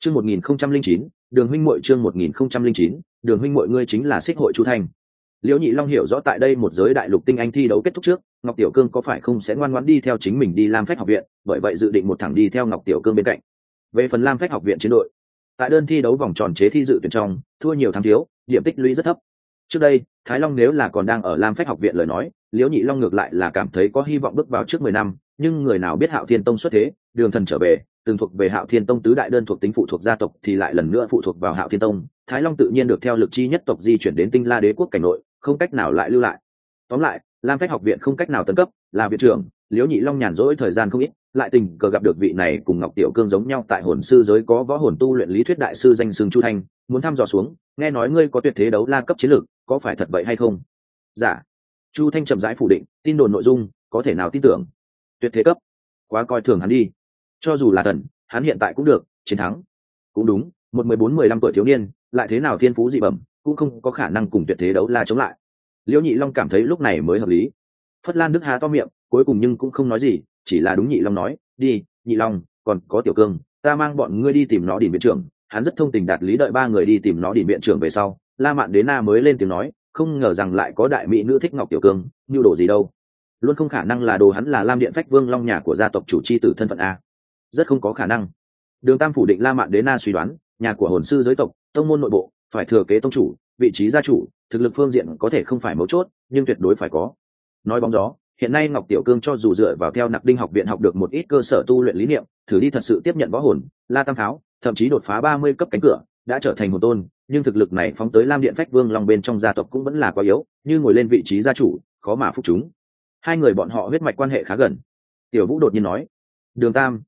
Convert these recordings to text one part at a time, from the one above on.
Chương 1009, Đường huynh muội chương 1009, Đường huynh muội ngươi chính là Xích hội Chu Thanh. Liễu Nhị Long hiểu rõ tại đây một giới đại lục tinh anh thi đấu kết thúc trước, Ngọc Tiểu Cương có phải không sẽ ngoan ngoãn đi theo chính mình đi Lam Phách học viện, bởi vậy dự định một thẳng đi theo Ngọc Tiểu Cương bên cạnh. Về phần Lam Phách học viện chiến đội, tại đơn thi đấu vòng tròn chế thi dự tuyển trong, thua nhiều thắng thiếu, điểm tích lũy rất thấp. Trước đây, Thái Long nếu là còn đang ở Lam Phách học viện lời nói, Liễu Nhị Long ngược lại là cảm thấy có hy vọng bước vào trước 10 năm, nhưng người nào biết Hạo Thiên Tông xuất thế, Đường Thần trở về, từng thuộc về Hạo Thiên Tông tứ đại đơn thuộc tính phụ thuộc gia tộc thì lại lần nữa phụ thuộc vào Hạo Thiên Tông, Thái Long tự nhiên được theo lực chi nhất tộc di chuyển đến Tinh La Đế quốc cảnh nội, không cách nào lại lưu lại. Tóm lại, Lam Phách học viện không cách nào tấn cấp, là viện trưởng, Liễu Nhị Long nhàn rỗi thời gian không ít, lại tình cờ gặp được vị này cùng Ngọc Tiểu Cương giống nhau tại hồn sư giới có võ hồn tu luyện lý thuyết đại sư danh xưng Chu Thanh, muốn thăm dò xuống, nghe nói ngươi có tuyệt thế đấu la cấp chiến lược, có phải thật vậy hay không? Dạ. Chu Thanh chậm rãi phủ định, tin đồn nội dung, có thể nào tin tưởng? Tuyệt thế cấp, quá coi thường hắn đi. Cho dù là thần, hắn hiện tại cũng được, chiến thắng. Cũng đúng, một 14-15 tuổi thiếu niên, lại thế nào thiên phú dị bẩm, cũng không có khả năng cùng tuyệt thế đấu la chống lại. Liễu Nhị Long cảm thấy lúc này mới hợp lý. Phất Lan Đức há to miệng, cuối cùng nhưng cũng không nói gì, chỉ là đúng Nhị Long nói, đi, Nhị Long, còn có Tiểu Cương, ta mang bọn ngươi đi tìm nó đỉnh viện trưởng. Hắn rất thông tình đạt lý, đợi ba người đi tìm nó đỉnh viện trưởng về sau, La Mạn Đế Na mới lên tiếng nói, không ngờ rằng lại có đại mỹ nữ thích Ngọc Tiểu Cương, nhu đồ gì đâu. Luôn không khả năng là đồ hắn là Lam Điện Phách Vương Long nhà của gia tộc chủ chi tử thân phận a. Rất không có khả năng. Đường Tam phủ định La Mạn Đế Na suy đoán, nhà của hồn sư giới tộc, tông môn nội bộ, phải thừa kế tông chủ, vị trí gia chủ, thực lực phương diện có thể không phải mấu chốt, nhưng tuyệt đối phải có. Nói bóng gió, hiện nay Ngọc Tiểu Cương cho dù dựa vào theo Nặc Đinh học viện học được một ít cơ sở tu luyện lý niệm, thử đi thật sự tiếp nhận võ hồn, La Tam Pháo, thậm chí đột phá 30 cấp cánh cửa, đã trở thành hồn tôn, nhưng thực lực này phóng tới Lam Điện Phách Vương Long bên trong gia tộc cũng vẫn là quá yếu, như ngồi lên vị trí gia chủ, khó mà phục chúng. Hai người bọn họ huyết mạch quan hệ khá gần. Tiểu Vũ đột nhiên nói, Đường Tam,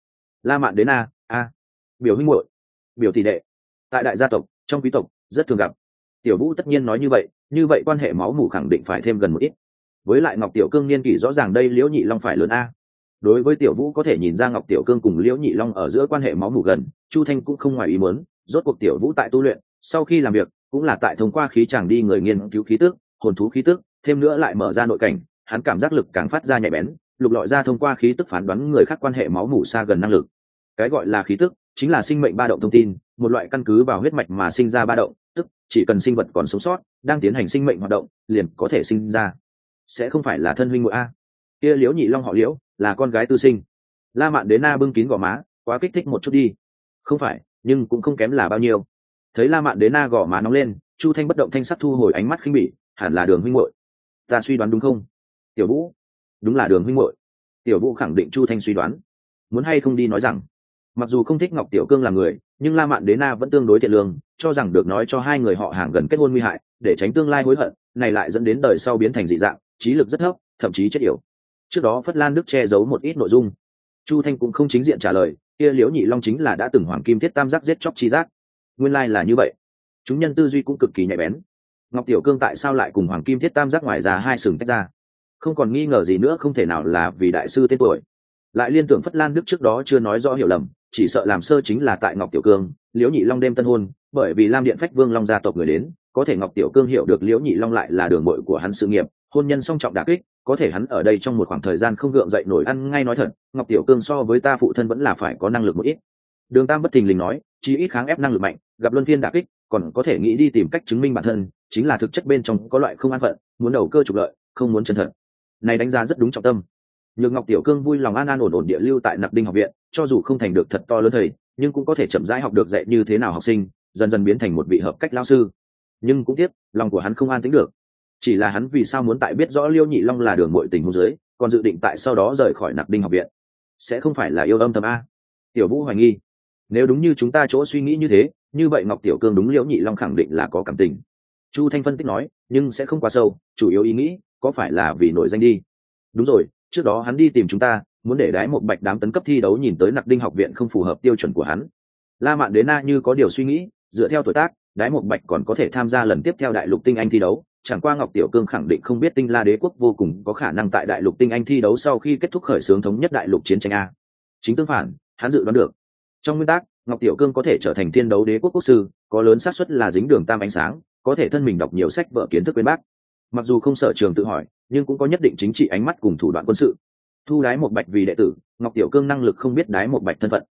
La Mạn Đế Na, biểu huynh muội, biểu tỷ đệ, tại đại gia tộc, trong quý tộc rất thường gặp. Tiểu Vũ tất nhiên nói như vậy quan hệ máu mủ khẳng định phải thêm gần một ít. Với lại Ngọc Tiểu Cương niên kỷ rõ ràng đây Liễu Nhị Long phải lớn a. Đối với Tiểu Vũ có thể nhìn ra Ngọc Tiểu Cương cùng Liễu Nhị Long ở giữa quan hệ máu mủ gần, Chu Thanh cũng không ngoài ý muốn. Rốt cuộc Tiểu Vũ tại tu luyện, sau khi làm việc cũng là tại thông qua khí chàng đi người nghiên cứu khí tức, hồn thú khí tức, thêm nữa lại mở ra nội cảnh, hắn cảm giác lực càng phát ra nhạy bén, lục lọi ra thông qua khí tức phán đoán người khác quan hệ máu mủ xa gần năng lực. Cái gọi là khí tức chính là sinh mệnh ba động thông tin, một loại căn cứ vào huyết mạch mà sinh ra ba động, tức chỉ cần sinh vật còn sống sót, đang tiến hành sinh mệnh hoạt động, liền có thể sinh ra. Sẽ không phải là thân huynh muội a? Kia Liễu Nhị Long họ Liễu, là con gái tư sinh. La Mạn Đế Na bưng kín gò má, quá kích thích một chút đi. Không phải, nhưng cũng không kém là bao nhiêu. Thấy La Mạn Đế Na gò má nóng lên, Chu Thanh bất động thanh sắc thu hồi ánh mắt khinh bỉ, hẳn là Đường huynh muội. Ta suy đoán đúng không? Tiểu Vũ, đúng là Đường huynh muội. Tiểu Vũ khẳng định Chu Thanh suy đoán. Muốn hay không đi nói rằng, mặc dù không thích Ngọc Tiểu Cương làm người, nhưng La Mạn Đế Na vẫn tương đối thiện lương, cho rằng được nói cho hai người họ hàng gần kết hôn nguy hại, để tránh tương lai hối hận, này lại dẫn đến đời sau biến thành dị dạng, trí lực rất thấp, thậm chí chết yểu. Trước đó Phất Lan Đức che giấu một ít nội dung, Chu Thanh cũng không chính diện trả lời, kia Liễu Nhị Long chính là đã từng Hoàng Kim Thiết Tam Giác giết chóc chi giác. Nguyên lai là như vậy. Chúng nhân tư duy cũng cực kỳ nhạy bén. Ngọc Tiểu Cương tại sao lại cùng Hoàng Kim Thiết Tam Giác ngoài ra hai sừng tách ra? Không còn nghi ngờ gì nữa, không thể nào là vì đại sư tên tuổi. Lại liên tưởng Phất Lan Đức trước đó chưa nói rõ hiểu lầm, chỉ sợ làm sơ chính là tại Ngọc Tiểu Cương, Liễu Nhị Long đêm tân hôn, bởi vì Lam Điện Phách Vương Long gia tộc người đến, có thể Ngọc Tiểu Cương hiểu được Liễu Nhị Long lại là đường muội của hắn sự nghiệp, hôn nhân song trọng đả kích, có thể hắn ở đây trong một khoảng thời gian không gượng dậy nổi. Ăn ngay nói thật, Ngọc Tiểu Cương so với ta phụ thân vẫn là phải có năng lực một ít. Đường Tam bất thình lình nói, chí ít kháng ép năng lực mạnh, gặp luân phiên đả kích, còn có thể nghĩ đi tìm cách chứng minh bản thân, chính là thực chất bên trong có loại không an phận, muốn đầu cơ trục lợi, không muốn chân thật. Này đánh giá rất đúng trọng tâm. Nhược Ngọc Tiểu Cương vui lòng an an ổn ổn địa lưu tại Nặc Đinh học viện, cho dù không thành được thật to lớn thầy, nhưng cũng có thể chậm rãi học được dạy như thế nào học sinh, dần dần biến thành một vị hợp cách lão sư. Nhưng cũng tiếc, lòng của hắn không an tĩnh được. Chỉ là hắn vì sao muốn tại biết rõ Liễu Nhị Long là đường muội tình huống dưới, còn dự định tại sau đó rời khỏi Nặc Đinh học viện? Sẽ không phải là yêu âm thầm a? Tiểu Vũ hoài nghi. Nếu đúng như chúng ta chỗ suy nghĩ như thế, như vậy Ngọc Tiểu Cương đúng Liễu Nhị Long khẳng định là có cảm tình. Chu Thanh phân tích nói, nhưng sẽ không quá sâu, chủ yếu ý nghĩ có phải là vì nổi danh đi. Đúng rồi, trước đó hắn đi tìm chúng ta, muốn để Đái Một Bạch đám tấn cấp thi đấu nhìn tới Nặc Đinh học viện không phù hợp tiêu chuẩn của hắn. La Mạn Đế Na như có điều suy nghĩ, dựa theo tuổi tác, Đái Một Bạch còn có thể tham gia lần tiếp theo đại lục tinh anh thi đấu, chẳng qua Ngọc Tiểu Cương khẳng định không biết Tinh La Đế quốc vô cùng có khả năng tại đại lục tinh anh thi đấu sau khi kết thúc khởi xướng thống nhất đại lục chiến tranh a. Chính tương phản, hắn dự đoán được, trong nguyên tắc, Ngọc Tiểu Cương có thể trở thành Thiên Đấu Đế quốc quốc sư, có lớn xác suất là dính Đường Tam ánh sáng, có thể thân mình đọc nhiều sách vở kiến thức bên bác. Mặc dù không sở trường tự hỏi, nhưng cũng có nhất định chính trị ánh mắt cùng thủ đoạn quân sự. Thu Đái Một Bạch vì đệ tử, Ngọc Tiểu Cương năng lực không biết Đái Một Bạch thân phận,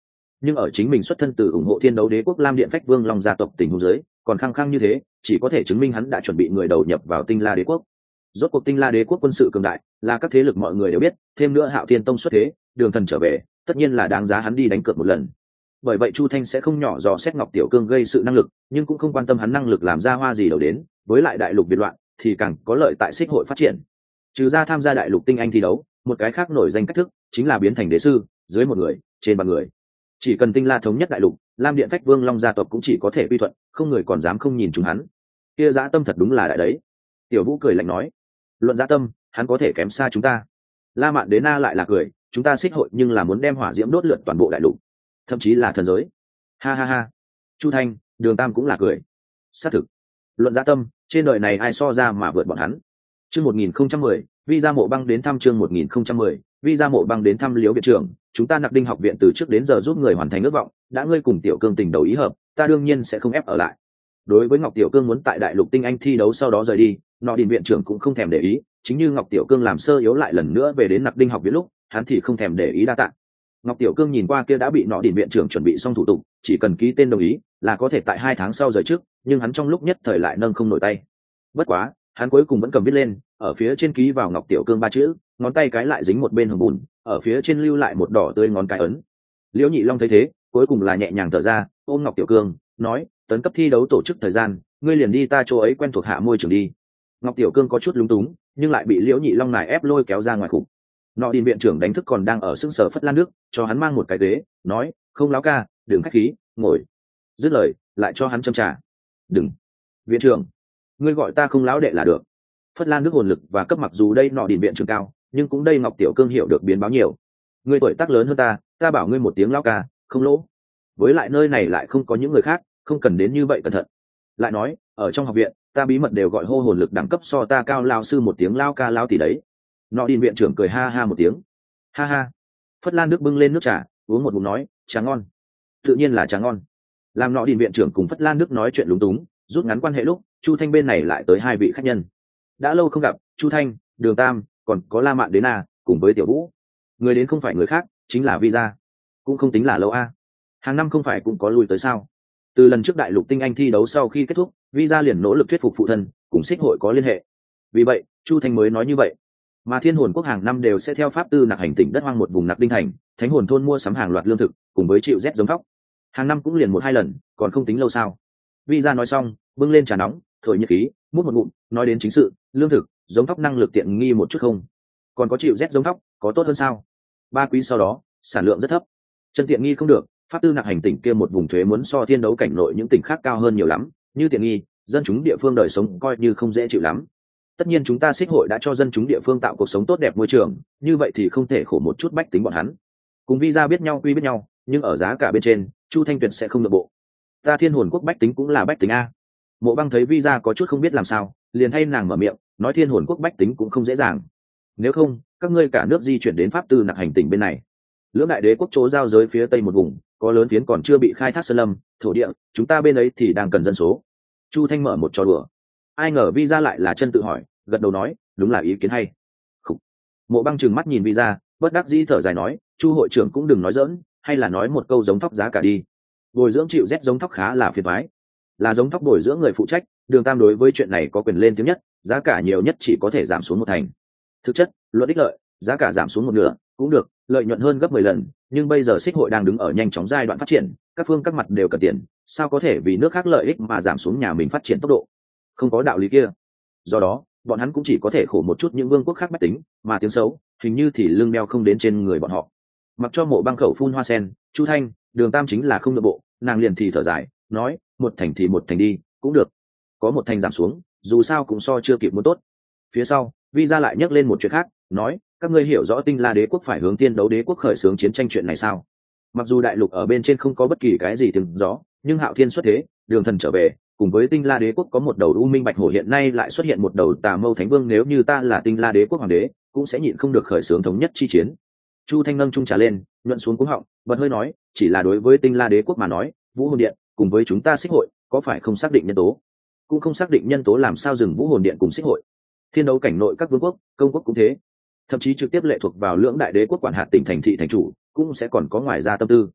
nhưng ở chính mình xuất thân từ ủng hộ thiên đấu đế quốc lam điện phách vương long gia tộc tình huống dưới còn khăng khăng như thế, chỉ có thể chứng minh hắn đã chuẩn bị người đầu nhập vào tinh la đế quốc. Rốt cuộc tinh la đế quốc quân sự cường đại là các thế lực mọi người đều biết, thêm nữa hạo thiên tông xuất thế, đường thần trở về, tất nhiên là đáng giá hắn đi đánh cược một lần. Bởi vậy Chu Thanh sẽ không nhỏ dò xét Ngọc Tiểu Cương gây sự năng lực, nhưng cũng không quan tâm hắn năng lực làm ra hoa gì đầu đến, với lại đại lục biệt loạn thì càng có lợi tại xích hội phát triển. Trừ ra tham gia đại lục tinh anh thi đấu, một cái khác nổi danh cách thức chính là biến thành đế sư, dưới một người, trên ba người. Chỉ cần tinh la thống nhất đại lục, lam điện phách vương long gia tộc cũng chỉ có thể quy thuận, không người còn dám không nhìn chúng hắn. Kia dã tâm thật đúng là đại đấy. Tiểu Vũ cười lạnh nói, luận dã tâm, hắn có thể kém xa chúng ta. La Mạn Đế Na lại là cười, chúng ta xích hội nhưng là muốn đem hỏa diễm đốt lượn toàn bộ đại lục, thậm chí là thần giới. Ha ha ha. Chu Thanh, Đường Tam cũng là cười. Xác thực, luận dã tâm, trên đời này ai so ra mà vượt bọn hắn. Chương 1010, Vi Gia Mộ Băng đến thăm chương 1010, Vi Gia Mộ Băng đến thăm Liễu viện trưởng, chúng ta Nặc Đinh học viện từ trước đến giờ giúp người hoàn thành ước vọng, đã ngươi cùng Tiểu Cương tình đầu ý hợp, ta đương nhiên sẽ không ép ở lại. Đối với Ngọc Tiểu Cương muốn tại đại lục tinh anh thi đấu sau đó rời đi, Nọ Đình viện trưởng cũng không thèm để ý, chính như Ngọc Tiểu Cương làm sơ yếu lại lần nữa về đến Nặc Đinh học viện lúc, hắn thì không thèm để ý đa tạ. Ngọc Tiểu Cương nhìn qua kia đã bị Nọ Đình viện trưởng chuẩn bị xong thủ tục, chỉ cần ký tên đồng ý là có thể tại 2 tháng sau rời trước, nhưng hắn trong lúc nhất thời lại nâng không nổi tay. Bất quá, hắn cuối cùng vẫn cầm viết lên, ở phía trên ký vào Ngọc Tiểu Cương 3 chữ, ngón tay cái lại dính một bên hồng bùn, ở phía trên lưu lại một đỏ tươi ngón cái ấn. Liễu Nhị Long thấy thế, cuối cùng là nhẹ nhàng thở ra, ôm Ngọc Tiểu Cương, nói, tấn cấp thi đấu tổ chức thời gian, ngươi liền đi ta chỗ ấy quen thuộc hạ môi trường đi. Ngọc Tiểu Cương có chút lúng túng, nhưng lại bị Liễu Nhị Long nài ép lôi kéo ra ngoài khủng. Nọ Đình viện trưởng đánh thức còn đang ở sững sờ Phất Lan nước, cho hắn mang một cái ghế, nói, không láo ca, đừng khách khí, ngồi. Dứt lời, lại cho hắn châm trà. Đừng, viện trưởng, ngươi gọi ta không láo đệ là được. Phất Lan nước hồn lực và cấp mặc dù đây Nọ Đình viện trưởng cao, nhưng cũng đây Ngọc Tiểu Cương hiểu được biến báo nhiều. Ngươi tuổi tác lớn hơn ta bảo ngươi một tiếng láo ca, không lỗ. Với lại nơi này lại không có những người khác, không cần đến như vậy cẩn thận. Lại nói, ở trong học viện, ta bí mật đều gọi hô hồn lực đẳng cấp so ta cao lao sư một tiếng lao ca lao tỷ đấy. Nọ Đình viện trưởng cười ha ha một tiếng. Ha ha. Phất Lan nước bưng lên nước trà, uống một ngụm nói, trà ngon. Tự nhiên là trà ngon. Làm Nọ Đình viện trưởng cùng Phất Lan nước nói chuyện lúng túng, rút ngắn quan hệ lúc, Chu Thanh bên này lại tới 2 vị khách nhân. Đã lâu không gặp, Chu Thanh, Đường Tam, còn có La Mạn Đế Na, cùng với Tiểu Vũ. Người đến không phải người khác, chính là Vi Gia. Cũng không tính là lâu a. Hàng năm không phải cũng có lui tới sao? Từ lần trước đại lục tinh anh thi đấu sau khi kết thúc, Vi Gia liền nỗ lực thuyết phục phụ thân, cùng xích hội có liên hệ. Vì vậy, Chu Thanh mới nói như vậy. Mà Thiên Hồn Quốc hàng năm đều sẽ theo pháp tư nặc hành tỉnh đất hoang một vùng Nặc Đinh thành, Thánh Hồn thôn mua sắm hàng loạt lương thực, cùng với chịu rét giống thóc. Hàng năm cũng liền 1-2 lần, còn không tính lâu sao? Vi Gia nói xong, bưng lên trà nóng, thổi nhiệt khí, mút một ngụm, nói đến chính sự, lương thực, giống thóc năng lực tiện nghi một chút không? Còn có chịu rét giống thóc, có tốt hơn sao? 3 quý sau đó, sản lượng rất thấp. Chân tiện nghi không được, pháp tư nặc hành tỉnh kia một vùng thuế muốn so thiên đấu cảnh nội những tỉnh khác cao hơn nhiều lắm, như tiện nghi, dân chúng địa phương đời sống coi như không dễ chịu lắm. Tất nhiên chúng ta xích hội đã cho dân chúng địa phương tạo cuộc sống tốt đẹp môi trường, như vậy thì không thể khổ một chút bách tính bọn hắn. Cùng Vi Gia biết nhau quy biết nhau, nhưng ở giá cả bên trên, Chu Thanh tuyệt sẽ không nội bộ. Ta Thiên Hồn Quốc bách tính cũng là bách tính a. Mộ Băng thấy Vi Gia có chút không biết làm sao, liền thay nàng mở miệng, nói Thiên Hồn Quốc bách tính cũng không dễ dàng. Nếu không, các ngươi cả nước di chuyển đến pháp tư nặc hành tỉnh bên này. Lưỡng đại đế quốc chỗ giao giới phía tây một vùng, có lớn phiến còn chưa bị khai thác sơn lâm, thổ địa, chúng ta bên ấy thì đang cần dân số. Chu Thanh mở một trò đùa. Ai ngờ Vi Gia lại là chân tự hỏi, gật đầu nói, đúng là ý kiến hay. Khủ. Mộ Băng trừng mắt nhìn Vi Gia, bất đắc dĩ thở dài nói, Chu hội trưởng cũng đừng nói giỡn, hay là nói một câu giống thóc giá cả đi. Bồi dưỡng chịu rét giống thóc khá là phiền toái. Là giống thóc bồi dưỡng người phụ trách, Đường Tam đối với chuyện này có quyền lên tiếng nhất, giá cả nhiều nhất chỉ có thể giảm xuống 1 thành. Thực chất, luận ích lợi, giá cả giảm xuống 1/2 cũng được, lợi nhuận hơn gấp 10 lần, nhưng bây giờ xích hội đang đứng ở nhanh chóng giai đoạn phát triển, các phương các mặt đều cần tiền, sao có thể vì nước khác lợi ích mà giảm xuống nhà mình phát triển tốc độ? Không có đạo lý kia. Do đó, bọn hắn cũng chỉ có thể khổ một chút những vương quốc khác bách tính, mà tiếng xấu, hình như thì lưng đeo không đến trên người bọn họ. Mặc cho Mộ Băng khẩu phun hoa sen, Chu Thanh, Đường Tam chính là không nội bộ, nàng liền thì thở dài, nói, 1 thành thì 1 thành đi, cũng được. Có 1 thành giảm xuống, dù sao cũng so chưa kịp muốn tốt. Phía sau, Vi Gia lại nhắc lên một chuyện khác, nói, các ngươi hiểu rõ Tinh La đế quốc phải hướng Thiên Đấu đế quốc khởi xướng chiến tranh chuyện này sao? Mặc dù đại lục ở bên trên không có bất kỳ cái gì tiếng gió, nhưng Hạo Thiên xuất thế, Đường Thần trở về, cùng với Tinh La đế quốc có một đầu U Minh Bạch Hổ, hiện nay lại xuất hiện một đầu Tà Mâu Thánh Vương, nếu như ta là Tinh La đế quốc hoàng đế, cũng sẽ nhịn không được khởi xướng thống nhất chi chiến. Chu Thanh nâng chung trà lên, nhuận xuống cuống họng, bật hơi nói, chỉ là đối với Tinh La đế quốc mà nói, Vũ Hồn Điện cùng với chúng ta xích hội, có phải không xác định nhân tố? Cũng không xác định nhân tố, làm sao dừng Vũ Hồn Điện cùng xích hội? Thiên đấu cảnh nội các vương quốc, công quốc cũng thế, thậm chí trực tiếp lệ thuộc vào lưỡng đại đế quốc quản hạt tỉnh thành thị thành chủ, cũng sẽ còn có ngoài ra tâm tư.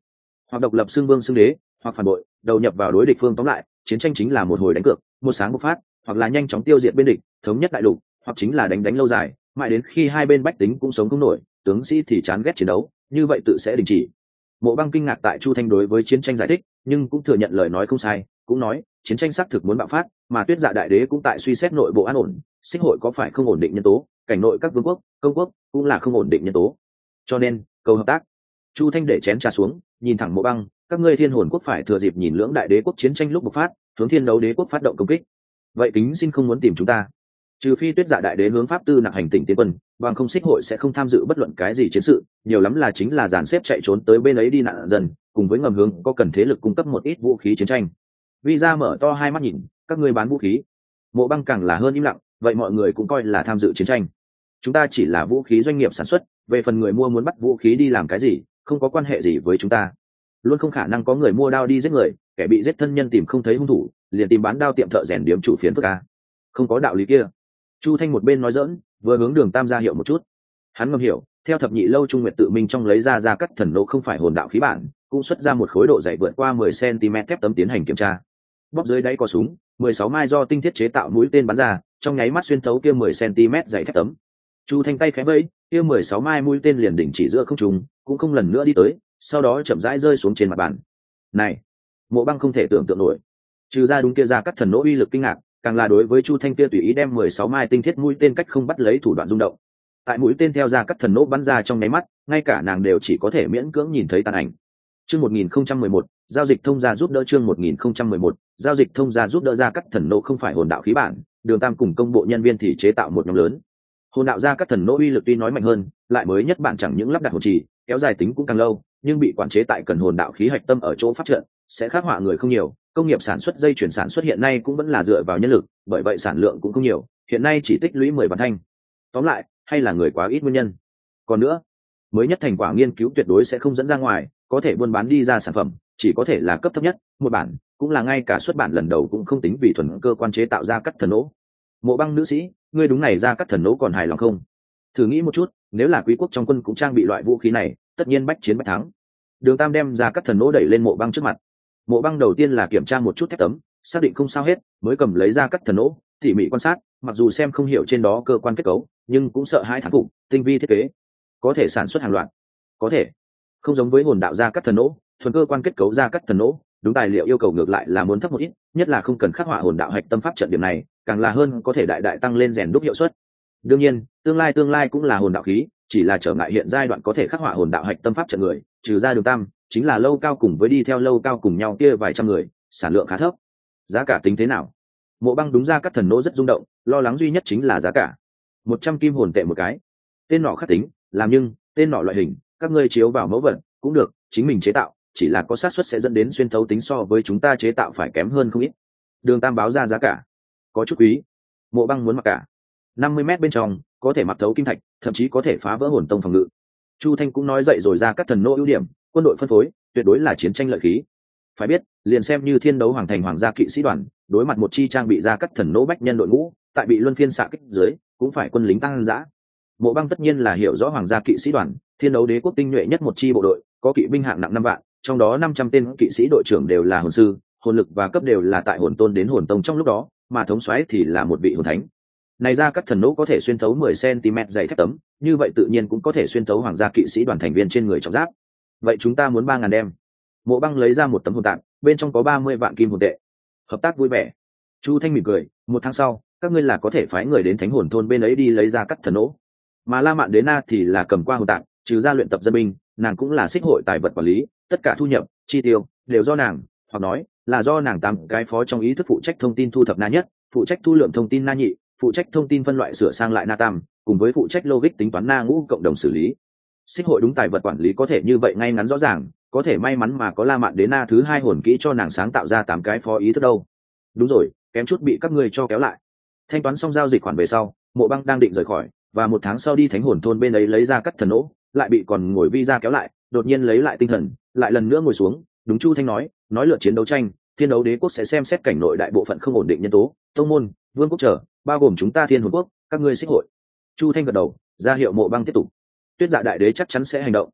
hoặc độc lập xưng vương xưng đế, hoặc phản bội đầu nhập vào đối địch phương. Tóm lại, chiến tranh chính là một hồi đánh cược, một sáng bộc phát, hoặc là nhanh chóng tiêu diệt bên địch, thống nhất đại lục, hoặc chính là đánh lâu dài, mãi đến khi hai bên bách tính cũng sống không nổi, tướng sĩ thì chán ghét chiến đấu, như vậy tự sẽ đình chỉ. Mộ Băng kinh ngạc tại Chu Thanh đối với chiến tranh giải thích, nhưng cũng thừa nhận lời nói không sai, cũng nói chiến tranh xác thực muốn bạo phát, mà Tuyết Dạ đại đế cũng tại suy xét nội bộ an ổn, Xích hội có phải không ổn định nhân tố, cảnh nội các vương quốc, công quốc cũng là không ổn định nhân tố, cho nên cầu hợp tác. Chu Thanh để chén trà xuống, nhìn thẳng Mộ Băng, các ngươi Thiên Hồn quốc phải thừa dịp nhìn lưỡng đại đế quốc chiến tranh lúc bộc phát, hướng Thiên Đấu đế quốc phát động công kích. Vậy kính xin không muốn tìm chúng ta, trừ phi Tuyết Dạ đại đế hướng pháp tư nặng hành tỉnh tiến quân, bằng không Xích hội sẽ không tham dự bất luận cái gì chiến sự, nhiều lắm là chính là dàn xếp chạy trốn tới bên ấy đi nạn dần, cùng với ngầm hướng có cần thế lực cung cấp một ít vũ khí chiến tranh. Visa mở to hai mắt nhìn, các ngươi bán vũ khí. Mộ Băng càng là hơn im lặng, vậy mọi người cũng coi là tham dự chiến tranh. Chúng ta chỉ là vũ khí doanh nghiệp sản xuất, về phần người mua muốn bắt vũ khí đi làm cái gì, không có quan hệ gì với chúng ta. Luôn không khả năng có người mua đao đi giết người, kẻ bị giết thân nhân tìm không thấy hung thủ, liền tìm bán đao tiệm thợ rèn điếm chủ phiến phức a. Không có đạo lý kia. Chu Thanh một bên nói giỡn, vừa hướng Đường Tam ra hiệu một chút. Hắn ngầm hiểu, theo thập nhị lâu Trung Nguyệt tự mình trong lấy ra cắt thần nộ không phải hồn đạo khí bản, cũng xuất ra một khối độ dày vượt qua 10 cm thép tấm tiến hành kiểm tra. Bóp dưới đáy có súng, 16 mai do tinh thiết chế tạo mũi tên bắn ra, trong nháy mắt xuyên thấu kia 10 cm dày thép tấm. Chu Thanh tay khẽ vẫy, kia 16 mai mũi tên liền đỉnh chỉ giữa không trung, cũng không lần nữa đi tới, sau đó chậm rãi rơi xuống trên mặt bàn. Này, Mộ Băng không thể tưởng tượng nổi. Trừ ra đúng kia ra cắt thần nộ uy lực kinh ngạc, càng là đối với Chu Thanh kia tùy ý đem 16 mai tinh thiết mũi tên cách không bắt lấy thủ đoạn rung động. Tại mũi tên theo ra cắt thần nộ bắn ra trong nháy mắt, ngay cả nàng đều chỉ có thể miễn cưỡng nhìn thấy tàn ảnh. Chương 1011, giao dịch thông gia giúp đỡ. Chương 1011, giao dịch thông gia giúp đỡ. Ra cắt thần nộ không phải hồn đạo khí bản, Đường Tam cùng công bộ nhân viên thì chế tạo một nhóm lớn. Hồn đạo ra cắt thần nộ uy lực tuy nói mạnh hơn, lại mới nhất bản chẳng những lắp đặt hồn trì, kéo dài tính cũng càng lâu, nhưng bị quản chế tại cần hồn đạo khí hạch tâm ở chỗ phát trận, sẽ khắc họa người không nhiều. Công nghiệp sản xuất dây chuyển sản xuất hiện nay cũng vẫn là dựa vào nhân lực, bởi vậy sản lượng cũng không nhiều, hiện nay chỉ tích lũy 10 vạn thanh. Tóm lại, hay là người quá ít nguyên nhân. Còn nữa, mới nhất thành quả nghiên cứu tuyệt đối sẽ không dẫn ra ngoài, có thể buôn bán đi ra sản phẩm chỉ có thể là cấp thấp nhất, một bản, cũng là ngay cả xuất bản lần đầu cũng không tính vì thuần cơ quan chế tạo ra cắt thần nỗ. Mộ Băng nữ sĩ, ngươi đúng này ra cắt thần nỗ còn hài lòng không? Thử nghĩ một chút, nếu là quý quốc trong quân cũng trang bị loại vũ khí này, tất nhiên bách chiến bách thắng. Đường Tam đem ra cắt thần nỗ đẩy lên Mộ Băng trước mặt. Mộ Băng đầu tiên là kiểm tra một chút thép tấm, xác định không sao hết, mới cầm lấy ra cắt thần nỗ, tỉ mỉ quan sát, mặc dù xem không hiểu trên đó cơ quan kết cấu, nhưng cũng sợ hãi thán phục, tinh vi thiết kế, có thể sản xuất hàng loạt. Có thể, không giống với hồn đạo ra cắt thần nỗ, thuần cơ quan kết cấu ra cắt thần nỗ, đúng tài liệu yêu cầu ngược lại là muốn thấp một ít, nhất là không cần khắc họa hồn đạo hạch tâm pháp trận điểm này, càng là hơn có thể đại đại tăng lên rèn đúc hiệu suất. Đương nhiên, tương lai cũng là hồn đạo khí, chỉ là trở ngại hiện giai đoạn có thể khắc họa hồn đạo hạch tâm pháp trận người, trừ ra Đường Tam, chính là lâu cao cùng với đi theo lâu cao cùng nhau kia vài trăm người, sản lượng khá thấp. Giá cả tính thế nào? Mộ Băng đúng ra cắt thần nỗ rất rung động, lo lắng duy nhất chính là giá cả. 100 kim hồn tệ một cái. Tên nọ khắc tính, làm nhưng tên nọ loại hình, các ngươi chiếu vào mẫu vật cũng được, chính mình chế tạo, chỉ là có xác suất sẽ dẫn đến xuyên thấu tính so với chúng ta chế tạo phải kém hơn không ít. Đường Tam báo ra giá cả, có chút quý. Mộ Băng muốn mặc cả. 50 mét bên trong, có thể mặc thấu kim thạch, thậm chí có thể phá vỡ hồn tông phòng ngự. Chu Thanh cũng nói dậy rồi ra các thần nô ưu điểm, quân đội phân phối, tuyệt đối là chiến tranh lợi khí. Phải biết, liền xem như Thiên Đấu Hoàng thành hoàng gia kỵ sĩ đoàn, đối mặt một chi trang bị ra các thần nô bách nhân đội ngũ, tại bị luân phiên xạ kích dưới, cũng phải quân lính tăng dã. Mộ Băng tất nhiên là hiểu rõ hoàng gia kỵ sĩ đoàn, Thiên Đấu đế quốc tinh nhuệ nhất một chi bộ đội, có kỵ binh hạng nặng 5 vạn, trong đó 500 tên kỵ sĩ đội trưởng đều là hồn sư, hồn lực và cấp đều là tại hồn tôn đến hồn tông trong lúc đó, mà thống soái thì là một vị hồn thánh. Này ra các thần nỗ có thể xuyên thấu 10 cm dày thép tấm, như vậy tự nhiên cũng có thể xuyên thấu hoàng gia kỵ sĩ đoàn thành viên trên người trọng giáp. Vậy chúng ta muốn 3.000 đem. Mộ Băng lấy ra một tấm hồn tạng, bên trong có 30 vạn kim hồn tệ. Hợp tác vui vẻ. Chu Thanh mỉm cười, 1 tháng sau, các ngươi là có thể phái người đến thánh hồn thôn bên ấy đi lấy ra cắt thần nỗ. Mà La Mạn Đế Na thì là cầm qua hồn tạng, trừ ra luyện tập dân binh, nàng cũng là xích hội tài vật quản lý, tất cả thu nhập, chi tiêu đều do nàng, hoặc nói là do nàng tám cái phó trong ý thức phụ trách thông tin thu thập Na Nhất, phụ trách thu lượng thông tin Na Nhị, phụ trách thông tin phân loại sửa sang lại Na Tam, cùng với phụ trách logic tính toán Na Ngũ cộng đồng xử lý. Xích hội đúng tài vật quản lý có thể như vậy ngay ngắn rõ ràng, có thể may mắn mà có La Mạn Đế Na thứ 2 hồn kỹ cho nàng sáng tạo ra 8 cái phó ý thức đâu. Đúng rồi, kém chút bị các ngươi cho kéo lại. Thanh toán xong giao dịch khoản về sau, Mộ Băng đang định rời khỏi, và 1 tháng sau đi thánh hồn thôn bên ấy lấy ra cắt thần nỗ, lại bị còn ngồi vi ra kéo lại, đột nhiên lấy lại tinh thần, lại lần nữa ngồi xuống. Đúng, Chu Thanh nói lượt chiến đấu tranh, Thiên Đấu đế quốc sẽ xem xét cảnh nội đại bộ phận không ổn định nhân tố, tông môn, vương quốc trở, bao gồm chúng ta Thiên Hồn quốc, các ngươi xích hội. Chu Thanh gật đầu, ra hiệu Mộ Băng tiếp tục. Tuyết Dạ đại đế chắc chắn sẽ hành động.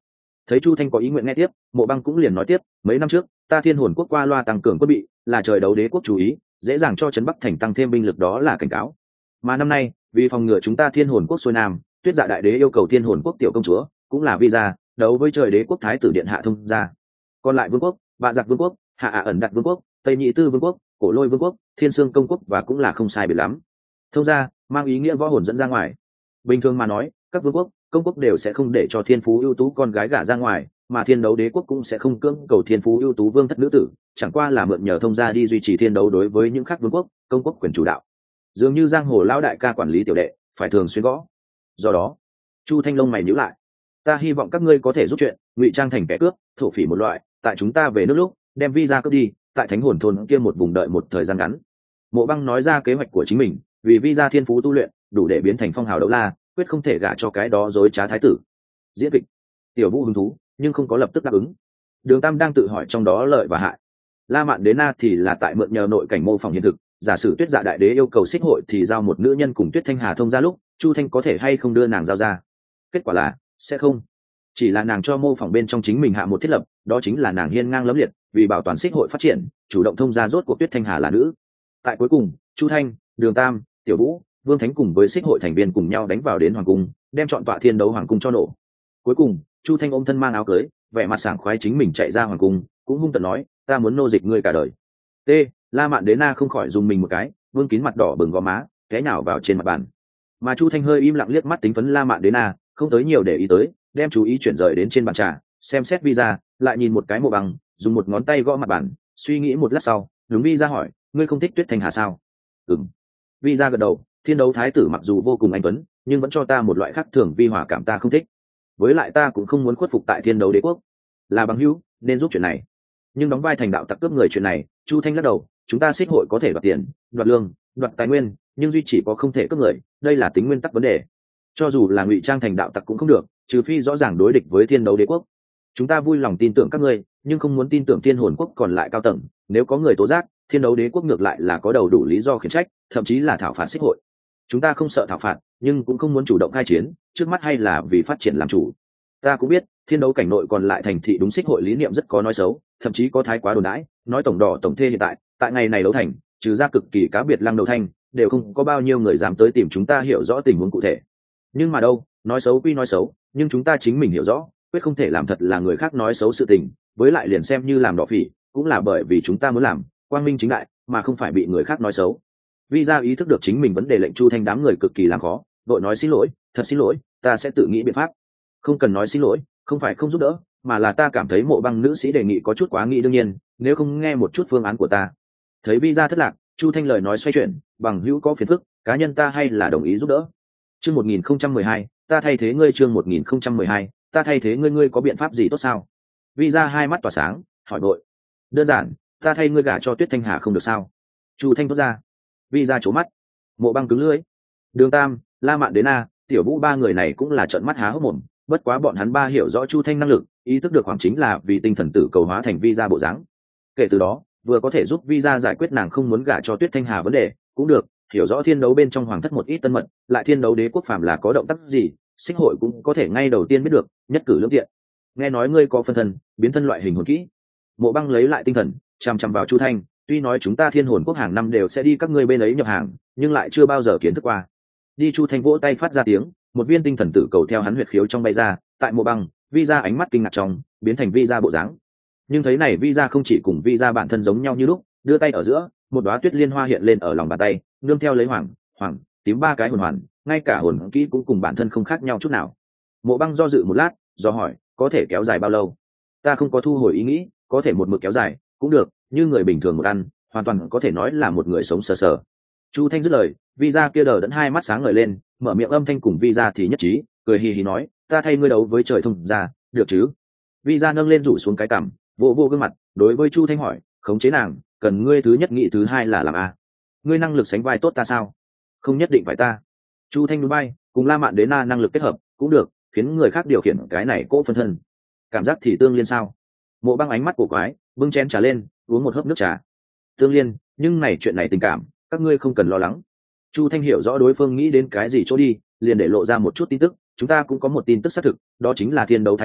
Thấy Chu Thanh có ý nguyện nghe tiếp, Mộ Băng cũng liền nói tiếp, mấy năm trước ta Thiên Hồn quốc qua loa tăng cường quân bị, là trời đấu đế quốc chú ý, dễ dàng cho trấn Bắc thành tăng thêm binh lực, đó là cảnh cáo. Mà năm nay vì phòng ngừa chúng ta Thiên Hồn quốc xuôi nam, Tuyết Dạ đại đế yêu cầu Thiên Hồn quốc tiểu công chúa, cũng là visa đấu với trời đế quốc thái tử điện hạ thông gia. Còn lại vương quốc, Bạ Giặc vương quốc, Hạ ẩn đặt vương quốc, Tây Nhị Tư vương quốc, Cổ Lôi vương quốc, Thiên Sương công quốc và cũng là không sai biệt lắm. Thông gia mang ý nghĩa võ hồn dẫn ra ngoài. Bình thường mà nói, các vương quốc, công quốc đều sẽ không để cho thiên phú ưu tú con gái gả ra ngoài, mà Thiên Đấu đế quốc cũng sẽ không cưỡng cầu thiên phú ưu tú vương thất nữ tử, chẳng qua là mượn nhờ thông gia đi duy trì thiên đấu đối với những khác vương quốc, công quốc quyền chủ đạo. Dường như giang hồ lão đại ca quản lý tiểu đệ, phải thường xuyên gõ. Do đó, Chu Thanh lông mày nhíu lại. Ta hy vọng các ngươi có thể giúp chuyện, ngụy trang thành kẻ cướp, thổ phỉ một loại, tại chúng ta về nước lúc, đem visa cướp đi, tại Thánh Hồn thôn kia một vùng đợi một thời gian ngắn. Mộ Băng nói ra kế hoạch của chính mình, vì visa thiên phú tu luyện, đủ để biến thành phong hào đấu la, quyết không thể gả cho cái đó dối trá thái tử. Diễn kịch. Tiểu Vũ hứng thú, nhưng không có lập tức đáp ứng. Đường Tam đang tự hỏi trong đó lợi và hại. La Mạn Đế Na thì là tại mượn nhờ nội cảnh mô phỏng hiện thực, giả sử Tuyết Dạ đại đế yêu cầu xích hội thì giao một nữ nhân cùng Tuyết Thanh Hà thông ra lúc, Chu Thanh có thể hay không đưa nàng giao ra. Kết quả là sẽ không, chỉ là nàng cho mô phỏng bên trong chính mình hạ một thiết lập, đó chính là nàng hiên ngang lẫm liệt, vì bảo toàn xích hội phát triển, chủ động thông ra rốt cuộc Tuyết Thanh Hà là nữ. Tại cuối cùng, Chu Thanh, Đường Tam, Tiểu Vũ, Vương Thánh cùng với xích hội thành viên cùng nhau đánh vào đến hoàng cung, đem chọn tọa thiên đấu hoàng cung cho nổ. Cuối cùng, Chu Thanh ôm thân mang áo cưới, vẻ mặt sảng khoái chính mình chạy ra hoàng cung, cũng hung tợn nói, ta muốn nô dịch ngươi cả đời. T. La Mạn Đế Na không khỏi dùng mình một cái, vương kín mặt đỏ bừng gò má, té nhào vào trên mặt bàn. Mà Chu Thanh hơi im lặng liếc mắt tính phấn La Mạn Đế Na, không tới nhiều để ý tới, đem chú ý chuyển rời đến trên bàn trà, xem xét visa, lại nhìn một cái Mộ Băng, dùng một ngón tay gõ mặt bàn, suy nghĩ một lát sau, đúng visa hỏi, ngươi không thích Tuyết Thanh Hà sao? Ừm. Visa gật đầu, thiên đấu thái tử mặc dù vô cùng anh tuấn, nhưng vẫn cho ta một loại khác thường vi hòa cảm, ta không thích. Với lại ta cũng không muốn khuất phục tại thiên đấu đế quốc, là bằng hữu nên giúp chuyện này, nhưng đóng vai thành đạo tặc cướp người chuyện này, Chu Thanh lắc đầu, chúng ta xích hội có thể đoạt tiền, đoạt lương, đoạt tài nguyên, nhưng duy chỉ có không thể cướp người, đây là tính nguyên tắc vấn đề. Cho dù là ngụy trang thành đạo tặc cũng không được, trừ phi rõ ràng đối địch với thiên đấu đế quốc. Chúng ta vui lòng tin tưởng các ngươi, nhưng không muốn tin tưởng thiên hồn quốc còn lại cao tầng, nếu có người tố giác, thiên đấu đế quốc ngược lại là có đầu đủ lý do khiển trách, thậm chí là thảo phạt xích hội. Chúng ta không sợ thảo phạt, nhưng cũng không muốn chủ động khai chiến, trước mắt hay là vì phát triển làm chủ. Ta cũng biết thiên đấu cảnh nội còn lại thành thị đúng xích hội lý niệm rất có nói xấu, thậm chí có thái quá đồn đãi, nói tổng đỏ tổng thê hiện tại ngày này đấu thành, trừ ra cực kỳ cá biệt Lăng Đầu Thanh, đều không có bao nhiêu người dám tới tìm chúng ta hiểu rõ tình huống cụ thể. Nhưng mà đâu, nói xấu quy nói xấu, nhưng chúng ta chính mình hiểu rõ, quyết không thể làm thật là người khác nói xấu sự tình, với lại liền xem như làm đỏ phỉ, cũng là bởi vì chúng ta muốn làm quang minh chính đại, mà không phải bị người khác nói xấu. Vì ra ý thức được chính mình vấn đề, lệnh Chu Thanh đám người cực kỳ làm khó, đội nói xin lỗi, thật xin lỗi, ta sẽ tự nghĩ biện pháp. Không cần nói xin lỗi, không phải không giúp đỡ, mà là ta cảm thấy Mộ Băng nữ sĩ đề nghị có chút quá nghĩ đương nhiên, nếu không nghe một chút phương án của ta. Thấy Vi ra thất lạc, Chu Thanh lời nói xoay chuyển, bằng hữu có phiền phức, cá nhân ta hay là đồng ý giúp đỡ. Chương 1012, ta thay thế ngươi. Chương 1012, ta thay thế ngươi. Ngươi có biện pháp gì tốt sao? Vi ra hai mắt tỏa sáng, hỏi vội. Đơn giản, ta thay ngươi gả cho Tuyết Thanh Hà không được sao? Chu Thanh thốt ra. Vi ra trố mắt. Mộ Băng cứng lưỡi. Đường Tam, La Mạn Đế Na, Tiểu Vũ ba người này cũng là trợn mắt há hốc mồm, bất quá bọn hắn ba hiểu rõ Chu Thanh năng lực, ý thức được khoảng chính là vì tinh thần tử cầu hóa thành Vi ra bộ dáng. Kể từ đó, vừa có thể giúp Vi ra giải quyết nàng không muốn gả cho Tuyết Thanh Hà vấn đề, cũng được hiểu rõ thiên đấu bên trong hoàng thất một ít tân mật, lại thiên đấu đế quốc phàm là có động tác gì, xích hội cũng có thể ngay đầu tiên biết được, nhất cử lưỡng tiện. Nghe nói ngươi có phân thân biến thân loại hình hồn kỹ. Mộ Băng lấy lại tinh thần, chằm chằm vào Chu Thanh, tuy nói chúng ta thiên hồn quốc hàng năm đều sẽ đi các ngươi bên ấy nhập hàng, nhưng lại chưa bao giờ kiến thức qua. Đi. Chu Thanh vỗ tay phát ra tiếng, một viên tinh thần tử cầu theo hắn huyệt khiếu trong bay ra, tại Mộ Băng, Vi ra ánh mắt kinh ngạc trong biến thành Vi ra bộ dáng. Nhưng thấy này Vi ra không chỉ cùng Vi ra bản thân giống nhau như lúc, đưa tay ở giữa, một đóa tuyết liên hoa hiện lên ở lòng bàn tay, nương theo lấy hoàng, tím ba cái hồn hoàn, ngay cả hồn kỹ cũng cùng bản thân không khác nhau chút nào. Mộ Băng do dự một lát, do hỏi, có thể kéo dài bao lâu? Ta không có thu hồi ý nghĩ, có thể một mực kéo dài cũng được, như người bình thường một ăn, hoàn toàn có thể nói là một người sống sờ sờ. Chu Thanh dứt lời, Vi ra kia đờ đẫn hai mắt sáng ngời lên, mở miệng âm thanh cùng Vi ra thì nhất trí, cười hì hì nói, ta thay ngươi đấu với trời thông ra, được chứ? Vi ra nâng lên rủ xuống cái cằm, vô gương mặt, đối với Chu Thanh hỏi, khống chế nàng, cần ngươi thứ nhất nghĩ thứ hai là làm a? Ngươi năng lực sánh vai tốt ta sao? Không nhất định phải ta. Chu Thanh núi bay, cùng La Mạn Đế Na năng lực kết hợp cũng được, khiến người khác điều khiển cái này cỗ phân thân. Cảm giác thì tương liên sao? Mộ Băng ánh mắt cổ quái, bưng chén trà lên, uống một hớp nước trà. Tương liên, nhưng này chuyện này tình cảm, các ngươi không cần lo lắng. Chu Thanh hiểu rõ đối phương nghĩ đến cái gì chỗ đi, liền để lộ ra một chút tin tức. Chúng ta cũng có một tin tức xác thực, đó chính là thiên đấu thái tử,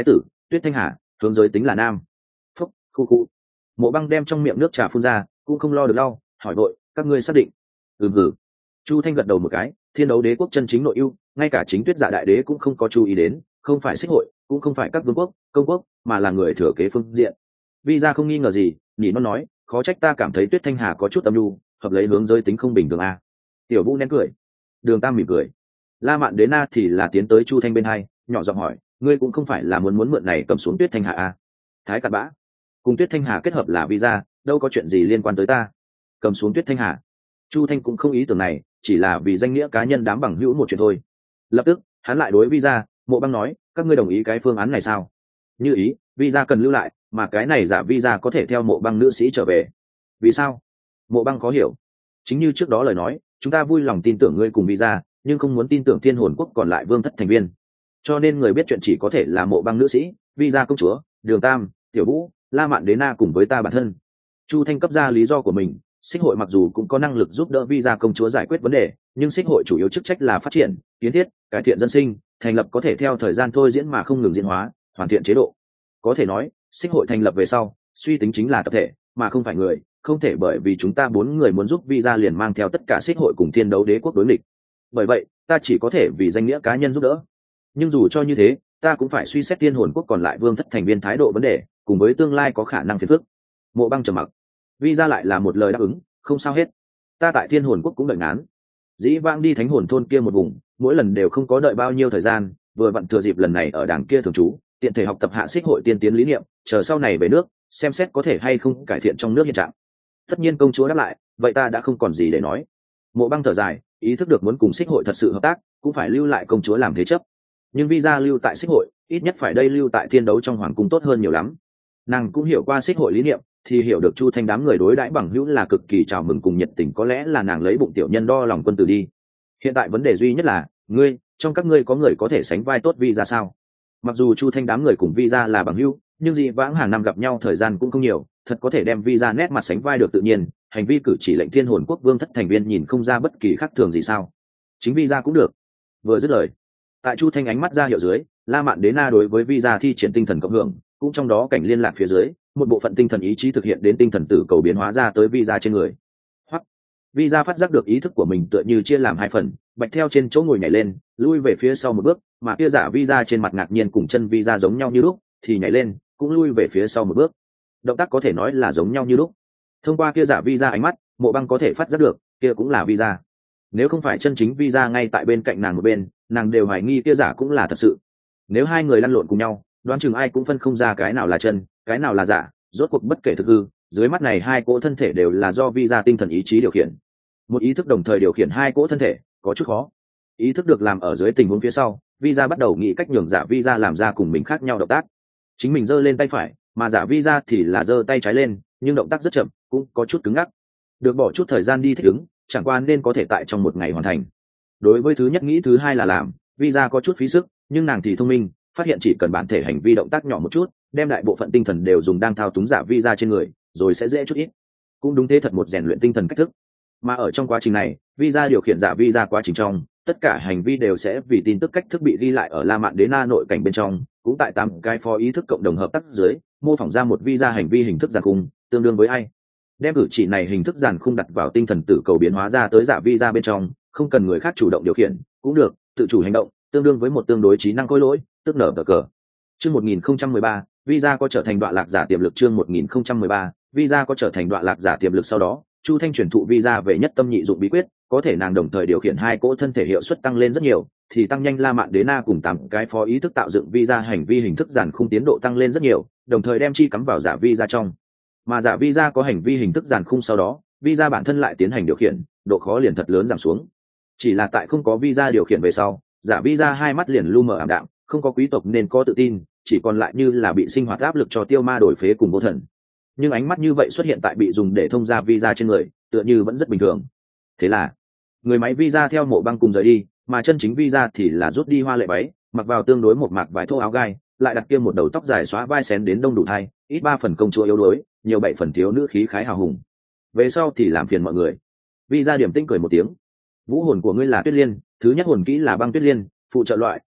Tuyết Thanh Hà, hướng giới tính là nam. Phúc, khu khu. Mộ Băng đem trong miệng nước trà phun ra, cũng không lo được đau, hỏi vội, các ngươi xác định? Ừ. Chu Thanh gật đầu một cái, Thiên Đấu Đế quốc chân chính nội ưu, ngay cả chính Tuyết Dạ đại đế cũng không có chú ý đến, không phải xích hội, cũng không phải các vương quốc, công quốc, mà là người thừa kế phương diện. Visa không nghi ngờ gì, nhỉ nó nói, khó trách ta cảm thấy Tuyết Thanh Hà có chút âm nhu, hợp lấy hướng giới tính không bình thường a. Tiểu Vũ nén cười, Đường Tam mỉm cười. La Mạn Đế Na thì là tiến tới Chu Thanh bên hai, nhỏ giọng hỏi, ngươi cũng không phải là muốn mượn này cầm xuống Tuyết Thanh Hà a? Thái Cát Bã, cùng Tuyết Thanh Hà kết hợp là Visa, đâu có chuyện gì liên quan tới ta. Cầm xuống Tuyết Thanh Hà. Chu Thanh cũng không ý tưởng này, chỉ là vì danh nghĩa cá nhân đám bằng hữu một chuyện thôi. Lập tức hắn lại đối Visa, Mộ Băng nói, các ngươi đồng ý cái phương án này sao? Như ý, Visa cần lưu lại, mà cái này giả Visa có thể theo Mộ Băng nữ sĩ trở về. Vì sao? Mộ Băng khó hiểu. Chính như trước đó lời nói, chúng ta vui lòng tin tưởng ngươi cùng Visa, nhưng không muốn tin tưởng Thiên Hồn quốc còn lại vương thất thành viên. Cho nên người biết chuyện chỉ có thể là Mộ Băng nữ sĩ, Visa công chúa, Đường Tam, Tiểu Vũ, La Mạn Đế Na cùng với ta bản thân. Chu Thanh cấp ra lý do của mình. Xích hội mặc dù cũng có năng lực giúp đỡ Visa công chúa giải quyết vấn đề, nhưng xích hội chủ yếu chức trách là phát triển, kiến thiết, cải thiện dân sinh, thành lập có thể theo thời gian thôi diễn mà không ngừng diễn hóa, hoàn thiện chế độ. Có thể nói, xích hội thành lập về sau, suy tính chính là tập thể, mà không phải người, không thể bởi vì chúng ta 4 người muốn giúp Visa liền mang theo tất cả xích hội cùng Thiên Đấu Đế quốc đối nghịch. Bởi vậy, ta chỉ có thể vì danh nghĩa cá nhân giúp đỡ. Nhưng dù cho như thế, ta cũng phải suy xét Thiên Hồn quốc còn lại vương thất thành viên thái độ vấn đề, cùng với tương lai có khả năng phiền phức. Mộ Băng trầm mặc. Visa lại là một lời đáp ứng, không sao hết. Ta tại Thiên Hồn quốc cũng đợi ngán. Dĩ vãng đi Thánh Hồn thôn kia một vùng, mỗi lần đều không có đợi bao nhiêu thời gian, vừa vặn thừa dịp lần này ở đảng kia thường trú, tiện thể học tập hạ xích hội tiên tiến lý niệm, chờ sau này về nước, xem xét có thể hay không cải thiện trong nước hiện trạng. Tất nhiên công chúa đáp lại, vậy ta đã không còn gì để nói. Mộ Băng thở dài, ý thức được muốn cùng xích hội thật sự hợp tác, cũng phải lưu lại công chúa làm thế chấp. Nhưng Visa lưu tại xích hội, ít nhất phải đây lưu tại Thiên Đấu trong hoàng cung tốt hơn nhiều lắm. Nàng cũng hiểu qua xích hội lý niệm, thì hiểu được Chu Thanh đám người đối đãi bằng hữu là cực kỳ chào mừng cùng nhiệt tình, có lẽ là nàng lấy bụng tiểu nhân đo lòng quân tử đi. Hiện tại vấn đề duy nhất là, ngươi, trong các ngươi có người có thể sánh vai tốt Visa sao? Mặc dù Chu Thanh đám người cùng Visa là bằng hữu, nhưng dị vãng hàng năm gặp nhau thời gian cũng không nhiều, thật có thể đem Visa nét mặt sánh vai được tự nhiên, hành vi cử chỉ lệnh Thiên Hồn quốc vương thất thành viên nhìn không ra bất kỳ khác thường gì sao? Chính Visa cũng được. Vừa dứt lời, tại Chu Thanh ánh mắt ra hiệu dưới, La Mạn Đế Na đối với Visa thi triển tinh thần cộng hưởng, cũng trong đó cảnh liên lạc phía dưới, một bộ phận tinh thần ý chí thực hiện đến tinh thần tử cầu biến hóa ra tới Visa trên người. Hoặc Visa phát giác được ý thức của mình tựa như chia làm 2 phần, bạch theo trên chỗ ngồi nhảy lên, lui về phía sau một bước, mà kia giả Visa trên mặt ngạc nhiên cùng chân Visa giống nhau như lúc, thì nhảy lên, cũng lui về phía sau một bước. Động tác có thể nói là giống nhau như lúc. Thông qua kia giả Visa ánh mắt, Mộ Băng có thể phát giác được, kia cũng là Visa. Nếu không phải chân chính Visa ngay tại bên cạnh nàng một bên, nàng đều hoài nghi kia giả cũng là thật sự. Nếu hai người lăn lộn cùng nhau, đoán chừng ai cũng phân không ra cái nào là chân, cái nào là giả. Rốt cuộc bất kể thực hư, dưới mắt này hai cỗ thân thể đều là do Visa tinh thần ý chí điều khiển. Một ý thức đồng thời điều khiển hai cỗ thân thể, có chút khó. Ý thức được làm ở dưới tình huống phía sau, Visa bắt đầu nghĩ cách nhường giả Visa làm ra cùng mình khác nhau động tác. Chính mình giơ lên tay phải, mà giả Visa thì là giơ tay trái lên, nhưng động tác rất chậm, cũng có chút cứng ngắc. Được bỏ chút thời gian đi thích ứng, chẳng qua nên có thể tại trong một ngày hoàn thành. Đối với thứ nhất nghĩ thứ hai là làm, Visa có chút phí sức, nhưng nàng thì thông minh, phát hiện chỉ cần bản thể hành vi động tác nhỏ một chút, đem đại bộ phận tinh thần đều dùng đang thao túng giả Visa trên người, rồi sẽ dễ chút ít. Cũng đúng thế, thật một rèn luyện tinh thần cách thức. Mà ở trong quá trình này, Visa điều khiển giả Visa quá trình trong, tất cả hành vi đều sẽ vì tin tức cách thức bị ghi lại ở La Mạn Đế Na nội cảnh bên trong, cũng tại 8 cái phó ý thức cộng đồng hợp tác dưới, mô phỏng ra một Visa hành vi hình thức giàn khung, tương đương với ai. Đem cử chỉ này hình thức giàn khung đặt vào tinh thần tử cầu biến hóa ra tới giả Visa bên trong, không cần người khác chủ động điều khiển, cũng được, tự chủ hành động, tương đương với một tương đối trí năng khối lỗi, tức nở cờ. Chương 1013, Visa có trở thành đọa lạc giả tiềm lực. Chương 1013, Visa có trở thành đọa lạc giả tiềm lực. Sau đó, Chu Thanh chuyển thụ Visa về nhất tâm nhị dụng bí quyết, có thể nàng đồng thời điều khiển hai cỗ thân thể hiệu suất tăng lên rất nhiều, thì tăng nhanh La Mạn Đế Na cùng 8 cái phó ý thức tạo dựng Visa hành vi hình thức giàn khung tiến độ tăng lên rất nhiều, đồng thời đem chi cắm vào giả Visa trong. Mà giả Visa có hành vi hình thức giàn khung sau đó, Visa bản thân lại tiến hành điều khiển, độ khó liền thật lớn giảm xuống. Chỉ là tại không có Visa điều khiển về sau, giả Visa hai mắt liền lu mờ ảm đạm, không có quý tộc nên có tự tin, chỉ còn lại như là bị sinh hoạt áp lực cho tiêu ma đổi phế cùng vô thần. Nhưng ánh mắt như vậy xuất hiện tại bị dùng để thông ra Visa trên người, tựa như vẫn rất bình thường. Thế là người máy Visa theo Mộ Băng cùng rời đi, mà chân chính Visa thì là rút đi hoa lệ váy, mặc vào tương đối một mạc vải thô áo gai, lại đặt kia một đầu tóc dài xóa vai xén đến đông đủ thai, ít 3 phần công chúa yếu đuối, nhiều 7 phần thiếu nữ khí khái hào hùng. Về sau thì làm phiền mọi người. Visa điểm tinh cười một tiếng. Vũ hồn của ngươi là Tuyết Liên, thứ nhất hồn kỹ là Băng Tuyết Liên, phụ trợ loại,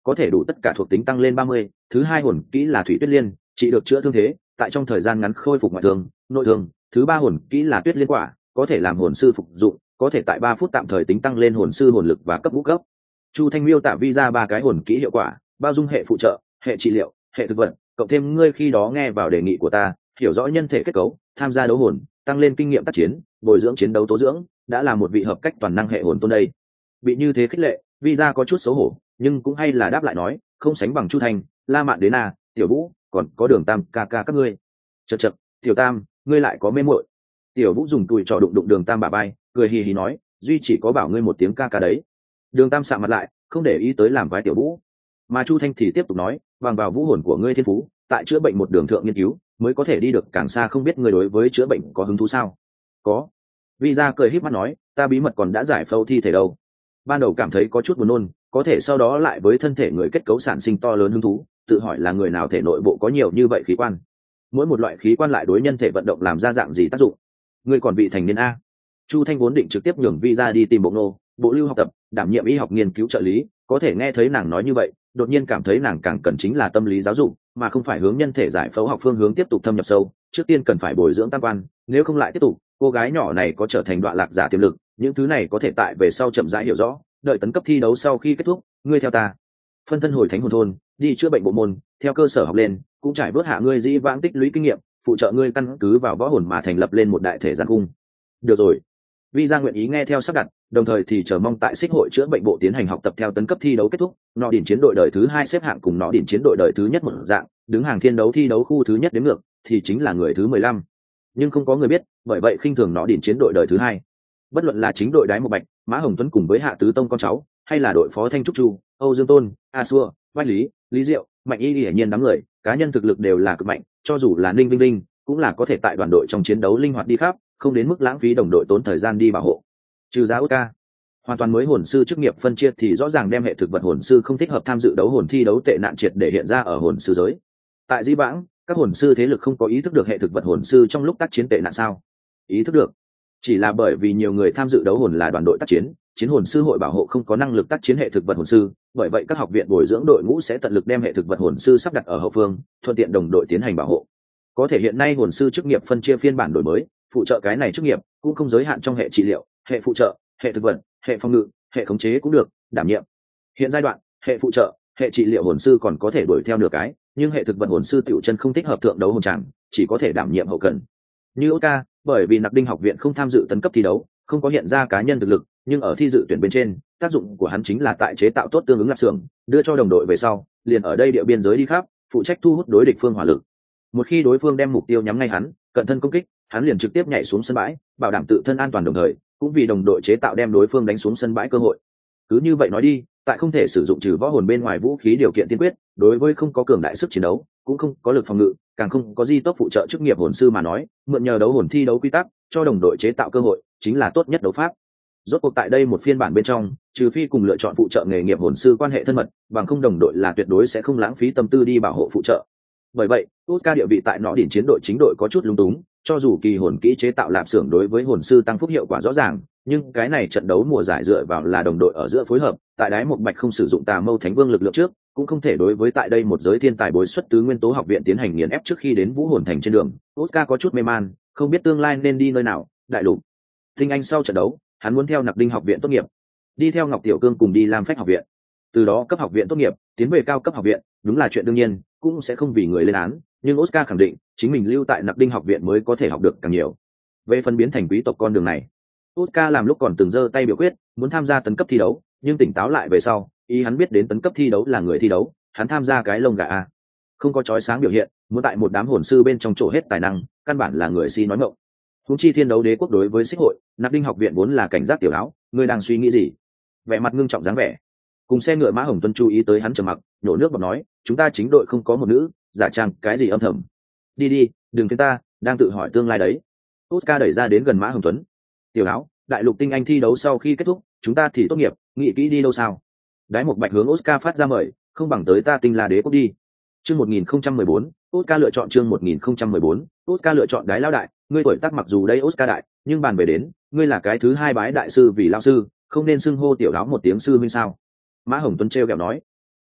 có thể đủ tất cả thuộc tính tăng lên 30. Thứ hai hồn kỹ là thủy tuyết liên, chỉ được chữa thương thế, tại trong thời gian ngắn khôi phục ngoại thương nội thương. Thứ ba hồn kỹ là tuyết liên quả, có thể làm hồn sư phục dụng, có thể tại 3 phút tạm thời tính tăng lên hồn sư hồn lực và cấp vũ cấp. Chu Thanh miêu tả vi ra 3 cái hồn kỹ hiệu quả, bao dung hệ phụ trợ, hệ trị liệu, hệ thực vật, cộng thêm ngươi khi đó nghe vào đề nghị của ta, hiểu rõ nhân thể kết cấu, tham gia đấu hồn, tăng lên kinh nghiệm tác chiến, bồi dưỡng chiến đấu tố dưỡng, đã là một vị hợp cách toàn năng hệ hồn tôn đây. Bị như thế khích lệ, vi ra có chút xấu hổ, nhưng cũng hay là đáp lại nói, không sánh bằng Chu Thanh, La Mạn Đến Na, Tiểu Vũ, còn có Đường Tam ca ca các ngươi. Chậc chậc, Tiểu Tam, ngươi lại có mê muội. Tiểu Vũ dùng tùi trò đụng đụng Đường Tam bả vai, cười hì hì nói, duy chỉ có bảo ngươi một tiếng ca ca đấy. Đường Tam sạm mặt lại, không để ý tới làm vái Tiểu Vũ. Mà Chu Thanh thì tiếp tục nói, bằng vào vũ hồn của ngươi thiên phú, tại chữa bệnh một đường thượng nghiên cứu, mới có thể đi được càng xa, không biết ngươi đối với chữa bệnh có hứng thú sao? Có. Vi ra cười híp mắt nói, ta bí mật còn đã giải phẫu thi thể đâu. Ban đầu cảm thấy có chút buồn nôn, có thể sau đó lại với thân thể người kết cấu sản sinh to lớn hứng thú, tự hỏi là người nào thể nội bộ có nhiều như vậy khí quan, mỗi một loại khí quan lại đối nhân thể vận động làm ra dạng gì tác dụng. Ngươi còn vị thành niên a? Chu Thanh vốn định trực tiếp nhường vi ra đi tìm bộ nô bộ lưu học tập, đảm nhiệm y học nghiên cứu trợ lý, có thể nghe thấy nàng nói như vậy, đột nhiên cảm thấy nàng càng cần chính là tâm lý giáo dục, mà không phải hướng nhân thể giải phẫu học phương hướng tiếp tục thâm nhập sâu. Trước tiên cần phải bồi dưỡng tam quan, nếu không lại tiếp tục, cô gái nhỏ này có trở thành đoạn lạc giả tiềm lực, những thứ này có thể tại về sau chậm rãi hiểu rõ. Đợi tấn cấp thi đấu sau khi kết thúc, ngươi theo ta phân thân hồi thánh hồn thôn, đi chữa bệnh bộ môn, theo cơ sở học lên, cũng trải bớt hạ ngươi dĩ vãng tích lũy kinh nghiệm, phụ trợ ngươi căn cứ vào võ hồn mà thành lập lên một đại thể gian cung. Được rồi. Vi ra nguyện ý nghe theo sắp đặt, đồng thời thì chờ mong tại xích hội chữa bệnh bộ tiến hành học tập theo tấn cấp thi đấu kết thúc. Nọ đỉnh chiến đội đời thứ 2 xếp hạng cùng nọ đỉnh chiến đội đời thứ nhất một dạng, đứng hàng thiên đấu thi đấu khu thứ nhất đến ngược, thì chính là người thứ 15. Nhưng không có người biết, bởi vậy khinh thường nọ đỉnh chiến đội đời thứ 2. Bất luận là chính đội đái một bạch, Mã Hồng Tuấn cùng với Hạ Tứ Tông con cháu, hay là đội phó Thanh Trúc Chu, Âu Dương Tôn, A Xua, Bách Lý, Lý Diệu, Mạnh Y hiển nhiên đám người, cá nhân thực lực đều là cực mạnh, cho dù là Ninh Vinh Linh, cũng là có thể tại đoàn đội trong chiến đấu linh hoạt đi khắp, không đến mức lãng phí đồng đội tốn thời gian đi bảo hộ. Trừ giá Oscar, hoàn toàn mới hồn sư chức nghiệp phân chia thì rõ ràng đem hệ thực vật hồn sư không thích hợp tham dự đấu hồn thi đấu tệ nạn triệt để hiện ra ở hồn sư giới. Tại Di Vãng, các hồn sư thế lực không có ý thức được hệ thực vật hồn sư trong lúc tác chiến tệ nạn sao? Ý thức được, chỉ là bởi vì nhiều người tham dự đấu hồn là đoàn đội tác chiến, chiến hồn sư hội bảo hộ không có năng lực tác chiến hệ thực vật hồn sư, bởi vậy các học viện bồi dưỡng đội ngũ sẽ tận lực đem hệ thực vật hồn sư sắp đặt ở hậu phương, thuận tiện đồng đội tiến hành bảo hộ. Có thể hiện nay hồn sư chức nghiệp phân chia phiên bản đổi mới, phụ trợ cái này chức nghiệp cũng không giới hạn trong hệ trị liệu, hệ phụ trợ, hệ thực vật, hệ phòng ngự, hệ khống chế cũng được đảm nhiệm. Hiện giai đoạn, hệ phụ trợ, hệ trị liệu hồn sư còn có thể đuổi theo nửa cái, nhưng hệ thực vật hồn sư tiểu chân không thích hợp thượng đấu hồn tràng, chỉ có thể đảm nhiệm hậu cần. Như Oscar, bởi vì Nặc Đinh học viện không tham dự tấn cấp thi đấu, không có hiện ra cá nhân thực lực, nhưng ở thi dự tuyển bên trên, tác dụng của hắn chính là tại chế tạo tốt tương ứng lạp xưởng, đưa cho đồng đội về sau, liền ở đây địa biên giới đi khắp, phụ trách thu hút đối địch phương hỏa lực. Một khi đối phương đem mục tiêu nhắm ngay hắn, cận thân công kích, hắn liền trực tiếp nhảy xuống sân bãi, bảo đảm tự thân an toàn, đồng thời cũng vì đồng đội chế tạo đem đối phương đánh xuống sân bãi cơ hội. Cứ như vậy nói đi, tại không thể sử dụng trừ võ hồn bên ngoài vũ khí điều kiện tiên quyết, đối với không có cường đại sức chiến đấu, cũng không có lực phòng ngự, càng không có di tốc phụ trợ chức nghiệp hồn sư mà nói, mượn nhờ đấu hồn thi đấu quy tắc, cho đồng đội chế tạo cơ hội, chính là tốt nhất đấu pháp. Rốt cuộc tại đây một phiên bản bên trong, trừ phi cùng lựa chọn phụ trợ nghề nghiệp hồn sư quan hệ thân mật, bằng không đồng đội là tuyệt đối sẽ không lãng phí tâm tư đi bảo hộ phụ trợ. Bởi vậy, Oscar địa vị tại nọ đỉnh chiến đội chính đội có chút lung túng, cho dù kỳ hồn kỹ chế tạo lạp xưởng đối với hồn sư tăng phúc hiệu quả rõ ràng, nhưng cái này trận đấu mùa giải dựa vào là đồng đội ở giữa phối hợp, tại đái một bạch không sử dụng tà mâu thánh vương lực lượng trước, cũng không thể đối với tại đây một giới thiên tài bồi xuất tứ nguyên tố học viện tiến hành nghiền ép. Trước khi đến Vũ Hồn Thành trên đường, Oscar có chút mê man, không biết tương lai nên đi nơi nào. Đại lục Tinh Anh sau trận đấu, hắn muốn theo Nặc Đinh học viện tốt nghiệp, đi theo Ngọc Tiểu Cương cùng đi Lam Phách học viện, từ đó cấp học viện tốt nghiệp, tiến về cao cấp học viện, đúng là chuyện đương nhiên, cũng sẽ không vì người lên án, nhưng Oscar khẳng định chính mình lưu tại Nặc Đinh học viện mới có thể học được càng nhiều. Về phần biến thành quý tộc con đường này, Oscar làm lúc còn từng giơ tay biểu quyết muốn tham gia tấn cấp thi đấu, nhưng tỉnh táo lại về sau, ý hắn biết đến tấn cấp thi đấu là người thi đấu, hắn tham gia cái lông gà a. Không có chói sáng biểu hiện, muốn tại một đám hồn sư bên trong chỗ hết tài năng, căn bản là người si nói ngọng. Huống chi thiên đấu đế quốc đối với xích hội, Nặc Đinh học viện vốn là cảnh giác tiểu áo, ngươi đang suy nghĩ gì? Vẻ mặt ngưng trọng dáng vẻ. Cùng xe ngựa Mã Hồng Tuân chú ý tới hắn trầm mặc, nhổ nước bọt nói, chúng ta chính đội không có một nữ, giả trang cái gì âm thầm. Đi đi, đừng phiền ta, đang tự hỏi tương lai đấy. Oscar đẩy ra đến gần Mã Hồng Tuấn. Tiểu áo, đại lục tinh anh thi đấu sau khi kết thúc, chúng ta thì tốt nghiệp, nghĩ kỹ đi đâu sao? Đái một bạch hướng Oscar phát ra mời, không bằng tới ta Tinh La đế quốc đi. Chương 1014, Oscar lựa chọn chương 1014, Oscar lựa chọn Đái lão đại, ngươi tuổi tác mặc dù đây Oscar đại, nhưng bàn về đến, ngươi là cái thứ hai bái đại sư vì lão sư, không nên xưng hô tiểu áo một tiếng sư huynh sao? Mã Hồng Tuấn trêu ghẹo nói.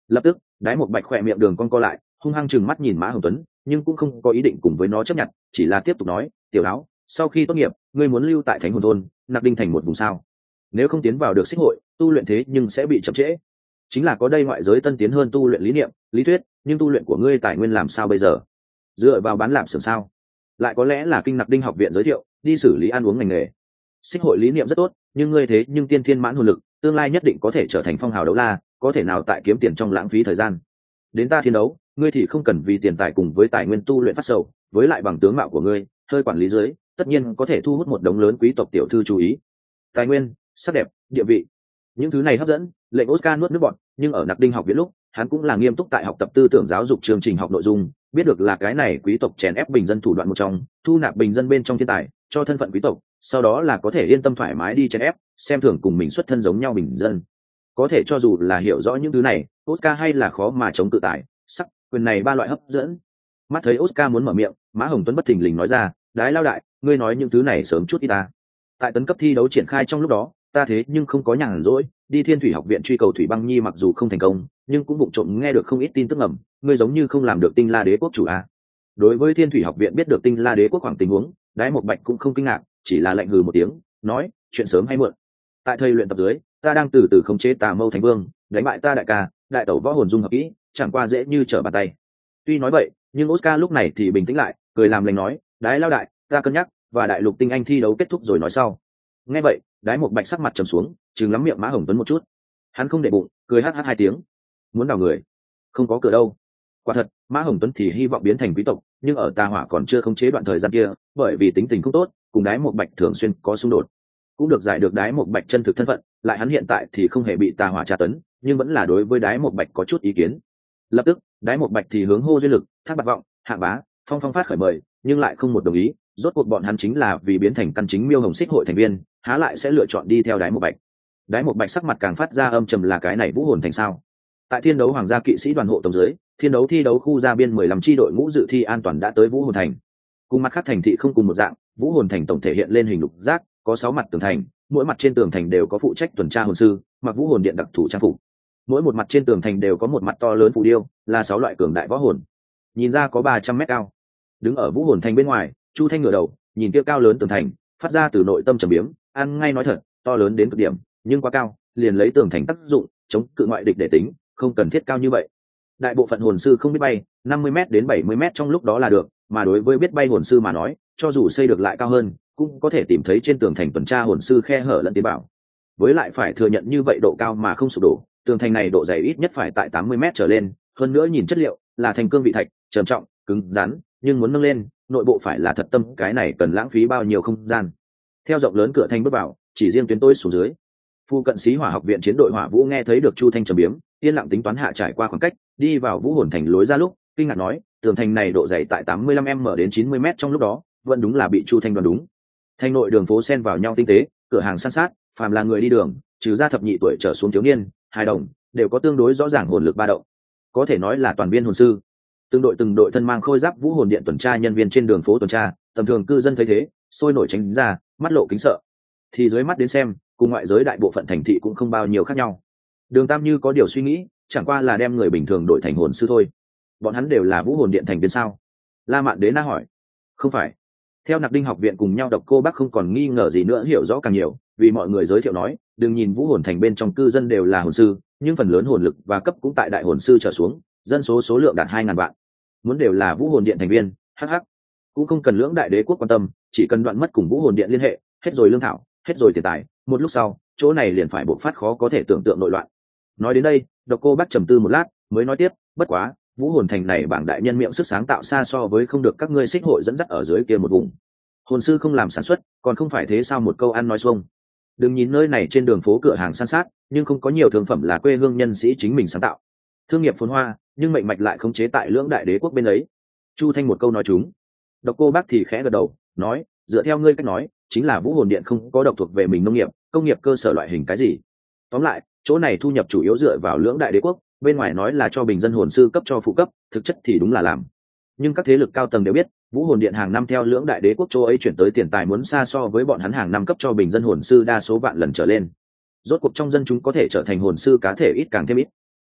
Lập tức đái một bạch khỏe miệng đường cong co lại, hung hăng chừng mắt nhìn Mã Hồng Tuấn, nhưng cũng không có ý định cùng với nó chấp nhận, chỉ là tiếp tục nói, tiểu áo, sau khi tốt nghiệp ngươi muốn lưu tại Thánh Hồn thôn Nặc Đinh thành một vùng sao? Nếu không tiến vào được xích hội tu luyện thế nhưng sẽ bị chậm trễ. Chính là có đây ngoại giới tân tiến hơn tu luyện lý niệm lý thuyết, nhưng tu luyện của ngươi tài nguyên làm sao bây giờ? Dựa vào bán lạp xưởng sao? Lại có lẽ là kinh Nặc Đinh học viện giới thiệu đi xử lý ăn uống ngành nghề. Xích hội lý niệm rất tốt, nhưng ngươi thế nhưng tiên thiên mãn hồn lực, tương lai nhất định có thể trở thành phong hào đấu la, có thể nào tại kiếm tiền trong lãng phí thời gian. Đến ta thiên đấu, ngươi thì không cần vì tiền tài cùng với tài nguyên tu luyện phát sầu, với lại bằng tướng mạo của ngươi, hơi quản lý dưới, tất nhiên có thể thu hút một đống lớn quý tộc tiểu thư chú ý. Tài nguyên, sắc đẹp, địa vị, những thứ này hấp dẫn, lệnh Oscar nuốt nước bọt, nhưng ở Nặc Đinh học viện lúc, hắn cũng là nghiêm túc tại học tập tư tưởng giáo dục chương trình học nội dung, biết được là cái này quý tộc chèn ép bình dân thủ đoạn một trong, thu nạp bình dân bên trong thiên tài, cho thân phận quý tộc, sau đó là có thể yên tâm thoải mái đi chèn ép, xem thường cùng mình xuất thân giống nhau bình dân. Có thể cho dù là hiểu rõ những thứ này, Oscar hay là khó mà chống tự tại, sắc, quyền này ba loại hấp dẫn. Mắt thấy Oscar muốn mở miệng, Mã Hồng Tuấn bất thình lình nói ra, đái lao đại, ngươi nói những thứ này sớm chút đi ta. Tại tấn cấp thi đấu triển khai trong lúc đó, ta thế nhưng không có nhàn rỗi, đi Thiên Thủy học viện truy cầu Thủy Băng Nhi, mặc dù không thành công, nhưng cũng vụng trộm nghe được không ít tin tức ngầm, ngươi giống như không làm được Tinh La Đế quốc chủ à? Đối với Thiên Thủy học viện biết được Tinh La Đế quốc khoảng tình huống, Đái Một Bạch cũng không kinh ngạc, chỉ là lạnh hừ một tiếng, nói, chuyện sớm hay muộn. Tại thầy luyện tập dưới, ta đang từ từ khống chế Tà Mâu Thành Vương, đánh bại ta đại ca, đại tẩu võ hồn dung hợp kỹ, chẳng qua dễ như trở bàn tay. Tuy nói vậy, nhưng Oscar lúc này thì bình tĩnh lại, cười làm lành nói, Đái lao đại, ta cân nhắc, và đại lục tinh anh thi đấu kết thúc rồi nói sau. Nghe vậy, Đái Một Bạch sắc mặt trầm xuống, trừng lắm miệng Mã Hồng Tuấn một chút. Hắn không để bụng, cười hắt hắt hai tiếng. Muốn đào người, không có cửa đâu. Quả thật, Mã Hồng Tuấn thì hy vọng biến thành quý tộc, nhưng ở Tà Hỏa còn chưa khống chế đoạn thời gian kia, bởi vì tính tình không tốt, cùng Đái Một Bạch thường xuyên có xung đột. Cũng được giải được Đái Một Bạch chân thực thân phận, lại hắn hiện tại thì không hề bị Tà Hỏa tra tấn, nhưng vẫn là đối với Đái Một Bạch có chút ý kiến. Lập tức, Đái Một Bạch thì hướng hô duyên lực, Thác Bạt Vọng, Hạng Bá, Phong Phong phát khởi mời, nhưng lại không một đồng ý. Rốt cuộc bọn hắn chính là vì biến thành căn chính Miêu Hồng Xích hội thành viên, há lại sẽ lựa chọn đi theo Đái Một Bạch. Đái Một Bạch sắc mặt càng phát ra âm trầm, là cái này Vũ Hồn thành sao? Tại Thiên đấu hoàng gia kỵ sĩ đoàn hộ tổng dưới, Thiên đấu thi đấu khu gia biên 15 chi đội ngũ dự thi an toàn đã tới Vũ Hồn thành. Cùng mặt khác thành thị không cùng một dạng, Vũ Hồn thành tổng thể hiện lên hình lục giác, có 6 mặt tường thành, mỗi mặt trên tường thành đều có phụ trách tuần tra hồn sư, mặc Vũ Hồn điện đặc thù trang phục. Mỗi một mặt trên tường thành đều có một mặt to lớn phù điêu, là 6 loại cường đại võ hồn. Nhìn ra có 300 mét cao. Đứng ở Vũ Hồn thành bên ngoài, Chu Thanh ngửa đầu, nhìn kia cao lớn tường thành, phát ra từ nội tâm trầm biếm, ăn ngay nói thật, to lớn đến cực điểm, nhưng quá cao, liền lấy tường thành tác dụng chống cự ngoại địch để tính, không cần thiết cao như vậy. Đại bộ phận hồn sư không biết bay, 50m đến 70m trong lúc đó là được, mà đối với biết bay hồn sư mà nói, cho dù xây được lại cao hơn, cũng có thể tìm thấy trên tường thành tuần tra hồn sư khe hở lẫn tiến bảo. Với lại phải thừa nhận như vậy độ cao mà không sụp đổ, tường thành này độ dày ít nhất phải tại 80m trở lên, hơn nữa nhìn chất liệu là thành cương vị thạch, trầm trọng, cứng rắn, nhưng muốn nâng lên, nội bộ phải là thật tâm, cái này cần lãng phí bao nhiêu không gian. Theo rộng lớn cửa thành bước vào, chỉ riêng tuyến tối xuống dưới, phu cận sĩ hỏa học viện chiến đội hỏa vũ nghe thấy được Chu Thanh trầm biếm, yên lặng tính toán hạ trải qua khoảng cách, đi vào Vũ Hồn thành lối ra lúc, kinh ngạc nói, tường thành này độ dày tại 85m đến 90m trong lúc đó, vẫn đúng là bị Chu Thanh đoán đúng. Thành nội đường phố xen vào nhau tinh tế, cửa hàng san sát, phàm là người đi đường, trừ ra thập nhị tuổi trở xuống thiếu niên, hài đồng, đều có tương đối rõ ràng hồn lực ba động, có thể nói là toàn viên hồn sư. Từng đội thân mang khôi giáp Vũ Hồn điện tuần tra nhân viên trên đường phố tuần tra, tầm thường cư dân thấy thế, sôi nổi tránh ra, mắt lộ kính sợ. Thì dưới mắt đến xem, cùng ngoại giới đại bộ phận thành thị cũng không bao nhiêu khác nhau. Đường Tam như có điều suy nghĩ, chẳng qua là đem người bình thường đổi thành hồn sư thôi. Bọn hắn đều là Vũ Hồn điện thành viên sao? La Mạn Đế na hỏi. Không phải. Theo Nặc Đinh học viện cùng nhau Độc Cô Bác không còn nghi ngờ gì nữa hiểu rõ càng nhiều, vì mọi người giới thiệu nói, đừng nhìn Vũ Hồn thành bên trong cư dân đều là hồn sư, nhưng phần lớn hồn lực và cấp cũng tại đại hồn sư trở xuống, dân số lượng đạt 2000 vạn. Muốn đều là Vũ Hồn điện thành viên, hắc. Cũng không cần lưỡng đại đế quốc quan tâm, chỉ cần đoạn mất cùng Vũ Hồn điện liên hệ, hết rồi lương thảo, hết rồi tiền tài, một lúc sau, chỗ này liền phải bộc phát khó có thể tưởng tượng nội loạn. Nói đến đây, Độc Cô Bác trầm tư một lát, mới nói tiếp, bất quá, Vũ Hồn thành này bảng đại nhân miệng sức sáng tạo xa so với không được các ngươi xích hội dẫn dắt ở dưới kia một vùng. Hồn sư không làm sản xuất, còn không phải thế sao? Một câu ăn nói xuông. Đừng nhìn nơi này trên đường phố cửa hàng san sát, nhưng không có nhiều thương phẩm là quê hương nhân sĩ chính mình sáng tạo. Thương nghiệp phồn hoa, nhưng mệnh mạch lại khống chế tại lưỡng đại đế quốc bên ấy. Chu Thanh một câu nói chúng. Độc Cô Bác thì khẽ gật đầu, nói, dựa theo ngươi cách nói, chính là Vũ Hồn điện không có độc thuộc về mình nông nghiệp, công nghiệp cơ sở loại hình cái gì. Tóm lại, chỗ này thu nhập chủ yếu dựa vào lưỡng đại đế quốc, bên ngoài nói là cho bình dân hồn sư cấp cho phụ cấp, thực chất thì đúng là làm. Nhưng các thế lực cao tầng đều biết, Vũ Hồn điện hàng năm theo lưỡng đại đế quốc chỗ ấy chuyển tới tiền tài muốn xa so với bọn hắn hàng năm cấp cho bình dân hồn sư đa số vạn lần trở lên. Rốt cuộc trong dân chúng có thể trở thành hồn sư cá thể ít càng thêm ít.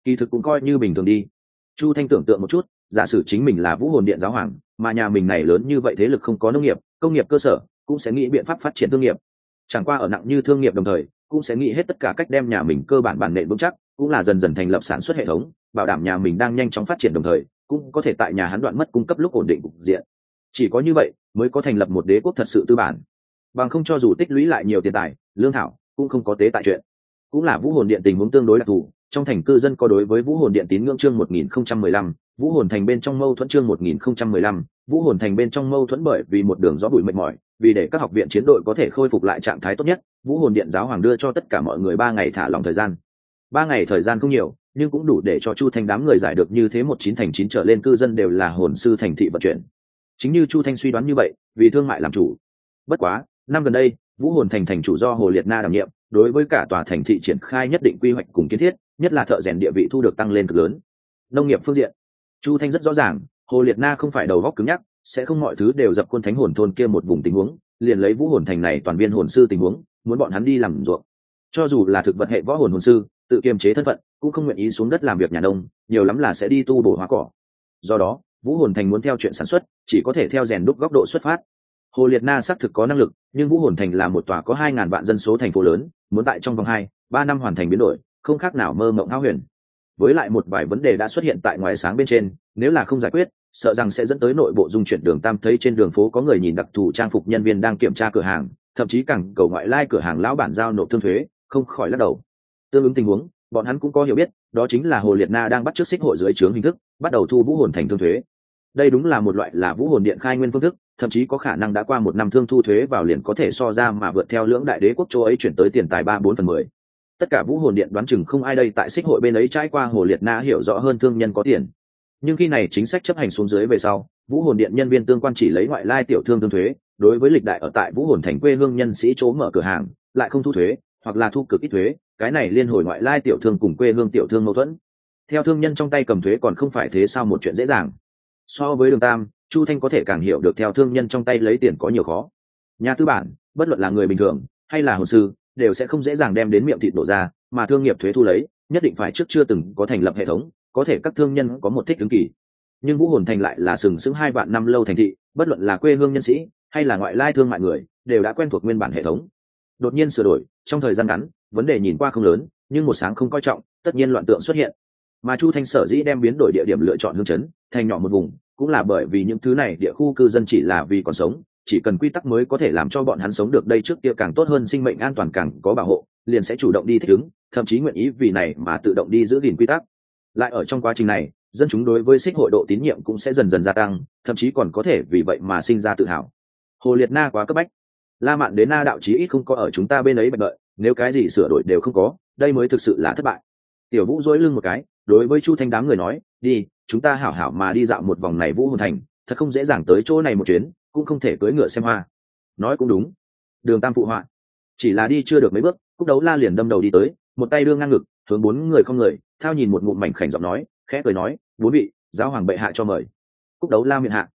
kỳ thực cũng coi như bình thường đi. Chu Thanh tưởng tượng một chút, giả sử chính mình là Vũ Hồn Điện giáo hoàng, mà nhà mình này lớn như vậy thế lực không có nông nghiệp công nghiệp cơ sở, cũng sẽ nghĩ biện pháp phát triển thương nghiệp. Chẳng qua ở nặng như thương nghiệp đồng thời cũng sẽ nghĩ hết tất cả cách đem nhà mình cơ bản bản nền vững chắc, cũng là dần dần thành lập sản xuất hệ thống, bảo đảm nhà mình đang nhanh chóng phát triển đồng thời cũng có thể tại nhà hắn đoạn mất cung cấp lúc ổn định cục diện. Chỉ có như vậy mới có thành lập một đế quốc thật sự tư bản, bằng không cho dù tích lũy lại nhiều tiền tài lương thảo cũng không có tế tại chuyện. Cũng là Vũ Hồn Điện tình huống tương đối đặc thù, trong thành cư dân có đối với Vũ Hồn Điện tín ngưỡng chương 1015, Vũ Hồn Thành bên trong mâu thuẫn chương 1015, Vũ Hồn Thành bên trong mâu thuẫn bởi vì một đường gió bụi mệt mỏi, vì để các học viện chiến đội có thể khôi phục lại trạng thái tốt nhất, Vũ Hồn Điện giáo hoàng đưa cho tất cả mọi người 3 ngày thả lỏng thời gian. 3 ngày thời gian không nhiều, nhưng cũng đủ để cho Chu Thanh đám người giải được như thế 19 thành 9 trở lên cư dân đều là hồn sư thành thị vận chuyển. Chính như Chu Thanh suy đoán như vậy, vì thương mại làm chủ. Bất quá, năm gần đây, Vũ Hồn Thành thành chủ do Hồ Liệt Na đảm nhiệm, đối với cả tòa thành thị triển khai nhất định quy hoạch cùng kiến thiết, nhất là thợ rèn địa vị thu được tăng lên cực lớn. Nông nghiệp phương diện, Chu Thanh rất rõ ràng, Hồ Liệt Na không phải đầu óc cứng nhắc, sẽ không mọi thứ đều dập khuôn thánh hồn thôn kia một vùng tình huống, liền lấy Vũ Hồn Thành này toàn viên hồn sư tình huống, muốn bọn hắn đi làm ruộng. Cho dù là thực vật hệ võ hồn hồn sư, tự kiềm chế thân phận, cũng không nguyện ý xuống đất làm việc nhà nông, nhiều lắm là sẽ đi tu bổ hoa cỏ. Do đó, Vũ Hồn Thành muốn theo chuyện sản xuất, chỉ có thể theo rèn đúc góc độ xuất phát. Hồ Liệt Na xác thực có năng lực, nhưng Vũ Hồn Thành là một tòa có 2.000 vạn dân số thành phố lớn, muốn tại trong vòng 2-3 năm hoàn thành biến đổi, không khác nào mơ mộng hão huyền. Với lại một vài vấn đề đã xuất hiện tại ngoài sáng bên trên, nếu là không giải quyết, sợ rằng sẽ dẫn tới nội bộ dung chuyển. Đường Tam thấy trên đường phố có người nhìn đặc thù trang phục nhân viên đang kiểm tra cửa hàng, thậm chí càng cầu ngoại lai cửa hàng lão bản giao nộp thương thuế, không khỏi lắc đầu. Tương ứng tình huống, bọn hắn cũng có hiểu biết, đó chính là Hồ Liệt Na đang bắt chước xích hội dưới trướng hình thức, bắt đầu thu Vũ Hồn Thành thương thuế. Đây đúng là một loại là Vũ Hồn Điện khai nguyên phương thức, thậm chí có khả năng đã qua 1 năm thương thu thuế vào liền có thể so ra mà vượt theo lưỡng đại đế quốc châu ấy chuyển tới tiền tài 3/4/10. Tất cả Vũ Hồn Điện đoán chừng không ai đây tại xích hội bên ấy trải qua Hồ Liệt Na hiểu rõ hơn thương nhân có tiền. Nhưng khi này chính sách chấp hành xuống dưới về sau, Vũ Hồn Điện nhân viên tương quan chỉ lấy ngoại lai tiểu thương thương thuế, đối với lịch đại ở tại Vũ Hồn Thành quê hương nhân sĩ chỗ mở cửa hàng, lại không thu thuế, hoặc là thu cực ít thuế, cái này liên hồi ngoại lai tiểu thương cùng quê hương tiểu thương mâu thuẫn. Theo thương nhân trong tay cầm thuế còn không phải thế sao một chuyện dễ dàng. So với Đường Tam, Chu Thanh có thể càng hiểu được theo thương nhân trong tay lấy tiền có nhiều khó. Nhà tư bản, bất luận là người bình thường hay là hồn sư, đều sẽ không dễ dàng đem đến miệng thịt đổ ra, mà thương nghiệp thuế thu lấy, nhất định phải trước chưa từng có thành lập hệ thống, có thể các thương nhân có một thích ứng kỳ. Nhưng Vũ Hồn Thành lại là sừng sững 2 vạn năm lâu thành thị, bất luận là quê hương nhân sĩ hay là ngoại lai thương mại người, đều đã quen thuộc nguyên bản hệ thống. Đột nhiên sửa đổi, trong thời gian ngắn, vấn đề nhìn qua không lớn, nhưng một sáng không coi trọng, tất nhiên loạn tượng xuất hiện. Mà Chu Thanh sở dĩ đem biến đổi địa điểm lựa chọn hương trấn thành nhỏ một vùng, cũng là bởi vì những thứ này địa khu cư dân chỉ là vì còn sống, chỉ cần quy tắc mới có thể làm cho bọn hắn sống được đây trước kia càng tốt hơn, sinh mệnh an toàn càng có bảo hộ, liền sẽ chủ động đi thích ứng, thậm chí nguyện ý vì này mà tự động đi giữ gìn quy tắc. Lại ở trong quá trình này, dân chúng đối với xích hội độ tín nhiệm cũng sẽ dần dần gia tăng, thậm chí còn có thể vì vậy mà sinh ra tự hào. Hồ Liệt Na quá cấp bách, La Mạn đến Na đạo chí ít không có ở chúng ta bên ấy bạch đợi, nếu cái gì sửa đổi đều không có, đây mới thực sự là thất bại. Tiểu Vũ duỗi lưng một cái, đối với Chu Thanh đám người nói, đi, chúng ta hảo hảo mà đi dạo một vòng này Vũ Hồn Thành, thật không dễ dàng tới chỗ này một chuyến, cũng không thể cưỡi ngựa xem hoa. Nói cũng đúng. Đường Tam phụ họa. Chỉ là đi chưa được mấy bước, Cúc Đấu La liền đâm đầu đi tới, một tay đưa ngang ngực, hướng 4 người không người, thao nhìn một ngụm mảnh khảnh giọng nói, khẽ cười nói, 4 vị, giáo hoàng bệ hạ cho mời. Cúc Đấu La miệng hạ.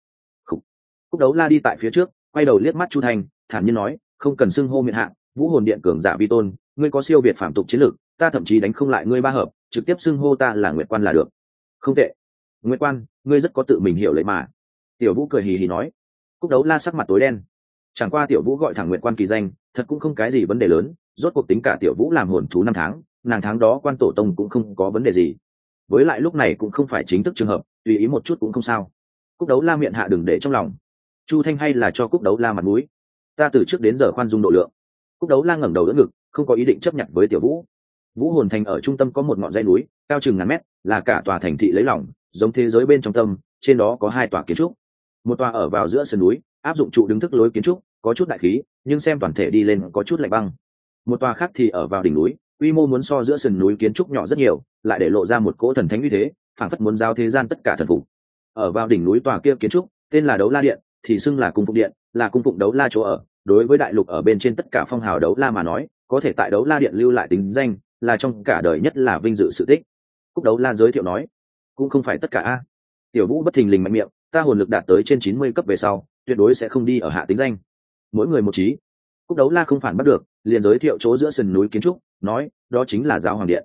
Cúc Đấu La đi tại phía trước, quay đầu liếc mắt Chu Thanh, thản nhiên nói, không cần xưng hô miệng hạ, Vũ Hồn Điện cường giả vi tôn, ngươi có siêu việt phạm tục chiến lược, ta thậm chí đánh không lại ngươi 3 hợp, trực tiếp xưng hô ta là Nguyệt Quan là được. Không tệ. Nguyệt Quan, ngươi rất có tự mình hiểu lấy mà. Tiểu Vũ cười hì hì nói. Cúc Đấu La sắc mặt tối đen. Chẳng qua Tiểu Vũ gọi thẳng Nguyệt Quan kỳ danh, thật cũng không cái gì vấn đề lớn, rốt cuộc tính cả Tiểu Vũ làm hồn thú 5 tháng, nàng tháng đó Quan tổ tông cũng không có vấn đề gì. Với lại lúc này cũng không phải chính thức trường hợp, tùy ý một chút cũng không sao. Cúc Đấu La miệng hạ đừng để trong lòng. Chu Thanh hay là cho Cúc Đấu La mặt mũi. Ta từ trước đến giờ khoan dung độ lượng. Cúc Đấu La ngẩng đầu đỡ ngực, không có ý định chấp nhận với Tiểu Vũ. Vũ Hồn Thành ở trung tâm có một ngọn dãy núi, cao chừng ngàn mét, là cả tòa thành thị lấy lỏng, giống thế giới bên trong tâm, trên đó có 2 tòa kiến trúc. Một tòa ở vào giữa sườn núi, áp dụng trụ đứng thức lối kiến trúc, có chút đại khí, nhưng xem toàn thể đi lên có chút lạnh băng. Một tòa khác thì ở vào đỉnh núi, quy mô muốn so giữa sườn núi kiến trúc nhỏ rất nhiều, lại để lộ ra một cỗ thần thánh uy thế, phảng phất muốn giao thế gian tất cả thần phục. Ở vào đỉnh núi tòa kia kiến trúc, tên là Đấu La Điện, thì xưng là cung phụng điện, là cung phụng Đấu La chỗ ở. Đối với đại lục ở bên trên tất cả phong hào Đấu La mà nói, có thể tại Đấu La Điện lưu lại tính danh, là trong cả đời nhất là vinh dự sự tích. Cúc Đấu La giới thiệu nói, cũng không phải tất cả a. Tiểu Vũ bất thình lình mạnh miệng, ta hồn lực đạt tới trên 90 cấp về sau, tuyệt đối sẽ không đi ở hạ tính danh. Mỗi người một chí. Cúc Đấu La không phản bắt được, liền giới thiệu chỗ giữa sườn núi kiến trúc, nói, đó chính là giáo hoàng điện.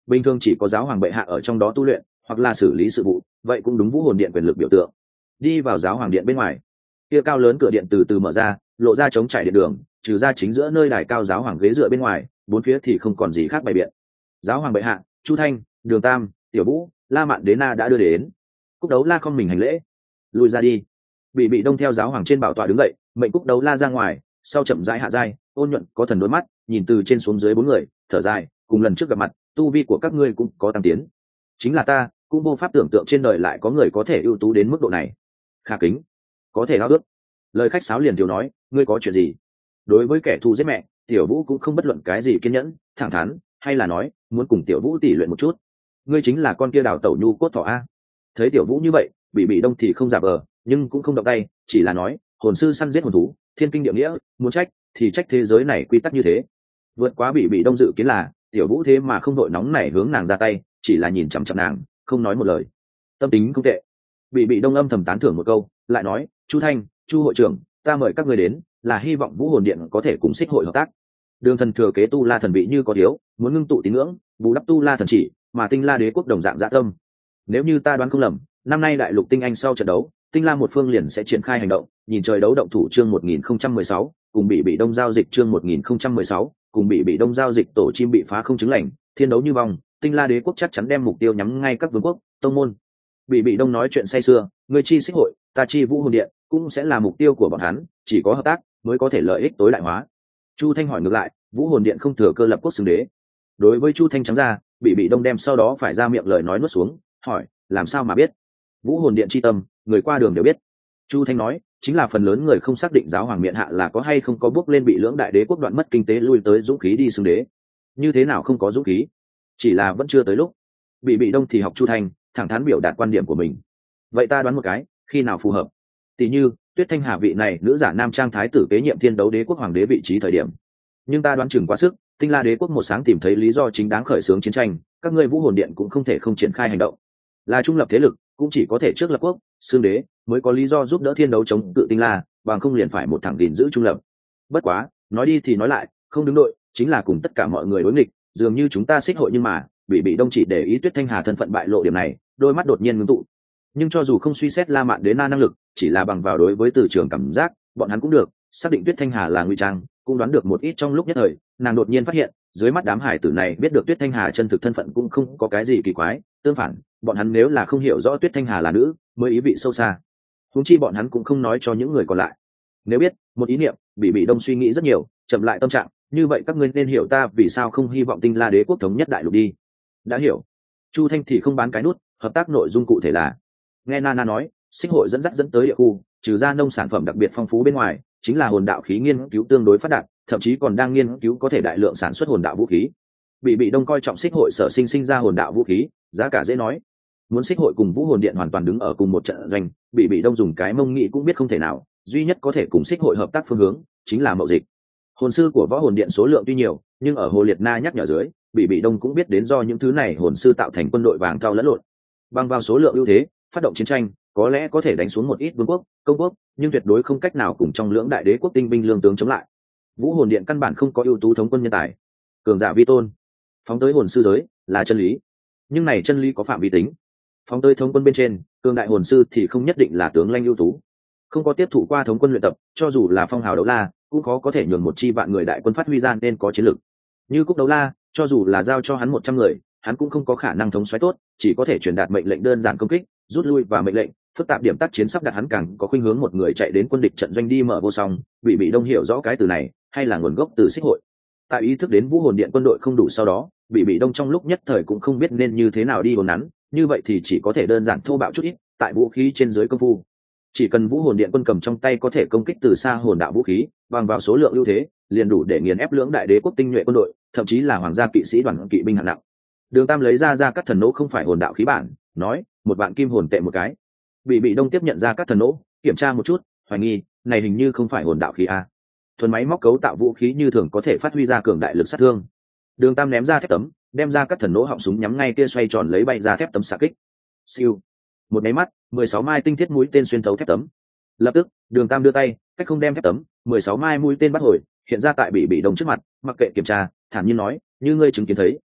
bình thường chỉ có giáo hoàng bệ hạ ở trong đó tu luyện hoặc là xử lý sự vụ, vậy cũng đúng vũ hồn điện quyền lực biểu tượng. Đi vào giáo hoàng điện bên ngoài, kia cao lớn cửa điện từ từ mở ra, lộ ra trống trải điện đường, trừ ra chính giữa nơi đài cao giáo hoàng ghế dựa bên ngoài, bốn phía thì không còn gì khác bày biện. Giáo hoàng bệ hạ, Chu Thanh, Đường Tam, Tiểu Vũ, La Mạn Đế Na đã đưa đến. Cúc Đấu La không mình hành lễ, lùi ra đi. Bị đông theo giáo hoàng trên bảo tọa đứng dậy, mệnh Cúc Đấu La ra ngoài, sau chậm rãi hạ giai, ôn nhuận có thần đôi mắt, nhìn từ trên xuống dưới bốn người, thở dài, cùng lần trước gặp mặt, tu vi của các ngươi cũng có tăng tiến. Chính là ta, cũng vô pháp tưởng tượng trên đời lại có người có thể ưu tú đến mức độ này. Khả kính, có thể ao ước. Lời khách sáo liền thiếu nói, ngươi có chuyện gì? Đối với kẻ thù giết mẹ, Tiểu Vũ cũng không bất luận cái gì kiên nhẫn, thẳng thắn, hay là nói muốn cùng Tiểu Vũ tỉ luyện một chút. Ngươi chính là con kia đào tẩu nhu cốt thỏ a. Thấy Tiểu Vũ như vậy, bị đông thì không giả vờ, nhưng cũng không động tay, chỉ là nói hồn sư săn giết hồn thú, thiên kinh địa nghĩa, muốn trách thì trách thế giới này quy tắc như thế. Vượt quá bị đông dự kiến là Tiểu Vũ thế mà không đội nóng này hướng nàng ra tay, chỉ là nhìn chằm chằm nàng, không nói một lời. Tâm tính không tệ. Bị đông âm thầm tán thưởng một câu, lại nói, Chu Thanh, Chu hội trưởng, ta mời các ngươi đến là hy vọng vũ hồn điện có thể cùng xích hội hợp tác. Đường thần thừa kế tu la thần vị như có thiếu, muốn ngưng tụ tín ngưỡng, bù đắp tu la thần chỉ, mà tinh la đế quốc đồng dạng dạ tâm. Nếu như ta đoán không lầm, năm nay đại lục tinh anh sau trận đấu, tinh la một phương liền sẽ triển khai hành động, nhìn trời đấu động thủ chương 1016, cùng bị đông giao dịch chương 1016, cùng bị đông giao dịch tổ chim bị phá không chứng lành, thiên đấu như vòng, tinh la đế quốc chắc chắn đem mục tiêu nhắm ngay các vương quốc, tông môn. Bị đông nói chuyện say sưa, người chi xích hội, ta chi vũ hồn điện, cũng sẽ là mục tiêu của bọn hắn, chỉ có hợp tác mới có thể lợi ích tối đại hóa. Chu Thanh hỏi ngược lại, vũ hồn điện không thừa cơ lập quốc xưng đế. Đối với Chu Thanh trắng ra, bị đông đem sau đó phải ra miệng lời nói nuốt xuống, hỏi, làm sao mà biết? Vũ hồn điện chi tâm, người qua đường đều biết. Chu Thanh nói, chính là phần lớn người không xác định giáo hoàng miện hạ là có hay không có bước lên bị lưỡng đại đế quốc đoạn mất kinh tế lui tới dũng khí đi xưng đế. Như thế nào không có dũng khí? Chỉ là vẫn chưa tới lúc. Bị đông thì học Chu Thanh, thẳng thắn biểu đạt quan điểm của mình. Vậy ta đoán một cái, khi nào phù hợp? Tỷ như Tuyết Thanh Hà vị này nữ giả nam trang thái tử kế nhiệm thiên đấu đế quốc hoàng đế vị trí thời điểm. Nhưng ta đoán chừng quá sức, tinh la đế quốc một sáng tìm thấy lý do chính đáng khởi xướng chiến tranh, các ngươi vũ hồn điện cũng không thể không triển khai hành động. Là trung lập thế lực, cũng chỉ có thể trước lập quốc, xương đế mới có lý do giúp đỡ thiên đấu chống cự tinh la, bằng không liền phải một thẳng gìn giữ trung lập. Bất quá, nói đi thì nói lại, không đứng đội, chính là cùng tất cả mọi người đối nghịch, dường như chúng ta xích hội nhưng mà, bị đông chỉ để ý Tuyết Thanh Hà thân phận bại lộ điểm này, đôi mắt đột nhiên ngưng tụ. Nhưng cho dù không suy xét La Mạn Đế Na năng lực, chỉ là bằng vào đối với từ trường cảm giác, bọn hắn cũng được xác định Tuyết Thanh Hà là nguy trang, cũng đoán được một ít trong lúc nhất thời, nàng đột nhiên phát hiện, dưới mắt đám hải tử này biết được Tuyết Thanh Hà chân thực thân phận cũng không có cái gì kỳ quái, tương phản, bọn hắn nếu là không hiểu rõ Tuyết Thanh Hà là nữ, mới ý vị sâu xa. Huống chi bọn hắn cũng không nói cho những người còn lại. Nếu biết, một ý niệm, bị đông suy nghĩ rất nhiều, chậm lại tâm trạng, như vậy các ngươi nên hiểu ta vì sao không hy vọng Tinh La Đế quốc thống nhất đại lục đi. Đã hiểu. Chu Thanh thì không bán cái nút, hợp tác nội dung cụ thể là. Nghe Nana nói, xích hội dẫn dắt dẫn tới địa khu, trừ ra nông sản phẩm đặc biệt phong phú bên ngoài, chính là hồn đạo khí nghiên cứu tương đối phát đạt, thậm chí còn đang nghiên cứu có thể đại lượng sản xuất hồn đạo vũ khí. Bị đông coi trọng xích hội sở sinh ra hồn đạo vũ khí, giá cả dễ nói. Muốn xích hội cùng vũ hồn điện hoàn toàn đứng ở cùng một trận doanh, bị đông dùng cái mông nghĩ cũng biết không thể nào, duy nhất có thể cùng xích hội hợp tác phương hướng chính là mậu dịch. Hồn sư của võ hồn điện số lượng tuy nhiều, nhưng ở Hồ Liệt Na nhắc nhở dưới, bị đông cũng biết đến do những thứ này hồn sư tạo thành quân đội vàng thau lẫn lộn. Bằng vào số lượng ưu thế, phát động chiến tranh, có lẽ có thể đánh xuống một ít vương quốc, công quốc, nhưng tuyệt đối không cách nào cùng trong lưỡng đại đế quốc tinh binh lương tướng chống lại. Vũ hồn điện căn bản không có ưu tú thống quân nhân tài, cường giả vi tôn, phóng tới hồn sư giới là chân lý, nhưng này chân lý có phạm vi tính. Phóng tới thống quân bên trên, cường đại hồn sư thì không nhất định là tướng lãnh ưu tú, không có tiếp thụ qua thống quân luyện tập, cho dù là phong hào đấu la, cũng khó có thể nhường một chi vạn người đại quân phát huy ra nên có chiến lực. Như Cúc Đấu La, cho dù là giao cho hắn 100 người, hắn cũng không có khả năng thống soái tốt, chỉ có thể truyền đạt mệnh lệnh đơn giản công kích, rút lui và mệnh lệnh, phức tạp điểm tác chiến sắp đặt hắn càng có khuynh hướng một người chạy đến quân địch trận doanh đi mở vô song. Bị đông hiểu rõ cái từ này, hay là nguồn gốc từ xích hội. Tại ý thức đến vũ hồn điện quân đội không đủ sau đó, bị đông trong lúc nhất thời cũng không biết nên như thế nào đi hồn nắn, như vậy thì chỉ có thể đơn giản thô bạo chút ít, tại vũ khí trên dưới công phu. Chỉ cần vũ hồn điện quân cầm trong tay có thể công kích từ xa hồn đạo vũ khí, bằng vào số lượng ưu thế, liền đủ để nghiền ép lưỡng đại đế quốc tinh nhuệ quân đội, thậm chí là hoàng gia kỵ sĩ đoàn kỵ binh hạng nặng. Đường Tam lấy ra các thần nỗ không phải hồn đạo khí bản, nói, 1 vạn kim hồn tệ một cái. Bị đông tiếp nhận ra các thần nỗ, kiểm tra một chút, hoài nghi, này hình như không phải hồn đạo khí a. Thuần máy móc cấu tạo vũ khí như thường có thể phát huy ra cường đại lực sát thương. Đường Tam ném ra thép tấm, đem ra các thần nỗ họng súng nhắm ngay kia xoay tròn lấy bay ra thép tấm xạ kích. Siêu. Một máy mắt, 16 mai tinh thiết mũi tên xuyên thấu thép tấm. Lập tức, Đường Tam đưa tay, cách không đem thép tấm, 16 mai mũi tên bắt hồi, hiện ra tại bị đông trước mặt, mặc kệ kiểm tra, thản nhiên nói, như ngươi chứng kiến thấy,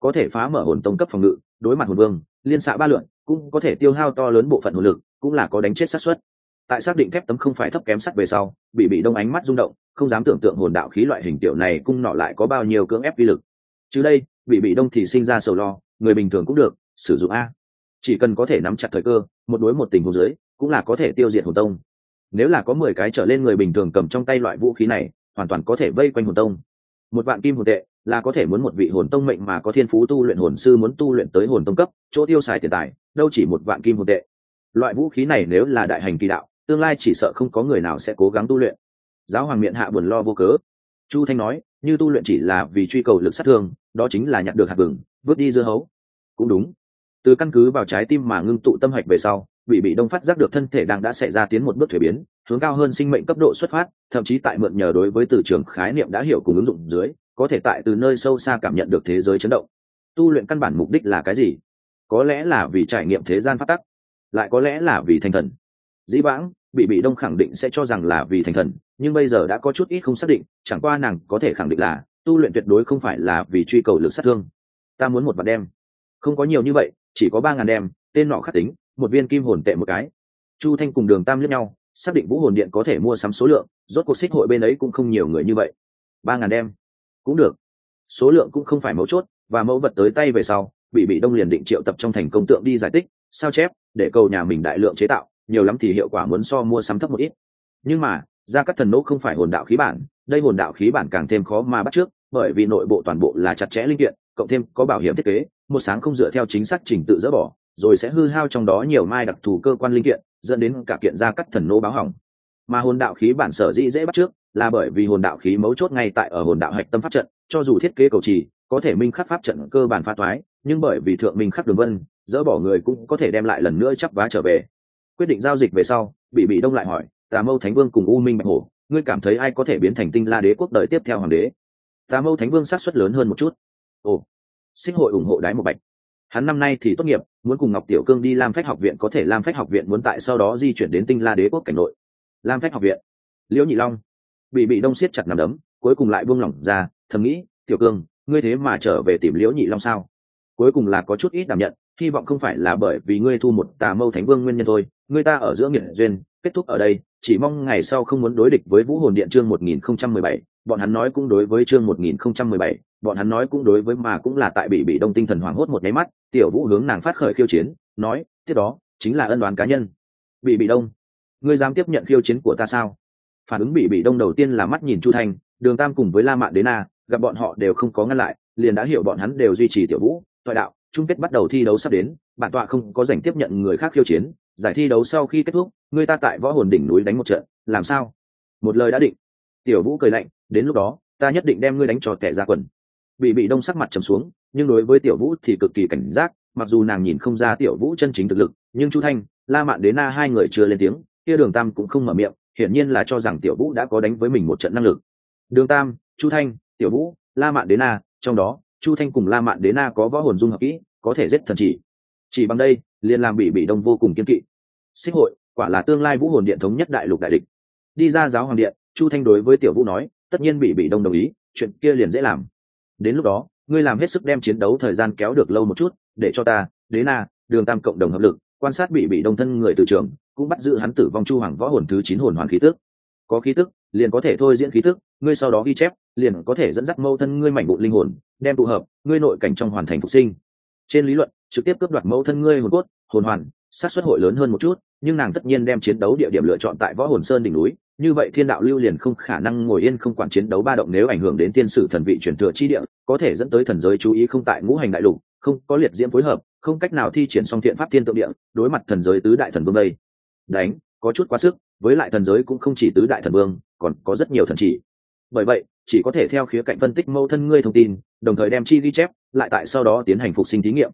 có thể phá mở hồn tông cấp phòng ngự, đối mặt hồn vương liên xạ 3 lượn cũng có thể tiêu hao to lớn bộ phận hồn lực, cũng là có đánh chết xác suất. Tại xác định thép tấm không phải thấp kém sắt về sau, bị đông ánh mắt rung động, không dám tưởng tượng hồn đạo khí loại hình tiểu này cung nọ lại có bao nhiêu cưỡng ép vi lực. Chứ đây bị đông thì sinh ra sầu lo, người bình thường cũng được sử dụng a, chỉ cần có thể nắm chặt thời cơ, một đối một tình huống dưới cũng là có thể tiêu diệt hồn tông. Nếu là có 10 cái trở lên người bình thường cầm trong tay loại vũ khí này, hoàn toàn có thể vây quanh hồn tông. 1 vạn kim hồn tệ là có thể muốn một vị hồn tông mệnh mà có thiên phú tu luyện hồn sư muốn tu luyện tới hồn tông cấp, chỗ tiêu xài tiền tài đâu chỉ 1 vạn kim hồn tệ. Loại vũ khí này nếu là đại hành kỳ đạo, tương lai chỉ sợ không có người nào sẽ cố gắng tu luyện. Giáo hoàng miệng hạ buồn lo vô cớ. Chu Thanh nói, như tu luyện chỉ là vì truy cầu lực sát thương, đó chính là nhặt được hạt vừng vứt đi dưa hấu. Cũng đúng, từ căn cứ vào trái tim mà ngưng tụ tâm hạch về sau, bị đông phát giác được thân thể đang đã xảy ra tiến một bước thuế biến, hướng cao hơn sinh mệnh cấp độ xuất phát, thậm chí tại mượn nhờ đối với từ trường khái niệm đã hiểu cùng ứng dụng dưới, có thể tại từ nơi sâu xa cảm nhận được thế giới chấn động. Tu luyện căn bản mục đích là cái gì? Có lẽ là vì trải nghiệm thế gian pháp tắc, lại có lẽ là vì thành thần. Dĩ vãng bị đông khẳng định sẽ cho rằng là vì thành thần, nhưng bây giờ đã có chút ít không xác định, chẳng qua nàng có thể khẳng định là tu luyện tuyệt đối không phải là vì truy cầu lực sát thương. Ta muốn 1 vạn đem, không có nhiều như vậy, chỉ có 3.000 đem, tên nọ khắc tính 1 viên kim hồn tệ 1 cái. Chu Thanh cùng Đường Tam liếc nhau, xác định vũ hồn điện có thể mua sắm số lượng, rốt cuộc xích hội bên ấy cũng không nhiều người như vậy. 3.000 đem cũng được, số lượng cũng không phải mấu chốt, và mẫu vật tới tay về sau, bị đông liền định triệu tập trong thành công tượng đi giải tích sao chép, để cầu nhà mình đại lượng chế tạo, nhiều lắm thì hiệu quả muốn so mua sắm thấp một ít. Nhưng mà Gia Cát Thần Nỗ không phải hồn đạo khí bản, đây hồn đạo khí bản càng thêm khó mà bắt trước, bởi vì nội bộ toàn bộ là chặt chẽ linh kiện, cộng thêm có bảo hiểm thiết kế, một sáng không dựa theo chính xác trình tự dỡ bỏ, rồi sẽ hư hao trong đó nhiều mai đặc thù cơ quan linh kiện, dẫn đến cả kiện Gia Cát Thần Nỗ báo hỏng. Mà hồn đạo khí bản sở dĩ dễ bắt trước, là bởi vì hồn đạo khí mấu chốt ngay tại ở hồn đạo hạch tâm pháp trận, cho dù thiết kế cầu trì có thể minh khắc pháp trận cơ bản phá toái, nhưng bởi vì thượng minh khắc đường vân, dỡ bỏ người cũng có thể đem lại lần nữa chắp vá trở về. Quyết định giao dịch về sau, bị đông lại hỏi, Tà Mâu Thánh Vương cùng U Minh Bạch Hổ, ngươi cảm thấy ai có thể biến thành Tinh La Đế quốc đời tiếp theo hoàng đế? Tà Mâu Thánh Vương xác suất lớn hơn một chút. Ồ, Sinh hội ủng hộ Đái Một Bạch. Hắn năm nay thì tốt nghiệp, muốn cùng Ngọc Tiểu Cương đi Lam Phách học viện, có thể Lam Phách học viện muốn tại sau đó di chuyển đến Tinh La Đế quốc cảnh nội. Lam Phách học viện. Liễu Nhị Long bị đông siết chặt nắm đấm, cuối cùng lại buông lỏng ra, thầm nghĩ, Tiểu Cương, ngươi thế mà trở về tìm Liễu Nhị Long sao? Cuối cùng là có chút ít đảm nhận, hy vọng không phải là bởi vì ngươi thu một Tà Mâu Thánh Vương nguyên nhân thôi, ngươi ta ở giữa nghiệt duyên, kết thúc ở đây, chỉ mong ngày sau không muốn đối địch với Vũ Hồn Điện. Chương 1017, bọn hắn nói cũng đối với chương 1017, bọn hắn nói cũng đối với, mà cũng là tại bị đông tinh thần hoảng hốt một cái mắt, Tiểu Vũ hướng nàng phát khởi khiêu chiến, nói, tiếp đó chính là ân oán cá nhân. Bị đông, ngươi dám tiếp nhận khiêu chiến của ta sao? Phản ứng bị đông đầu tiên là mắt nhìn Chu Thanh, Đường Tam cùng với La Mạn Đế Na, gặp bọn họ đều không có ngăn lại, liền đã hiểu bọn hắn đều duy trì Tiểu Vũ. Toại đạo, chung kết bắt đầu thi đấu sắp đến, bản tọa không có rảnh tiếp nhận người khác khiêu chiến, giải thi đấu sau khi kết thúc, người ta tại Võ Hồn đỉnh núi đánh một trận, làm sao? Một lời đã định. Tiểu Vũ cười lạnh, đến lúc đó, ta nhất định đem ngươi đánh cho tẻ ra quần. Bị đông sắc mặt trầm xuống, nhưng đối với Tiểu Vũ thì cực kỳ cảnh giác, mặc dù nàng nhìn không ra Tiểu Vũ chân chính thực lực, nhưng Chu Thanh, La Mạn Đế Na hai người chưa lên tiếng, kia Đường Tam cũng không mở miệng, hiển nhiên là cho rằng Tiểu Vũ đã có đánh với mình một trận năng lực. Đường Tam, Chu Thanh, Tiểu Vũ, La Mạn Đế Na, trong đó Chu Thanh cùng La Mạn Đế Na có võ hồn dung hợp kỹ, có thể giết thần chỉ bằng đây liền làm bị đông vô cùng kiên kỵ. Xích hội quả là tương lai Vũ Hồn Điện thống nhất đại lục đại địch. Đi ra giáo hoàng điện, Chu Thanh đối với Tiểu Vũ nói, tất nhiên bị đông đồng ý, chuyện kia liền dễ làm. Đến lúc đó ngươi làm hết sức đem chiến đấu thời gian kéo được lâu một chút, để cho ta, Đế Na, Đường Tam cộng đồng hợp lực quan sát bị đông thân người từ trường, cũng bắt giữ hắn tử vong chu hoàng võ hồn thứ 9 hồn hoàn khí tức. Có khí tức liền có thể thôi diễn khí tức, ngươi sau đó ghi chép, liền có thể dẫn dắt mâu thân ngươi mảnh vụn linh hồn, đem tụ hợp, ngươi nội cảnh trong hoàn thành phục sinh. Trên lý luận, trực tiếp cướp đoạt mâu thân ngươi hồn cốt, hồn hoàn, xác suất hội lớn hơn một chút, nhưng nàng tất nhiên đem chiến đấu địa điểm lựa chọn tại Võ Hồn Sơn đỉnh núi, như vậy Thiên Đạo Lưu liền không khả năng ngồi yên không quản chiến đấu ba động, nếu ảnh hưởng đến tiên sử thần vị truyền thừa chi địa, có thể dẫn tới thần giới chú ý không tại ngũ hành đại lục, không có liệt diễm phối hợp, không cách nào thi triển song thiện pháp thiên tượng địa, đối mặt thần giới tứ đại thần vương đây. Đánh, có chút quá sức, với lại thần giới cũng không chỉ tứ đại thần vương, còn có rất nhiều thần chỉ. Bởi vậy, chỉ có thể theo khía cạnh phân tích mâu thân ngươi thông tin, đồng thời đem chi ghi chép, lại tại sau đó tiến hành phục sinh thí nghiệm.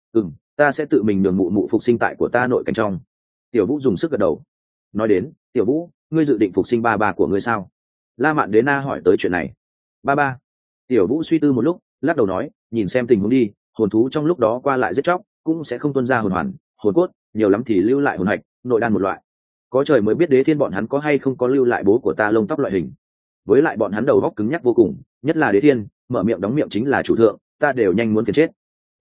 Ta sẽ tự mình nhường mụ mụ phục sinh tại của ta nội cảnh trong. Tiểu Vũ dùng sức gật đầu. Nói đến, Tiểu Vũ, ngươi dự định phục sinh ba của ngươi sao? La Mạn Đế Na hỏi tới chuyện này. Ba. Tiểu Vũ suy tư một lúc, lắc đầu nói, nhìn xem tình huống đi, hồn thú trong lúc đó qua lại giết chóc, cũng sẽ không tuôn ra hồn hoàn, hồn cốt, nhiều lắm thì lưu lại hồn hạch, nội đan một loại. Có trời mới biết Đế Thiên bọn hắn có hay không có lưu lại bố của ta lông tóc loại hình. Với lại bọn hắn đầu góc cứng nhắc vô cùng, nhất là Đế Thiên, mở miệng đóng miệng chính là chủ thượng, ta đều nhanh muốn phiền chết.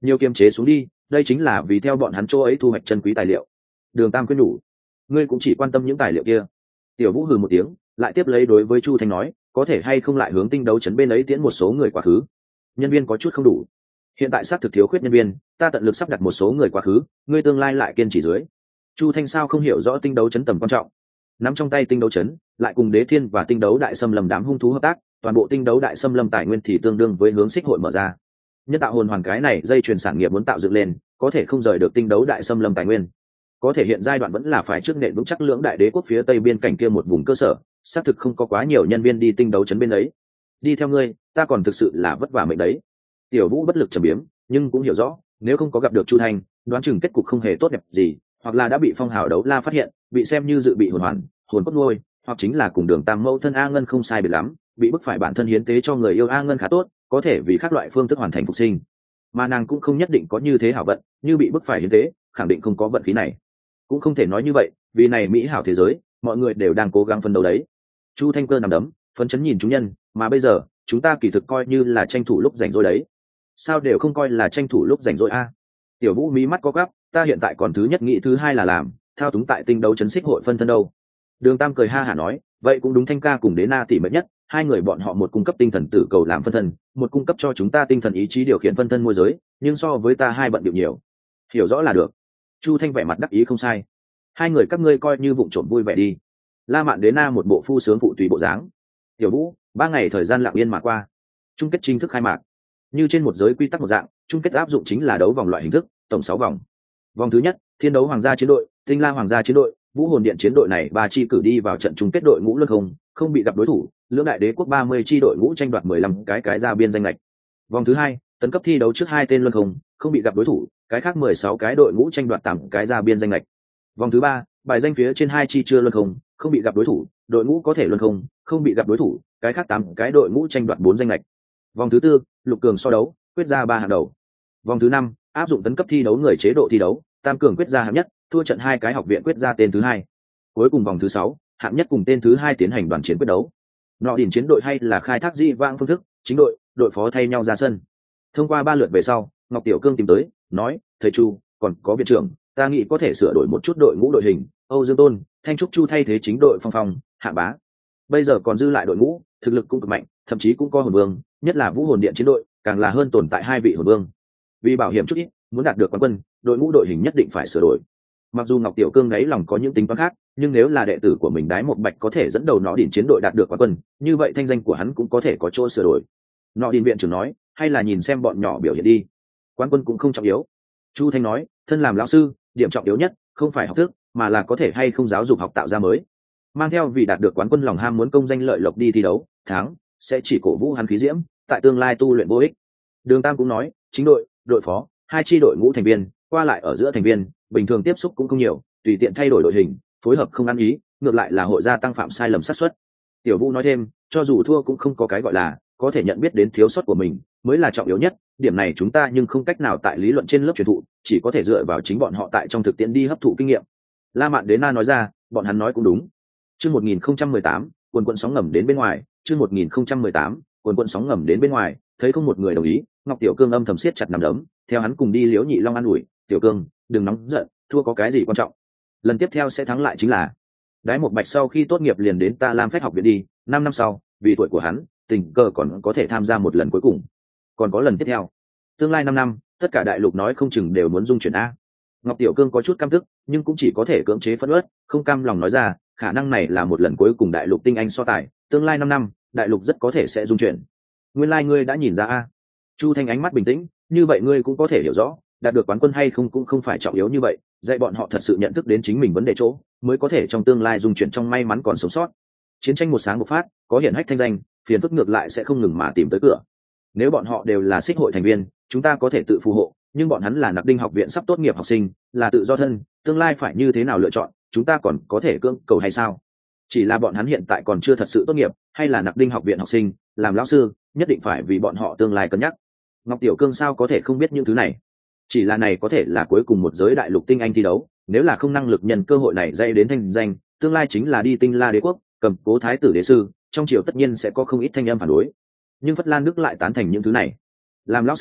nhiều kiềm chế xuống đi, đây chính là vì theo bọn hắn chỗ ấy thu hoạch chân quý tài liệu. Đường Tam khuyên nhủ, ngươi cũng chỉ quan tâm những tài liệu kia. Tiểu Vũ hừ một tiếng, lại tiếp lấy đối với Chu Thanh nói, có thể hay không lại hướng tinh đấu trấn bên ấy tiễn một số người quá khứ. Nhân viên có chút không đủ, hiện tại xác thực thiếu khuyết nhân viên, ta tận lực sắp đặt một số người quá khứ, ngươi tương lai lại kiên trì dưới. Chu Thanh sao không hiểu rõ tinh đấu trấn tầm quan trọng, nắm trong tay tinh đấu trấn, lại cùng Đế Thiên và tinh đấu đại xâm lâm đám hung thú hợp tác, toàn bộ tinh đấu đại xâm lâm tài nguyên thì tương đương với hướng xích hội mở ra. Nhân tạo hồn hoàn cái này dây chuyền sản nghiệp muốn tạo dựng lên, có thể không rời được tinh đấu đại xâm lâm tài nguyên. Có thể hiện giai đoạn vẫn là phải trước nện vững chắc lưỡng đại đế quốc phía tây biên cảnh kia một vùng cơ sở, xác thực không có quá nhiều nhân viên đi tinh đấu trấn bên ấy. Đi theo ngươi, ta còn thực sự là vất vả mệnh đấy. Tiểu Vũ bất lực trầm biếm, nhưng cũng hiểu rõ, nếu không có gặp được Chu Thanh, đoán chừng kết cục không hề tốt đẹp gì, hoặc là đã bị Phong Hào Đấu La phát hiện, bị xem như dự bị hồn hoàn, hồn cốt nuôi, hoặc chính là cùng Đường Tam mẫu thân A Ngân không sai biệt lắm, bị bức phải bản thân hiến tế cho người yêu A Ngân khá tốt, có thể vì các loại phương thức hoàn thành phục sinh. Mà nàng cũng không nhất định có như thế hảo vận, như bị bức phải hiến tế, khẳng định không có vận khí này. Cũng không thể nói như vậy, vì này mỹ hảo thế giới, mọi người đều đang cố gắng phấn đấu đấy. Chu Thanh Cơ nằm đấm, phấn chấn nhìn chúng nhân, mà bây giờ, chúng ta kỳ thực coi như là tranh thủ lúc rảnh rỗi đấy. Sao đều không coi là tranh thủ lúc rảnh rỗi a? Tiểu Vũ mí mắt có gắp, ta hiện tại còn thứ nhất nghĩ thứ hai là làm, thao túng tại tinh đấu chấn xích hội phân thân đâu. Đường Tam cười ha hả nói, vậy cũng đúng, Thanh ca cùng Đế Na tỉ mệnh nhất, hai người bọn họ một cung cấp tinh thần tử cầu làm phân thân, một cung cấp cho chúng ta tinh thần ý chí điều khiển phân thân môi giới, nhưng so với ta hai bận điệu nhiều. Hiểu rõ là được. Chu Thanh vẻ mặt đắc ý không sai. Hai người các ngươi coi như vụng trộm vui vẻ đi. La Mạn Đế Na một bộ phu sướng phụ tùy bộ dáng. Tiểu Vũ, 3 ngày thời gian lặng yên mà qua, chung kết chính thức khai mạc. Như trên một giới quy tắc một dạng, chung kết áp dụng chính là đấu vòng loại hình thức, tổng 6 vòng. Vòng thứ nhất, Thiên đấu hoàng gia chiến đội, Tinh La hoàng gia chiến đội, Vũ hồn điện chiến đội này ba chi cử đi vào trận chung kết đội ngũ luân không bị gặp đối thủ, lưỡng đại đế quốc 30 chi đội ngũ tranh đoạt 15 cái ra biên danh lệch. Vòng thứ hai, tấn cấp thi đấu trước hai tên luân không bị gặp đối thủ, cái khác 16 cái đội ngũ tranh đoạt 8 cái ra biên danh lệch. Vòng thứ ba, bài danh phía trên hai chi chưa luân không bị gặp đối thủ, đội ngũ có thể luân không bị gặp đối thủ, cái khác 8 cái đội ngũ tranh đoạt 4 danh lệch. Vòng thứ tư, lục cường so đấu, quyết ra 3 hạng đầu. Vòng thứ năm, áp dụng tấn cấp thi đấu người chế độ thi đấu, tam cường quyết ra hạng nhất, thua trận 2 cái học viện quyết ra tên thứ hai. Cuối cùng vòng thứ 6, hạng nhất cùng tên thứ hai tiến hành đoàn chiến quyết đấu. Nọ đỉnh chiến đội hay là khai thác dị vãng phương thức, chính đội, đội phó thay nhau ra sân. Thông qua 3 lượt về sau, Ngọc Tiểu Cương tìm tới, nói, thầy Chu, còn có viện trưởng, ta nghĩ có thể sửa đổi một chút đội ngũ đội hình, Âu Dương Tôn, Thanh Trúc Chu thay thế chính đội Phong Phong, Hạng Bá. Bây giờ còn dư lại đội ngũ, thực lực cũng cực mạnh, thậm chí cũng có hồn vương, nhất là Vũ hồn điện chiến đội, càng là hơn tồn tại 2 vị hồn vương. Vì bảo hiểm chút ít, muốn đạt được quán quân, đội ngũ đội hình nhất định phải sửa đổi. Mặc dù Ngọc Tiểu Cương đấy lòng có những tính toán khác, nhưng nếu là đệ tử của mình Đái Một Bạch có thể dẫn đầu Nọ Đỉnh chiến đội đạt được quán quân, như vậy thanh danh của hắn cũng có thể có chỗ sửa đổi. Nọ Đỉnh viện trưởng nói, hay là nhìn xem bọn nhỏ biểu hiện đi. Quán quân cũng không trọng yếu. Chu Thanh nói, thân làm lão sư, điểm trọng yếu nhất không phải học thức, mà là có thể hay không giáo dục học tạo ra mới. Mang theo vì đạt được quán quân lòng ham muốn công danh lợi lộc đi thi đấu, thắng sẽ chỉ cổ vũ hắn khí diễm, tại tương lai tu luyện vô ích. Đường Tam cũng nói, chính đội, đội phó, hai chi đội ngũ thành viên, qua lại ở giữa thành viên, bình thường tiếp xúc cũng không nhiều, tùy tiện thay đổi đội hình, phối hợp không ăn ý, ngược lại là hội gia tăng phạm sai lầm xác suất. Tiểu Vũ nói thêm, cho dù thua cũng không có cái gọi là, có thể nhận biết đến thiếu sót của mình, mới là trọng yếu nhất, điểm này chúng ta nhưng không cách nào tại lý luận trên lớp truyền thụ, chỉ có thể dựa vào chính bọn họ tại trong thực tiễn đi hấp thụ kinh nghiệm. La Mạn Đế Na nói ra, bọn hắn nói cũng đúng. Chương 1018, quần quần sóng ngầm đến bên ngoài, chương 1018, quần quần sóng ngầm đến bên ngoài, thấy không một người đồng ý, Ngọc Tiểu Cương âm thầm siết chặt nắm đấm, theo hắn cùng đi Liễu Nhị Long an ủi, "Tiểu Cương, đừng nóng giận, thua có cái gì quan trọng. Lần tiếp theo sẽ thắng lại chính là." Đái Một Bạch sau khi tốt nghiệp liền đến ta Lam Phách học viện đi, 5 năm sau, vì tuổi của hắn, tình cờ còn có thể tham gia một lần cuối cùng. Còn có lần tiếp theo. Tương lai 5 năm, tất cả đại lục nói không chừng đều muốn dung chuyển a. Ngọc Tiểu Cương có chút căm tức, nhưng cũng chỉ có thể cưỡng chế phẫn uất, không cam lòng nói ra, khả năng này là một lần cuối cùng đại lục tinh anh so tài, tương lai 5 năm, đại lục rất có thể sẽ dung chuyển. Nguyên lai ngươi đã nhìn ra a. Chu Thanh ánh mắt bình tĩnh, như vậy ngươi cũng có thể hiểu rõ, đạt được quán quân hay không cũng không phải trọng yếu như vậy, dạy bọn họ thật sự nhận thức đến chính mình vấn đề chỗ, mới có thể trong tương lai dung chuyển trong may mắn còn sống sót. Chiến tranh một sáng một phát, có hiển hách thanh danh, phiền phức ngược lại sẽ không ngừng mà tìm tới cửa. Nếu bọn họ đều là xích hội thành viên, chúng ta có thể tự phù hộ, nhưng bọn hắn là Nặc Đinh học viện sắp tốt nghiệp học sinh, là tự do thân, tương lai phải như thế nào lựa chọn, chúng ta còn có thể cưỡng cầu hay sao? Chỉ là bọn hắn hiện tại còn chưa thật sự tốt nghiệp, hay là Nặc Đinh học viện học sinh, làm lão sư, nhất định phải vì bọn họ tương lai cân nhắc. Ngọc Tiểu Cương sao có thể không biết những thứ này? Chỉ là này có thể là cuối cùng một giới đại lục tinh anh thi đấu, nếu là không năng lực nhân cơ hội này dạy đến thanh danh, tương lai chính là đi Tinh La đế quốc, cầm cố thái tử đế sư, trong triều tất nhiên sẽ có không ít thanh âm phản đối. Nhưng Phất Lan Đức lại tán thành những thứ này. Làm lão sư,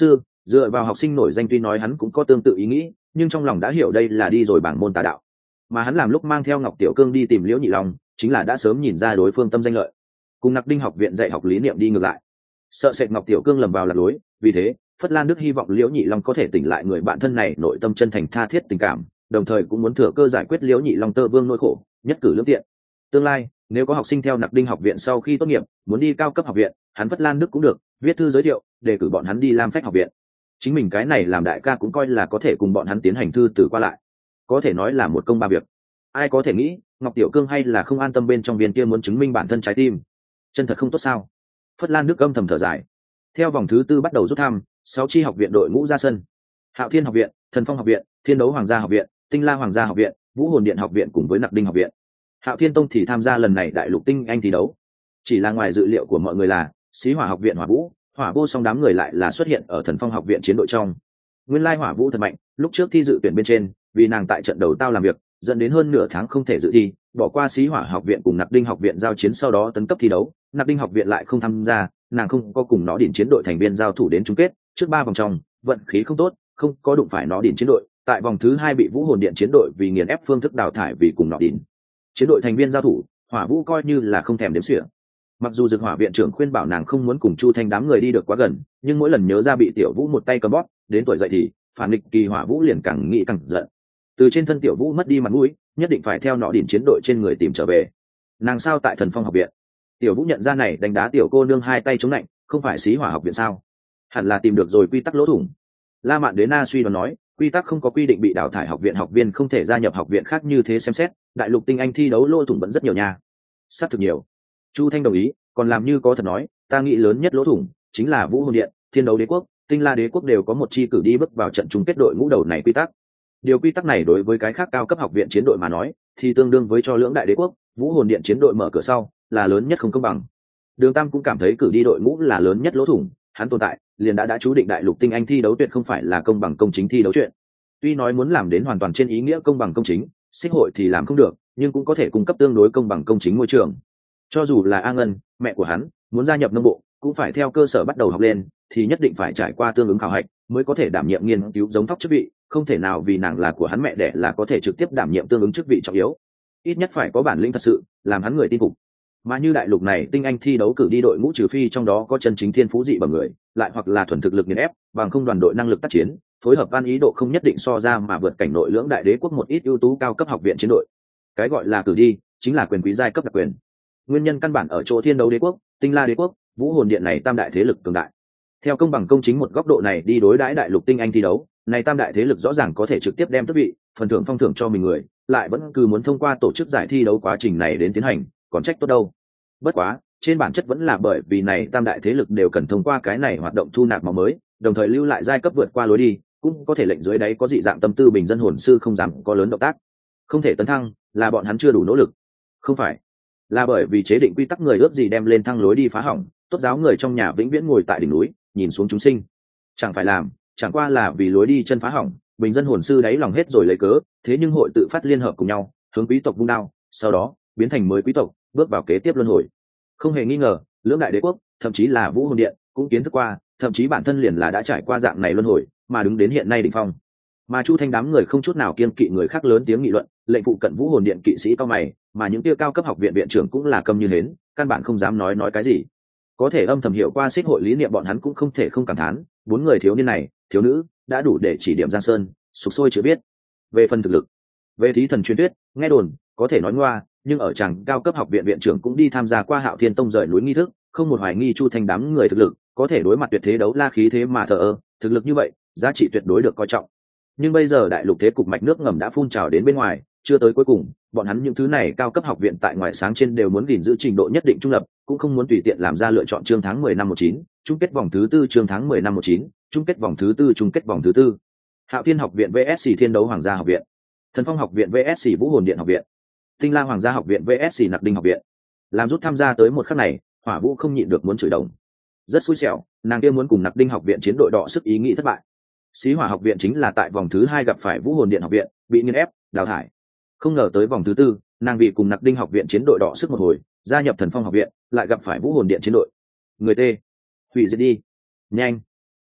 Dựa vào học sinh nổi danh, tuy nói hắn cũng có tương tự ý nghĩ, nhưng trong lòng đã hiểu đây là đi rồi bảng môn tà đạo. Mà hắn làm lúc mang theo Ngọc Tiểu Cương đi tìm Liễu Nhị Long, chính là đã sớm nhìn ra đối phương tâm danh lợi, cùng Nặc Đinh học viện dạy học lý niệm đi ngược lại, sợ sệt Ngọc Tiểu Cương lầm vào lạc lối. Vì thế Phất Lan Đức hy vọng Liễu Nhị Long có thể tỉnh lại người bạn thân này nội tâm chân thành tha thiết tình cảm, đồng thời cũng muốn thừa cơ giải quyết Liễu Nhị Long tơ vương nỗi khổ, nhất cử lưỡng tiện. Tương lai nếu có học sinh theo Nặc Đinh học viện sau khi tốt nghiệp muốn đi cao cấp học viện, hắn Phất Lan Đức cũng được viết thư giới thiệu, đề cử bọn hắn đi Lam Phách học viện. Chính mình cái này làm đại ca cũng coi là có thể cùng bọn hắn tiến hành thư từ qua lại, có thể nói là một công ba việc. Ai có thể nghĩ Ngọc Tiểu Cương hay là không an tâm bên trong viên kia muốn chứng minh bản thân trái tim, chân thật không tốt sao? Phất Lan Đức âm thầm thở dài. Theo vòng thứ tư bắt đầu rút thăm, 6 chi học viện đội ngũ ra sân. Hạo Thiên học viện, Thần Phong học viện, Thiên Đấu Hoàng gia học viện, Tinh La Hoàng gia học viện, Vũ Hồn Điện học viện cùng với Nặc Đinh học viện. Hạo Thiên Tông thì tham gia lần này đại lục tinh anh thi đấu. Chỉ là ngoài dự liệu của mọi người là Xí Hỏa học viện Hỏa Vũ, Hỏa Vô Song đám người lại là xuất hiện ở Thần Phong học viện chiến đội trong. Nguyên lai Hỏa Vũ thật mạnh, lúc trước thi dự tuyển bên trên, vì nàng tại trận đầu tao làm việc, dẫn đến hơn nửa tháng không thể dự thi, bỏ qua Xí Hỏa học viện cùng Nặc Đinh học viện giao chiến, sau đó tấn cấp thi đấu. Nặc Đinh học viện lại không tham gia, nàng không có cùng nó điển chiến đội thành viên giao thủ đến chung kết, trước 3 vòng trong, vận khí không tốt, không có đụng phải nó điển chiến đội, tại vòng thứ 2 bị Vũ Hồn Điện chiến đội vì nghiền ép phương thức đào thải vì cùng nó điển chiến đội thành viên giao thủ, Hỏa Vũ coi như là không thèm đếm xỉa. Mặc dù Dực Hỏa viện trưởng khuyên bảo nàng không muốn cùng Chu Thanh đám người đi được quá gần, nhưng mỗi lần nhớ ra bị Tiểu Vũ một tay cầm bóp, đến tuổi dậy thì phản nghịch kỳ Hỏa Vũ liền càng nghĩ càng giận. Từ trên thân Tiểu Vũ mất đi mặt mũi, nhất định phải theo nó điển chiến đội trên người tìm trở về. Nàng sao tại Thần Phong học viện? Tiểu Vũ nhận ra này đánh đá tiểu cô nương hai tay chống lạnh, không phải Xí Hỏa học viện sao? Hẳn là tìm được rồi quy tắc lỗ thủng. La Mạn Đế Na suy đoán nói, quy tắc không có quy định bị đào thải học viện học viên không thể gia nhập học viện khác như thế, xem xét đại lục tinh anh thi đấu lỗ thủng vẫn rất nhiều nha. Xác thực nhiều. Chu Thanh đồng ý, còn làm như có thật nói, ta nghĩ lớn nhất lỗ thủng chính là Vũ Hồn Điện, Thiên Đấu Đế quốc, Tinh La Đế quốc đều có một chi cử đi bước vào trận chung kết đội ngũ đầu này quy tắc. Điều quy tắc này đối với cái khác cao cấp học viện chiến đội mà nói, thì tương đương với cho lưỡng đại đế quốc, Vũ Hồn Điện chiến đội mở cửa sau, là lớn nhất không công bằng. Đường Tam cũng cảm thấy cử đi đội ngũ là lớn nhất lỗ thủng, hắn tồn tại, liền đã chú định đại lục tinh anh thi đấu tuyệt không phải là công bằng công chính thi đấu chuyện. Tuy nói muốn làm đến hoàn toàn trên ý nghĩa công bằng công chính, Xích hội thì làm không được, nhưng cũng có thể cung cấp tương đối công bằng công chính môi trường. Cho dù là A Ngân, mẹ của hắn, muốn gia nhập nông bộ, cũng phải theo cơ sở bắt đầu học lên, thì nhất định phải trải qua tương ứng khảo hạch, mới có thể đảm nhiệm nghiên cứu giống thóc chức vị, không thể nào vì nàng là của hắn mẹ đẻ là có thể trực tiếp đảm nhiệm tương ứng chức vị trọng yếu. Ít nhất phải có bản lĩnh thật sự, làm hắn người tin phục. Mà như đại lục này tinh anh thi đấu cử đi đội ngũ, trừ phi trong đó có chân chính thiên phú dị bẩm người, lại hoặc là thuần thực lực nghiền ép, bằng không đoàn đội năng lực tác chiến, phối hợp an ý độ không nhất định so ra mà vượt cảnh nội lưỡng đại đế quốc một ít ưu tú cao cấp học viện chiến đội. Cái gọi là cử đi, chính là quyền quý giai cấp đặc quyền. Nguyên nhân căn bản ở chỗ Thiên Đấu Đế quốc, Tinh La Đế quốc, Vũ Hồn Điện này tam đại thế lực cường đại. Theo công bằng công chính một góc độ này đi đối đãi đại lục tinh anh thi đấu, này tam đại thế lực rõ ràng có thể trực tiếp đem tước vị, phần thưởng phong thưởng cho mình người, lại vẫn cứ muốn thông qua tổ chức giải thi đấu quá trình này đến tiến hành, còn trách tốt đâu. Bất quá, trên bản chất vẫn là bởi vì này tam đại thế lực đều cần thông qua cái này hoạt động thu nạp máu mới, đồng thời lưu lại giai cấp vượt qua lối đi, cũng có thể lệnh dưới đáy có dị dạng tâm tư bình dân hồn sư không dám có lớn động tác. Không thể tấn thăng, là bọn hắn chưa đủ nỗ lực. Không phải, là bởi vì chế định quy tắc người ước gì đem lên thăng lối đi phá hỏng, tốt giáo người trong nhà vĩnh viễn ngồi tại đỉnh núi, nhìn xuống chúng sinh. Chẳng phải làm, chẳng qua là vì lối đi chân phá hỏng, bình dân hồn sư đáy lòng hết rồi lấy cớ, thế nhưng hội tự phát liên hợp cùng nhau, hướng quý tộc vung đao, sau đó biến thành mới quý tộc, bước vào kế tiếp luân hồi. Không hề nghi ngờ, lưỡng đại đế quốc, thậm chí là Vũ Hồn Điện, cũng kiến thức qua, thậm chí bản thân liền là đã trải qua dạng này luân hồi, mà đứng đến hiện nay đỉnh phong. Mà Chu Thanh đám người không chút nào kiêng kỵ người khác lớn tiếng nghị luận, lệnh phụ cận Vũ Hồn Điện kỵ sĩ cao mày, mà những tiêu cao cấp học viện viện trưởng cũng là câm như hến, căn bản không dám nói cái gì. Có thể âm thầm hiểu qua Xích hội lý niệm bọn hắn cũng không thể không cảm thán, 4 người thiếu niên này, thiếu nữ, đã đủ để chỉ điểm Giang Sơn, sục sôi chưa biết. Về phần thực lực, về thí thần truyền thuyết, nghe đồn, có thể nói ngoa, nhưng ở chàng cao cấp học viện viện trưởng cũng đi tham gia qua Hạo Thiên Tông rời núi nghi thức, không một hoài nghi Chu Thanh đám người thực lực, có thể đối mặt tuyệt thế đấu la khí thế mà thờ ơ, thực lực như vậy, giá trị tuyệt đối được coi trọng. Nhưng bây giờ đại lục thế cục mạch nước ngầm đã phun trào đến bên ngoài, chưa tới cuối cùng, bọn hắn những thứ này cao cấp học viện tại ngoài sáng trên đều muốn gìn giữ trình độ nhất định trung lập, cũng không muốn tùy tiện làm ra lựa chọn chương tháng 10 năm 19, chung kết vòng thứ tư chương tháng 10 năm 19, chung kết vòng thứ tư chung kết vòng thứ tư. Hạo Thiên học viện VS Thiên Đấu Hoàng gia học viện, Thần Phong học viện VS Vũ Hồn Điện học viện, Tinh La Hoàng gia học viện VS Nặc Đinh học viện. Làm rút tham gia tới một khắc này, Hỏa Vũ không nhịn được muốn chửi đồng. Rất xui xẻo, nàng kia muốn cùng Nặc Đinh học viện chiến đội đọ sức ý nghĩ thất bại. Xí Hỏa học viện chính là tại vòng thứ 2 gặp phải Vũ Hồn Điện học viện, bị nghiền ép, đào thải. Không ngờ tới vòng thứ tư, nàng bị cùng Nặc Đinh học viện chiến đội đọ sức một hồi, gia nhập Thần Phong học viện, lại gặp phải Vũ Hồn Điện chiến đội. Người tê, hủy diệt đi, nhanh.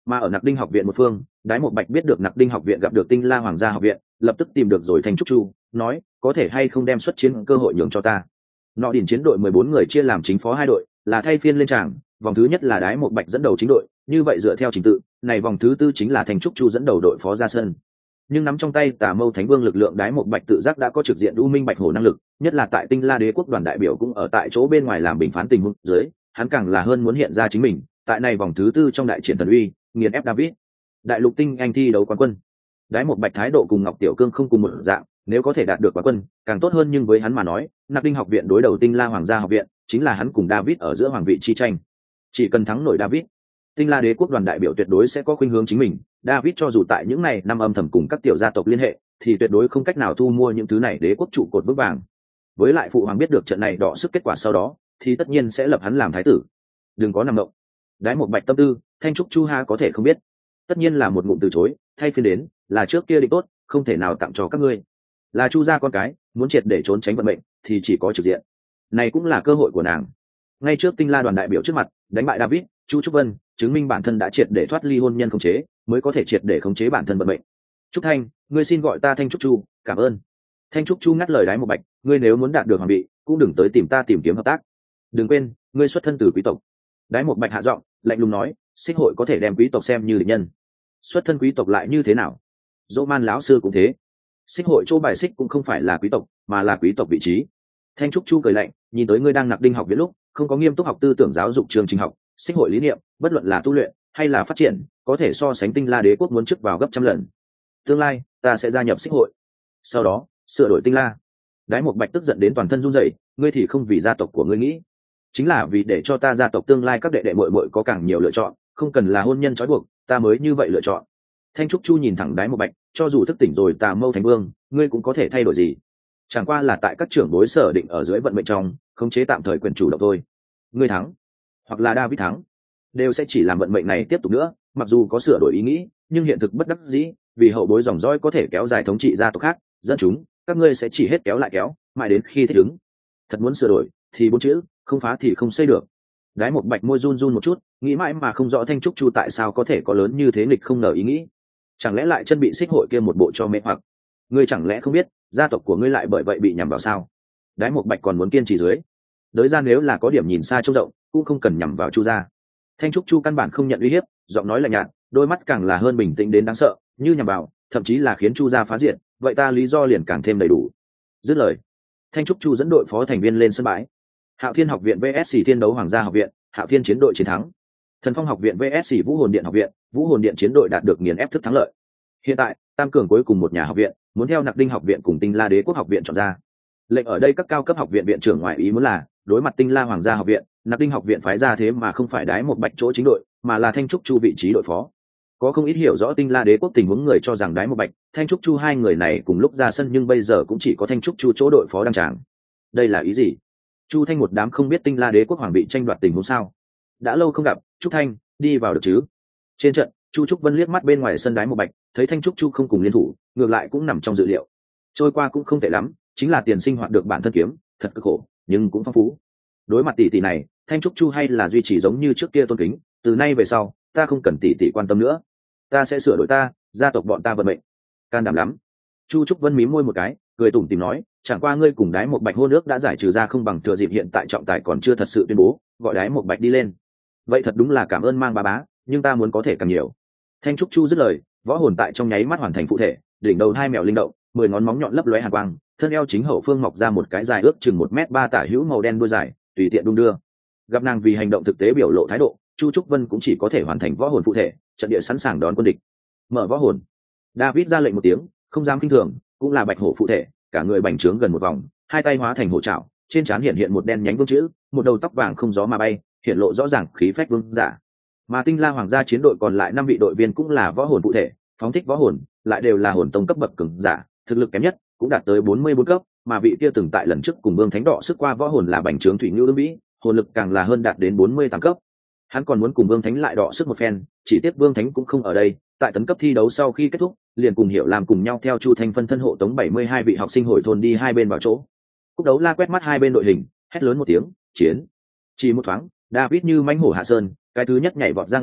Mà ở Nặc Đinh học viện một phương, Đái Một Bạch biết được Nặc Đinh học viện gặp được Tinh La Hoàng gia học viện, lập tức tìm được rồi Thanh Trúc Chu, nói có thể hay không đem xuất chiến cơ hội nhường cho ta. Nọ đỉnh chiến đội 14 người chia làm chính phó hai đội, là thay phiên lên tràng, vòng thứ nhất là Đái Một Bạch dẫn đầu chính đội, như vậy dựa theo trình tự, này vòng thứ tư chính là Thanh Trúc Chu dẫn đầu đội phó ra sân. Nhưng nắm trong tay Tà Mâu Thánh Vương lực lượng, Đái Một Bạch tự giác đã có trực diện U Minh Bạch Hổ năng lực, nhất là tại Tinh La Đế quốc đoàn đại biểu cũng ở tại chỗ bên ngoài làm bình phán tình huống dưới, hắn càng là hơn muốn hiện ra chính mình, tại này vòng thứ tư trong đại triển thần uy, nghiền ép David. Đại lục tinh anh thi đấu quán quân. Đái Một Bạch thái độ cùng Ngọc Tiểu Cương không cùng một dạng, nếu có thể đạt được quán quân, càng tốt hơn, nhưng với hắn mà nói, Nặc Đinh học viện đối đầu Tinh La Hoàng gia học viện, chính là hắn cùng David ở giữa hoàng vị chi tranh. Chỉ cần thắng nổi David, Tinh La Đế quốc đoàn đại biểu tuyệt đối sẽ có khuynh hướng chính mình. David cho dù tại những này năm âm thầm cùng các tiểu gia tộc liên hệ, thì tuyệt đối không cách nào thu mua những thứ này đế quốc trụ cột vững vàng. Với lại phụ hoàng biết được trận này đọ sức kết quả sau đó, thì tất nhiên sẽ lập hắn làm thái tử. Đừng có nằm mộng. Đái Một Bạch tâm tư, Thanh Trúc Chu ha có thể không biết. Tất nhiên là một ngụm từ chối, thay phiên đến, là trước kia định tốt, không thể nào tặng cho các ngươi. Là Chu gia con cái, muốn triệt để trốn tránh vận mệnh, thì chỉ có trực diện. Này cũng là cơ hội của nàng. Ngay trước Tinh La đoàn đại biểu trước mặt, đánh bại David, Chu Trúc Vân, chứng minh bản thân đã triệt để thoát ly hôn nhân khống chế, mới có thể triệt để khống chế bản thân vận mệnh. Trúc Thanh, ngươi xin gọi ta Thanh Trúc Chu, cảm ơn. Thanh Trúc Chu ngắt lời Đái Một Bạch, ngươi nếu muốn đạt được hoàng vị, cũng đừng tới tìm ta tìm kiếm hợp tác. Đừng quên, ngươi xuất thân từ quý tộc. Đái Một Bạch hạ giọng, lạnh lùng nói, Xích hội có thể đem quý tộc xem như địch nhân, xuất thân quý tộc lại như thế nào? Dỗ Man lão sư cũng thế. Xích hội chỗ bài xích cũng không phải là quý tộc, mà là quý tộc vị trí. Thanh Trúc Chu cười lạnh, nhìn tới ngươi đang Nặc Đinh học viện lúc, không có nghiêm túc học tư tưởng giáo dục chương trình học, Xích hội lý niệm, bất luận là tu luyện hay là phát triển, có thể so sánh Tinh La Đế quốc muốn trước vào gấp trăm lần. Tương lai, ta sẽ gia nhập Xích hội, sau đó sửa đổi Tinh La. Đái Một Bạch tức giận đến toàn thân run rẩy, ngươi thì không vì gia tộc của ngươi nghĩ, chính là vì để cho ta gia tộc tương lai các đệ đệ muội muội có càng nhiều lựa chọn, không cần là hôn nhân trói buộc, ta mới như vậy lựa chọn. Thanh Trúc Chu nhìn thẳng Đái Một Bạch, cho dù thức tỉnh rồi Tà Mâu Thánh Vương, ngươi cũng có thể thay đổi gì? Chẳng qua là tại các trưởng bối sở định ở dưới vận mệnh trong, khống chế tạm thời quyền chủ động thôi. Ngươi thắng, hoặc là David thắng, đều sẽ chỉ làm vận mệnh này tiếp tục nữa, mặc dù có sửa đổi ý nghĩ, nhưng hiện thực bất đắc dĩ, vì hậu bối dòng dõi có thể kéo dài thống trị gia tộc khác, dẫn chúng, các ngươi sẽ chỉ hết kéo lại kéo, mãi đến khi thích ứng. Thật muốn sửa đổi, thì bốn chữ, không phá thì không xây được. Đái Một Bạch môi run run một chút, nghĩ mãi mà không rõ Thanh Trúc Chu tại sao có thể có lớn như thế nghịch không ngờ ý nghĩ. Chẳng lẽ lại chân bị Xích hội kia một bộ cho mê hoặc? Ngươi chẳng lẽ không biết, gia tộc của ngươi lại bởi vậy bị nhằm vào sao? Đái Một Bạch còn muốn kiên trì dưới. Đới ra nếu là có điểm nhìn xa trông rộng, cũng không cần nhằm vào Chu gia. Thanh Trúc Chu căn bản không nhận uy hiếp, giọng nói lạnh nhạt, đôi mắt càng là hơn bình tĩnh đến đáng sợ, như nhằm vào, thậm chí là khiến Chu gia phá diện, vậy ta lý do liền càng thêm đầy đủ. Dứt lời, Thanh Trúc Chu dẫn đội phó thành viên lên sân bãi. Hạo Thiên học viện vs Thiên đấu Hoàng gia học viện, Hạo Thiên chiến đội chiến thắng. Thần Phong học viện vs Vũ Hồn điện học viện, Vũ Hồn điện chiến đội đạt được nghiền ép thức thắng lợi. Hiện tại, tam cường cuối cùng một nhà học viện, muốn theo Nặc Đinh học viện cùng Tinh La Đế quốc học viện chọn ra. Lệnh ở đây các cao cấp học viện viện trưởng ngoại ý muốn là, đối mặt Tinh La Hoàng gia học viện, Nặc Đinh học viện phái ra thế mà không phải Đái Một Bạch chỗ chính đội, mà là Thanh Trúc Chu vị trí đội phó. Có không ít hiểu rõ Tinh La Đế quốc tình huống người cho rằng Đái Một Bạch, Thanh Trúc Chu hai người này cùng lúc ra sân, nhưng bây giờ cũng chỉ có Thanh Trúc Chu chỗ đội phó đăng tràng. Đây là ý gì? Chu Thanh một đám không biết Tinh La Đế quốc hoàng bị tranh đoạt tình huống sao? Đã lâu không gặp, Trúc Thanh, đi vào được chứ? Trên trận, Chu Trúc Vân liếc mắt bên ngoài sân Đái Một Bạch, thấy Thanh Trúc Chu không cùng liên thủ, ngược lại cũng nằm trong dự liệu. Trôi qua cũng không tệ lắm, chính là tiền sinh hoạt được bản thân kiếm, thật cực khổ, nhưng cũng phong phú. Đối mặt tỷ tỷ này, Thanh Trúc Chu hay là duy trì giống như trước kia tôn kính, từ nay về sau, ta không cần tỷ tỷ quan tâm nữa, ta sẽ sửa đổi ta, gia tộc bọn ta vận mệnh. Can đảm lắm. Chu Trúc Vân mím môi một cái, cười tủm tỉm nói, chẳng qua ngươi cùng Đái Một Bạch hôn ước đã giải trừ ra, không bằng thừa dịp hiện tại trọng tài còn chưa thật sự tuyên bố, gọi Đái Một Bạch đi lên. Vậy thật đúng là cảm ơn mang bá, nhưng ta muốn có thể càng nhiều. Thanh Trúc Chu dứt lời, võ hồn tại trong nháy mắt hoàn thành phụ thể, đỉnh đầu hai mèo linh động, 10 ngón móng nhọn lấp lóe hàn quang, thân eo chính hậu phương mọc ra một cái dài ước chừng 1m3 tả hữu màu đen đuôi dài, tùy tiện đung đưa. Gặp nàng vì hành động thực tế biểu lộ thái độ, Chu Trúc Vân cũng chỉ có thể hoàn thành võ hồn phụ thể, trận địa sẵn sàng đón quân địch. Mở võ hồn. David ra lệnh một tiếng, không dám kinh thường, cũng là bạch hổ phụ thể, cả người bành trướng gần một vòng, hai tay hóa thành hổ trảo, trên trán hiện một đen nhánh vương chữ, một đầu tóc vàng không gió mà bay, hiện lộ rõ ràng khí phách vương giả. Mà Tinh La Hoàng gia chiến đội còn lại 5 vị đội viên cũng là võ hồn phụ thể, phóng thích võ hồn, lại đều là hồn tông cấp bậc cường giả, thực lực kém nhất cũng đạt tới 44 cấp, mà vị kia từng tại lần trước cùng Vương Thánh đọ sức qua võ hồn là bành trướng thủy ngưu ương vĩ, hồn lực càng là hơn đạt đến 48 cấp. Hắn còn muốn cùng Vương Thánh lại đọ sức một phen, chỉ tiếc Vương Thánh cũng không ở đây, tại tấn cấp thi đấu sau khi kết thúc, liền cùng Hiểu làm cùng nhau theo Chu Thanh phân thân hộ tống 72 vị học sinh hồi thôn đi hai bên vào chỗ. Cúc Đấu La quét mắt hai bên đội hình, hét lớn một tiếng, chiến. Chỉ một thoáng, David như mãnh hổ hạ sơn, cái thứ nhất nhảy vọt ra ngoài,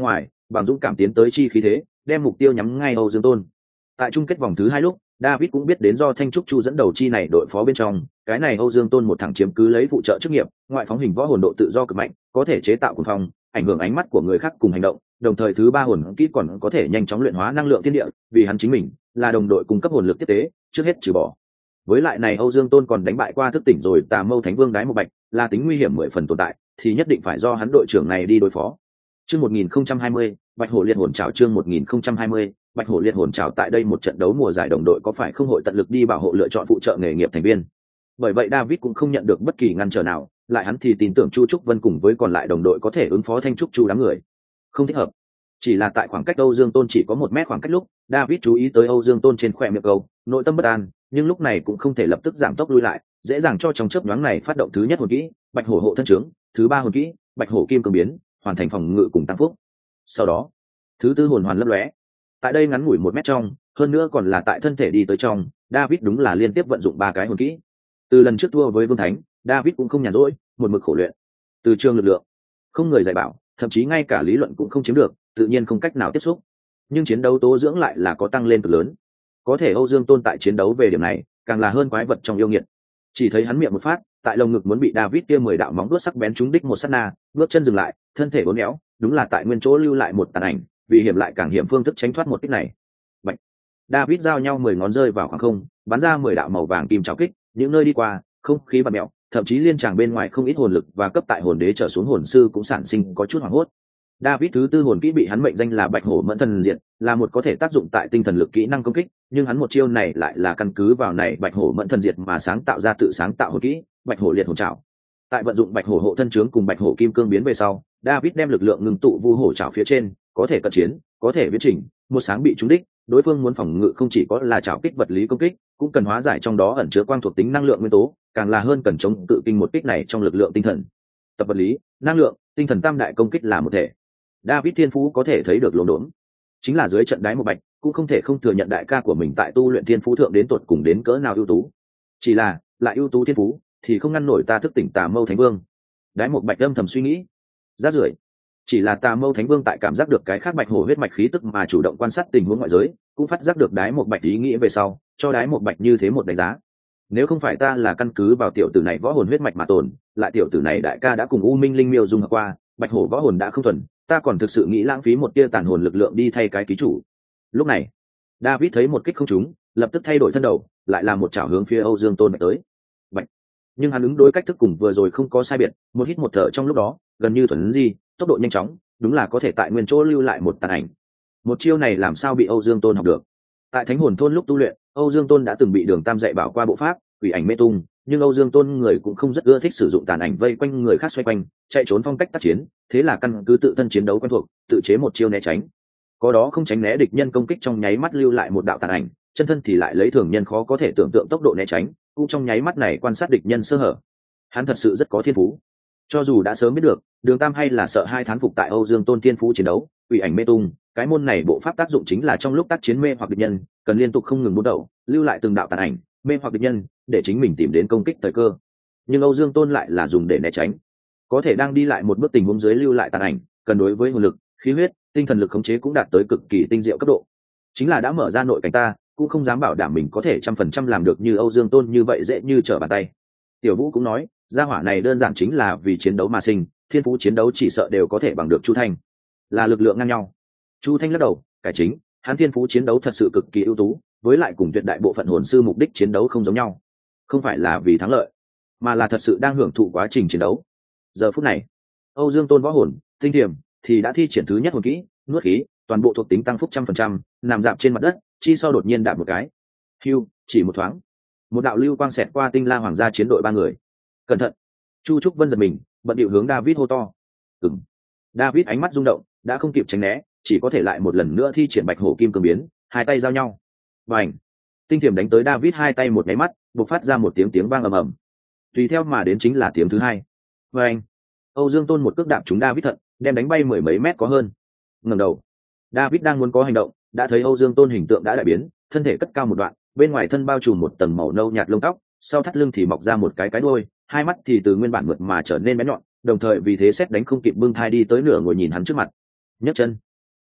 bằng dũng cảm tiến tới chi khí thế, đem mục tiêu nhắm ngay Âu Dương Tôn. Tại chung kết vòng thứ 2 lúc, David cũng biết đến do Thanh Trúc Chu dẫn đầu chi này đội phó bên trong, cái này Âu Dương Tôn một thẳng chiếm cứ lấy phụ trợ chức nghiệp, ngoại phóng hình võ hồn độ tự do cực mạnh, có thể chế tạo cuồng phong, ảnh hưởng ánh mắt của người khác cùng hành động, đồng thời thứ 3 hồn kỹ còn có thể nhanh chóng luyện hóa năng lượng thiên địa, vì hắn chính mình là đồng đội cung cấp hồn lực tiếp tế, trước hết trừ bỏ. Với lại này Âu Dương Tôn còn đánh bại qua thức tỉnh rồi Tà Mâu Thánh Vương Đái Một Bạch, là tính nguy hiểm 10 phần tồn tại, thì nhất định phải do hắn đội trưởng này đi đối phó. Chương 1020, Bạch Hổ Liệt Hồn Trảo. Chương 1020, Bạch Hổ Liệt Hồn Trảo. Tại đây một trận đấu mùa giải đồng đội có phải không hội tận lực đi bảo hộ lựa chọn phụ trợ nghề nghiệp thành viên. Bởi vậy David cũng không nhận được bất kỳ ngăn trở nào, lại hắn thì tin tưởng Chu Trúc Vân cùng với còn lại đồng đội có thể ứng phó Thanh Trúc Chu đám người. Không thích hợp. Chỉ là tại khoảng cách Âu Dương Tôn chỉ có 1 mét khoảng cách lúc, David chú ý tới Âu Dương Tôn trên khóe miệng câu, nội tâm bất an, nhưng lúc này cũng không thể lập tức giảm tốc lui lại, dễ dàng cho trong chớp nhoáng này phát động thứ nhất hồn kỹ, Bạch Hổ hộ thân trướng, thứ 3 hồn kỹ, Bạch Hổ kim cương biến, hoàn thành phòng ngự cùng tăng phúc. Sau đó, thứ 4 hồn hoàn lấp lóe. Tại đây ngắn ngủi 1 mét trong, hơn nữa còn là tại thân thể đi tới trong, David đúng là liên tiếp vận dụng 3 cái hồn kỹ. Từ lần trước thua với Vương Thánh, David cũng không nhàn rỗi, một mực khổ luyện. Từ trường lực lượng, không người dạy bảo, thậm chí ngay cả lý luận cũng không chiếm được, tự nhiên không cách nào tiếp xúc. Nhưng chiến đấu tố dưỡng lại là có tăng lên cực lớn. Có thể Âu Dương Tôn tại chiến đấu về điểm này, càng là hơn quái vật trong yêu nghiệt. Chỉ thấy hắn miệng một phát, tại lồng ngực muốn bị David kia 10 đạo móng vuốt sắc bén trúng đích một sát na, bước chân dừng lại, thân thể uốn éo, đúng là tại nguyên chỗ lưu lại một tàn ảnh, vì hiểm lại càng hiểm phương thức tránh thoát một kích này. Bạch. David giao nhau 10 ngón rơi vào khoảng không, bắn ra 10 đạo màu vàng kim trảo kích, những nơi đi qua, không khí bạt mèo, thậm chí liên tràng bên ngoài không ít hồn lực và cấp tại hồn đế trở xuống hồn sư cũng sản sinh có chút hoảng hốt. David thứ 4 hồn kỹ bị hắn mệnh danh là Bạch Hổ Mẫn Thần Diệt, là một có thể tác dụng tại tinh thần lực kỹ năng công kích, nhưng hắn một chiêu này lại là căn cứ vào này Bạch Hổ Mẫn Thần Diệt mà sáng tạo ra tự sáng tạo hồn kỹ, Bạch Hổ Liệt Hồn Trảo. Tại vận dụng Bạch Hổ hộ thân trướng cùng Bạch Hổ kim cương biến về sau, David đem lực lượng ngưng tụ vu hổ trảo phía trên, có thể cận chiến, có thể viễn chỉnh, một sáng bị trúng đích, đối phương muốn phòng ngự không chỉ có là trảo kích vật lý công kích, cũng cần hóa giải trong đó ẩn chứa quang thuộc tính năng lượng nguyên tố, càng là hơn cần chống cự kinh một kích này trong lực lượng tinh thần. Tập vật lý, năng lượng, tinh thần tam đại công kích là một thể. David thiên phú có thể thấy được lồn đốn, chính là dưới trận Đái Một Bạch cũng không thể không thừa nhận đại ca của mình tại tu luyện thiên phú thượng đến tột cùng đến cỡ nào ưu tú. Chỉ là lại ưu tú thiên phú thì không ngăn nổi ta thức tỉnh Tà Mâu Thánh Vương. Đái Một Bạch âm thầm suy nghĩ, rác rưởi. Chỉ là Tà Mâu Thánh Vương tại cảm giác được cái khác Bạch Hổ huyết mạch khí tức mà chủ động quan sát tình huống ngoại giới, cũng phát giác được Đái Một Bạch ý nghĩ về sau, cho Đái Một Bạch như thế một đánh giá. Nếu không phải ta là căn cứ vào tiểu tử này võ hồn huyết mạch mà tồn, lại tiểu tử này đại ca đã cùng U Minh Linh Miêu dung hợp qua, Bạch Hổ võ hồn đã không thuần, ta còn thực sự nghĩ lãng phí một tia tàn hồn lực lượng đi thay cái ký chủ. Lúc này, David thấy một kích không trúng, lập tức thay đổi thân đầu, lại làm một chảo hướng phía Âu Dương Tôn tới. Bạch. Nhưng hắn ứng đối cách thức cùng vừa rồi không có sai biệt, một hít một thở trong lúc đó, gần như thuần di, tốc độ nhanh chóng, đúng là có thể tại nguyên chỗ lưu lại một tàn ảnh. Một chiêu này làm sao bị Âu Dương Tôn học được? Tại Thánh Hồn Thôn lúc tu luyện, Âu Dương Tôn đã từng bị Đường Tam dạy bảo qua bộ pháp quỷ ảnh mê tung, nhưng Âu Dương Tôn người cũng không rất ưa thích sử dụng tàn ảnh vây quanh người khác xoay quanh, chạy trốn phong cách tác chiến, thế là căn cứ tự thân chiến đấu quen thuộc, tự chế một chiêu né tránh. Có đó không tránh né địch nhân công kích trong nháy mắt lưu lại một đạo tàn ảnh, chân thân thì lại lấy thường nhân khó có thể tưởng tượng tốc độ né tránh, cũng trong nháy mắt này quan sát địch nhân sơ hở. Hắn thật sự rất có thiên phú. Cho dù đã sớm biết được, Đường Tam hay là sợ hai thán phục tại Âu Dương Tôn thiên phú chiến đấu, quỷ ảnh mê tung, cái môn này bộ pháp tác dụng chính là trong lúc tác chiến mê hoặc địch nhân, cần liên tục không ngừng bút đầu, lưu lại từng đạo tàn ảnh, mê hoặc địch nhân, để chính mình tìm đến công kích thời cơ. Nhưng Âu Dương Tôn lại là dùng để né tránh, có thể đang đi lại một bước tình huống dưới lưu lại tàn ảnh, cần đối với hồn lực, khí huyết, tinh thần lực khống chế cũng đạt tới cực kỳ tinh diệu cấp độ. Chính là đã mở ra nội cảnh ta, cũng không dám bảo đảm mình có thể 100% làm được như Âu Dương Tôn như vậy dễ như trở bàn tay. Tiểu Vũ cũng nói, gia hỏa này đơn giản chính là vì chiến đấu mà sinh, thiên phú chiến đấu chỉ sợ đều có thể bằng được Chu Thanh, là lực lượng ngang nhau. Chu Thanh lắc đầu, cải chính, hắn thiên phú chiến đấu thật sự cực kỳ ưu tú, với lại cùng tuyệt đại bộ phận hồn sư mục đích chiến đấu không giống nhau, không phải là vì thắng lợi, mà là thật sự đang hưởng thụ quá trình chiến đấu. Giờ phút này, Âu Dương Tôn võ hồn, tinh thiểm thì đã thi triển thứ nhất hồn kỹ, nuốt khí, toàn bộ thuộc tính tăng phúc 100%, nằm dạp trên mặt đất, chi sau đột nhiên đạp một cái. Hưu, chỉ một thoáng, một đạo lưu quang xẹt qua Tinh La Hoàng gia chiến đội 3 người. Cẩn thận! Chu Trúc Vân giật mình, bận điệu hướng David hô to. Ừm. David ánh mắt rung động, đã không kịp tránh né, chỉ có thể lại một lần nữa thi triển Bạch Hổ kim cương biến, hai tay giao nhau. Bành! Tinh thiểm đánh tới David hai tay một cái mắt, bộc phát ra một tiếng vang ầm ầm. Tùy theo mà đến chính là tiếng thứ hai. Bành! Âu Dương Tôn một cước đạp trúng David thận, đem đánh bay 10 mấy mét có hơn. Ngẩng đầu, David đang muốn có hành động, đã thấy Âu Dương Tôn hình tượng đã đại biến, thân thể cất cao một đoạn, bên ngoài thân bao trùm một tầng màu nâu nhạt lông tóc, sau thắt lưng thì mọc ra một cái đuôi, hai mắt thì từ nguyên bản mượt mà trở nên bén nhọn, đồng thời vì thế xét đánh không kịp bưng thai đi tới nửa ngồi nhìn hắn trước mặt. Nhấc chân,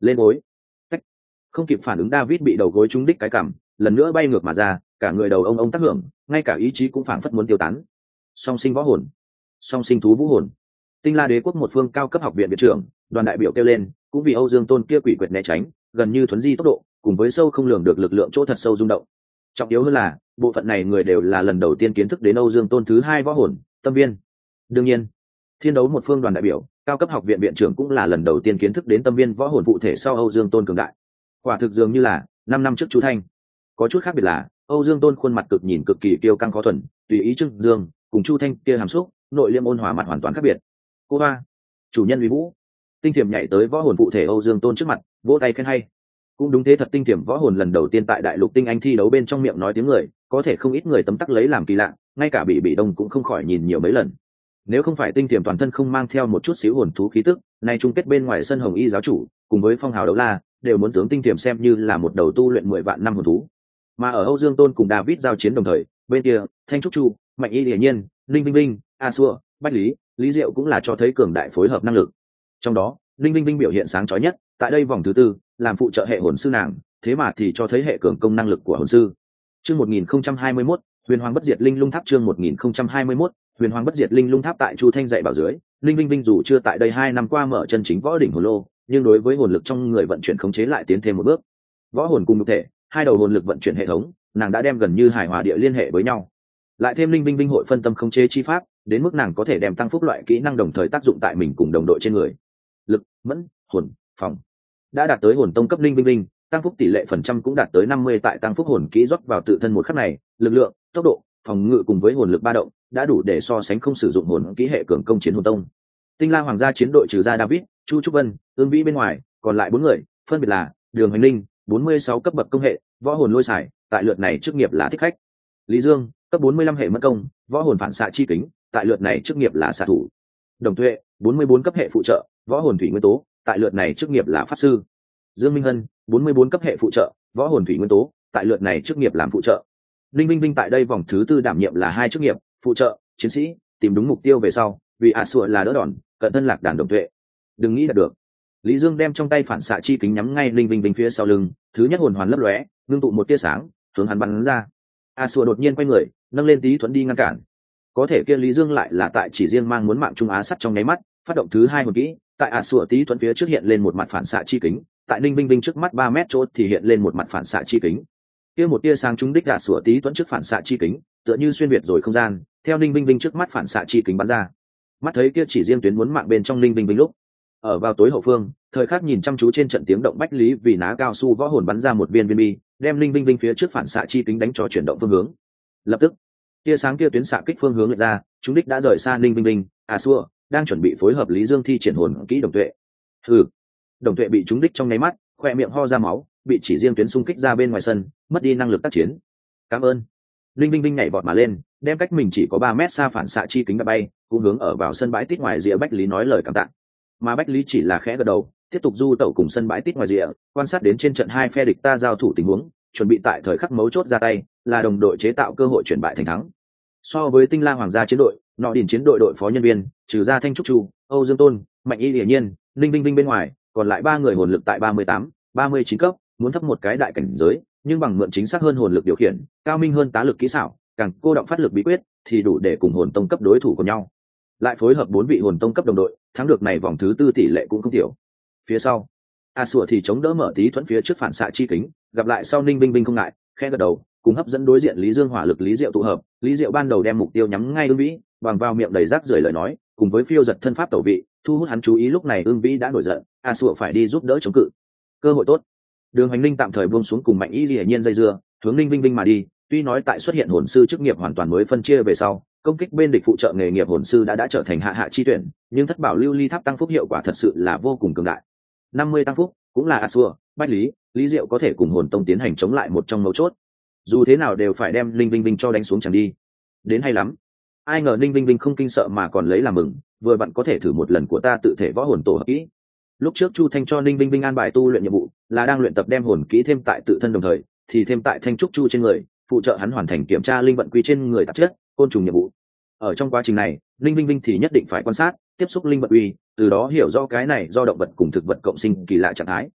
lên gối. Cách. Không kịp phản ứng, David bị đầu gối trúng đích cái cằm, lần nữa bay ngược mà ra, cả người đầu ông tác hưởng, ngay cả ý chí cũng phảng phất muốn tiêu tán. Song sinh võ hồn, song sinh thú vũ hồn. Tinh La Đế quốc một phương cao cấp học viện viện trưởng, đoàn đại biểu kêu lên, cũng vì Âu Dương Tôn kia quỷ quyệt né tránh, gần như thuấn di tốc độ, cùng với sâu không lường được lực lượng chỗ thật sâu rung động. Trọng yếu hơn là, bộ phận này người đều là lần đầu tiên kiến thức đến Âu Dương Tôn thứ hai võ hồn, Tâm Viên. Đương nhiên, thiên đấu một phương đoàn đại biểu, cao cấp học viện viện trưởng cũng là lần đầu tiên kiến thức đến Tâm Viên võ hồn phụ thể sau Âu Dương Tôn cường đại. Quả thực dường như là 5 năm trước Chu Thanh. Có chút khác biệt là, Âu Dương Tôn khuôn mặt cực nhìn cực kỳ kiêu căng khó thuần, tùy ý trưng dương, cùng Chu Thanh kia hàm xúc, nội liêm ôn hòa mặt hoàn toàn khác biệt. Cô ba, chủ nhân uy vũ. Tinh Thiểm nhảy tới võ hồn phụ thể Âu Dương Tôn trước mặt, vỗ tay khen hay. Cũng đúng thế thật, Tinh Thiểm võ hồn lần đầu tiên tại đại lục tinh anh thi đấu bên trong miệng nói tiếng người, có thể không ít người tấm tắc lấy làm kỳ lạ, ngay cả bị đông cũng không khỏi nhìn nhiều mấy lần. Nếu không phải Tinh Thiểm toàn thân không mang theo một chút xíu hồn thú khí tức, nay chung kết bên ngoài sân Hồng Y giáo chủ cùng với Phong Hào Đấu La đều muốn tướng Tinh Thiểm xem như là một đầu tu luyện 10 vạn năm hồn thú. Mà ở Âu Dương Tôn cùng David giao chiến đồng thời, bên kia Thanh Trúc Chu, Mạnh Y Hiển Nhiên, Linh Vinh Vinh, A Xua, Bách Lý, Lý Diệu cũng là cho thấy cường đại phối hợp năng lực. Trong đó, Linh Vinh Vinh biểu hiện sáng chói nhất, tại đây vòng thứ tư, làm phụ trợ hệ hồn sư nàng, thế mà thì cho thấy hệ cường công năng lực của hồn sư. Chương 1021, Huyền Hoàng Bất Diệt Linh Lung Tháp. Chương 1021, Huyền Hoàng Bất Diệt Linh Lung Tháp. Tại Chu Thanh dạy bảo dưới, Linh Vinh Vinh dù chưa tại đây 2 năm qua mở chân chính võ đỉnh hồn lô, nhưng đối với hồn lực trong người vận chuyển khống chế lại tiến thêm một bước. Võ hồn cùng nhục thể, hai đầu hồn lực vận chuyển hệ thống, nàng đã đem gần như hài hòa địa liên hệ với nhau. Lại thêm Linh Vinh Vinh hội phân tâm khống chế chi pháp, đến mức nàng có thể đem tăng phúc loại kỹ năng đồng thời tác dụng tại mình cùng đồng đội trên người. Lực, mẫn, hồn, phòng đã đạt tới hồn tông cấp. Linh Vinh Vinh tăng phúc tỷ lệ phần trăm cũng đạt tới 50, tại tăng phúc hồn kỹ rót vào tự thân một khắc này, lực lượng, tốc độ, phòng ngự cùng với hồn lực ba động đã đủ để so sánh không sử dụng hồn kỹ hệ cường công chiến hồn tông. Tinh La Hoàng gia chiến đội trừ ra David, Chu Trúc Vân, Ương Vĩ bên ngoài, còn lại 4 người, phân biệt là Đường Hoành Linh, 46 cấp bậc công hệ, võ hồn lôi xài, tại lượt này chức nghiệp là thích khách. Lý Dương, cấp 45 hệ mất công, võ hồn phản xạ chi kính, tại lượt này chức nghiệp là xạ thủ. Đồng Tuệ, 44 cấp hệ phụ trợ, võ hồn thủy nguyên tố, tại lượt này chức nghiệp là pháp sư. Dương Minh Hân, 44 cấp hệ phụ trợ, võ hồn thủy nguyên tố, tại lượt này chức nghiệp làm phụ trợ. Linh Vinh Vinh tại đây vòng thứ tư đảm nhiệm là 2 chức nghiệp, phụ trợ, chiến sĩ, tìm đúng mục tiêu về sau, vì ạ sủa là đỡ đòn, cận thân lạc đàn Đồng Tuệ. Đừng nghĩ là được. Lý Dương đem trong tay phản xạ chi kính nhắm ngay Linh Vinh Vinh phía sau lưng, thứ nhất hồn hoàn lấp lóe, ngưng tụ một tia sáng, hướng hắn bắn ra. A Sủa đột nhiên quay người, nâng lên tí thuẫn đi ngăn cản. Có thể kia Lý Dương lại là tại chỉ riêng mang muốn mạng Trung Á sắt trong nháy mắt, phát động thứ 2 hồn kỹ, tại A Sủa tí thuẫn phía trước hiện lên một mặt phản xạ chi kính, tại Ninh Vinh Vinh trước mắt 3 mét chỗ thì hiện lên một mặt phản xạ chi kính. Kia một tia sáng trúng đích A Sủa tí thuẫn trước phản xạ chi kính, tựa như xuyên việt rồi không gian, theo Ninh Vinh Vinh trước mắt phản xạ chi kính bắn ra. Mắt thấy kia chỉ riêng tuyến muốn mạng bên trong Ninh Vinh Vinh lúc, ở vào tối hậu phương, thời khắc nhìn chăm chú trên trận tiếng động Bách Lý vì ná cao su võ hồn bắn ra một viên bi, đem Ninh Vinh Vinh phía trước phản xạ chi kính đánh cho chuyển động phương hướng. Lập tức, tia sáng kia tuyến xạ kích phương hướng lệch ra, chúng đích đã rời xa Ninh Vinh Vinh, A Sủa đang chuẩn bị phối hợp Lý Dương thi triển hồn kỹ Đồng Tuệ. Hừ. Đồng Tuệ bị trúng đích trong nháy mắt, khoe miệng ho ra máu, bị chỉ riêng tuyến xung kích ra bên ngoài sân, mất đi năng lực tác chiến. Cảm ơn. Ninh Vinh Vinh nhảy vọt mà lên, đem cách mình chỉ có 3 mét xa phản xạ chi kính đã bay, cũng hướng ở vào sân bãi tít ngoài rìa Bách Lý nói lời cảm tạ. Mà Bách Lý chỉ là khẽ gật đầu, tiếp tục du tẩu cùng sân bãi tít ngoài rìa, quan sát đến trên trận hai phe địch ta giao thủ tình huống, chuẩn bị tại thời khắc mấu chốt ra tay, là đồng đội chế tạo cơ hội chuyển bại thành thắng. So với Tinh La Hoàng gia chiến đội, nọ đỉnh chiến đội đội phó nhân viên, trừ ra Thanh Trúc Chu, Âu Dương Tôn, Mạnh Y Hiển Nhiên, Ninh Vinh Vinh bên ngoài, còn lại 3 người hồn lực tại 38, 39 cấp, muốn thấp một cái đại cảnh giới, nhưng bằng mượn chính xác hơn hồn lực điều khiển, cao minh hơn tá lực kỹ xảo, càng cô động phát lực bí quyết, thì đủ để cùng hồn tông cấp đối thủ của nhau. Lại phối hợp 4 vị hồn tông cấp đồng đội, thắng được này vòng thứ tư tỷ lệ cũng không thiểu. Phía sau, A Sủa thì chống đỡ mở tí thuẫn phía trước phản xạ chi kính, gặp lại sau Ninh Vinh Vinh không ngại, khẽ gật đầu, cùng hấp dẫn đối diện Lý Dương hỏa lực Lý Diệu tụ hợp. Lý Diệu ban đầu đem mục tiêu nhắm ngay Ưng Vĩ, bằng vào miệng đầy rác rưởi lời nói, cùng với phiêu giật thân pháp tẩu vị, thu hút hắn chú ý. Lúc này Ưng Vĩ đã nổi giận, A Sủa phải đi giúp đỡ chống cự. Cơ hội tốt. Đường Hoành Linh tạm thời buông xuống cùng Mạnh Y Hiển Nhiên dây dưa, hướng Ninh Vinh Vinh mà đi. Tuy nói tại xuất hiện hồn sư chức nghiệp hoàn toàn mới phân chia về sau, công kích bên địch phụ trợ nghề nghiệp hồn sư đã trở thành hạ chi tuyển, nhưng thất bảo lưu ly tháp tăng phúc hiệu quả thật sự là vô cùng cường đại. 50 tăng phúc cũng là A Sủa, Bách Lý, Lý Diệu có thể cùng hồn tông tiến hành chống lại một trong mấu chốt. Dù thế nào đều phải đem Ninh Vinh Vinh cho đánh xuống chẳng đi. Đến hay lắm. Ai ngờ Ninh Vinh Vinh không kinh sợ mà còn lấy làm mừng, vừa vặn có thể thử một lần của ta tự thể võ hồn tổ hợp kỹ. Lúc trước Chu Thanh cho Ninh Vinh Vinh an bài tu luyện nhiệm vụ, là đang luyện tập đem hồn kỹ thêm tại tự thân đồng thời, thì thêm tại Thanh Trúc Chu trên người, phụ trợ hắn hoàn thành kiểm tra linh vận quy trên người tạp chất, côn trùng nhiệm vụ. Ở trong quá trình này, Ninh Vinh Vinh thì nhất định phải quan sát, tiếp xúc linh vận quy, từ đó hiểu rõ cái này do động vật cùng thực vật cộng sinh kỳ lạ trạng thái.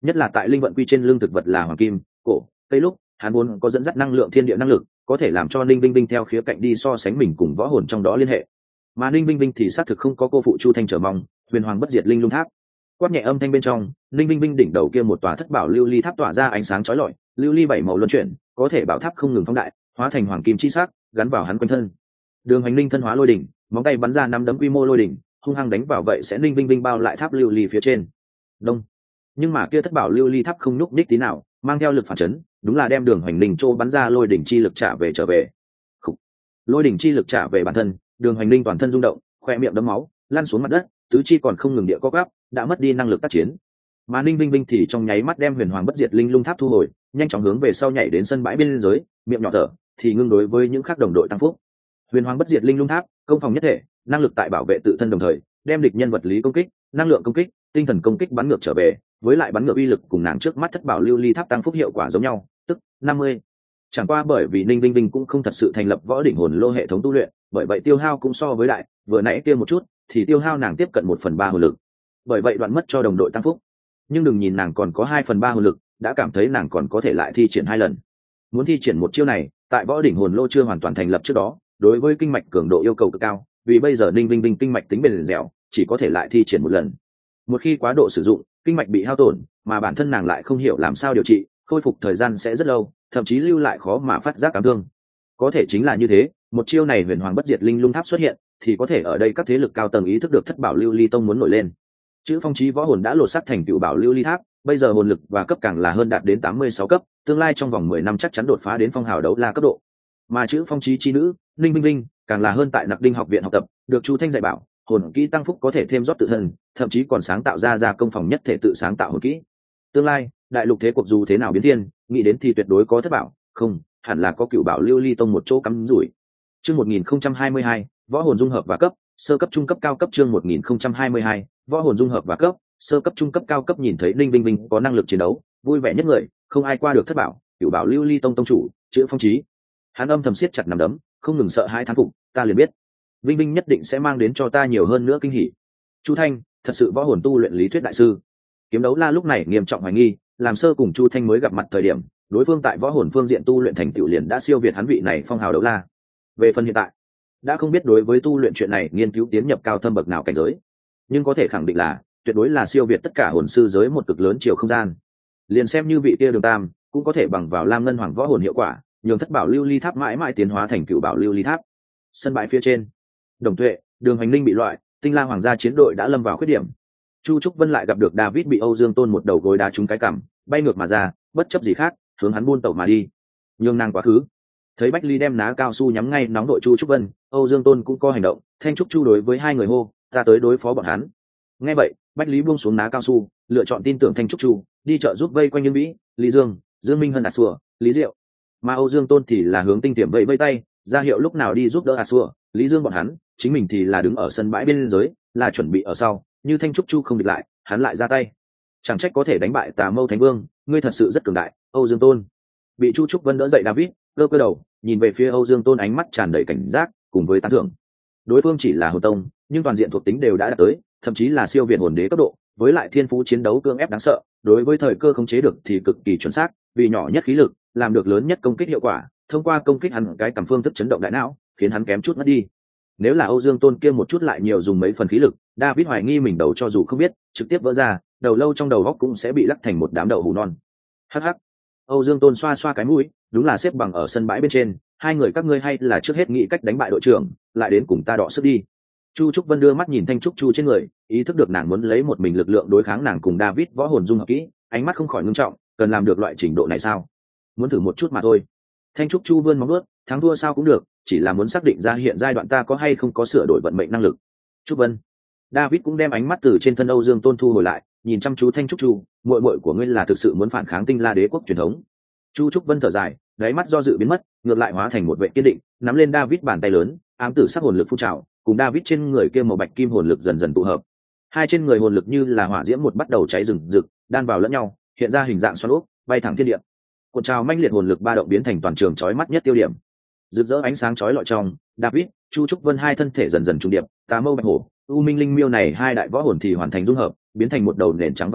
nhất là tại linh vận quy trên lương thực vật là hoàng kim, cổ, cây lúc hắn vốn có dẫn dắt năng lượng thiên địa năng lực, có thể làm cho ninh vinh vinh theo khía cạnh đi so sánh mình cùng võ hồn trong đó liên hệ. Mà ninh vinh vinh thì xác thực không có cô phụ chu thanh trở mong huyền hoàng bất diệt linh lung tháp. Quát nhẹ âm thanh bên trong, ninh vinh vinh đỉnh đầu kia một tòa thất bảo lưu ly tháp tỏa ra ánh sáng chói lọi, lưu ly bảy màu luân chuyển, có thể bảo tháp không ngừng phóng đại, hóa thành hoàng kim chi sắc gắn vào hắn quanh thân. Đường Hoành Linh thân hóa lôi đỉnh, móng tay bắn ra năm đấm quy mô lôi đỉnh, hung hăng đánh vào vậy sẽ ninh vinh vinh bao lại tháp lưu ly phía trên. Đông. Nhưng mà kia thất bảo lưu ly tháp không nhúc nhích tí nào, mang theo lực phản chấn, đúng là đem Đường Hoành Linh trô bắn ra lôi đỉnh chi lực trở về. Khủ. Lôi đỉnh chi lực trả về bản thân, Đường Hoành Linh toàn thân rung động, khoe miệng đấm máu, lăn xuống mặt đất, tứ chi còn không ngừng địa co quắp, đã mất đi năng lực tác chiến. Mà ninh vinh vinh thì trong nháy mắt đem huyền hoàng bất diệt linh lung tháp thu hồi, nhanh chóng hướng về sau nhảy đến sân bãi bên dưới, miệng nhỏ thở thì ngưng đối với những khác đồng đội tăng phúc. Huyền hoàng bất diệt linh lung tháp công phòng nhất thể, năng lực tại bảo vệ tự thân đồng thời đem địch nhân vật lý công kích, năng lượng công kích, tinh thần công kích bắn ngược trở về, với lại bắn ngược uy lực cùng nàng trước mắt thất bảo lưu ly tháp tăng phúc hiệu quả giống nhau, tức 50. Chẳng qua bởi vì ninh vinh vinh cũng không thật sự thành lập võ đỉnh hồn lô hệ thống tu luyện, bởi vậy tiêu hao cũng so với lại vừa nãy kia một chút thì tiêu hao nàng tiếp cận 1/3 hồn lực, bởi vậy đoạn mất cho đồng đội tăng phúc. Nhưng đừng nhìn nàng còn có 2/3 hồn lực, đã cảm thấy nàng còn có thể lại thi triển 2 lần. Muốn thi triển một chiêu này tại võ đỉnh hồn lô chưa hoàn toàn thành lập trước đó, đối với kinh mạch cường độ yêu cầu cực cao, vì bây giờ ninh vinh vinh kinh mạch tính bền dẻo, chỉ có thể lại thi triển 1 lần. Một khi quá độ sử dụng, kinh mạch bị hao tổn, mà bản thân nàng lại không hiểu làm sao điều trị, khôi phục thời gian sẽ rất lâu, thậm chí lưu lại khó mà phát giác cảm thương. Có thể chính là như thế, một chiêu này huyền hoàng bất diệt linh lung tháp xuất hiện, thì có thể ở đây các thế lực cao tầng ý thức được thất bảo lưu ly tông muốn nổi lên. Chữ phong chí võ hồn đã lột xác thành cựu bảo lưu ly tháp, bây giờ hồn lực và cấp càng là hơn đạt đến 86 cấp, tương lai trong vòng 10 năm chắc chắn đột phá đến phong hào đấu la cấp độ. Mà chữ phong chí chi nữ ninh minh linh càng là hơn tại Nặc Đinh học viện học tập, được Chu Thanh dạy bảo, hồn kỹ tăng phúc có thể thêm rót tự thân, thậm chí còn sáng tạo ra công phòng nhất thể tự sáng tạo hồn kỹ. Tương lai đại lục thế cuộc dù thế nào biến thiên, nghĩ đến thì tuyệt đối có thất bảo, không hẳn là có cựu bảo lưu ly tông một chỗ cắm rủi. Chương 1022, võ hồn dung hợp và cấp, sơ cấp trung cấp cao cấp. Chương 1022, võ hồn dung hợp và cấp, sơ cấp trung cấp cao cấp. Nhìn thấy ninh vinh vinh có năng lực chiến đấu, vui vẻ nhất người không ai qua được thất bảo cựu bảo lưu ly tông tông chủ chữ phong chí. Hắn âm thầm siết chặt nắm đấm, không ngừng sợ hãi thán phục, ta liền biết vinh vinh nhất định sẽ mang đến cho ta nhiều hơn nữa kinh hỉ. Chu Thanh thật sự võ hồn tu luyện lý thuyết đại sư. Kiếm đấu la lúc này nghiêm trọng hoài nghi, làm sơ cùng Chu Thanh mới gặp mặt thời điểm, đối phương tại võ hồn phương diện tu luyện thành tựu liền đã siêu việt hắn vị này phong hào đấu la. Về phần hiện tại, đã không biết đối với tu luyện chuyện này nghiên cứu tiến nhập cao thâm bậc nào cảnh giới, nhưng có thể khẳng định là tuyệt đối là siêu việt tất cả hồn sư giới một cực lớn chiều không gian. Liền xem như vị kia Đường Tam cũng có thể bằng vào lam ngân hoàng võ hồn hiệu quả, nhường thất bảo lưu ly tháp mãi mãi tiến hóa thành cựu bảo lưu ly tháp. Sân bãi phía trên, Đồng Tuệ, Đường Hoành Linh bị loại, Tinh La hoàng gia chiến đội đã lâm vào khuyết điểm. Chu Trúc Vân lại gặp được David bị Âu Dương Tôn một đầu gối đá trúng cái cằm, bay ngược mà ra, bất chấp gì khác, hướng hắn buôn tẩu mà đi. Nhường nàng quá khứ. Thấy Bách Ly đem ná cao su nhắm ngay nóng đội Chu Trúc Vân, Âu Dương Tôn cũng có hành động, Thanh Trúc Chu đối với hai người hô, ta tới đối phó bọn hắn. Nghe vậy, Bách Lý buông xuống ná cao su, lựa chọn tin tưởng Thanh Trúc Chu, đi trợ giúp vây quanh Nhân Vĩ, Lý Dương, Dương Minh Hân đạt xua, Lý Diệu. Mà Âu Dương Tôn thì là hướng Tinh Tiệm vẫy tay, ra hiệu lúc nào đi giúp đỡ đạt xua, Lý Dương bọn hắn, chính mình thì là đứng ở sân bãi bên dưới, là chuẩn bị ở sau, như Thanh Trúc Chu không địch lại, hắn lại ra tay. Chẳng trách có thể đánh bại Tà Mâu Thánh Vương, ngươi thật sự rất cường đại, Âu Dương Tôn. Bị Chu Trúc Vân đỡ dậy David, cơ đầu, nhìn về phía Âu Dương Tôn ánh mắt tràn đầy cảnh giác, cùng với tán thưởng. Đối phương chỉ là hồn tông, nhưng toàn diện thuộc tính đều đã đạt tới, thậm chí là siêu việt hồn đế cấp độ, với lại thiên phú chiến đấu cương ép đáng sợ, đối với thời cơ khống chế được thì cực kỳ chuẩn xác, vì nhỏ nhất khí lực, làm được lớn nhất công kích hiệu quả, thông qua công kích hắn cái cảm phương thức chấn động đại não, khiến hắn kém chút mất đi. Nếu là Âu Dương Tôn kia một chút lại nhiều dùng mấy phần khí lực, David hoài nghi mình đầu cho dù không biết, trực tiếp vỡ ra, đầu lâu trong đầu góc cũng sẽ bị lắc thành một đám đậu hũ non. Hắc hắc. Âu Dương Tôn xoa xoa cái mũi, đúng là xếp bằng ở sân bãi bên trên, hai người các ngươi hay là trước hết nghĩ cách đánh bại đội trưởng, lại đến cùng ta đọ sức đi. Chu Trúc Vân đưa mắt nhìn Thanh Trúc Chu trên người, ý thức được nàng muốn lấy một mình lực lượng đối kháng nàng cùng David võ hồn dung hợp kỹ, ánh mắt không khỏi ngưng trọng, cần làm được loại trình độ này sao? Muốn thử một chút mà thôi. Thanh Trúc Chu vươn móng vuốt, thắng thua sao cũng được, chỉ là muốn xác định ra hiện giai đoạn ta có hay không có sửa đổi vận mệnh năng lực. Trúc Vân. David cũng đem ánh mắt từ trên thân Âu Dương Tôn thu hồi lại, nhìn chăm chú Thanh Trúc Chu, muội muội của ngươi là thực sự muốn phản kháng Tinh La đế quốc truyền thống. Chu Trúc Vân thở dài, đáy mắt do dự biến mất, ngược lại hóa thành một vệ kiên định, nắm lên David bàn tay lớn, ám tử sắc hồn lực phun trào, cùng David trên người kia màu bạch kim hồn lực dần dần tụ hợp. Hai trên người hồn lực như là hỏa diễm một bắt đầu cháy rừng rực, đan vào lẫn nhau, hiện ra hình dạng xoắn ốc, bay thẳng thiên địa. Cuộn trào manh liệt hồn lực ba động biến thành toàn trường chói mắt nhất tiêu điểm. Rực rỡ ánh sáng chói lọi trong, David, Chu Trúc Vân hai thân thể dần dần trùng điệp, Tà Mâu Bạch Hổ, U Minh Linh Miêu này hai đại võ hồn thì hoàn thành dung hợp, biến thành một đầu nền trắng và đen,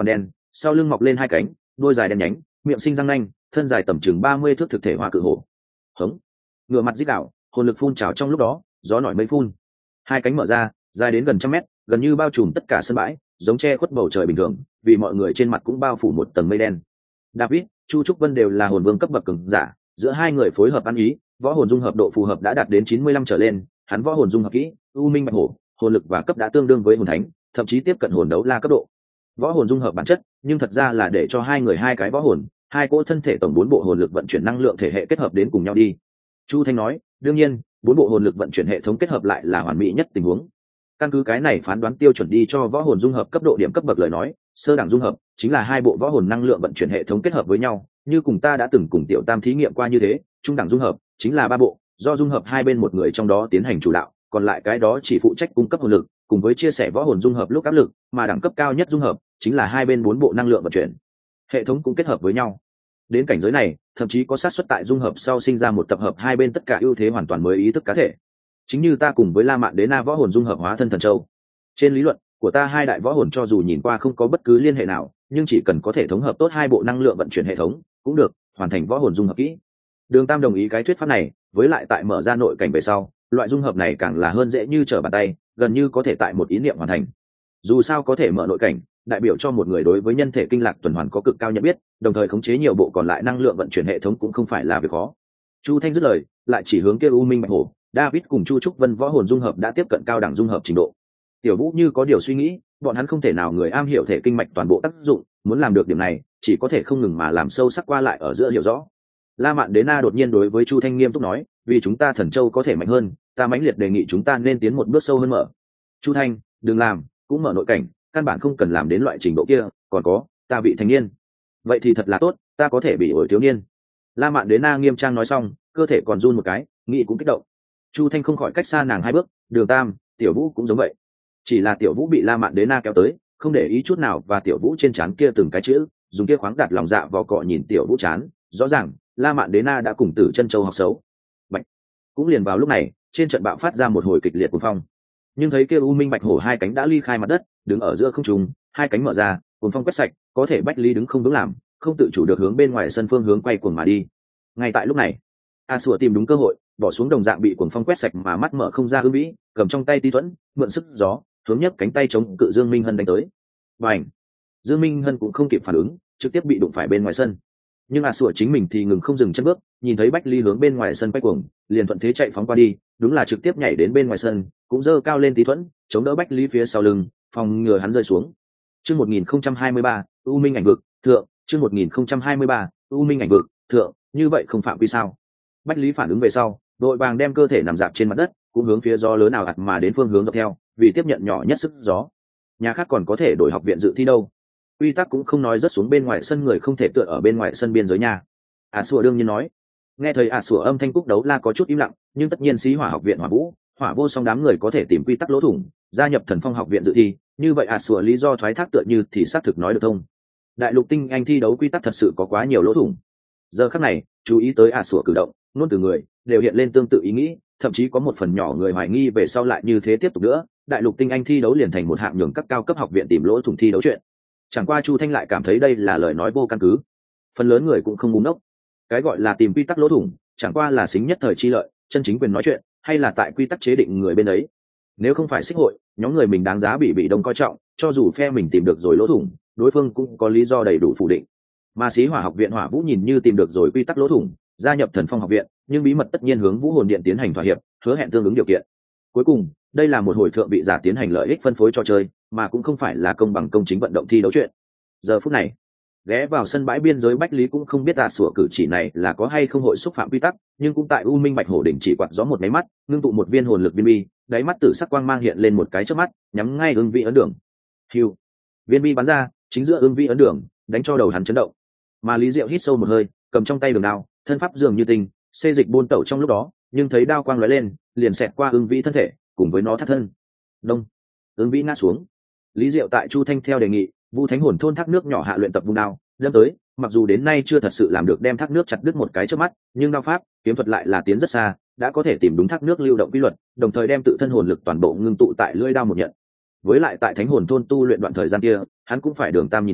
sau lưng mọc lên hai cánh, đuôi dài đen nhánh, miệng sinh răng nanh, thân dài tầm chừng 30 thước thực thể hóa cự hổ. Hống. Ngựa mặt rít gào, hồn lực phun trào trong lúc đó, gió nổi mây phun. Hai cánh mở ra, dài đến gần trăm mét, gần như bao trùm tất cả sân bãi, giống che khuất bầu trời bình thường, vì mọi người trên mặt cũng bao phủ một tầng mây đen. David, Chu Trúc Vân đều là hồn vương cấp bậc cường giả, giữa hai người phối hợp ăn ý, võ hồn dung hợp độ phù hợp đã đạt đến 95 trở lên, hắn võ hồn dung hợp kỹ, U Minh Bạch Hổ, hồn lực và cấp đã tương đương với hồn thánh, thậm chí tiếp cận hồn đấu la cấp độ. Võ hồn dung hợp bản chất, nhưng thật ra là để cho hai người hai cái võ hồn, hai cỗ thân thể tổng 4 bộ hồn lực vận chuyển năng lượng thể hệ kết hợp đến cùng nhau đi. Chu Thanh nói, đương nhiên, 4 bộ hồn lực vận chuyển hệ thống kết hợp lại là hoàn mỹ nhất tình huống. Căn cứ cái này phán đoán tiêu chuẩn đi cho võ hồn dung hợp cấp độ điểm cấp bậc lời nói, sơ đẳng dung hợp chính là hai bộ võ hồn năng lượng vận chuyển hệ thống kết hợp với nhau, như cùng ta đã từng cùng Tiểu Tam thí nghiệm qua như thế, trung đẳng dung hợp chính là 3 bộ, do dung hợp hai bên một người trong đó tiến hành chủ đạo, còn lại cái đó chỉ phụ trách cung cấp hồn lực, cùng với chia sẻ võ hồn dung hợp lúc áp lực, mà đẳng cấp cao nhất dung hợp chính là hai bên 4 bộ năng lượng vận chuyển hệ thống cũng kết hợp với nhau. Đến cảnh giới này, thậm chí có xác suất tại dung hợp sau sinh ra một tập hợp hai bên tất cả ưu thế hoàn toàn mới ý thức cá thể. Chính như ta cùng với La Mạn Đế Na võ hồn dung hợp hóa thân thần châu. Trên lý luận của ta, hai đại võ hồn cho dù nhìn qua không có bất cứ liên hệ nào, nhưng chỉ cần có thể thống hợp tốt hai bộ năng lượng vận chuyển hệ thống, cũng được hoàn thành võ hồn dung hợp kỹ. Đường Tam đồng ý cái thuyết pháp này, với lại tại mở ra nội cảnh về sau, loại dung hợp này càng là hơn dễ như trở bàn tay, gần như có thể tại một ý niệm hoàn thành. Dù sao có thể mở nội cảnh, đại biểu cho một người đối với nhân thể kinh lạc tuần hoàn có cực cao nhận biết, đồng thời khống chế nhiều bộ còn lại năng lượng vận chuyển hệ thống cũng không phải là việc khó. Chu Thanh dứt lời, lại chỉ hướng kia U Minh Bạch Hổ, David cùng Chu Trúc Vân võ hồn dung hợp đã tiếp cận cao đẳng dung hợp trình độ. Tiểu Vũ như có điều suy nghĩ, bọn hắn không thể nào người am hiểu thể kinh mạch toàn bộ tác dụng, muốn làm được điểm này, chỉ có thể không ngừng mà làm sâu sắc qua lại ở giữa hiểu rõ. La Mạn Đế Na đột nhiên đối với Chu Thanh nghiêm túc nói, vì chúng ta Thần Châu có thể mạnh hơn, ta mãnh liệt đề nghị chúng ta nên tiến một bước sâu hơn mở. Chu Thanh, đừng làm, cũng mở nội cảnh, căn bản không cần làm đến loại trình độ kia, còn có, ta bị thành niên. Vậy thì thật là tốt, ta có thể bị ổi thiếu niên. La Mạn Đế Na nghiêm trang nói xong, cơ thể còn run một cái, nghĩ cũng kích động. Chu Thanh không khỏi cách xa nàng 2 bước, Đường Tam, Tiểu Vũ cũng giống vậy. Chỉ là Tiểu Vũ bị La Mạn Đế Na kéo tới, không để ý chút nào, và Tiểu Vũ trên trán kia từng cái chữ, dùng kia khoáng đạt lòng dạ vào cọ nhìn Tiểu Vũ chán, rõ ràng La Mạn Đế Na đã cùng Tử Chân Châu học xấu. Bạch. Cũng liền vào lúc này, trên trận bạo phát ra một hồi kịch liệt cuồng phong. Nhưng thấy kia U Minh Bạch Hổ hai cánh đã ly khai mặt đất, đứng ở giữa không trung, hai cánh mở ra, cuồng phong quét sạch, có thể Bách Lý đứng không vững làm, không tự chủ được hướng bên ngoài sân phương hướng quay cuồng mà đi. Ngay tại lúc này, A Sủa tìm đúng cơ hội, bỏ xuống đồng dạng bị cuồng phong quét sạch mà mắt mở không ra Ưng Vĩ, cầm trong tay ti thuẫn, mượn sức gió, hướng nhấc cánh tay chống cự Dương Minh Hân đánh tới. Bành! Dương Minh Hân cũng không kịp phản ứng, trực tiếp bị đụng phải bên ngoài sân. Nhưng A Sủa chính mình thì ngừng không dừng chân bước, nhìn thấy Bách Lý hướng bên ngoài sân quay cuồng, liền thuận thế chạy phóng qua đi, đúng là trực tiếp nhảy đến bên ngoài sân, cũng giơ cao lên tí thuẫn, chống đỡ Bách Lý phía sau lưng, phòng ngừa hắn rơi xuống. Chương 1023, U Minh ảnh vực, thượng, chương 1023, U Minh ảnh vực, thượng, như vậy không phạm quy sao? Bách Lý phản ứng về sau, đội vàng đem cơ thể nằm dạp trên mặt đất, cũng hướng phía gió lớn nào ạt mà đến phương hướng dọc theo, vì tiếp nhận nhỏ nhất sức gió. Nhà khác còn có thể đổi học viện dự thi đâu. Quy tắc cũng không nói rất xuống bên ngoài sân người không thể tựa ở bên ngoài sân biên giới nhà. Sủa đương nhiên nói. Nghe thấy Sủa âm thanh Cúc Đấu La có chút im lặng, nhưng tất nhiên Xí Hỏa học viện Hỏa Vũ, Hỏa Vô Song đám người có thể tìm quy tắc lỗ thủng, gia nhập Thần Phong học viện dự thi, như vậy Sủa lý do thoái thác tựa như thì xác thực nói được thông. Đại lục tinh anh thi đấu quy tắc thật sự có quá nhiều lỗ thủng. Giờ khắc này, chú ý tới Sủa cử động, luôn từ người đều hiện lên tương tự ý nghĩ, thậm chí có một phần nhỏ người hoài nghi về sau lại như thế tiếp tục nữa, đại lục tinh anh thi đấu liền thành một hạng nhường các cao cấp học viện tìm lỗ thủng thi đấu chuyện. Chẳng qua Chu Thanh lại cảm thấy đây là lời nói vô căn cứ. Phần lớn người cũng không ngu ngốc. Cái gọi là tìm quy tắc lỗ thủng, chẳng qua là xính nhất thời chi lợi, chân chính quyền nói chuyện, hay là tại quy tắc chế định người bên ấy. Nếu không phải xích hội, nhóm người mình đáng giá bị đông coi trọng, cho dù phe mình tìm được rồi lỗ thủng, đối phương cũng có lý do đầy đủ phủ định. Mà Xí Hỏa học viện Hỏa Vũ nhìn như tìm được rồi quy tắc lỗ thủng, gia nhập Thần Phong học viện, nhưng bí mật tất nhiên hướng Vũ Hồn Điện tiến hành thỏa hiệp, hứa hẹn tương ứng điều kiện. Cuối cùng, đây là một hồi thượng vị giả tiến hành lợi ích phân phối trò chơi, mà cũng không phải là công bằng công chính vận động thi đấu chuyện. Giờ phút này, ghé vào sân bãi biên giới Bách Lý cũng không biết Sủa cử chỉ này là có hay không hội xúc phạm quy tắc, nhưng cũng tại U Minh Bạch Hổ đỉnh chỉ quạt gió một máy mắt, ngưng tụ một viên hồn lực viên bi, đáy mắt tử sắc quang mang hiện lên một cái chớp mắt, nhắm ngay Ưng Vĩ ấn đường. Hưu, viên bi bắn ra, chính giữa Ưng Vĩ ấn đường, đánh cho đầu hắn chấn động. Mà Lý Diệu hít sâu một hơi, cầm trong tay đường đao, thân pháp dường như tinh, xê dịch buôn tẩu trong lúc đó, nhưng thấy đao quang lóe lên, liền xẹt qua Ưng Vĩ thân thể, cùng với nó thắt thân. Đông, Ưng Vĩ ngã xuống. Lý Diệu tại Chu Thanh theo đề nghị, Vu Thánh Hồn thôn thác nước nhỏ hạ luyện tập vung đao, đâm tới, mặc dù đến nay chưa thật sự làm được đem thác nước chặt đứt một cái trước mắt, nhưng đao pháp, kiếm thuật lại là tiến rất xa, đã có thể tìm đúng thác nước lưu động quy luật, đồng thời đem tự thân hồn lực toàn bộ ngưng tụ tại lưỡi đao một nhận. Với lại tại Thánh Hồn thôn tu luyện đoạn thời gian kia, hắn cũng phải Đường Tam nhìn chúng,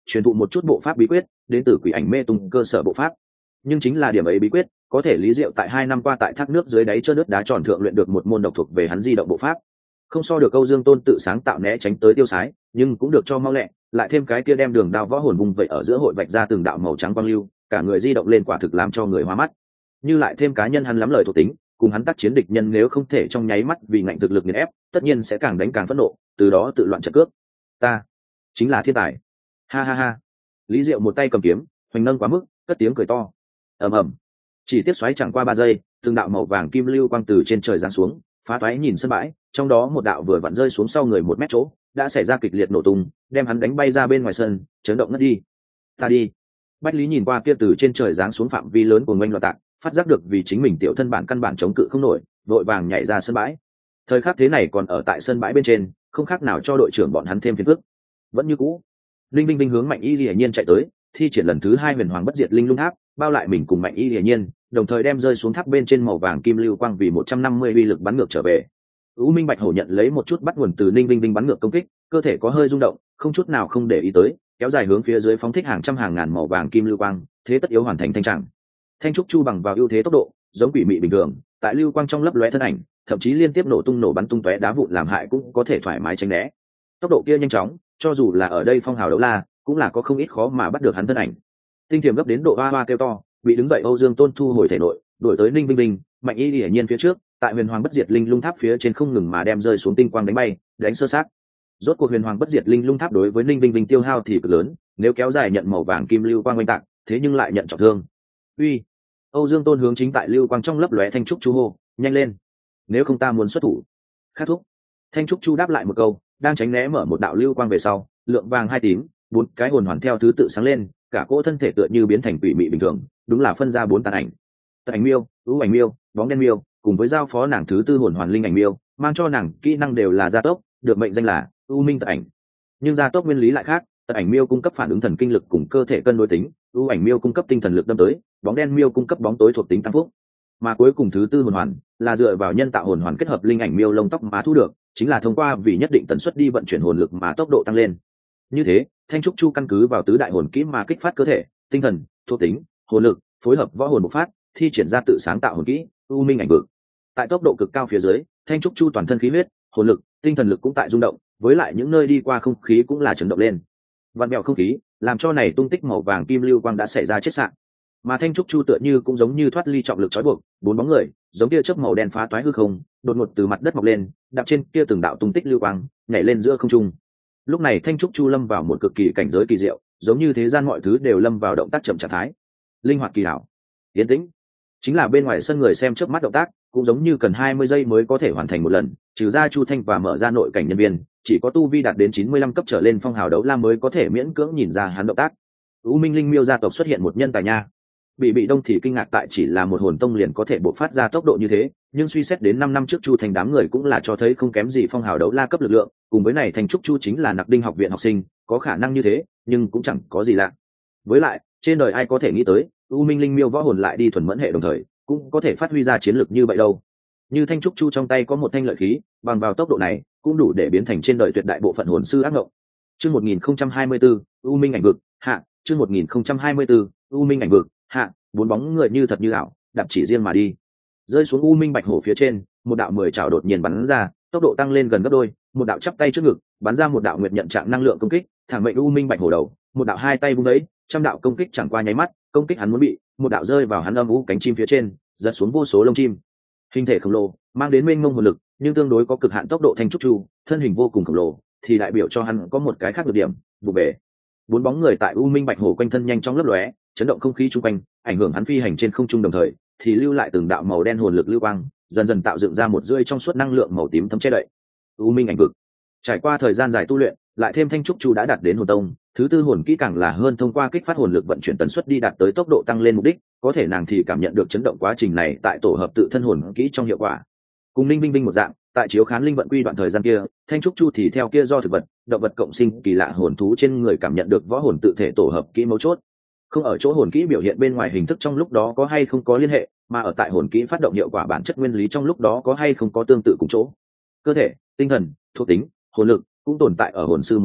truyền thụ một chút bộ pháp bí quyết đến từ quỷ ảnh mê tung cơ sở bộ pháp. Nhưng chính là điểm ấy bí quyết có thể Lý Diệu tại 2 năm qua tại thác nước dưới đáy trơn nước đá tròn thượng luyện được một môn độc thuộc về hắn di động bộ pháp, không so được Âu Dương Tôn tự sáng tạo né tránh tới tiêu sái, nhưng cũng được cho mau lẹ, lại thêm cái kia đem đường đao võ hồn vùng vậy ở giữa hội vạch ra từng đạo màu trắng quang lưu, cả người di động lên quả thực làm cho người hoa mắt. Như lại thêm cá nhân hắn lắm lời thuộc tính, cùng hắn tác chiến địch nhân nếu không thể trong nháy mắt vì ngạnh thực lực nghiền ép, tất nhiên sẽ càng đánh càng phẫn nộ, từ đó tự loạn trận cước. Ta chính là thiên tài. Ha ha ha. Lý Diệu một tay cầm kiếm, hoành nâng quá mức, cất tiếng cười to. Ầm ầm. Chỉ tiếc xoáy chẳng qua 3 giây, từng đạo màu vàng kim lưu quang từ trên trời giáng xuống, phá toái nhìn sân bãi, trong đó một đạo vừa vặn rơi xuống sau người 1 mét chỗ, đã xảy ra kịch liệt nổ tung, đem hắn đánh bay ra bên ngoài sân, chấn động ngất đi. Ta đi. Bách Lý nhìn qua kia từ trên trời giáng xuống phạm vi lớn của ngoanh loạn tạc, phát giác được vì chính mình tiểu thân bản căn bản chống cự không nổi, vội vàng nhảy ra sân bãi. Thời khắc thế này còn ở tại sân bãi bên trên, không khác nào cho đội trưởng bọn hắn thêm phiền phức. Vẫn như cũ, Linh Vinh Vinh hướng Mạnh Y Lệ Nhiên chạy tới, thi triển lần thứ 2 huyền hoàng bất diệt linh lung tháp, bao lại mình cùng Mạnh Y Lệ Nhiên, đồng thời đem rơi xuống tháp bên trên màu vàng kim lưu quang vì 150 uy lực bắn ngược trở về. U Minh Bạch Hổ nhận lấy một chút bắt nguồn từ Ninh Vinh Vinh bắn ngược công kích, cơ thể có hơi rung động, không chút nào không để ý tới, kéo dài hướng phía dưới phóng thích hàng trăm hàng ngàn màu vàng kim lưu quang, thế tất yếu hoàn thành thanh trạng. Thanh trúc chu bằng vào ưu thế tốc độ, giống quỷ mị bình thường, tại lưu quang trong lấp lóe thân ảnh, thậm chí liên tiếp nổ tung nổ bắn tung tóe đá vụn làm hại cũng có thể thoải mái tránh né. Tốc độ kia nhanh chóng, cho dù là ở đây phong hào đấu la, cũng là có không ít khó mà bắt được hắn thân ảnh. Tinh thiểm gấp đến độ hoa hoa kêu to, bị đứng dậy Âu Dương Tôn thu hồi thể nội, đuổi tới Ninh Vinh Vinh, Mạnh Y Lệ Nhiên phía trước, tại huyền hoàng bất diệt linh lung tháp phía trên không ngừng mà đem rơi xuống tinh quang đánh bay, đánh sơ sát. Rốt cuộc huyền hoàng bất diệt linh lung tháp đối với Ninh Vinh Vinh tiêu hao thì cực lớn, nếu kéo dài nhận màu vàng kim lưu quang oanh tạc, thế nhưng lại nhận trọng thương. Uy! Âu Dương Tôn hướng chính tại lưu quang trong lấp lóe thanh trúc chu hô, nhanh lên, nếu không ta muốn xuất thủ. Khát thúc. Thanh trúc chu đáp lại một câu, đang tránh né mở một đạo lưu quang về sau, lượng vàng 2 tím, 4 cái hồn hoàn theo thứ tự sáng lên, cả cỗ thân thể tựa như biến thành quỷ mị bình thường, đúng là phân ra 4 tàn ảnh. Tàn ảnh miêu, ưu ảnh miêu, bóng đen miêu, cùng với giao phó nàng thứ 4 hồn hoàn linh ảnh miêu, mang cho nàng kỹ năng đều là gia tốc, được mệnh danh là ưu minh tàn ảnh. Nhưng gia tốc nguyên lý lại khác, tàn ảnh miêu cung cấp phản ứng thần kinh lực cùng cơ thể cân đối tính, ưu ảnh miêu cung cấp tinh thần lực đâm tới, bóng đen miêu cung cấp bóng tối thuộc tính tăng phúc. Mà cuối cùng thứ 4 hồn hoàn là dựa vào nhân tạo hồn hoàn kết hợp linh ảnh miêu lông tóc má thu được, chính là thông qua vì nhất định tần suất đi vận chuyển hồn lực mà tốc độ tăng lên. Như thế, Thanh trúc chu căn cứ vào tứ đại hồn kỹ mà kích phát cơ thể, tinh thần, thuộc tính, hồn lực, phối hợp võ hồn bộc phát, thi triển ra tự sáng tạo hồn kỹ, u minh ảnh vực. Tại tốc độ cực cao phía dưới, Thanh trúc chu toàn thân khí huyết, hồn lực, tinh thần lực cũng tại rung động, với lại những nơi đi qua không khí cũng là chấn động lên. Vặn vẹo không khí, làm cho này tung tích màu vàng kim lưu quang đã xảy ra chết sạn. Mà Thanh trúc chu tựa như cũng giống như thoát ly trọng lực trói buộc, 4 bóng người, giống tia chớp màu đen phá toái hư không, đột ngột từ mặt đất mọc lên, đạp trên kia từng đạo tung tích lưu quang, nhảy lên giữa không trung. Lúc này Thanh trúc chu lâm vào một cực kỳ cảnh giới kỳ diệu, giống như thế gian mọi thứ đều lâm vào động tác chậm trạng thái, linh hoạt kỳ hảo, yên tĩnh. Chính là bên ngoài sân người xem chớp mắt động tác, cũng giống như cần 20 giây mới có thể hoàn thành một lần, trừ ra Chu Thanh và mở ra nội cảnh nhân viên, chỉ có tu vi đạt đến 95 cấp trở lên phong hào đấu la mới có thể miễn cưỡng nhìn ra hắn động tác. U Minh Linh Miêu gia tộc xuất hiện một nhân tài nha. Bị Đông thì kinh ngạc tại chỉ là một hồn tông liền có thể bộc phát ra tốc độ như thế, nhưng suy xét đến 5 năm trước Chu Thanh đám người cũng là cho thấy không kém gì phong hào đấu la cấp lực lượng, cùng với này Thanh trúc chu chính là Nặc Đinh học viện học sinh, có khả năng như thế, nhưng cũng chẳng có gì lạ. Với lại, trên đời ai có thể nghĩ tới, U Minh Linh Miêu võ hồn lại đi thuần mẫn hệ đồng thời, cũng có thể phát huy ra chiến lược như vậy đâu. Như Thanh trúc chu trong tay có một thanh lợi khí, bằng vào tốc độ này, cũng đủ để biến thành trên đời tuyệt đại bộ phận hồn sư ác ngộng. Chương 1024, U Minh ảnh vực, hạ, chương 1024, U Minh ảnh vực, hạ, 4 bóng người như thật như ảo, đạp chỉ riêng mà đi. Rơi xuống U Minh Bạch Hổ phía trên, một đạo 10 chảo đột nhiên bắn ra, tốc độ tăng lên gần gấp đôi, một đạo chắp tay trước ngực, bắn ra một đạo nguyệt nhận trạng năng lượng công kích, thẳng mệnh U Minh Bạch Hổ đầu, một đạo hai tay vung đấy, trăm đạo công kích chẳng qua nháy mắt, công kích hắn muốn bị, một đạo rơi vào hắn âm u cánh chim phía trên, giật xuống vô số lông chim. Hình thể khổng lồ, mang đến mênh mông hồn lực, nhưng tương đối có cực hạn tốc độ Thanh trúc chu, thân hình vô cùng khổng lồ, thì đại biểu cho hắn có một cái khác được điểm, vụ bể. 4 bóng người tại U Minh Bạch Hổ quanh thân nhanh chóng lấp lóe, chấn động không khí chung quanh, ảnh hưởng hắn phi hành trên không trung đồng thời, thì lưu lại từng đạo màu đen hồn lực lưu quang, dần dần tạo dựng ra một rưỡi trong suốt năng lượng màu tím thấm che đậy. U Minh ảnh vực. Trải qua thời gian dài tu luyện, lại thêm Thanh trúc chu đã đạt đến hồn tông, thứ 4 hồn kỹ càng là hơn thông qua kích phát hồn lực vận chuyển tần suất đi đạt tới tốc độ tăng lên mục đích, có thể nàng thì cảm nhận được chấn động quá trình này tại tổ hợp tự thân hồn kỹ trong hiệu quả. Cùng Ninh Vinh Vinh một dạng, tại chiếu khán linh vận quy đoạn thời gian kia, Thanh trúc chu thì theo kia do thực vật, động vật cộng sinh kỳ lạ hồn thú trên người cảm nhận được võ hồn tự thể tổ hợp kỹ mấu chốt. Không ở chỗ hồn kỹ biểu hiện bên ngoài hình thức trong lúc đó có hay không có liên hệ, mà ở tại hồn kỹ phát động hiệu quả bản chất nguyên lý trong lúc đó có hay không có tương tự cùng chỗ. Cơ thể, tinh thần, thuộc tính, hồn lực cũng tồn tại ở hồn sư một thân,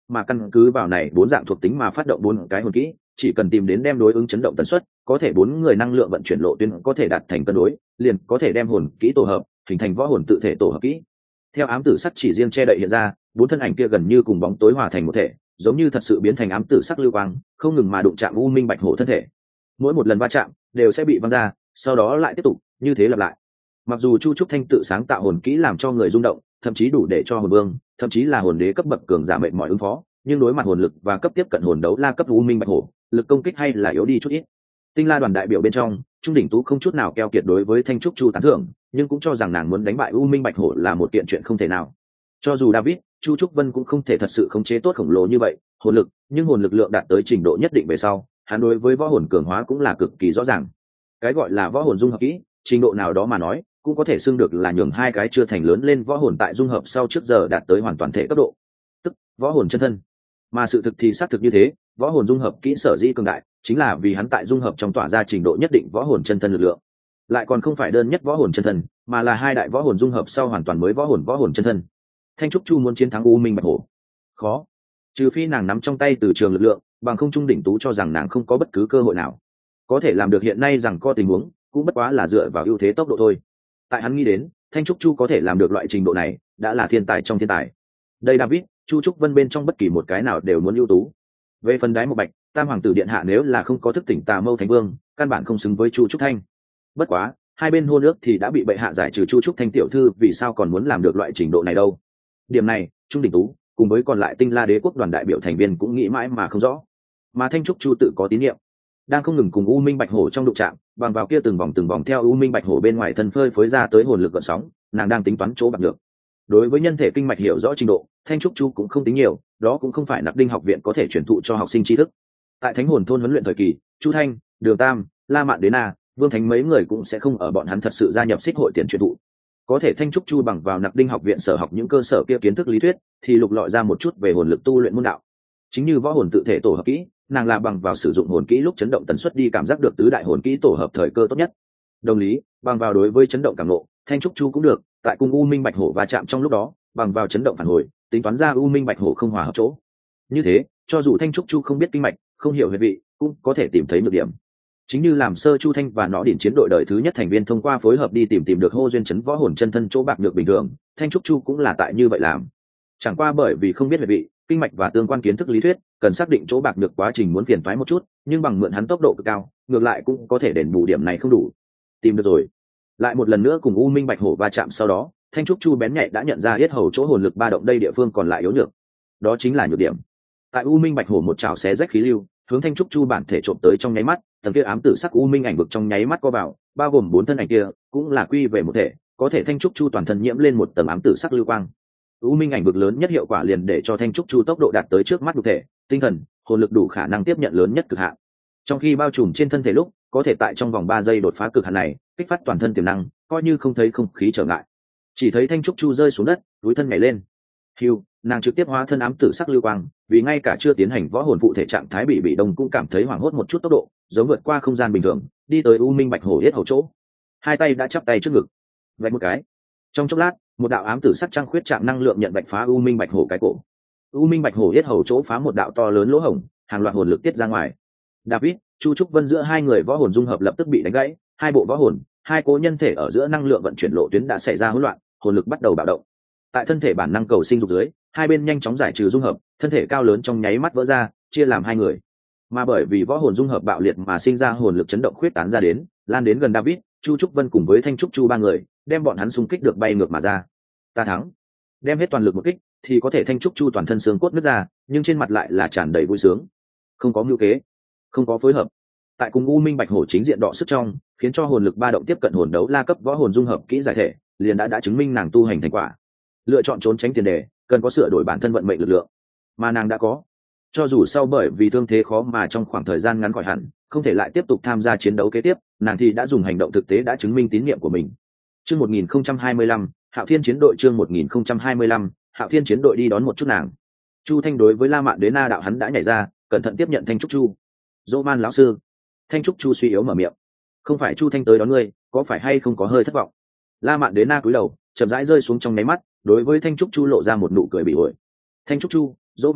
mà căn cứ vào này 4 dạng thuộc tính mà phát động 4 cái hồn kỹ, chỉ cần tìm đến đem đối ứng chấn động tần suất, có thể 4 người năng lượng vận chuyển lộ tuyến có thể đạt thành cân đối, liền có thể đem hồn kỹ tổ hợp, hình thành võ hồn tự thể tổ hợp kỹ. Theo ám tử sắc chỉ riêng che đậy hiện ra, 4 thân ảnh kia gần như cùng bóng tối hòa thành một thể, giống như thật sự biến thành ám tử sắc lưu quang, không ngừng mà đụng chạm U Minh Bạch Hổ thân thể. Mỗi một lần va chạm đều sẽ bị văng ra, sau đó lại tiếp tục, như thế lặp lại. Mặc dù Chu Trúc Thanh tự sáng tạo hồn kỹ làm cho người rung động, thậm chí đủ để cho hồn vương, thậm chí là hồn đế cấp bậc cường giả mệt mỏi ứng phó, nhưng đối mặt hồn lực và cấp tiếp cận hồn đấu la cấp U Minh Bạch Hổ, lực công kích hay là yếu đi chút ít. Tinh La đoàn đại biểu bên trong, Trung đỉnh tú không chút nào keo kiệt đối với Thanh Trúc Chu tán thưởng, nhưng cũng cho rằng nàng muốn đánh bại U Minh Bạch Hổ là một kiện chuyện không thể nào. Cho dù David, Chu Trúc Vân cũng không thể thật sự khống chế tốt khổng lồ như vậy hồn lực, nhưng hồn lực lượng đạt tới trình độ nhất định về sau, hắn đối với võ hồn cường hóa cũng là cực kỳ rõ ràng. Cái gọi là võ hồn dung hợp kỹ, trình độ nào đó mà nói, cũng có thể xưng được là nhường hai cái chưa thành lớn lên võ hồn tại dung hợp sau trước giờ đạt tới hoàn toàn thể cấp độ, tức võ hồn chân thân. Mà sự thực thì xác thực như thế, võ hồn dung hợp kỹ sở dĩ cường đại, chính là vì hắn tại dung hợp trong tỏa ra trình độ nhất định võ hồn chân thân lực lượng. Lại còn không phải đơn nhất võ hồn chân thân, mà là hai đại võ hồn dung hợp sau hoàn toàn mới võ hồn chân thân. Thanh Trúc Chu muốn chiến thắng U Minh Bạch Hổ, khó. Trừ phi nàng nắm trong tay từ trường lực lượng, bằng không Trung đỉnh tú cho rằng nàng không có bất cứ cơ hội nào. Có thể làm được hiện nay rằng có tình huống, cũng bất quá là dựa vào ưu thế tốc độ thôi. Tại hắn nghĩ đến, Thanh Trúc Chu có thể làm được loại trình độ này, đã là thiên tài trong thiên tài. Đây David, Chu Trúc Vân bên trong bất kỳ một cái nào đều muốn ưu tú. Về phần Đái Một Bạch, Tam hoàng tử điện hạ nếu là không có thức tỉnh Tà Mâu Thánh Vương, căn bản không xứng với Chu Trúc Thanh. Bất quá, hai bên hôn ước thì đã bị bệ hạ giải trừ, Chu Trúc Thanh tiểu thư vì sao còn muốn làm được loại trình độ này đâu? Điểm này, Trung đỉnh tú cùng với còn lại Tinh La đế quốc đoàn đại biểu thành viên cũng nghĩ mãi mà không rõ. Mà Thanh Trúc Chu tự có tín nhiệm, đang không ngừng cùng U Minh Bạch Hổ trong đụng chạm, bằng vào kia từng vòng theo U Minh Bạch Hổ bên ngoài thân phơi phới ra tới hồn lực gợn sóng, nàng đang tính toán chỗ bạc được. Đối với nhân thể kinh mạch hiểu rõ trình độ, Thanh Trúc Chu cũng không tính nhiều, đó cũng không phải Nặc Đinh học viện có thể truyền thụ cho học sinh tri thức. Tại Thánh Hồn thôn huấn luyện thời kỳ, Chu Thanh, Đường Tam, La Mạn Đế Na, Vương Thánh mấy người cũng sẽ không ở bọn hắn thật sự gia nhập xích hội tiền truyền thụ. Có thể Thanh Trúc Chu bằng vào Nặc Đinh học viện sở học những cơ sở kia kiến thức lý thuyết, thì lục lọi ra một chút về hồn lực tu luyện môn đạo. Chính như võ hồn tự thể tổ hợp kỹ, nàng là bằng vào sử dụng hồn kỹ lúc chấn động tần suất đi cảm giác được tứ đại hồn kỹ tổ hợp thời cơ tốt nhất. Đồng lý, bằng vào đối với chấn động cảm ngộ, Thanh Trúc Chu cũng được, tại cung U Minh Bạch Hổ va chạm trong lúc đó, bằng vào chấn động phản hồi, tính toán ra U Minh Bạch Hổ không hòa hợp chỗ. Như thế, cho dù Thanh Trúc Chu không biết kinh mạch, không hiểu huyệt vị, cũng có thể tìm thấy nhược điểm. Chính như làm Sơ Chu Thanh và Nọ Điển chiến đội đời thứ nhất thành viên thông qua phối hợp đi tìm được hô duyên chấn võ hồn chân thân chỗ bạc được bình thường, Thanh Trúc Chu cũng là tại như vậy làm. Chẳng qua bởi vì không biết huyệt vị, kinh mạch và tương quan kiến thức lý thuyết, cần xác định chỗ bạc được quá trình muốn phiền toái một chút, nhưng bằng mượn hắn tốc độ cực cao, ngược lại cũng có thể đền bù điểm này không đủ. Tìm được rồi. Lại một lần nữa cùng U Minh Bạch Hổ va chạm sau đó, Thanh Trúc Chu bén nhạy đã nhận ra yết hầu chỗ hồn lực ba động đây địa phương còn lại yếu nhược. Đó chính là nhược điểm. Tại U Minh Bạch Hổ một chảo xé rách khí lưu, hướng Thanh Trúc Chu bản thể trộm tới trong nháy mắt, tầng kia ám tử sắc U Minh ảnh vực trong nháy mắt co vào, bao gồm 4 thân ảnh kia, cũng là quy về một thể, có thể Thanh Trúc Chu toàn thân nhiễm lên một tầng ám tử sắc lưu quang. U Minh ảnh vực lớn nhất hiệu quả liền để cho Thanh Trúc Chu tốc độ đạt tới trước mắt nhục thể, tinh thần, hồn lực đủ khả năng tiếp nhận lớn nhất cực hạn. Trong khi bao trùm trên thân thể lúc, có thể tại trong vòng 3 giây đột phá cực hạn này, kích phát toàn thân tiềm năng, coi như không thấy không khí trở ngại. Chỉ thấy Thanh Trúc Chu rơi xuống đất, túi thân nhảy lên. Hưu, nàng trực tiếp hóa thân ám tử sắc lưu quang, vì ngay cả chưa tiến hành võ hồn phụ thể trạng thái bị đông cũng cảm thấy hoảng hốt một chút tốc độ, giống vượt qua không gian bình thường, đi tới U Minh Bạch Hổ yết hầu chỗ. Hai tay đã chắp tay trước ngực, vạch một cái. Trong chốc lát, một đạo ám tử sắc trăng khuyết trạng năng lượng nhận bạch phá U Minh Bạch Hổ cái cổ. U Minh Bạch Hổ yết hầu chỗ phá một đạo to lớn lỗ hổng, hàng loạt hồn lực tiết ra ngoài. David, Chu Trúc Vân giữa hai người võ hồn dung hợp lập tức bị đánh gãy, hai bộ võ hồn, hai cố nhân thể ở giữa năng lượng vận chuyển lộ tuyến đã xảy ra hỗn loạn, hồn lực bắt đầu bạo động. Tại thân thể bản năng cầu sinh dục dưới, hai bên nhanh chóng giải trừ dung hợp, thân thể cao lớn trong nháy mắt vỡ ra, chia làm hai người. Mà bởi vì võ hồn dung hợp bạo liệt mà sinh ra hồn lực chấn động khuyết tán ra đến, lan đến gần David, Chu Trúc Vân cùng với Thanh Trúc Chu ba người, đem bọn hắn xung kích được bay ngược mà ra. Ta thắng. Đem hết toàn lực một kích, thì có thể Thanh Trúc Chu toàn thân xương cốt nứt ra, nhưng trên mặt lại là tràn đầy vui sướng. Không có mưu kế, không có phối hợp. Tại cùng U Minh Bạch Hổ chính diện đọ sức trong, khiến cho hồn lực ba động tiếp cận hồn đấu la cấp võ hồn dung hợp kỹ giải thể, liền đã chứng minh nàng tu hành thành quả. Lựa chọn trốn tránh tiền đề, cần có sửa đổi bản thân vận mệnh lực lượng, mà nàng đã có. Cho dù sau bởi vì thương thế khó mà trong khoảng thời gian ngắn khỏi hẳn, không thể lại tiếp tục tham gia chiến đấu kế tiếp, nàng thì đã dùng hành động thực tế đã chứng minh tín nhiệm của mình. Chương 1025, Hạo Thiên chiến đội chương 1025, Hạo Thiên chiến đội đi đón một chút nàng. Chu Thanh đối với La Mạn Đế Na đạo hắn đã nhảy ra, cẩn thận tiếp nhận Thanh Trúc Chu. Dỗ Man lão sư. Thanh Trúc Chu suy yếu mở miệng. Không phải Chu Thanh tới đón ngươi, có phải hay không có hơi thất vọng? La Mạn Đế Na cúi đầu, chậm rãi rơi xuống trong nháy mắt, đối với Thanh Trúc Chu lộ ra một nụ cười bị ổi. Thanh Trúc Chu, Dỗ Man tỷ,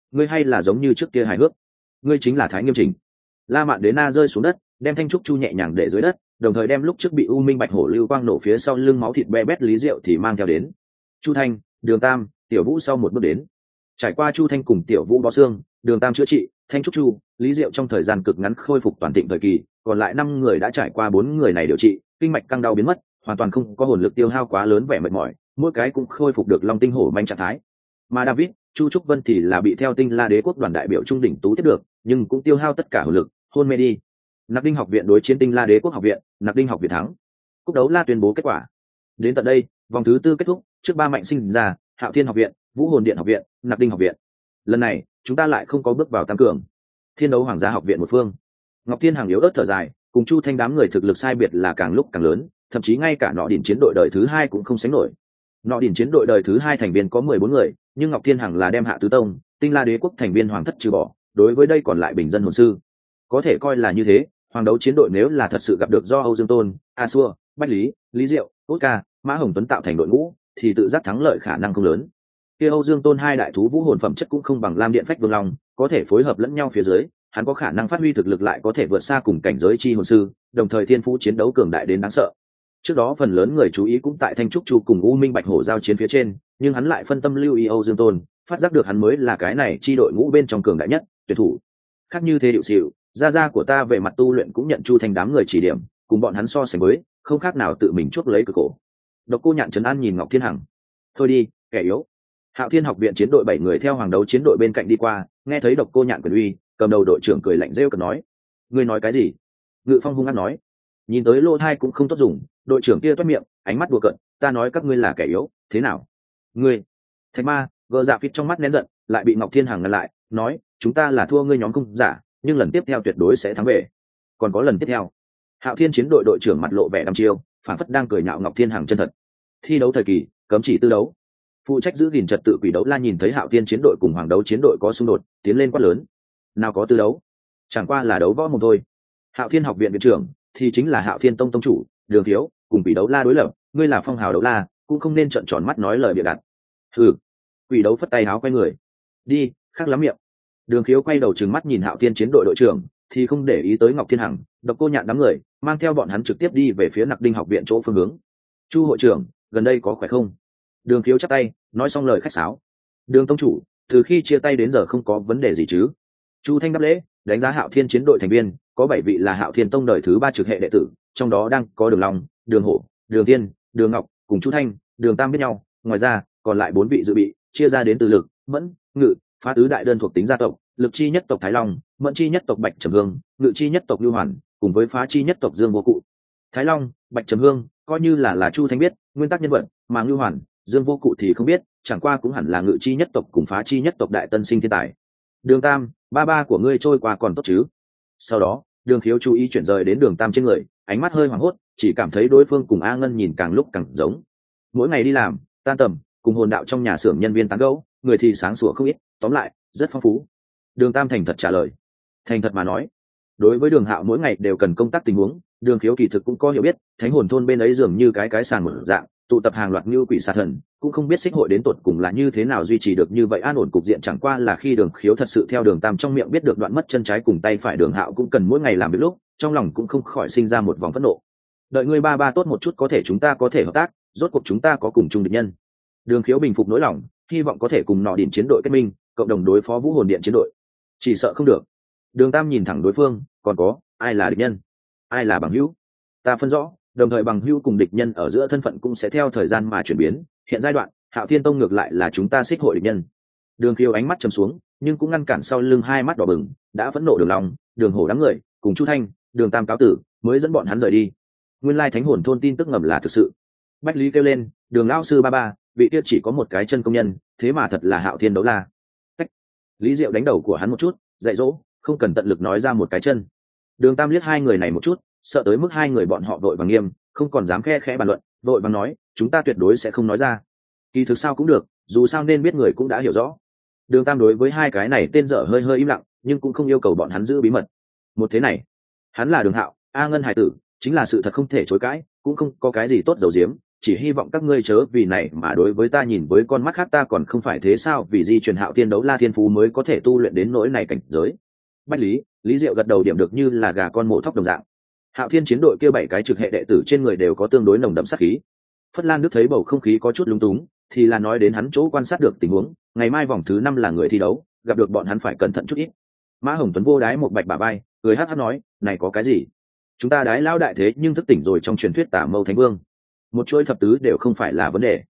ngươi hay là giống như trước kia hài hước, ngươi chính là Thái Nghiêm Trình. La Mạn Đế Na rơi xuống đất, đem thanh trúc chu nhẹ nhàng để dưới đất, đồng thời đem lúc trước bị U Minh Bạch Hổ lưu quang nổ phía sau lưng máu thịt be bét Lý Diệu thì mang theo đến. Chu Thanh, Đường Tam, Tiểu Vũ sau một bước đến. Trải qua Chu Thanh cùng Tiểu Vũ bó xương, Đường Tam chữa trị, thanh trúc chu, Lý Diệu trong thời gian cực ngắn khôi phục toàn thịnh thời kỳ, còn lại 5 người đã trải qua 4 người này điều trị, kinh mạch căng đau biến mất, hoàn toàn không có hồn lực tiêu hao quá lớn vẻ mệt mỏi, mỗi cái cũng khôi phục được long tinh hổ manh trạng thái. Mà David, Chu Trúc Vân thì là bị theo Tinh La Đế quốc đoàn đại biểu trung đỉnh tú tiếp được, nhưng cũng tiêu hao tất cả hồn lực, hôn mê đi. Nặc Đinh học viện đối chiến Tinh La Đế quốc học viện, Nặc Đinh học viện thắng. Cúp đấu la tuyên bố kết quả. Đến tận đây, vòng thứ 4 kết thúc, trước 3 mạnh sinh ra, Hạo Thiên học viện, Vũ Hồn Điện học viện, Nặc Đinh học viện. Lần này, chúng ta lại không có bước vào tam cường. Thiên đấu hoàng gia học viện một phương. Ngọc Thiên Hằng yếu ớt thở dài, cùng Chu Thanh đám người thực lực sai biệt là càng lúc càng lớn, thậm chí ngay cả nọ đỉnh chiến đội đời thứ 2 cũng không sánh nổi. Nọ đỉnh chiến đội đời thứ 2 thành viên có 14 người, nhưng Ngọc Thiên Hằng là đem Hạ Tứ Tông, Tinh La Đế quốc thành viên hoàng thất trừ bỏ, đối với đây còn lại bình dân hồn sư. Có thể coi là như thế, hoàng đấu chiến đội nếu là thật sự gặp được do Âu Dương Tôn, A Xua, Bách Lý, Lý Diệu, Cốt Ca, Mã Hồng Tuấn tạo thành đội ngũ, thì tự giác thắng lợi khả năng không lớn. Kia Âu Dương Tôn hai đại thú vũ hồn phẩm chất cũng không bằng Lam Điện Phách Vương Long, có thể phối hợp lẫn nhau phía dưới, hắn có khả năng phát huy thực lực lại có thể vượt xa cùng cảnh giới chi hồn sư, đồng thời thiên phú chiến đấu cường đại đến đáng sợ. Trước đó phần lớn người chú ý cũng tại Thanh Trúc Chu cùng U Minh Bạch Hổ giao chiến phía trên, nhưng hắn lại phân tâm lưu ý Âu Dương Tôn, phát giác được hắn mới là cái này chi đội ngũ bên trong cường đại nhất, tuyệt thủ. Khác như thế điệu xỉu, gia của ta về mặt tu luyện cũng nhận Chu Thanh đám người chỉ điểm, cùng bọn hắn so sánh với, không khác nào tự mình chuốc lấy cực khổ. Độc Cô Nhạn trấn an nhìn Ngọc Thiên Hằng. Thôi đi, kẻ yếu. Hạo Thiên học viện chiến đội 7 người theo hoàng đấu chiến đội bên cạnh đi qua, nghe thấy Độc Cô Nhạn quyền uy, cầm đầu đội trưởng cười lạnh rêu cợt nói: "Ngươi nói cái gì?" Ngự Phong hung hăng nói: "Nhìn tới lô thai cũng không tốt dùng." Đội trưởng kia toét miệng, ánh mắt đùa cợt: "Ta nói các ngươi là kẻ yếu, thế nào?" "Ngươi?" Thạch Ma, gờ dạ phít trong mắt nén giận, lại bị Ngọc Thiên Hằng ngăn lại, nói: "Chúng ta là thua ngươi nhóm không giả, nhưng lần tiếp theo tuyệt đối sẽ thắng về. Còn có lần tiếp theo." Hạo Thiên chiến đội đội trưởng mặt lộ vẻ đăm chiêu, phản phất đang cười nhạo Ngọc Thiên Hằng chân thật. Thi đấu thời kỳ, cấm chỉ tư đấu. Phụ trách giữ gìn trật tự quỷ đấu la nhìn thấy Hạo Thiên chiến đội cùng hoàng đấu chiến đội có xung đột, tiến lên quát lớn: "Nào có tư đấu, chẳng qua là đấu võ mồm thôi." Hạo Thiên học viện viện trưởng thì chính là Hạo Thiên tông tông chủ Đường Thiếu, cùng quỷ đấu la đối lập, ngươi là phong hào đấu la, cũng không nên trợn tròn mắt nói lời bịa đặt. Hừ. Quỷ đấu phất tay áo quay người đi, khác lắm miệng. Đường Khiếu quay đầu trừng mắt nhìn Hạo Thiên chiến đội đội trưởng, thì không để ý tới Ngọc Thiên Hằng, Độc Cô Nhạn đám người, mang theo bọn hắn trực tiếp đi về phía Nặc Đinh học viện chỗ phương hướng. "Chu hội trưởng, gần đây có khỏe không?" Đường Khiếu chắp tay, nói xong lời khách sáo. "Đường tông chủ, từ khi chia tay đến giờ không có vấn đề gì chứ?" Chu Thanh đáp lễ, đánh giá Hạo Thiên chiến đội thành viên, có 7 vị là Hạo Thiên tông đời thứ 3 trực hệ đệ tử, trong đó đang có Đường Long, Đường Hổ, Đường Tiên, Đường Ngọc, cùng Chu Thanh, Đường Tam biết nhau, ngoài ra, còn lại 4 vị dự bị, chia ra đến từ Lực, Mẫn, Ngự, Phá tứ đại đơn thuộc tính gia tộc, Lực chi nhất tộc Thái Long, Mẫn chi nhất tộc Bạch Trầm Hương, Ngự chi nhất tộc Lưu Hoàn, cùng với Phá chi nhất tộc Dương Vô Cụ. Thái Long, Bạch Trầm Hương coi như là Chu Thanh biết, nguyên tắc nhân vật, mà Lưu Hoàn, Dương Vô Cụ thì không biết, chẳng qua cũng hẳn là Ngự chi nhất tộc cùng Phá chi nhất tộc đại tân sinh thiên tài. Đường Tam, ba của ngươi trôi qua còn tốt chứ? Sau đó, Đường Khiếu chú ý chuyển rời đến Đường Tam trên người, ánh mắt hơi hoảng hốt, chỉ cảm thấy đối phương cùng A Ngân nhìn càng lúc càng giống. Mỗi ngày đi làm, tan tầm, cùng hồn đạo trong nhà xưởng nhân viên tán gẫu, người thì sáng sủa không ít, tóm lại rất phong phú. Đường Tam thành thật trả lời. Thành thật mà nói, đối với Đường Hạo mỗi ngày đều cần công tác tình huống, Đường Khiếu kỳ thực cũng có hiểu biết, Thánh Hồn thôn bên ấy dường như cái sàn một dạng, tụ tập hàng loạt như quỷ xà thần, cũng không biết xích hội đến tột cùng là như thế nào duy trì được như vậy an ổn cục diện. Chẳng qua là khi Đường Khiếu thật sự theo Đường Tam trong miệng biết được đoạn mất chân trái cùng tay phải Đường Hạo cũng cần mỗi ngày làm việc lúc, trong lòng cũng không khỏi sinh ra một vòng phẫn nộ. Đợi ngươi ba tốt một chút có thể chúng ta có thể hợp tác, rốt cuộc chúng ta có cùng chung địch nhân. Đường Khiếu bình phục nỗi lòng, hy vọng có thể cùng nọ điện chiến đội kết minh, cộng đồng đối phó Vũ Hồn Điện chiến đội. Chỉ sợ không được. Đường Tam nhìn thẳng đối phương, còn có ai là địch nhân, ai là bằng hữu, ta phân rõ, đồng thời bằng hữu cùng địch nhân ở giữa thân phận cũng sẽ theo thời gian mà chuyển biến. Hiện giai đoạn, Hạo Thiên tông ngược lại là chúng ta xích hội địch nhân. Đường Khiếu ánh mắt trầm xuống, nhưng cũng ngăn cản sau lưng hai mắt đỏ bừng, đã phẫn nộ Đường Long, Đường Hổ đám người, cùng Chu Thanh, Đường Tam cáo tử, mới dẫn bọn hắn rời đi. Nguyên lai Thánh Hồn thôn tin tức ngầm là thực sự. Bách Lý kêu lên, Đường lão sư ba, vị kia chỉ có một cái chân công nhân, thế mà thật là Hạo Thiên đấu la. Cách. Lý Diệu đánh đầu của hắn một chút, dạy dỗ, không cần tận lực nói ra một cái chân. Đường Tam liếc hai người này một chút, sợ tới mức hai người bọn họ vội vàng nghiêm, không còn dám khe khẽ bàn luận, vội vàng nói, chúng ta tuyệt đối sẽ không nói ra. Kỳ thực sao cũng được, dù sao nên biết người cũng đã hiểu rõ. Đường Tam đối với hai cái này tên dở hơi im lặng, nhưng cũng không yêu cầu bọn hắn giữ bí mật. Một thế này, hắn là Đường Hạo, A Ngân hải tử, chính là sự thật không thể chối cãi, cũng không có cái gì tốt giấu giếm, chỉ hy vọng các ngươi chớ vì này mà đối với ta nhìn với con mắt khác, ta còn không phải thế sao, vì di truyền Hạo Thiên đấu la thiên phú mới có thể tu luyện đến nỗi này cảnh giới. Bách Lý Diệu gật đầu điểm được như là gà con mổ thóc đồng dạng. Hạo Thiên chiến đội kia 7 cái trực hệ đệ tử trên người đều có tương đối nồng đậm sát khí. Phất Lan Đức thấy bầu không khí có chút lúng túng, thì là nói đến hắn chỗ quan sát được tình huống, ngày mai vòng thứ 5 là người thi đấu, gặp được bọn hắn phải cẩn thận chút ít. Mã Hồng Tuấn vô đái một bạch bả vai, cười hắc hắc nói, này có cái gì? Chúng ta đái lao đại thế nhưng thức tỉnh rồi trong truyền thuyết Tả Mâu Thánh Vương. Một chuỗi thập tứ đều không phải là vấn đề.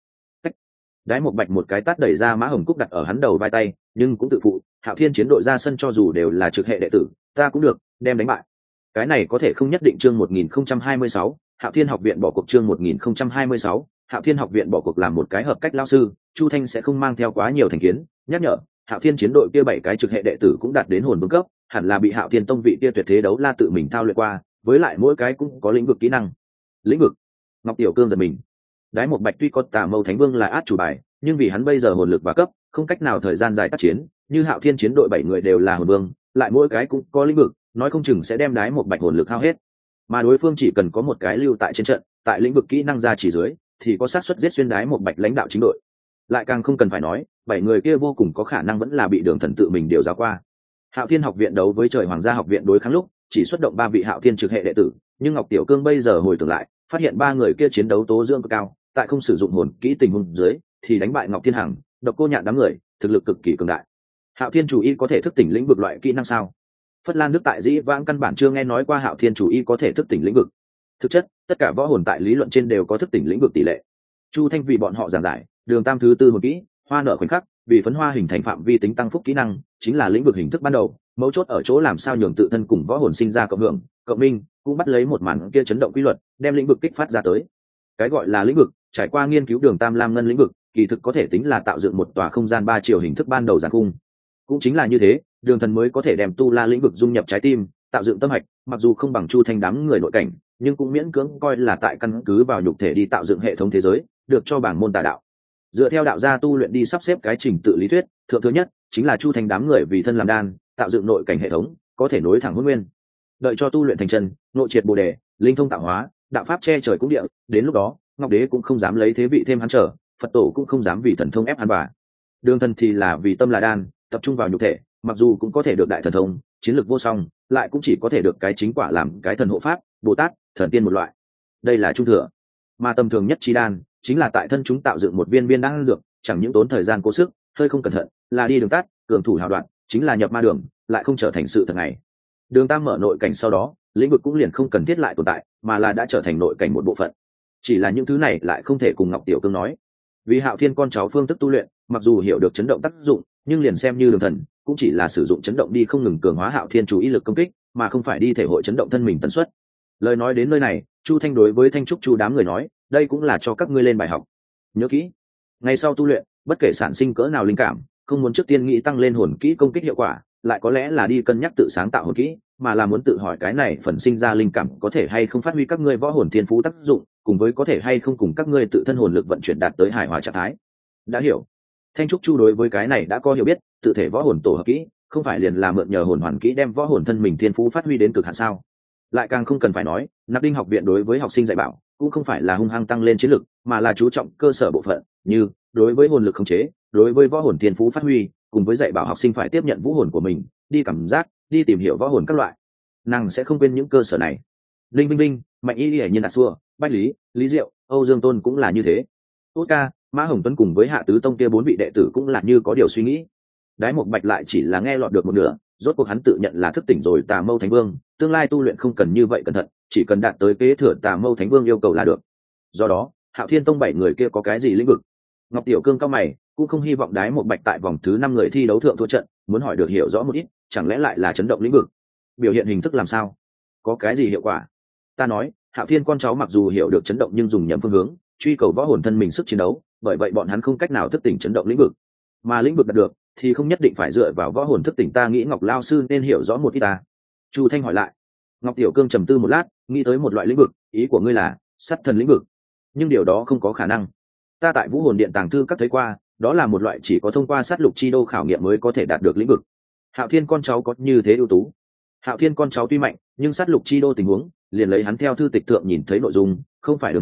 Đái một bạch một cái tát đẩy ra Mã Hồng Cúc đặt ở hắn đầu vai tay, nhưng cũng tự phụ, Hạo Thiên chiến đội ra sân cho dù đều là trực hệ đệ tử, ta cũng được, đem đánh bại. Cái này có thể không nhất định. Chương 1026, Hạo Thiên học viện bỏ cuộc. Chương 1026, Hạo Thiên học viện bỏ cuộc. Làm một cái hợp cách lao sư, Chu Thanh sẽ không mang theo quá nhiều thành kiến, nhắc nhở, Hạo Thiên chiến đội kia 7 cái trực hệ đệ tử cũng đạt đến hồn vương cấp, hẳn là bị Hạo Thiên tông vị kia tuyệt thế đấu la tự mình thao luyện qua, với lại mỗi cái cũng có lĩnh vực kỹ năng. Lĩnh vực? Ngọc Tiểu Cương giật mình. Đái một bạch tuy có Tả Mâu Thánh Vương là át chủ bài, nhưng vì hắn bây giờ hồn lực và cấp, không cách nào thời gian dài tác chiến, như Hạo Thiên chiến đội 7 người đều là hồn vương, lại mỗi cái cũng có lĩnh vực, nói không chừng sẽ đem đái một bạch hồn lực hao hết. Mà đối phương chỉ cần có một cái lưu tại trên trận, tại lĩnh vực kỹ năng ra chỉ dưới, thì có xác suất giết xuyên đái một bạch lãnh đạo chính đội. Lại càng không cần phải nói, 7 người kia vô cùng có khả năng vẫn là bị Đường Thần tự mình điều giáo qua. Hạo Thiên học viện đấu với Trời Hoàng gia học viện đối kháng lúc, chỉ xuất động 3 vị Hạo Thiên trực hệ đệ tử, nhưng Ngọc Tiểu Cương bây giờ hồi tưởng lại, phát hiện 3 người kia chiến đấu tố dưỡng cực cao, tại không sử dụng hồn kỹ tình huống dưới, thì đánh bại Ngọc Thiên Hằng, Độc Cô Nhạn đám người, thực lực cực kỳ cường đại. Hạo Thiên chủ y có thể thức tỉnh lĩnh vực loại kỹ năng sao? Phất Lan Đức tại dĩ vãng căn bản chưa nghe nói qua Hạo Thiên chủ y có thể thức tỉnh lĩnh vực. Thực chất, tất cả võ hồn tại lý luận trên đều có thức tỉnh lĩnh vực tỷ lệ. Chu Thanh vì bọn họ giảng giải, Đường Tam thứ tư hồn kỹ, hoa nở khoảnh khắc, vì phấn hoa hình thành phạm vi tính tăng phúc kỹ năng, chính là lĩnh vực hình thức ban đầu, mấu chốt ở chỗ làm sao nhường tự thân cùng võ hồn sinh ra cộng hưởng, cộng minh, cũng bắt lấy một màn kia chấn động quy luật, đem lĩnh vực kích phát ra tới. Cái gọi là lĩnh vực, trải qua nghiên cứu Đường Tam Lam ngân lĩnh vực, kỳ thực có thể tính là tạo dựng một tòa không gian 3 chiều hình thức ban đầu giản khung. Cũng chính là như thế, Đường Thần mới có thể đem tu la lĩnh vực dung nhập trái tim, tạo dựng tâm hạch, mặc dù không bằng Chu Thanh đám người nội cảnh, nhưng cũng miễn cưỡng coi là tại căn cứ vào nhục thể đi tạo dựng hệ thống thế giới, được cho bảng môn tà đạo. Dựa theo đạo gia tu luyện đi sắp xếp cái trình tự lý thuyết, thượng thứ nhất chính là Chu Thanh đám người vì thân làm đan, tạo dựng nội cảnh hệ thống, có thể nối thẳng hôn nguyên. Đợi cho tu luyện thành chân, nội triệt bồ đề, linh thông tạo hóa, đạo pháp che trời cũng địa, đến lúc đó, Ngọc Đế cũng không dám lấy thế vị thêm hắn trở, Phật tổ cũng không dám vì thần thông ép hắn bà. Đường Thần thì là vì tâm là đan, tập trung vào nhục thể, mặc dù cũng có thể được đại thần thông, chiến lược vô song, lại cũng chỉ có thể được cái chính quả làm cái thần hộ pháp, Bồ Tát, thần tiên một loại. Đây là trung thừa. Mà tầm thường nhất chi đan, chính là tại thân chúng tạo dựng một viên đan dược, chẳng những tốn thời gian cố sức, hơi không cẩn thận, là đi đường tắt, cường thủ hào đoạn, chính là nhập ma đường, lại không trở thành sự thật này. Đường Tam mở nội cảnh sau đó, lĩnh vực cũng liền không cần thiết lại tồn tại, mà là đã trở thành nội cảnh một bộ phận. Chỉ là những thứ này lại không thể cùng Ngọc Tiểu Cương nói. Vì Hạo Thiên con cháu phương thức tu luyện, mặc dù hiểu được chấn động tác dụng, nhưng liền xem như Đường Thần, cũng chỉ là sử dụng chấn động đi không ngừng cường hóa Hạo Thiên chủ ý lực công kích, mà không phải đi thể hội chấn động thân mình tần suất. Lời nói đến nơi này, Chu Thanh đối với Thanh Trúc Chu đám người nói, đây cũng là cho các ngươi lên bài học. Nhớ kỹ, ngày sau tu luyện, bất kể sản sinh cỡ nào linh cảm, không muốn trước tiên nghĩ tăng lên hồn kỹ công kích hiệu quả, lại có lẽ là đi cân nhắc tự sáng tạo hồn kỹ, mà là muốn tự hỏi cái này phần sinh ra linh cảm có thể hay không phát huy các ngươi võ hồn thiên phú tác dụng, cùng với có thể hay không cùng các ngươi tự thân hồn lực vận chuyển đạt tới hài hòa trạng thái. Đã hiểu. Thanh Trúc Chu đối với cái này đã có hiểu biết, tự thể võ hồn tổ hợp kỹ, không phải liền là mượn nhờ hồn hoàn kỹ đem võ hồn thân mình thiên phú phát huy đến cực hạn sao? Lại càng không cần phải nói, Nạp Đinh học viện đối với học sinh dạy bảo, cũng không phải là hung hăng tăng lên chiến lực, mà là chú trọng cơ sở bộ phận, như đối với hồn lực khống chế, đối với võ hồn thiên phú phát huy, cùng với dạy bảo học sinh phải tiếp nhận vũ hồn của mình, đi cảm giác, đi tìm hiểu võ hồn các loại. Nàng sẽ không quên những cơ sở này. Linh Vinh Vinh, Mạnh Y Hiển Nhiên Đạt Xua, Bách Lý Diệu, Âu Dương Tôn cũng là như thế. Tốt ca, Mã Hồng Tuấn cùng với Hạ Tứ Tông kia 4 vị đệ tử cũng là như có điều suy nghĩ. Đái Một Bạch lại chỉ là nghe lọt được một nửa, rốt cuộc hắn tự nhận là thức tỉnh rồi Tà Mâu Thánh Vương, tương lai tu luyện không cần như vậy cẩn thận, chỉ cần đạt tới kế thừa Tà Mâu Thánh Vương yêu cầu là được. Do đó, Hạo Thiên Tông 7 người kia có cái gì lĩnh vực? Ngọc Tiểu Cương cao mày, cũng không hy vọng Đái Một Bạch tại vòng thứ 5 người thi đấu thượng thua trận, muốn hỏi được hiểu rõ một ít, chẳng lẽ lại là chấn động lĩnh vực? Biểu hiện hình thức làm sao? Có cái gì hiệu quả? Ta nói, Hạo Thiên con cháu mặc dù hiểu được chấn động nhưng dùng nhầm phương hướng, truy cầu võ hồn thân mình sức chiến đấu, bởi vậy bọn hắn không cách nào thức tỉnh chấn động lĩnh vực. Mà lĩnh vực đạt được thì không nhất định phải dựa vào võ hồn thức tỉnh, ta nghĩ Ngọc lao sư nên hiểu rõ một ít ta. Chu Thanh hỏi lại. Ngọc Tiểu Cương trầm tư một lát, nghĩ tới một loại lĩnh vực, ý của ngươi là sát thần lĩnh vực? Nhưng điều đó không có khả năng. Ta tại Vũ Hồn Điện tàng thư các thấy qua, đó là một loại chỉ có thông qua sát lục chi đô khảo nghiệm mới có thể đạt được lĩnh vực. Hạo Thiên con cháu có như thế ưu tú? Hạo Thiên con cháu tuy mạnh, nhưng sát lục chi đô tình huống, liền lấy hắn theo thư tịch thượng nhìn thấy nội dung, không phải Đường Hạo,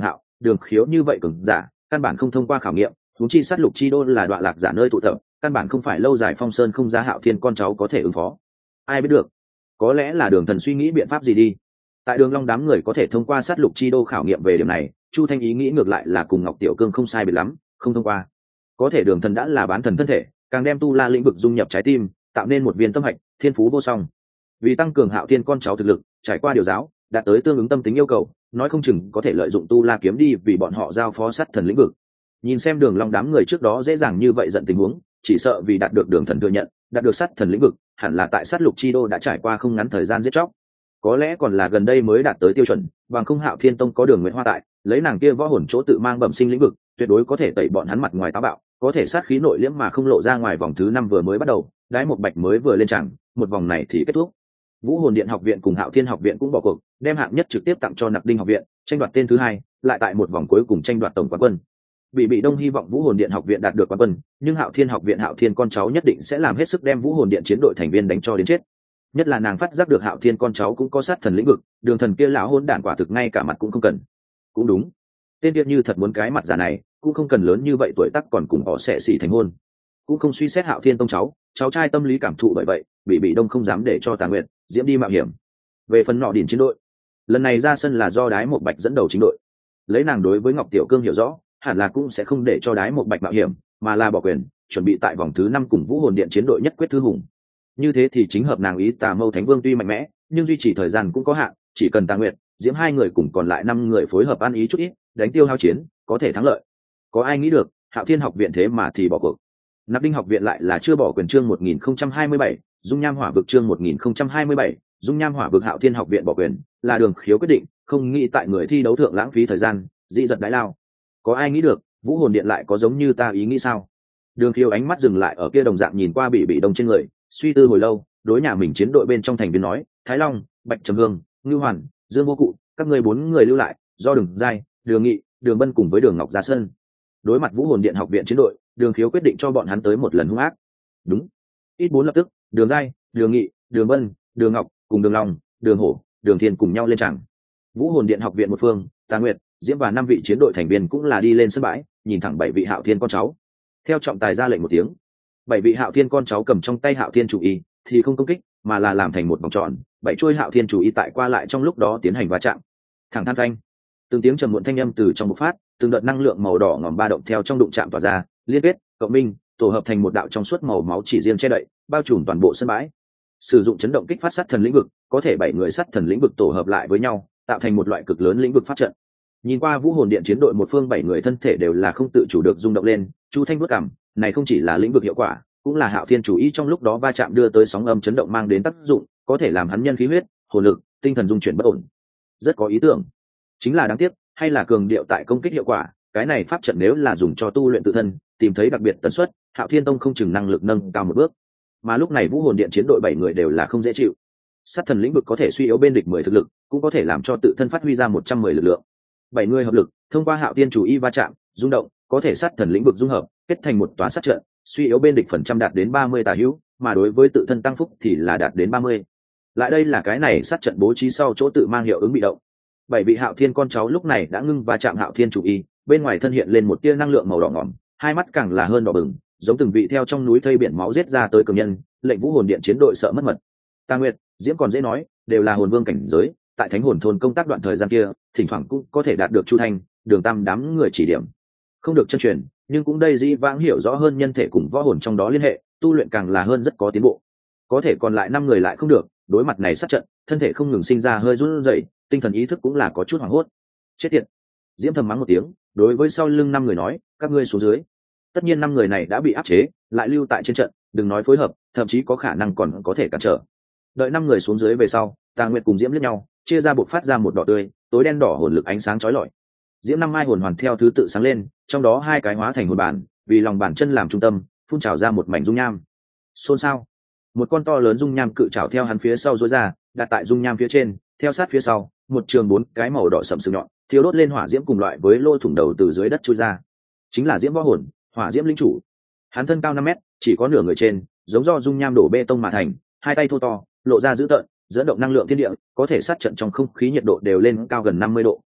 đường khiếu như vậy cường giả căn bản không thông qua khảo nghiệm, huống chi sát lục chi đô là đoạn lạc giả nơi tụ tập, căn bản không phải lâu dài phong sơn không giá Hạo Thiên con cháu có thể ứng phó. Ai biết được, có lẽ là Đường Thần suy nghĩ biện pháp gì đi. Tại Đường Long đám người có thể thông qua sát lục chi đô khảo nghiệm về điểm này, Chu Thanh ý nghĩ ngược lại là cùng Ngọc Tiểu Cương không sai biệt lắm, không thông qua. Có thể Đường Thần đã là bán thần thân thể, càng đem tu la lĩnh vực dung nhập trái tim, tạo nên một viên tâm hạch, thiên phú vô song. Vì tăng cường Hạo Thiên con cháu thực lực, trải qua điều giáo, đạt tới tương ứng tâm tính yêu cầu, nói không chừng có thể lợi dụng tu la kiếm đi vì bọn họ giao phó sát thần lĩnh vực. Nhìn xem Đường Long đám người trước đó dễ dàng như vậy giận tình huống, chỉ sợ vì đạt được Đường Thần thừa nhận, đạt được sát thần lĩnh vực, hẳn là tại sát lục chi đô đã trải qua không ngắn thời gian giết chóc, có lẽ còn là gần đây mới đạt tới tiêu chuẩn, bằng không Hạo Thiên Tông có Đường Nguyệt Hoa tại, lấy nàng kia võ hồn chỗ tự mang bẩm sinh lĩnh vực, tuyệt đối có thể tẩy bọn hắn mặt ngoài táo bạo, có thể sát khí nội liễm mà không lộ ra ngoài. Vòng thứ 5 vừa mới bắt đầu, Đái Một Bạch mới vừa lên tràng, một vòng này thì kết thúc. Vũ Hồn Điện học viện cùng Hạo Thiên học viện cũng bỏ cuộc, đem hạng nhất trực tiếp tặng cho Nặc Đinh học viện, tranh đoạt tên thứ 2, lại tại một vòng cuối cùng tranh đoạt tổng quán quân. Bị Đông hy vọng Vũ Hồn Điện học viện đạt được quán quân, nhưng Hạo Thiên học viện Hạo Thiên con cháu nhất định sẽ làm hết sức đem Vũ Hồn Điện chiến đội thành viên đánh cho đến chết. Nhất là nàng phát giác được Hạo Thiên con cháu cũng có sát thần lĩnh vực, Đường Thần kia lão hôn đản quả thực ngay cả mặt cũng không cần. Cũng đúng, tên điệp như thật muốn cái mặt giả này, cũng không cần lớn như vậy tuổi tác còn cùng họ sẽ xỉ thành hôn, cũng không suy xét Hạo Thiên tông cháu trai tâm lý cảm thụ. Bởi vậy bị Đông không dám để cho Tà Nguyệt Diễm đi mạo hiểm. Về phần nọ điển chiến đội, lần này ra sân là do Đái Một Bạch dẫn đầu chính đội, lấy nàng đối với Ngọc Tiểu Cương hiểu rõ, hẳn là cũng sẽ không để cho Đái Một Bạch mạo hiểm, mà là bỏ quyền chuẩn bị tại vòng thứ 5 cùng Vũ Hồn Điện chiến đội nhất quyết thư hùng. Như thế thì chính hợp nàng ý. Tà Mâu Thánh Vương tuy mạnh mẽ, nhưng duy trì thời gian cũng có hạn, chỉ cần Tà Nguyệt Diễm hai người cùng còn lại 5 người phối hợp ăn ý chút ít, đánh tiêu hao chiến, có thể thắng lợi. Có ai nghĩ được Hạo Thiên học viện thế mà thì bỏ cuộc. Nặc Đinh học viện lại là chưa bỏ quyền. Chương 1027, Dung Nham Hỏa vực. Chương 1027, Dung Nham Hỏa vực. Hạo Thiên học viện bỏ quyền là Đường Khiếu quyết định, không nghĩ tại người thi đấu thượng lãng phí thời gian, dị giật đái lao. Có ai nghĩ được Vũ Hồn Điện lại có giống như ta ý nghĩ sao? Đường Khiếu ánh mắt dừng lại ở kia đồng dạng nhìn qua bị Đông trên người, suy tư hồi lâu, đối nhà mình chiến đội bên trong thành viên nói: Thái Long, Bạch Trầm Hương, Ngưu Hoàn, Dương Vô Cụ, các ngươi 4 người lưu lại, do Đường Giai, Đường Nghị, Đường Bân cùng với Đường Ngọc ra sân. Đối mặt Vũ Hồn Điện học viện chiến đội, Đường Khiếu quyết định cho bọn hắn tới một lần hung ác. Đúng, ít 4 lập tức, Đường Giai, Đường Nghị, Đường Bân, Đường Ngọc cùng Đường Long, Đường Hổ, Đường Thiên cùng nhau lên tràng. Vũ Hồn Điện học viện một phương, Tà Nguyệt Diễm và 5 vị chiến đội thành viên cũng là đi lên sân bãi, nhìn thẳng 7 vị Hạo Thiên con cháu. Theo trọng tài ra lệnh một tiếng, 7 vị Hạo Thiên con cháu cầm trong tay Hạo Thiên chủ y thì không công kích, mà là làm thành một vòng tròn, 7 chuôi Hạo Thiên chủ y tại qua lại trong lúc đó tiến hành va chạm. Thẳng than thanh, từng tiếng trầm muộn thanh âm từ trong bộc phát, từng đợt năng lượng màu đỏ ngòm ba động theo trong đụng chạm tỏa ra, liên kết, cộng minh, tổ hợp thành một đạo trong suốt màu máu chỉ riêng che đậy, bao trùm toàn bộ sân bãi. Sử dụng chấn động kích phát sát thần lĩnh vực, có thể 7 người sát thần lĩnh vực tổ hợp lại với nhau, tạo thành một loại cực lớn lĩnh vực pháp trận. Nhìn qua Vũ Hồn Điện chiến đội một phương 7 người thân thể đều là không tự chủ được rung động lên, Chu Thanh bước cảm, này không chỉ là lĩnh vực hiệu quả, cũng là Hạo Thiên chủ ý trong lúc đó va chạm đưa tới sóng âm chấn động mang đến tác dụng, có thể làm hắn nhân khí huyết, hồn lực, tinh thần dung chuyển bất ổn. Rất có ý tưởng. Chính là đáng tiếc, hay là cường điệu tại công kích hiệu quả, cái này pháp trận nếu là dùng cho tu luyện tự thân, tìm thấy đặc biệt tần suất, Hạo Thiên Tông không chừng năng lực nâng cao một bước. Mà lúc này Vũ Hồn Điện chiến đội 7 người đều là không dễ chịu. Sát thần lĩnh vực có thể suy yếu bên địch 10 thực lực, cũng có thể làm cho tự thân phát huy ra 110 lực lượng. 7 người hợp lực, thông qua Hạo Thiên chủ y va chạm, rung động, có thể sát thần lĩnh vực dung hợp, kết thành một tòa sát trận, suy yếu bên địch phần trăm đạt đến 30 tà hữu, mà đối với tự thân tăng phúc thì là đạt đến 30. Lại đây là cái này sát trận bố trí sau chỗ tự mang hiệu ứng bị động. 7 vị Hạo Thiên con cháu lúc này đã ngưng va chạm Hạo Thiên chủ y, bên ngoài thân hiện lên một tia năng lượng màu đỏ ngòm, hai mắt càng là hơn đỏ bừng, giống từng vị theo trong núi thây biển máu giết ra tới cường nhân, lệnh Vũ Hồn Điện chiến đội sợ mất mật. Tà Nguyệt Diễm còn dễ nói, đều là hồn vương cảnh giới, tại Thánh Hồn thôn công tác đoạn thời gian kia, thỉnh thoảng cũng có thể đạt được Chu Thanh, Đường Tam đám người chỉ điểm. Không được chân truyền, nhưng cũng đây dĩ vãng hiểu rõ hơn nhân thể cùng võ hồn trong đó liên hệ, tu luyện càng là hơn rất có tiến bộ. Có thể còn lại 5 người lại không được, đối mặt này sát trận, thân thể không ngừng sinh ra hơi run rẩy, tinh thần ý thức cũng là có chút hoảng hốt. Chết tiệt. Diễm thầm mắng một tiếng, đối với sau lưng 5 người nói, các ngươi xuống dưới. Tất nhiên 5 người này đã bị áp chế, lại lưu tại trên trận, đừng nói phối hợp, thậm chí có khả năng còn có thể cản trở. Đợi 5 người xuống dưới về sau, Tà Nguyệt cùng Diễm liếc nhau, chia ra bộc phát ra một đỏ tươi, tối đen đỏ hồn lực ánh sáng chói lọi. Diễm 5 mai hồn hoàn theo thứ tự sáng lên, trong đó 2 cái hóa thành hồn bản, vì lòng bàn chân làm trung tâm, phun trào ra một mảnh dung nham. Xôn xao. Một con to lớn dung nham cự trảo theo hắn phía sau rối ra, đặt tại dung nham phía trên, theo sát phía sau, một trường 4 cái màu đỏ sẫm sừng nhọn, thiêu đốt lên hỏa diễm cùng loại với lô thủng đầu từ dưới đất chui ra. Chính là Diễm võ hồn, Hỏa Diễm linh chủ. Hắn thân cao 5 mét, chỉ có nửa người trên, giống do dung nham đổ bê tông mà thành, hai tay thô to, lộ ra dữ tợn, dẫn động năng lượng thiên địa, có thể sát trận trong không khí nhiệt độ đều lên cao gần 50 độ,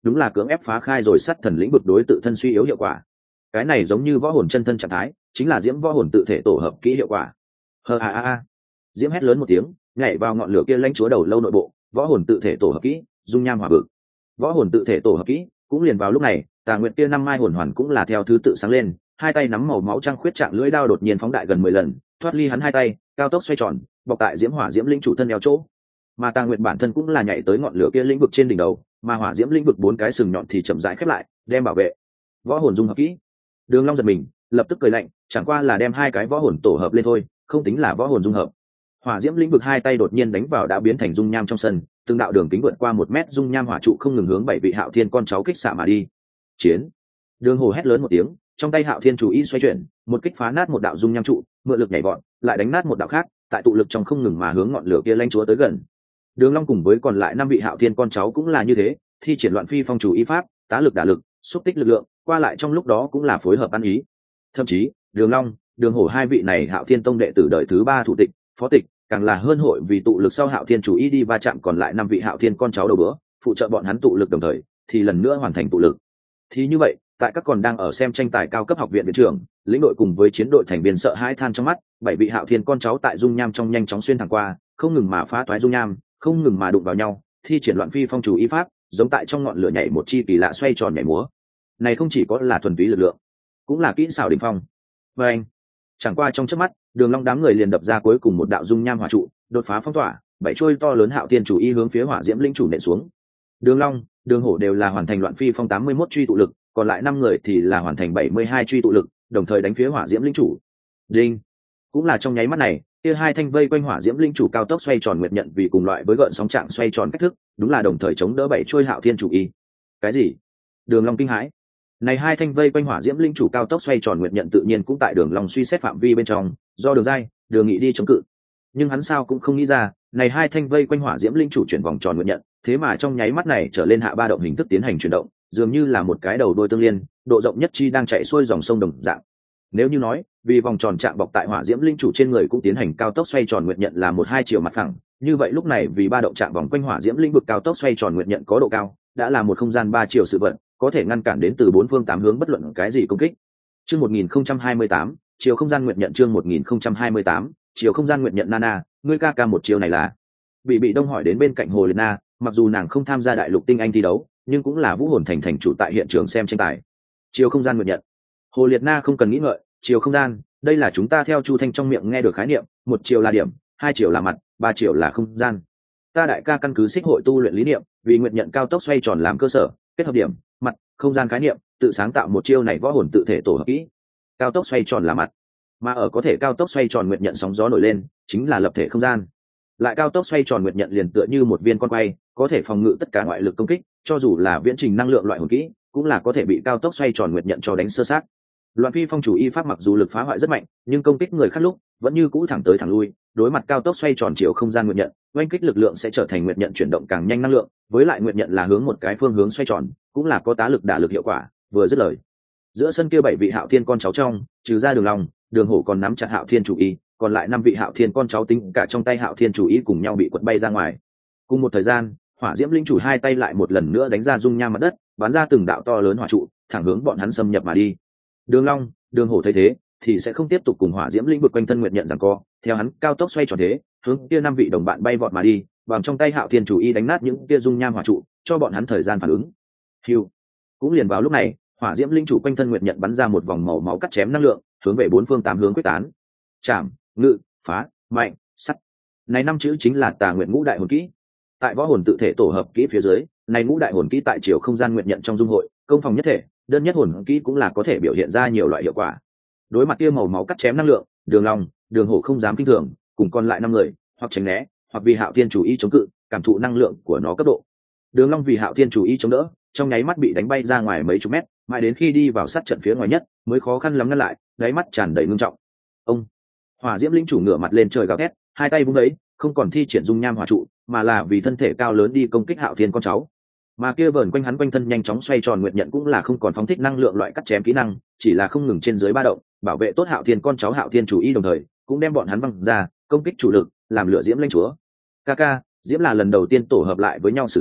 đúng là cưỡng ép phá khai rồi sát thần lĩnh vực đối tự thân suy yếu hiệu quả. Cái này giống như võ hồn chân thân trạng thái, chính là diễm võ hồn tự thể tổ hợp kỹ hiệu quả. Diễm hét lớn một tiếng, nhảy vào ngọn lửa kia lãnh chúa đầu lâu nội bộ, võ hồn tự thể tổ hợp kỹ, dung nham hỏa vực. Võ hồn tự thể tổ hợp kỹ, cũng liền vào lúc này, Tà Nguyệt kia năm mai hồn hoàn cũng là theo thứ tự sáng lên, hai tay nắm màu máu trăng khuyết trạng lưỡi đao đột nhiên phóng đại gần 10 lần, thoát ly hắn hai tay, cao tốc xoay tròn, bọc tại diễm hỏa diễm linh chủ thân eo chỗ. Mà Tà Nguyệt bản thân cũng là nhảy tới ngọn lửa kia lĩnh vực trên đỉnh đầu, mà hỏa diễm lĩnh vực 4 cái sừng nhọn thì chậm rãi khép lại, đem bảo vệ. Võ hồn dung hợp kỹ. Đường Long giật mình, lập tức cười lạnh, chẳng qua là đem hai cái võ hồn tổ hợp lên thôi, không tính là võ hồn dung hợp. Hỏa diễm lĩnh vực hai tay đột nhiên đánh vào đã biến thành dung nham trong sân, từng đạo đường kính vượt qua 1 mét dung nham hỏa trụ không ngừng hướng 7 vị Hạo Thiên con cháu kích xạ mà đi. Chiến! Đường Hồ hét lớn một tiếng, trong tay Hạo Thiên chủ y xoay chuyển, một kích phá nát một đạo dung nham trụ, mượn lực nhảy vọt, lại đánh nát một đạo khác, tại tụ lực trong không ngừng mà hướng ngọn lửa kia lãnh chúa tới gần. Đường Long cùng với còn lại 5 vị Hạo Thiên con cháu cũng là như thế, thi triển loạn phi phong chủ y pháp, tá lực đả lực, xúc tích lực lượng, qua lại trong lúc đó cũng là phối hợp ăn ý. Thậm chí, Đường Long, Đường Hổ hai vị này Hạo Thiên tông đệ tử đời thứ 3 thủ tịch, phó tịch, càng là hơn hội vì tụ lực sau Hạo Thiên chủ y đi va chạm còn lại 5 vị Hạo Thiên con cháu đầu bữa, phụ trợ bọn hắn tụ lực đồng thời, thì lần nữa hoàn thành tụ lực. Thì như vậy, tại các còn đang ở xem tranh tài cao cấp học viện viện trưởng, lĩnh đội cùng với chiến đội thành viên sợ hãi than trong mắt, 7 vị Hạo Thiên con cháu tại dung nham trong nhanh chóng xuyên thẳng qua, không ngừng mà phá toái dung nham, không ngừng mà đụng vào nhau, thi triển loạn phi phong chủ y pháp, giống tại trong ngọn lửa nhảy một chi kỳ lạ xoay tròn nhảy múa. Này không chỉ có là thuần túy lực lượng, cũng là kỹ xảo đỉnh phong. Và anh, chẳng qua trong chớp mắt, Đường Long đám người liền đập ra cuối cùng một đạo dung nham hỏa trụ, đột phá phong tỏa, 7 trôi to lớn Hạo Thiên chủ y hướng phía hỏa diễm linh chủ nện xuống. Đường Long, Đường Hổ đều là hoàn thành loạn phi phong 81 truy tụ lực, còn lại 5 người thì là hoàn thành 72 truy tụ lực, đồng thời đánh phía hỏa diễm linh chủ. Đinh! Cũng là trong nháy mắt này, kia hai thanh vây quanh hỏa diễm linh chủ cao tốc xoay tròn nguyệt nhận vì cùng loại với gợn sóng trạng xoay tròn cách thức, đúng là đồng thời chống đỡ 7 trôi Hạo Thiên chủ y. Cái gì? Đường Long kinh hãi. Này hai thanh vây quanh hỏa diễm linh chủ cao tốc xoay tròn nguyệt nhận tự nhiên cũng tại Đường Long suy xét phạm vi bên trong, do Đường Giai, Đường Nghị đi chống cự. Nhưng hắn sao cũng không nghĩ ra, này hai thanh vây quanh hỏa diễm linh chủ chuyển vòng tròn nguyệt nhận, thế mà trong nháy mắt này trở lên hạ ba động hình thức tiến hành chuyển động, dường như là một cái đầu đuôi tương liên, độ rộng nhất chi đang chạy xuôi dòng sông đồng dạng. Nếu như nói, vì vòng tròn chạm bọc tại hỏa diễm linh chủ trên người cũng tiến hành cao tốc xoay tròn nguyệt nhận là 1-2 chiều mặt phẳng, như vậy lúc này vì ba động chạm vòng quanh hỏa diễm linh vực cao tốc xoay tròn nguyệt nhận có độ cao, đã là một không gian 3 chiều sự vật, có thể ngăn cản đến từ 4 phương 8 hướng bất luận cái gì công kích. Chương 1028, chiều không gian nguyệt nhận chương 1028, chiều không gian nguyệt nhận Nana, ngươi ca một chiều này là? Bị Đông hỏi đến bên cạnh Hồ Liệt Na, mặc dù nàng không tham gia đại lục tinh anh thi đấu, nhưng cũng là vũ hồn thành chủ tại hiện trường xem tranh tài. Chiều không gian nguyệt nhận. Hồ Liệt Na không cần nghĩ ngợi, chiều không gian, đây là chúng ta theo Chu Thanh trong miệng nghe được khái niệm, 1 chiều là điểm, 2 chiều là mặt, 3 chiều là không gian. Ta đại ca căn cứ xích hội tu luyện lý niệm, vì nguyệt nhận cao tốc xoay tròn làm cơ sở, kết hợp điểm, mặt, không gian khái niệm, tự sáng tạo một chiêu này võ hồn tự thể tổ hợp kỹ. Cao tốc xoay tròn là mặt, mà ở có thể cao tốc xoay tròn nguyệt nhận sóng gió nổi lên, chính là lập thể không gian. Lại cao tốc xoay tròn nguyệt nhận liền tựa như một viên con quay, có thể phòng ngự tất cả ngoại lực công kích, cho dù là viễn trình năng lượng loại hồn kỹ, cũng là có thể bị cao tốc xoay tròn nguyệt nhận cho đánh sơ sát. Loạn phi phong chủ y pháp mặc dù lực phá hoại rất mạnh, nhưng công kích người khác lúc vẫn như cũ thẳng tới thẳng lui, đối mặt cao tốc xoay tròn chiều không gian nguyệt nhận, oanh kích lực lượng sẽ trở thành nguyệt nhận chuyển động càng nhanh năng lượng, với lại nguyệt nhận là hướng một cái phương hướng xoay tròn, cũng là có tá lực đả lực hiệu quả. Vừa dứt lời, giữa sân kia 7 vị Hạo Thiên con cháu trong, trừ ra Đường Long, Đường Hổ còn nắm chặt Hạo Thiên chủ y, còn lại 5 vị Hạo Thiên con cháu tính cả trong tay Hạo Thiên chủ y cùng nhau bị quật bay ra ngoài. Cùng một thời gian, hỏa diễm linh chủ hai tay lại một lần nữa đánh ra dung nham mặt đất, bắn ra từng đạo to lớn hỏa trụ, thẳng hướng bọn hắn xâm nhập mà đi. Đường Long, Đường Hổ thấy thế, thì sẽ không tiếp tục cùng hỏa diễm lĩnh vực quanh thân nguyệt nhận giằng co, theo hắn cao tốc xoay tròn thế, hướng kia 5 vị đồng bạn bay vọt mà đi, bằng trong tay Hạo Thiên chủ y đánh nát những kia dung nham hỏa trụ, cho bọn hắn thời gian phản ứng. Hưu. Cũng liền vào lúc này, hỏa diễm linh chủ quanh thân nguyệt nhận bắn ra một vòng màu máu cắt chém năng lượng, hướng về 4 phương 8 hướng quyết tán. Chạm, ngự, phá, mạnh, sắt. Này 5 chữ chính là Tà Nguyệt Ngũ Đại hồn kỹ. Tại võ hồn tự thể tổ hợp kỹ phía dưới, này ngũ đại hồn kỹ tại chiều không gian nguyệt nhận trong dung hội, công phòng nhất thể, đơn nhất hồn kỹ cũng là có thể biểu hiện ra nhiều loại hiệu quả. Đối mặt kia màu máu cắt chém năng lượng, Đường Long, Đường Hổ không dám kinh thường, cùng còn lại 5 người, hoặc tránh né, hoặc vì Hạo Thiên chủ ý chống cự, cảm thụ năng lượng của nó cấp độ. Đường Long vì Hạo Thiên chủ ý chống đỡ, trong nháy mắt bị đánh bay ra ngoài mấy chục mét, mãi đến khi đi vào sát trận phía ngoài nhất, mới khó khăn lắm ngăn lại, đáy mắt tràn đầy ngưng trọng. Ông, hỏa diễm linh chủ ngửa mặt lên trời gào thét, hai tay vung đấy, không còn thi triển dung nham hỏa trụ, mà là vì thân thể cao lớn đi công kích Hạo Thiên con cháu. Mà kia vờn quanh hắn quanh thân nhanh chóng xoay tròn nguyệt nhận cũng là không còn phóng thích năng lượng loại cắt chém kỹ năng, chỉ là không ngừng trên dưới ba động, bảo vệ tốt Hạo Thiên con cháu Hạo Thiên chủ y đồng thời, cũng đem bọn hắn văng ra, công kích chủ lực, làm lửa diễm lãnh chúa. Kaka, diễm là lần đầu tiên tổ hợp lại với nhau sử dụng,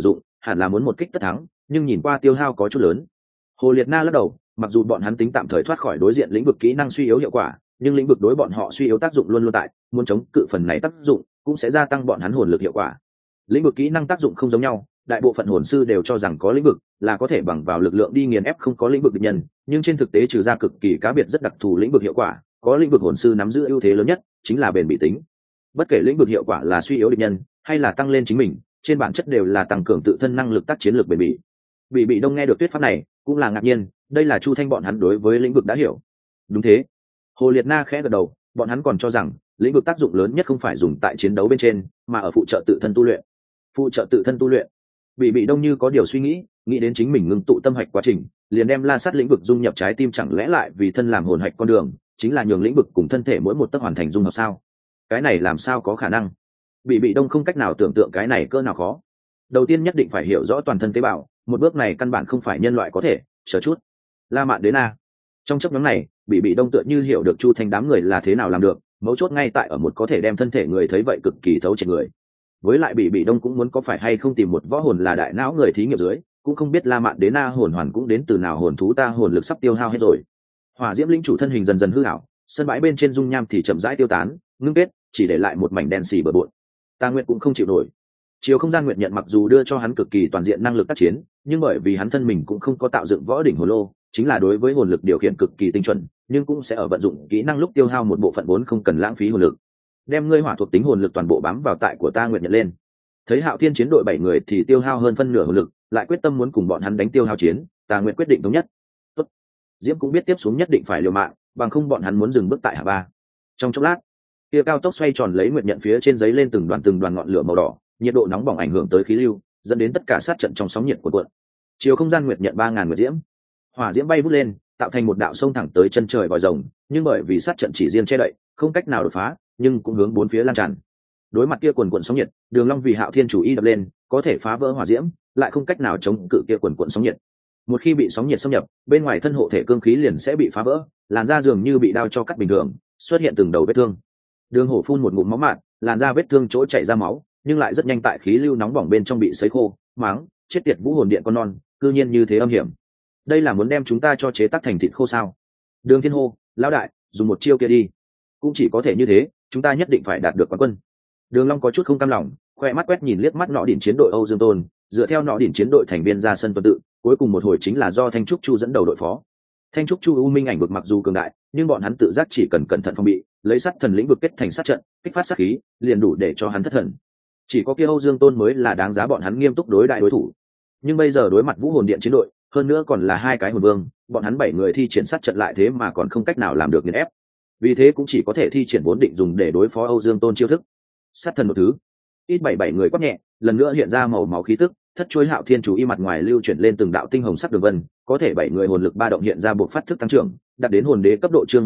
hẳn là muốn một kích tất thắng, nhưng nhìn qua tiêu hao có chút lớn. Hồ Liệt Na lắc đầu, mặc dù bọn hắn tính tạm thời thoát khỏi đối diện lĩnh vực kỹ năng suy yếu hiệu quả, nhưng lĩnh vực đối bọn họ suy yếu tác dụng luôn luôn tại, muốn chống cự phần này tác dụng cũng sẽ gia tăng bọn hắn hồn lực hiệu quả. Lĩnh vực kỹ năng tác dụng không giống nhau, đại bộ phận hồn sư đều cho rằng có lĩnh vực là có thể bằng vào lực lượng đi nghiền ép không có lĩnh vực địch nhân, nhưng trên thực tế trừ ra cực kỳ cá biệt rất đặc thù lĩnh vực hiệu quả, có lĩnh vực hồn sư nắm giữ ưu thế lớn nhất chính là bền bỉ tính. Bất kể lĩnh vực hiệu quả là suy yếu địch nhân hay là tăng lên chính mình, trên bản chất đều là tăng cường tự thân năng lực tác chiến lược bền bỉ. Bị đông nghe được tuyết pháp này cũng là ngạc nhiên, đây là Chu Thanh bọn hắn đối với lĩnh vực đã hiểu. Đúng thế. Hồ Liệt Na khẽ gật đầu, bọn hắn còn cho rằng lĩnh vực tác dụng lớn nhất không phải dùng tại chiến đấu bên trên, mà ở phụ trợ tự thân tu luyện. Phụ trợ tự thân tu luyện. Bị đông như có điều suy nghĩ đến chính mình ngưng tụ tâm hạch quá trình, liền đem la sát lĩnh vực dung nhập trái tim, chẳng lẽ lại vì thân làm hồn hạch con đường chính là nhường lĩnh vực cùng thân thể mỗi một tấc hoàn thành dung hợp sao? Cái này làm sao có khả năng? Bị đông không cách nào tưởng tượng cái này cỡ nào khó. Đầu tiên nhất định phải hiểu rõ toàn thân tế bào, một bước này căn bản không phải nhân loại có thể. Chờ chút, La Mạn Đế Na. Trong chấp nhóm này, bị đông tựa như hiểu được Chu Thanh đám người là thế nào làm được, mấu chốt ngay tại ở một có thể đem thân thể người thấy vậy cực kỳ thấu triệt người. Với lại bị đông cũng muốn có phải hay không tìm một võ hồn là đại não người thí nghiệm dưới, cũng không biết La Mạn Đế Na hồn hoàn cũng đến từ nào, hồn thú ta hồn lực sắp tiêu hao hết rồi. Hỏa Diễm Linh chủ thân hình dần dần hư ảo, sân bãi bên trên dung nham thì chậm rãi tiêu tán, ngưng kết, chỉ để lại một mảnh đen xì bờ bộn. Ta Nguyệt cũng không chịu nổi. Chiều không gian nguyện nhận mặc dù đưa cho hắn cực kỳ toàn diện năng lực tác chiến, nhưng bởi vì hắn thân mình cũng không có tạo dựng võ đỉnh hồn lô, chính là đối với hồn lực điều khiển cực kỳ tinh chuẩn, nhưng cũng sẽ ở vận dụng kỹ năng lúc tiêu hao một bộ phận vốn không cần lãng phí hồn lực. Đem ngươi hỏa thuộc tính hồn lực toàn bộ bám vào tại của ta nguyện nhận lên. Thấy Hạo Thiên chiến đội 7 người thì tiêu hao hơn phân nửa hồn lực, lại quyết tâm muốn cùng bọn hắn đánh tiêu hao chiến, ta nguyện quyết định thống nhất. Tốt. Diễm cũng biết tiếp xuống nhất định phải liều mạng, bằng không bọn hắn muốn dừng bước tại hạ ba. Trong chốc lát, tia cao tốc xoay tròn lấy nguyện nhận phía trên giấy lên từng đoàn ngọn lửa màu đỏ, nhiệt độ nóng bỏng ảnh hưởng tới khí lưu, dẫn đến tất cả sát trận trong sóng nhiệt của cuộn. Chiều không gian nguyệt nhận 3000 nguyệt diễm, hỏa diễm bay vút lên, tạo thành một đạo sông thẳng tới chân trời vòi rồng, nhưng bởi vì sát trận chỉ riêng che đậy, không cách nào đột phá, nhưng cũng hướng bốn phía lan tràn. Đối mặt kia quần quần sóng nhiệt, Đường Long vì Hạo Thiên chủ ý đập lên, có thể phá vỡ hỏa diễm, lại không cách nào chống cự kia quần quần sóng nhiệt. Một khi bị sóng nhiệt xâm nhập, bên ngoài thân hộ thể cương khí liền sẽ bị phá vỡ, làn da dường như bị đao cho cắt bình thường, xuất hiện từng đầu vết thương. Đường Hổ phun một ngụm máu mạn, làn da vết thương chỗ chảy ra máu, nhưng lại rất nhanh tại khí lưu nóng bỏng bên trong bị sấy khô, máng, chết tiệt vũ hồn điện con non, cư nhiên như thế âm hiểm. Đây là muốn đem chúng ta cho chế tác thành thịt khô sao? Đường Thiên hô, lão đại, dùng một chiêu kia đi. Cũng chỉ có thể như thế, chúng ta nhất định phải đạt được quán quân. Đường Long có chút không cam lòng, khoe mắt quét nhìn liếc mắt nọ đỉnh chiến đội Âu Dương Tôn, dựa theo nọ đỉnh chiến đội thành viên ra sân tuần tự, cuối cùng một hồi chính là do Thanh Trúc Chu dẫn đầu đội phó. Thanh Trúc Chu U Minh ảnh vực mặc dù cường đại, nhưng bọn hắn tự giác chỉ cần cẩn thận phòng bị, lấy sát thần lĩnh vực kết thành sát trận, kích phát sát khí, liền đủ để cho hắn thất thần. Chỉ có kia Âu Dương Tôn mới là đáng giá bọn hắn nghiêm túc đối đại đối thủ. Nhưng bây giờ đối mặt Vũ Hồn Điện chiến đội, hơn nữa còn là hai cái hồn vương, bọn hắn 7 người thi triển sát trận lại thế mà còn không cách nào làm được nghiền ép. Vì thế cũng chỉ có thể thi triển vốn định dùng để đối phó Âu Dương Tôn chiêu thức. Sát thần một thứ. Ít 77 người quát nhẹ, lần nữa hiện ra màu máu khí tức, thất chuôi Hạo Thiên chủ y mặt ngoài lưu chuyển lên từng đạo tinh hồng sắc đường vân, có thể 7 người hồn lực ba động hiện ra buộc phát thức tăng trưởng, đạt đến hồn đế cấp độ chương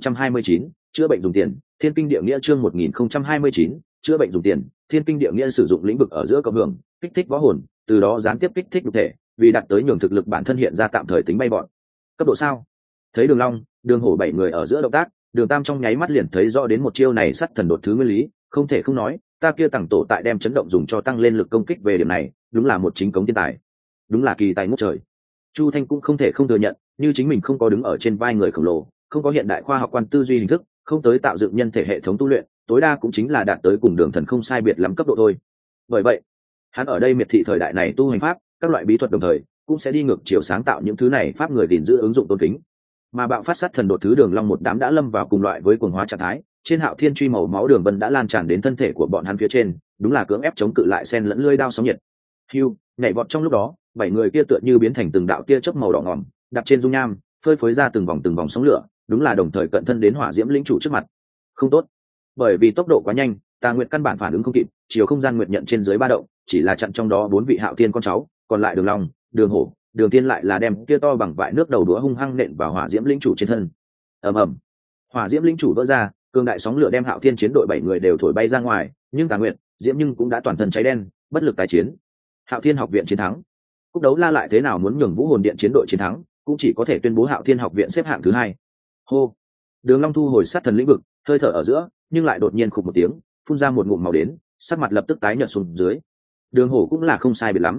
1029, chữa bệnh dùng tiền, Thiên Kinh Địa Nghĩa chương 1029, chữa bệnh dùng tiền, Thiên Kinh Địa Nghĩa sử dụng lĩnh vực ở giữa cộng hưởng, kích thích võ hồn, từ đó gián tiếp kích thích nhục thể, vì đạt tới nhường thực lực bản thân hiện ra tạm thời tính bay bọn. Cấp độ sao? Thấy Đường Long, Đường Hổ 7 người ở giữa động tác, Đường Tam trong nháy mắt liền thấy rõ đến một chiêu này sát thần đột thứ nguyên lý, không thể không nói, ta kia tàng tổ tại đem chấn động dùng cho tăng lên lực công kích về điểm này, đúng là một chính cống thiên tài, đúng là kỳ tài ngút trời. Chu Thanh cũng không thể không thừa nhận, như chính mình không có đứng ở trên vai người khổng lồ, không có hiện đại khoa học quan tư duy hình thức, không tới tạo dựng nhân thể hệ thống tu luyện, tối đa cũng chính là đạt tới cùng Đường thần không sai biệt lắm cấp độ thôi. Bởi vậy, hắn ở đây miệt thị thời đại này tu hành pháp, các loại bí thuật đồng thời cũng sẽ đi ngược chiều sáng tạo những thứ này pháp người gìn giữ ứng dụng tôn kính. Mà bạo phát sát thần đột thứ Đường Long một đám đã lâm vào cùng loại với cuồng hóa trạng thái, trên Hạo Thiên truy màu máu đường vân đã lan tràn đến thân thể của bọn hắn phía trên, đúng là cưỡng ép chống cự lại sen lẫn lưỡi đao sóng nhiệt. Hưu, nhảy vọt trong lúc đó, 7 người kia tựa như biến thành từng đạo tia chớp màu đỏ ngòm, đạp trên dung nham, phơi phới ra từng vòng sóng lửa, đúng là đồng thời cận thân đến Hỏa Diễm lĩnh chủ trước mặt. Không tốt, bởi vì tốc độ quá nhanh, Tà Nguyệt căn bản phản ứng không kịp, chiều không gian nguyệt nhận trên dưới ba động, chỉ là chặn trong đó 4 vị Hạo Thiên con cháu, còn lại Đường Long, Đường Hổ, Đường Tiên lại là đem kia to bằng vại nước đầu đũa hung hăng nện vào Hỏa Diễm lĩnh chủ trên thân. Ầm ầm, Hỏa Diễm lĩnh chủ vỡ ra, cường đại sóng lửa đem Hạo Thiên chiến đội 7 người đều thổi bay ra ngoài, nhưng Tà Nguyệt, Diễm nhưng cũng đã toàn thân cháy đen, bất lực tái chiến. Hạo Thiên học viện chiến thắng. Cúp đấu la lại thế nào muốn nhường Vũ Hồn Điện chiến đội chiến thắng, cũng chỉ có thể tuyên bố Hạo Thiên học viện xếp hạng thứ 2. Hô. Đường Long thu hồi sát thần lĩnh vực, hơi thở ở giữa, nhưng lại đột nhiên khục một tiếng, phun ra một ngụm máu đến, sắc mặt lập tức tái nhợt xuống dưới. Đường Hổ cũng là không sai biệt lắm.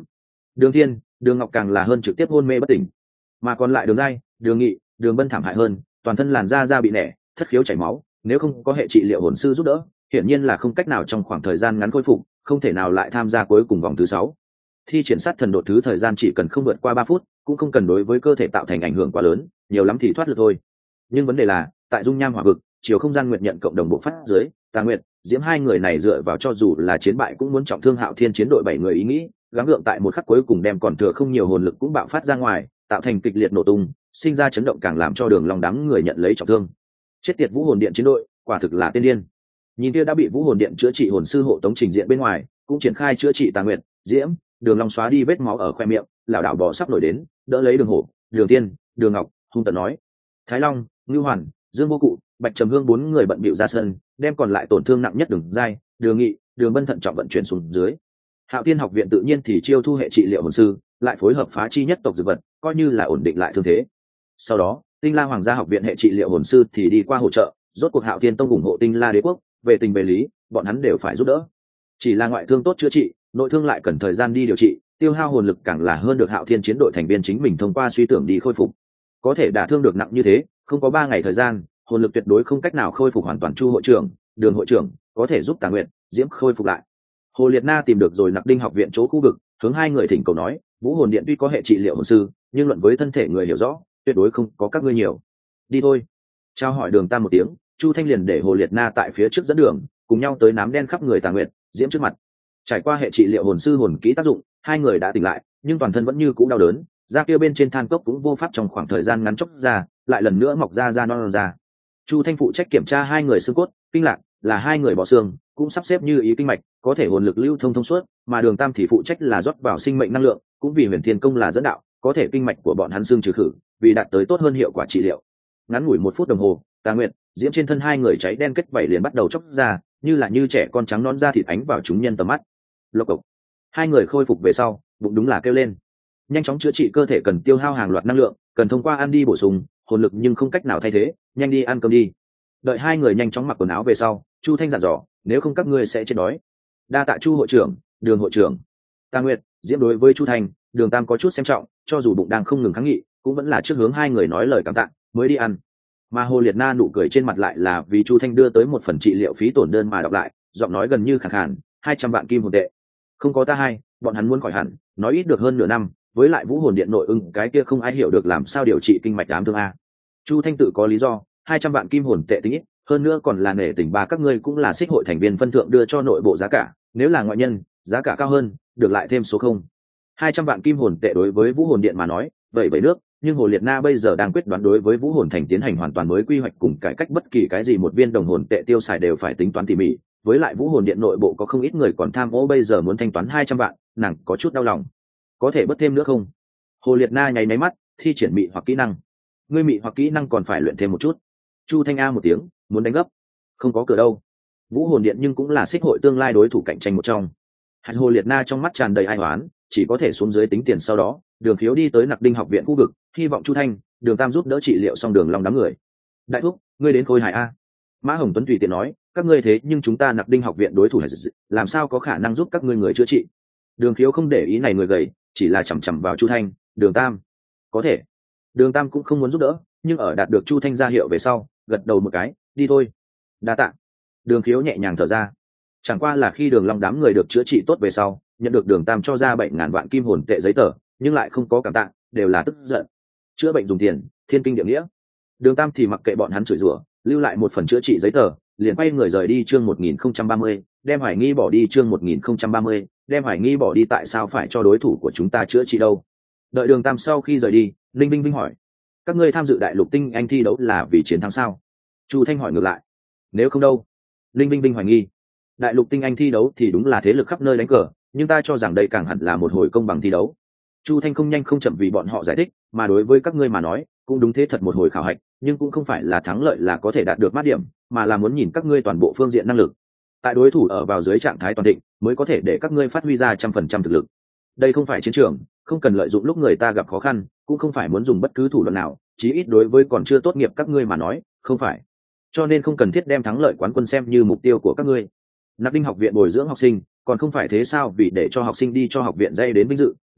Đường Thiên, Đường Ngọc càng là hơn trực tiếp hôn mê bất tỉnh, mà còn lại Đường Giai, Đường Nghị, Đường Bân thảm hại hơn, toàn thân làn da bị nẻ, thất khiếu chảy máu, nếu không có hệ trị liệu hồn sư giúp đỡ, hiển nhiên là không cách nào trong khoảng thời gian ngắn khôi phục, không thể nào lại tham gia cuối cùng vòng thứ 6. Thi triển sát thần đột thứ thời gian chỉ cần không vượt qua 3 phút, cũng không cần đối với cơ thể tạo thành ảnh hưởng quá lớn, nhiều lắm thì thoát lực thôi. Nhưng vấn đề là, tại dung nham hỏa vực, chiều không gian nguyệt nhận cộng đồng bộ phát dưới, Tà Nguyệt, Diễm hai người này dựa vào cho dù là chiến bại cũng muốn trọng thương Hạo Thiên chiến đội 7 người ý nghĩ, gắng gượng tại một khắc cuối cùng đem còn thừa không nhiều hồn lực cũng bạo phát ra ngoài, tạo thành kịch liệt nổ tung, sinh ra chấn động càng làm cho Đường Long đám người nhận lấy trọng thương. Chết tiệt Vũ Hồn Điện chiến đội, quả thực là tiên điên. Nhìn kia đã bị Vũ Hồn Điện chữa trị hồn sư hộ tống trình diện bên ngoài, cũng triển khai chữa trị Tà Nguyệt, Diễm, Đường Long xóa đi vết máu ở khoe miệng, lão đảo bò sắp nổi đến, đỡ lấy Đường Hổ, Đường Tiên, Đường Ngọc, hung tợn nói: Thái Long, Ngưu Hoàn, Dương Vô Cụ, Bạch Trầm Hương bốn người bận bịu ra sân, đem còn lại tổn thương nặng nhất Đường Giai, Đường Nghị, Đường Bân thận trọng vận chuyển xuống dưới. Hạo Thiên học viện tự nhiên thì chiêu thu hệ trị liệu hồn sư, lại phối hợp phá chi nhất tộc dược vật, coi như là ổn định lại thương thế. Sau đó, Tinh La Hoàng gia học viện hệ trị liệu hồn sư thì đi qua hỗ trợ, rốt cuộc Hạo Thiên tông ủng hộ Tinh La đế quốc, về tình về lý, bọn hắn đều phải giúp đỡ. Chỉ là ngoại thương tốt chữa trị, nội thương lại cần thời gian đi điều trị, tiêu hao hồn lực càng là hơn được Hạo Thiên chiến đội thành viên chính mình thông qua suy tưởng đi khôi phục. Có thể đả thương được nặng như thế, không có 3 ngày thời gian, hồn lực tuyệt đối không cách nào khôi phục hoàn toàn. Chu hội trưởng, Đường hội trưởng có thể giúp Tà Nguyệt, Diễm khôi phục lại. Hồ Liệt Na tìm được rồi Nặc Đinh học viện chỗ khu vực, hướng hai người thỉnh cầu nói, Vũ Hồn Điện tuy có hệ trị liệu hồn sư, nhưng luận với thân thể người hiểu rõ, tuyệt đối không có các ngươi nhiều. Đi thôi. Trao hỏi Đường Tam một tiếng, Chu Thanh liền để Hồ Liệt Na tại phía trước dẫn đường, cùng nhau tới nám đen khắp người Tà Nguyệt, Diễm trước mặt. Trải qua hệ trị liệu hồn sư hồn kỹ tác dụng, hai người đã tỉnh lại, nhưng toàn thân vẫn như cũ đau đớn, da kia bên trên than cốc cũng vô pháp trong khoảng thời gian ngắn chốc ra, lại lần nữa mọc ra non ra. Chu Thanh phụ trách kiểm tra hai người xương cốt, kinh lạc là hai người bỏ xương, cũng sắp xếp như ý kinh mạch, có thể hồn lực lưu thông thông suốt, mà Đường Tam thì phụ trách là rót vào sinh mệnh năng lượng, cũng vì Huyền Thiên công là dẫn đạo, có thể kinh mạch của bọn hắn xương trừ khử, vì đạt tới tốt hơn hiệu quả trị liệu. Ngắn ngủi 1 phút đồng hồ, Tà Nguyệt, Diễm trên thân hai người cháy đen kết vảy liền bắt đầu chốc ra, như trẻ con trắng nõn da thịt ánh vào chúng nhân tầm mắt. Lộc cộc. Hai người khôi phục về sau, bụng đúng là kêu lên. Nhanh chóng chữa trị cơ thể cần tiêu hao hàng loạt năng lượng, cần thông qua ăn đi bổ sung hồn lực nhưng không cách nào thay thế, nhanh đi ăn cơm đi. Đợi hai người nhanh chóng mặc quần áo về sau, Chu Thanh dặn dò, nếu không các ngươi sẽ chết đói. Đa tạ Chu hội trưởng, Đường hội trưởng. Tà Nguyệt, Diễm đối với Chu Thanh, Đường Tam có chút xem trọng, cho dù bụng đang không ngừng kháng nghị, cũng vẫn là trước hướng hai người nói lời cảm tạ mới đi ăn. Mà Hồ Liệt Na nụ cười trên mặt lại là vì Chu Thanh đưa tới một phần trị liệu phí tổn đơn mà đọc lại, giọng nói gần như khàn khàn, 200 vạn kim hồn tệ. Không có ta hai, bọn hắn muốn khỏi hẳn, nói ít được hơn nửa năm, với lại Vũ Hồn Điện nội ưng cái kia không ai hiểu được làm sao điều trị kinh mạch ám thương a. Chu Thanh tự có lý do, 200 vạn kim hồn tệ tính ít, hơn nữa còn là nể tình ba các ngươi cũng là xích hội thành viên phân thượng đưa cho nội bộ giá cả, nếu là ngoại nhân, giá cả cao hơn, được lại thêm số không. 200 vạn kim hồn tệ đối với Vũ Hồn Điện mà nói, vậy nước, nhưng Hồ Liệt Na bây giờ đang quyết đoán đối với Vũ Hồn Thành tiến hành hoàn toàn mới quy hoạch cùng cải cách, bất kỳ cái gì một viên đồng hồn tệ tiêu xài đều phải tính toán tỉ mỉ, với lại Vũ Hồn Điện nội bộ có không ít người còn tham ô, bây giờ muốn thanh toán 200 vạn, nàng có chút đau lòng. Có thể bớt thêm nữa không? Hồ Liệt Na nháy máy mắt, thi triển mị hoặc kỹ năng. Ngươi mị hoặc kỹ năng còn phải luyện thêm một chút. Chu Thanh A một tiếng, muốn đánh gấp. Không có cửa đâu. Vũ Hồn Điện nhưng cũng là xích hội tương lai đối thủ cạnh tranh một trong. Hạt Hồ Liệt Na trong mắt tràn đầy ai oán, chỉ có thể xuống dưới tính tiền. Sau đó Đường Khiếu đi tới Nặc Đinh học viện khu vực, hy vọng Chu Thanh, Đường Tam giúp đỡ trị liệu xong Đường Long đám người. Đại thúc, ngươi đến Khôi Hải a. Mã Hồng Tuấn tùy tiện nói, các ngươi thế nhưng chúng ta Nặc Đinh học viện đối thủ, làm sao có khả năng giúp các ngươi người chữa trị. Đường Khiếu không để ý này người gầy, chỉ là chằm chằm vào Chu Thanh, Đường Tam. Có thể. Đường Tam cũng không muốn giúp đỡ, nhưng ở đạt được Chu Thanh ra hiệu về sau, gật đầu một cái, đi thôi. Đa tạ. Đường Khiếu nhẹ nhàng thở ra. Chẳng qua là khi Đường Long đám người được chữa trị tốt về sau, nhận được Đường Tam cho ra 7.000 vạn kim hồn tệ giấy tờ, nhưng lại không có cảm tạ, đều là tức giận. Chữa bệnh dùng tiền, thiên kinh địa nghĩa. Đường Tam thì mặc kệ bọn hắn chửi rủa, lưu lại một phần chữa trị giấy tờ, liền quay người rời đi. Chương 1030, đem Hoài Nghi bỏ đi. Chương 1030, đem Hoài Nghi bỏ đi. Tại sao phải cho đối thủ của chúng ta chữa trị đâu? Đợi Đường Tam sau khi rời đi, Linh Vinh Vinh hỏi, các ngươi tham dự đại lục tinh anh thi đấu là vì chiến thắng sao? Chu Thanh hỏi ngược lại, nếu không đâu? Linh Vinh Vinh hoài nghi, đại lục tinh anh thi đấu thì đúng là thế lực khắp nơi đánh cờ, nhưng ta cho rằng đây càng hẳn là một hồi công bằng thi đấu. Chu Thanh không nhanh không chậm vì bọn họ giải thích, mà đối với các ngươi mà nói, cũng đúng thế thật một hồi khảo hạch, nhưng cũng không phải là thắng lợi là có thể đạt được mát điểm, mà là muốn nhìn các ngươi toàn bộ phương diện năng lực. Tại đối thủ ở vào dưới trạng thái toàn thịnh, mới có thể để các ngươi phát huy ra 100% thực lực. Đây không phải chiến trường, không cần lợi dụng lúc người ta gặp khó khăn, cũng không phải muốn dùng bất cứ thủ đoạn nào, chí ít đối với còn chưa tốt nghiệp các ngươi mà nói, không phải. Cho nên không cần thiết đem thắng lợi quán quân xem như mục tiêu của các ngươi. Nặc Đinh học viện bồi dưỡng học sinh, còn không phải thế sao? Vì để cho học sinh đi cho học viện dây đến vinh dự,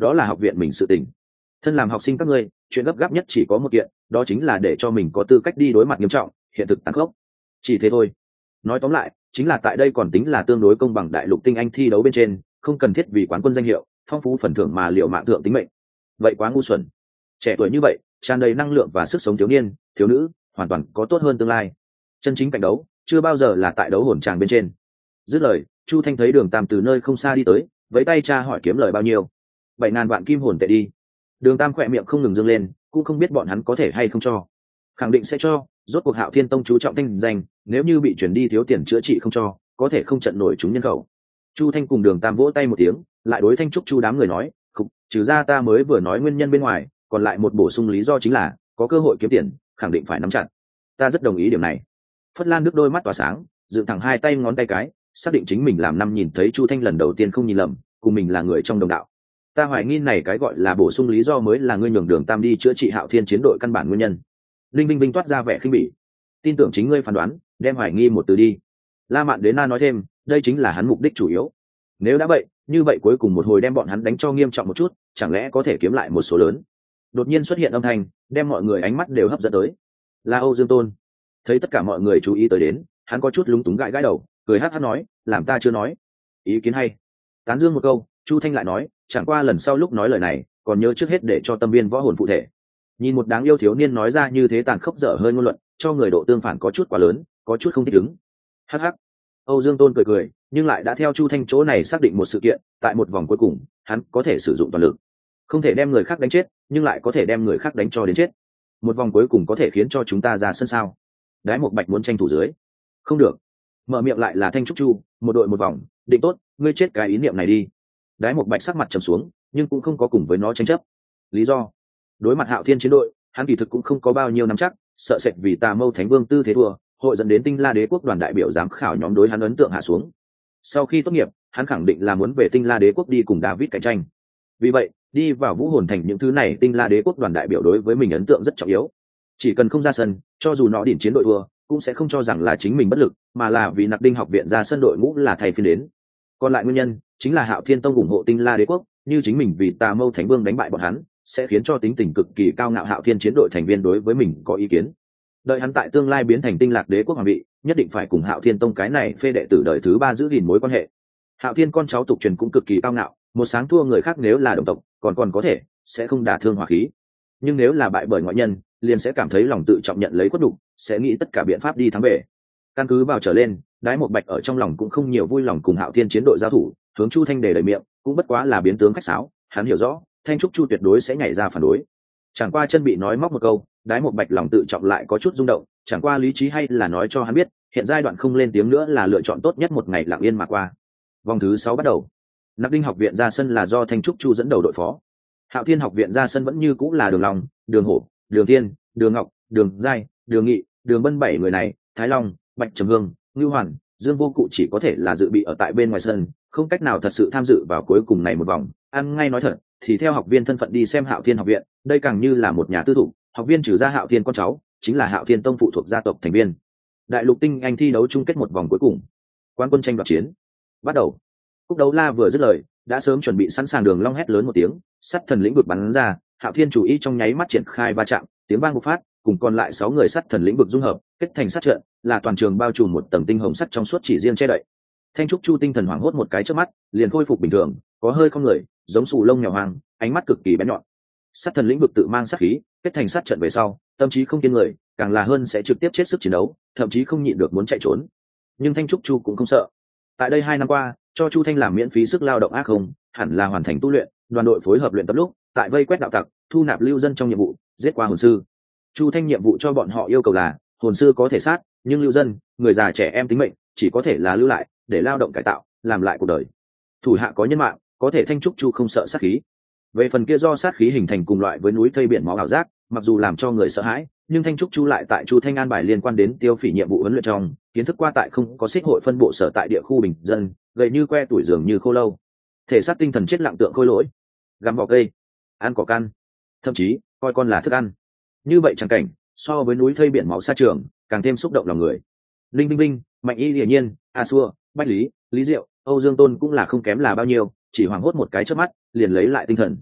đó là học viện mình sự tình. Thân làm học sinh các ngươi, chuyện gấp gáp nhất chỉ có một kiện, đó chính là để cho mình có tư cách đi đối mặt nghiêm trọng hiện thực tàn khốc. Chỉ thế thôi. Nói tóm lại, chính là tại đây còn tính là tương đối công bằng đại lục tinh anh thi đấu bên trên, không cần thiết vì quán quân danh hiệu, phong phú phần thưởng mà liệu mạng thượng tính mệnh. Vậy quá ngu xuẩn. Trẻ tuổi như vậy, tràn đầy năng lượng và sức sống thiếu niên, thiếu nữ, hoàn toàn có tốt hơn tương lai. Chân chính cạnh đấu, chưa bao giờ là tại đấu hồn tràng bên trên. Dứt lời, Chu Thanh thấy Đường Tam từ nơi không xa đi tới, với tay cha hỏi kiếm lời bao nhiêu. 7.000 vạn kim hồn tệ đi. Đường Tam khỏe miệng không ngừng dâng lên, cũng không biết bọn hắn có thể hay không cho. Khẳng định sẽ cho, rốt cuộc Hạo Thiên Tông chú trọng thanh danh, nếu như bị chuyển đi thiếu tiền chữa trị không cho, có thể không trận nổi chúng nhân khẩu. Chu Thanh cùng Đường Tam vỗ tay một tiếng, lại đối Thanh Trúc Chu đám người nói, "Khục, trừ ra ta mới vừa nói nguyên nhân bên ngoài, còn lại một bổ sung lý do chính là có cơ hội kiếm tiền, khẳng định phải nắm chặt." Ta rất đồng ý điểm này. Phất Lan nước đôi mắt tỏa sáng, dựng thẳng hai tay ngón tay cái, xác định chính mình làm năm nhìn thấy Chu Thanh lần đầu tiên không nhìn lầm, cùng mình là người trong đồng đạo. Ta hoài nghi này cái gọi là bổ sung lý do mới là ngươi nhường Đường Tam đi chữa trị Hạo Thiên chiến đội căn bản nguyên nhân. Linh Vinh Vinh toát ra vẻ khinh bỉ. Tin tưởng chính ngươi phán đoán, đem hoài nghi một từ đi. La Mạn Đế Na nói thêm, đây chính là hắn mục đích chủ yếu. Nếu đã vậy, như vậy cuối cùng một hồi đem bọn hắn đánh cho nghiêm trọng một chút, chẳng lẽ có thể kiếm lại một số lớn. Đột nhiên xuất hiện âm thanh, đem mọi người ánh mắt đều hấp dẫn tới. Là Âu Dương Tôn. Thấy tất cả mọi người chú ý tới đến, hắn có chút lúng túng gãi gãi đầu, cười hắc hắc nói, làm ta chưa nói. Ý kiến hay. Tán dương một câu, Chu Thanh lại nói, chẳng qua lần sau lúc nói lời này, còn nhớ trước hết để cho tâm viên võ hồn phụ thể. Nhìn một đáng yêu thiếu niên nói ra như thế tàn khốc dở hơi ngôn luận, cho người độ tương phản có chút quá lớn, có chút không thích ứng. Hắc hắc. Âu Dương Tôn cười cười, nhưng lại đã theo Chu Thanh chỗ này xác định một sự kiện, tại một vòng cuối cùng, hắn có thể sử dụng toàn lực. Không thể đem người khác đánh chết, nhưng lại có thể đem người khác đánh cho đến chết. Một vòng cuối cùng có thể khiến cho chúng ta ra sân sao? Đái Một Bạch muốn tranh thủ dưới. Không được. Mở miệng lại là Thanh Trúc Chu, một đội một vòng, định tốt, ngươi chết cái ý niệm này đi. Đái Một Bạch sắc mặt trầm xuống, nhưng cũng không có cùng với nó tranh chấp. Lý do? Đối mặt Hạo Thiên chiến đội, hắn kỳ thực cũng không có bao nhiêu nắm chắc, sợ sệt vì Tà Mâu Thánh Vương tư thế thua, hội dẫn đến Tinh La Đế quốc đoàn đại biểu giám khảo nhóm đối hắn ấn tượng hạ xuống. Sau khi tốt nghiệp, hắn khẳng định là muốn về Tinh La Đế quốc đi cùng David cạnh tranh. Vì vậy, đi vào Vũ Hồn Thành những thứ này Tinh La Đế quốc đoàn đại biểu đối với mình ấn tượng rất trọng yếu. Chỉ cần không ra sân, cho dù nó đỉnh chiến đội thua, cũng sẽ không cho rằng là chính mình bất lực, mà là vì Nặc Đinh học viện ra sân đội ngũ là thay phiên đến. Còn lại nguyên nhân chính là Hạo Thiên Tông ủng hộ Tinh La Đế quốc, như chính mình vì Tà Mâu Thánh Vương đánh bại bọn hắn, sẽ khiến cho tính tình cực kỳ cao ngạo Hạo Thiên chiến đội thành viên đối với mình có ý kiến. Đợi hắn tại tương lai biến thành Tinh Lạc Đế quốc hoàng vị, nhất định phải cùng Hạo Thiên Tông cái này phê đệ tử đời thứ 3 giữ gìn mối quan hệ. Hạo Thiên con cháu tục truyền cũng cực kỳ cao ngạo, một sáng thua người khác nếu là đồng tộc, còn có thể sẽ không đả thương hòa khí. Nhưng nếu là bại bởi ngoại nhân, liền sẽ cảm thấy lòng tự trọng nhận lấy quất đục, sẽ nghĩ tất cả biện pháp đi thắng bể. Căn cứ vào trở lên, Đái Một Bạch ở trong lòng cũng không nhiều vui lòng cùng Hạo Thiên chiến đội giao thủ, hướng Chu Thanh để lời miệng, cũng bất quá là biến tướng khách sáo, hắn hiểu rõ, Thanh Trúc Chu tuyệt đối sẽ nhảy ra phản đối. Chẳng qua chân bị nói móc một câu, Đái Một Bạch lòng tự trọng lại có chút rung động, chẳng qua lý trí hay là nói cho hắn biết, hiện giai đoạn không lên tiếng nữa là lựa chọn tốt nhất, một ngày lặng yên mà qua. Vòng thứ 6 bắt đầu. Nặc Đinh học viện ra sân là do Thanh Trúc Chu dẫn đầu đội phó. Hạo Thiên học viện ra sân vẫn như cũng là Đường Long, Đường Hổ, Đường Thiên, Đường Ngọc, Đường Giai, Đường Nghị, Đường Bân 7 người này, Thái Long, Bạch Trầm Hương, Ngưu Hoàn, Dương Vô Cụ chỉ có thể là dự bị ở tại bên ngoài sân, không cách nào thật sự tham dự vào cuối cùng này một vòng. Ăn ngay nói thật, thì theo học viên thân phận đi xem Hạo Thiên học viện, đây càng như là một nhà tư thục, học viên trừ ra Hạo Thiên con cháu, chính là Hạo Thiên Tông phụ thuộc gia tộc thành viên. Đại lục tinh anh thi đấu chung kết một vòng cuối cùng, quán quân tranh đoạt chiến bắt đầu. Cúc Đấu La vừa dứt lời, đã sớm chuẩn bị sẵn sàng, Đường Long hét lớn một tiếng, sắt thần lĩnh vực bắn ra, Hạo Thiên chủ ý trong nháy mắt triển khai va chạm, tiếng vang bộc phát, cùng còn lại 6 người sắt thần lĩnh vực dung hợp, kết thành sát trận, là toàn trường bao trùm một tầng tinh hồng sắt trong suốt chỉ riêng che đậy. Thanh Trúc Chu tinh thần hoảng hốt một cái chớp mắt, liền khôi phục bình thường, có hơi không người, giống sù lông mèo hoang, ánh mắt cực kỳ bén nhọn. Sắt thần lĩnh vực tự mang sát khí, kết thành sát trận về sau, tâm trí không kiên người, càng là hơn sẽ trực tiếp chết sức chiến đấu, thậm chí không nhịn được muốn chạy trốn. Nhưng Thanh Trúc Chu cũng không sợ. Tại đây 2 năm qua, cho Chu Thanh làm miễn phí sức lao động ác không, hẳn là hoàn thành tu luyện, đoàn đội phối hợp luyện tập lúc, tại vây quét đạo tặc, thu nạp lưu dân trong nhiệm vụ, giết qua hồn sư. Chu Thanh nhiệm vụ cho bọn họ yêu cầu là, hồn sư có thể sát, nhưng lưu dân, người già trẻ em tính mệnh, chỉ có thể là lưu lại, để lao động cải tạo, làm lại cuộc đời. Thủ hạ có nhân mạng, có thể Thanh Trúc Chu không sợ sát khí. Về phần kia do sát khí hình thành cùng loại với núi thây biển máu ảo giác, mặc dù làm cho người sợ hãi, nhưng Thanh Trúc Chu lại tại Chu Thanh an bài liên quan đến tiêu phỉ nhiệm vụ huấn luyện trong, kiến thức qua tại không có xích hội phân bộ sở tại địa khu bình dân, gầy như que tuổi dường như khô lâu, thể xác tinh thần chết lặng tượng khôi lỗi, gặm vỏ cây, ăn cỏ căn, thậm chí coi con là thức ăn. Như vậy chẳng cảnh, so với núi thây biển máu xa trường, càng thêm xúc động lòng người. Linh Vinh Vinh, Mạnh Y Hiển Nhiên, A Xua, Bách Lý, Lý Diệu, Âu Dương Tôn cũng là không kém là bao nhiêu, chỉ hoảng hốt một cái chớp mắt, liền lấy lại tinh thần,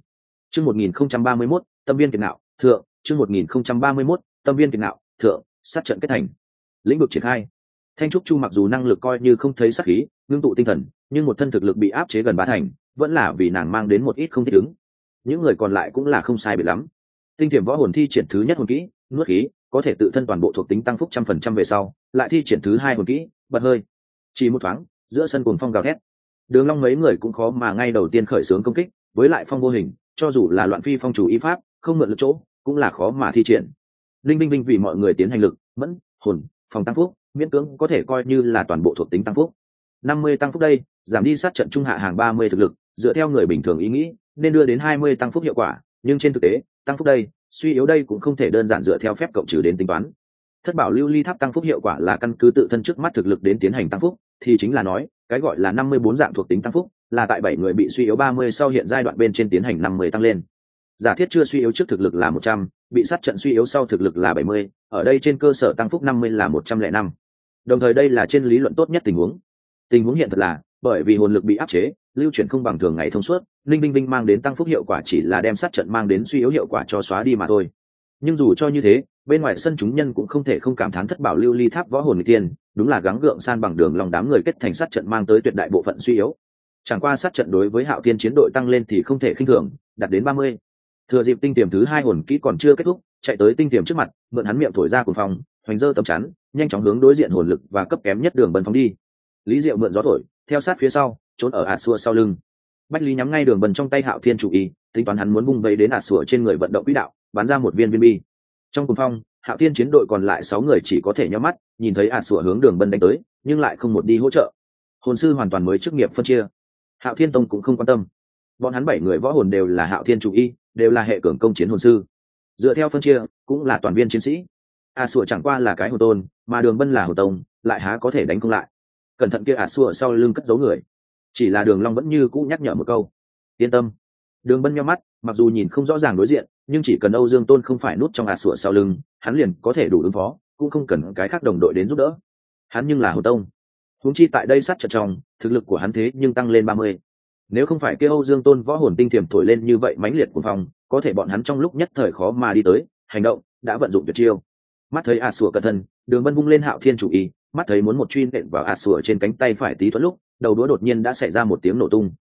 Chương 1031, tâm viên kiệt ngạo, thượng, chương 1031, tâm viên kiệt ngạo, thượng, sát trận kết thành. Lĩnh vực triển khai. Thanh trúc chu mặc dù năng lực coi như không thấy sát khí, ngưng tụ tinh thần, nhưng một thân thực lực bị áp chế gần bá thành, vẫn là vì nàng mang đến một ít không thích ứng. Những người còn lại cũng là không sai biệt lắm. Tinh thiểm võ hồn thi triển thứ nhất hồn kỹ, nuốt khí, có thể tự thân toàn bộ thuộc tính tăng phúc 100% về sau, lại thi triển thứ hai hồn kỹ, bật hơi. Chỉ một thoáng, giữa sân cuồng phong gào thét. Đường Long mấy người cũng khó mà ngay đầu tiên khởi xướng công kích, với lại phong vô hình, cho dù là loạn phi phong chủ y pháp, không mượn lực chỗ, cũng là khó mà thi triển. Linh Binh Binh vì mọi người tiến hành lực, mẫn, hồn, phòng tăng phúc, miễn cưỡng có thể coi như là toàn bộ thuộc tính tăng phúc. 50 tăng phúc đây, giảm đi sát trận trung hạ hàng 30 thực lực, dựa theo người bình thường ý nghĩ, nên đưa đến 20 tăng phúc hiệu quả, nhưng trên thực tế, tăng phúc đây, suy yếu đây cũng không thể đơn giản dựa theo phép cộng trừ đến tính toán. Thất bảo lưu ly tháp tăng phúc hiệu quả là căn cứ tự thân trước mắt thực lực đến tiến hành tăng phúc, thì chính là nói, cái gọi là 54 dạng thuộc tính tăng phúc, là tại 7 người bị suy yếu 30 sau hiện giai đoạn bên trên tiến hành 50 tăng lên. Giả thiết chưa suy yếu trước thực lực là 100, bị sát trận suy yếu sau thực lực là 70, ở đây trên cơ sở tăng phúc 50 là 105. Đồng thời đây là trên lý luận tốt nhất tình huống. Tình huống hiện thật là, bởi vì hồn lực bị áp chế, lưu chuyển không bằng thường ngày thông suốt, linh binh binh mang đến tăng phúc hiệu quả chỉ là đem sát trận mang đến suy yếu hiệu quả cho xóa đi mà thôi. Nhưng dù cho như thế, bên ngoài sân chúng nhân cũng không thể không cảm thán thất bảo lưu ly tháp võ hồn người tiên, đúng là gắng gượng san bằng đường lòng đám người kết thành sát trận mang tới tuyệt đại bộ phận suy yếu. Chẳng qua sát trận đối với Hạo Thiên chiến đội tăng lên thì không thể khinh thường, đạt đến 30. Thừa dịp tinh tiềm thứ hai hồn kỹ còn chưa kết thúc, chạy tới tinh tiềm trước mặt, mượn hắn miệng thổi ra cuồng phong, hoành dơ tấm chắn, nhanh chóng hướng đối diện hồn lực và cấp kém nhất đường bần phóng đi. Lý Diệu mượn gió thổi, theo sát phía sau, trốn ở ạt xua sau lưng. Bách Lý nhắm ngay đường bần trong tay Hạo Thiên chủ y, tính toán hắn muốn bung vây đến ạt xua trên người vận động quỹ đạo, bắn ra một viên viên bi. Trong cuồng phong, Hạo Thiên chiến đội còn lại 6 người chỉ có thể nhắm mắt, nhìn thấy ạt xua hướng đường bần đánh tới, nhưng lại không một đi hỗ trợ. Hồn sư hoàn toàn mới chức nghiệp phân chia. Hạo Thiên Tông cũng không quan tâm. Bọn hắn 7 người võ hồn đều là Hạo Thiên chủ y, đều là hệ cường công chiến hồn sư. Dựa theo phân chia, cũng là toàn viên chiến sĩ. Sủa chẳng qua là cái hồn tôn, mà Đường Bân là hồn tông, lại há có thể đánh không lại. Cẩn thận kia Sủa sau lưng cất giấu người. Chỉ là Đường Long vẫn như cũ nhắc nhở một câu: yên tâm. Đường Bân nhắm mắt, mặc dù nhìn không rõ ràng đối diện, nhưng chỉ cần Âu Dương Tôn không phải nút trong Sủa sau lưng, hắn liền có thể đủ ứng phó, cũng không cần cái khác đồng đội đến giúp đỡ. Hắn nhưng là hồn tông. Huống chi tại đây sát trận trong, thực lực của hắn thế nhưng tăng lên 30. Nếu không phải kia Âu Dương Tôn võ hồn tinh tiềm thổi lên như vậy mãnh liệt của phòng, có thể bọn hắn trong lúc nhất thời khó mà đi tới, hành động đã vận dụng tuyệt chiêu. Mắt thấy Sủa cẩn thận, Đường Bân vung lên Hạo Thiên chủ ý, mắt thấy muốn một truy nện vào Sủa trên cánh tay phải tí thuận lúc, đầu đũa đột nhiên đã xảy ra một tiếng nổ tung.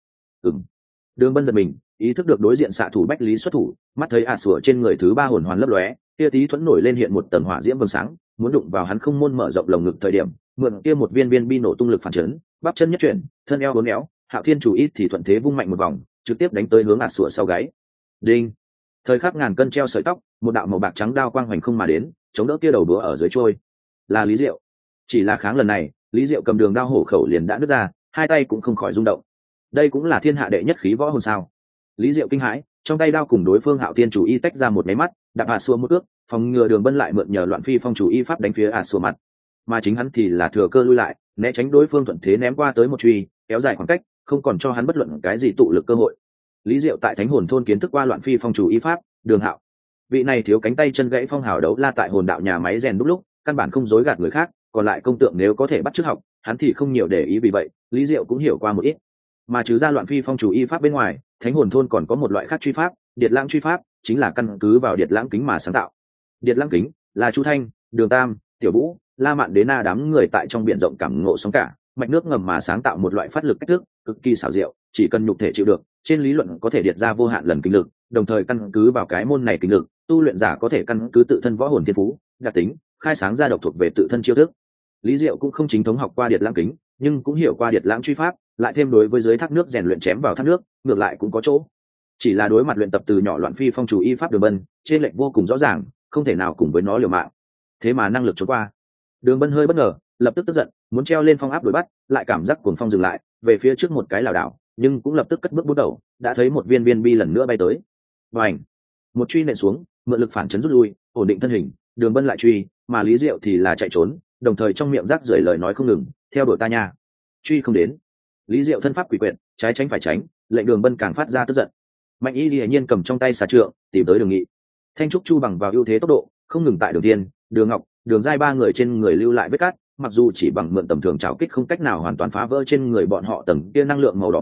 Đường Bân giật mình, ý thức được đối diện xạ thủ Bách Lý xuất thủ, mắt thấy Sủa trên người thứ 3 hồn hoàn lấp lóe, kia tí thuẫn nổi lên hiện một tầng hỏa diễm vầng sáng, muốn đụng vào hắn không môn mở rộng lồng ngực thời điểm, mượn kia một viên viên bi nổ tung lực phản chấn, bắp chân nhất chuyển, thân eo uốn éo, Hạo Thiên chủ ít thì thuận thế vung mạnh một vòng, trực tiếp đánh tới hướng Sủa sau gáy. Đinh! Thời khắc ngàn cân treo sợi tóc, một đạo màu bạc trắng đao quang hoành không mà đến, chống đỡ kia đầu đũa ở dưới trôi. Là Lý Diệu. Chỉ là kháng lần này, Lý Diệu cầm đường đao hổ khẩu liền đã nứt ra, hai tay cũng không khỏi rung động. Đây cũng là thiên hạ đệ nhất khí võ hồn sao? Lý Diệu kinh hãi, trong tay đao cùng đối phương Hạo Thiên chủ y tách ra một máy mắt, đạp Sủa một cước, phòng ngừa Đường Bân lại mượn nhờ loạn phi phong chủ y pháp đánh phía Sủa mặt. Mà chính hắn thì là thừa cơ lui lại, né tránh đối phương thuận thế ném qua tới một truy, kéo dài khoảng cách, không còn cho hắn bất luận cái gì tụ lực cơ hội. Lý Diệu tại Thánh Hồn thôn kiến thức qua loạn phi phong chủ y pháp, Đường Hạo. Vị này thiếu cánh tay chân gãy phong hào đấu la tại hồn đạo nhà máy rèn lúc căn bản không dối gạt người khác, còn lại công tượng nếu có thể bắt chước học, hắn thì không nhiều để ý, vì vậy, Lý Diệu cũng hiểu qua một ít. Mà trừ ra loạn phi phong chủ y pháp bên ngoài, Thánh Hồn thôn còn có một loại khác truy pháp, Điệt Lãng truy pháp, chính là căn cứ vào Điệt Lãng kính mà sáng tạo. Điệt Lãng kính là Chu Thanh, Đường Tam, Tiểu Vũ, La Mạn Đế Na đám người tại trong biển rộng cảm ngộ sóng cả, mạch nước ngầm mà sáng tạo một loại phát lực cách thức cực kỳ xảo diệu, chỉ cần nhục thể chịu được, trên lý luận có thể điệt ra vô hạn lần kinh lực, đồng thời căn cứ vào cái môn này kinh lực, tu luyện giả có thể căn cứ tự thân võ hồn thiên phú, đặc tính, khai sáng ra độc thuộc về tự thân chiêu thức. Lý Diệu cũng không chính thống học qua Điệt Lãng kính, nhưng cũng hiểu qua Điệt Lãng truy pháp, lại thêm đối với dưới thác nước rèn luyện chém vào thác nước, ngược lại cũng có chỗ. Chỉ là đối mặt luyện tập từ nhỏ loạn phi phong chủ y pháp Đường Bân, trên lệnh vô cùng rõ ràng, không thể nào cùng với nó liều mạng. Thế mà năng lực trốn qua. Đường Bân hơi bất ngờ, lập tức tức giận, muốn treo lên phong áp đuổi bắt, lại cảm giác cuồng phong dừng lại, về phía trước một cái lảo đảo, nhưng cũng lập tức cất bước bước đầu, đã thấy một viên viên bi lần nữa bay tới. Bành! Một truy nện xuống, mượn lực phản chấn rút lui, ổn định thân hình, Đường Bân lại truy, mà Lý Diệu thì là chạy trốn, đồng thời trong miệng rác rưởi lời nói không ngừng, theo đuổi ta nha. Truy không đến. Lý Diệu thân pháp quỷ quyệt, trái tránh phải tránh, lệnh Đường Bân càng phát ra tức giận. Mạnh Y Lệ nhiên cầm trong tay xà trượng, tìm tới Đường Nghị. Thanh trúc chu bằng vào ưu thế tốc độ, không ngừng tại Đường Tiên, Đường Ngọc, Đường Giai ba người trên người lưu lại vết cát, mặc dù chỉ bằng mượn tầm thường trảo kích không cách nào hoàn toàn phá vỡ trên người bọn họ tầng kia năng lượng màu đỏ ngòm,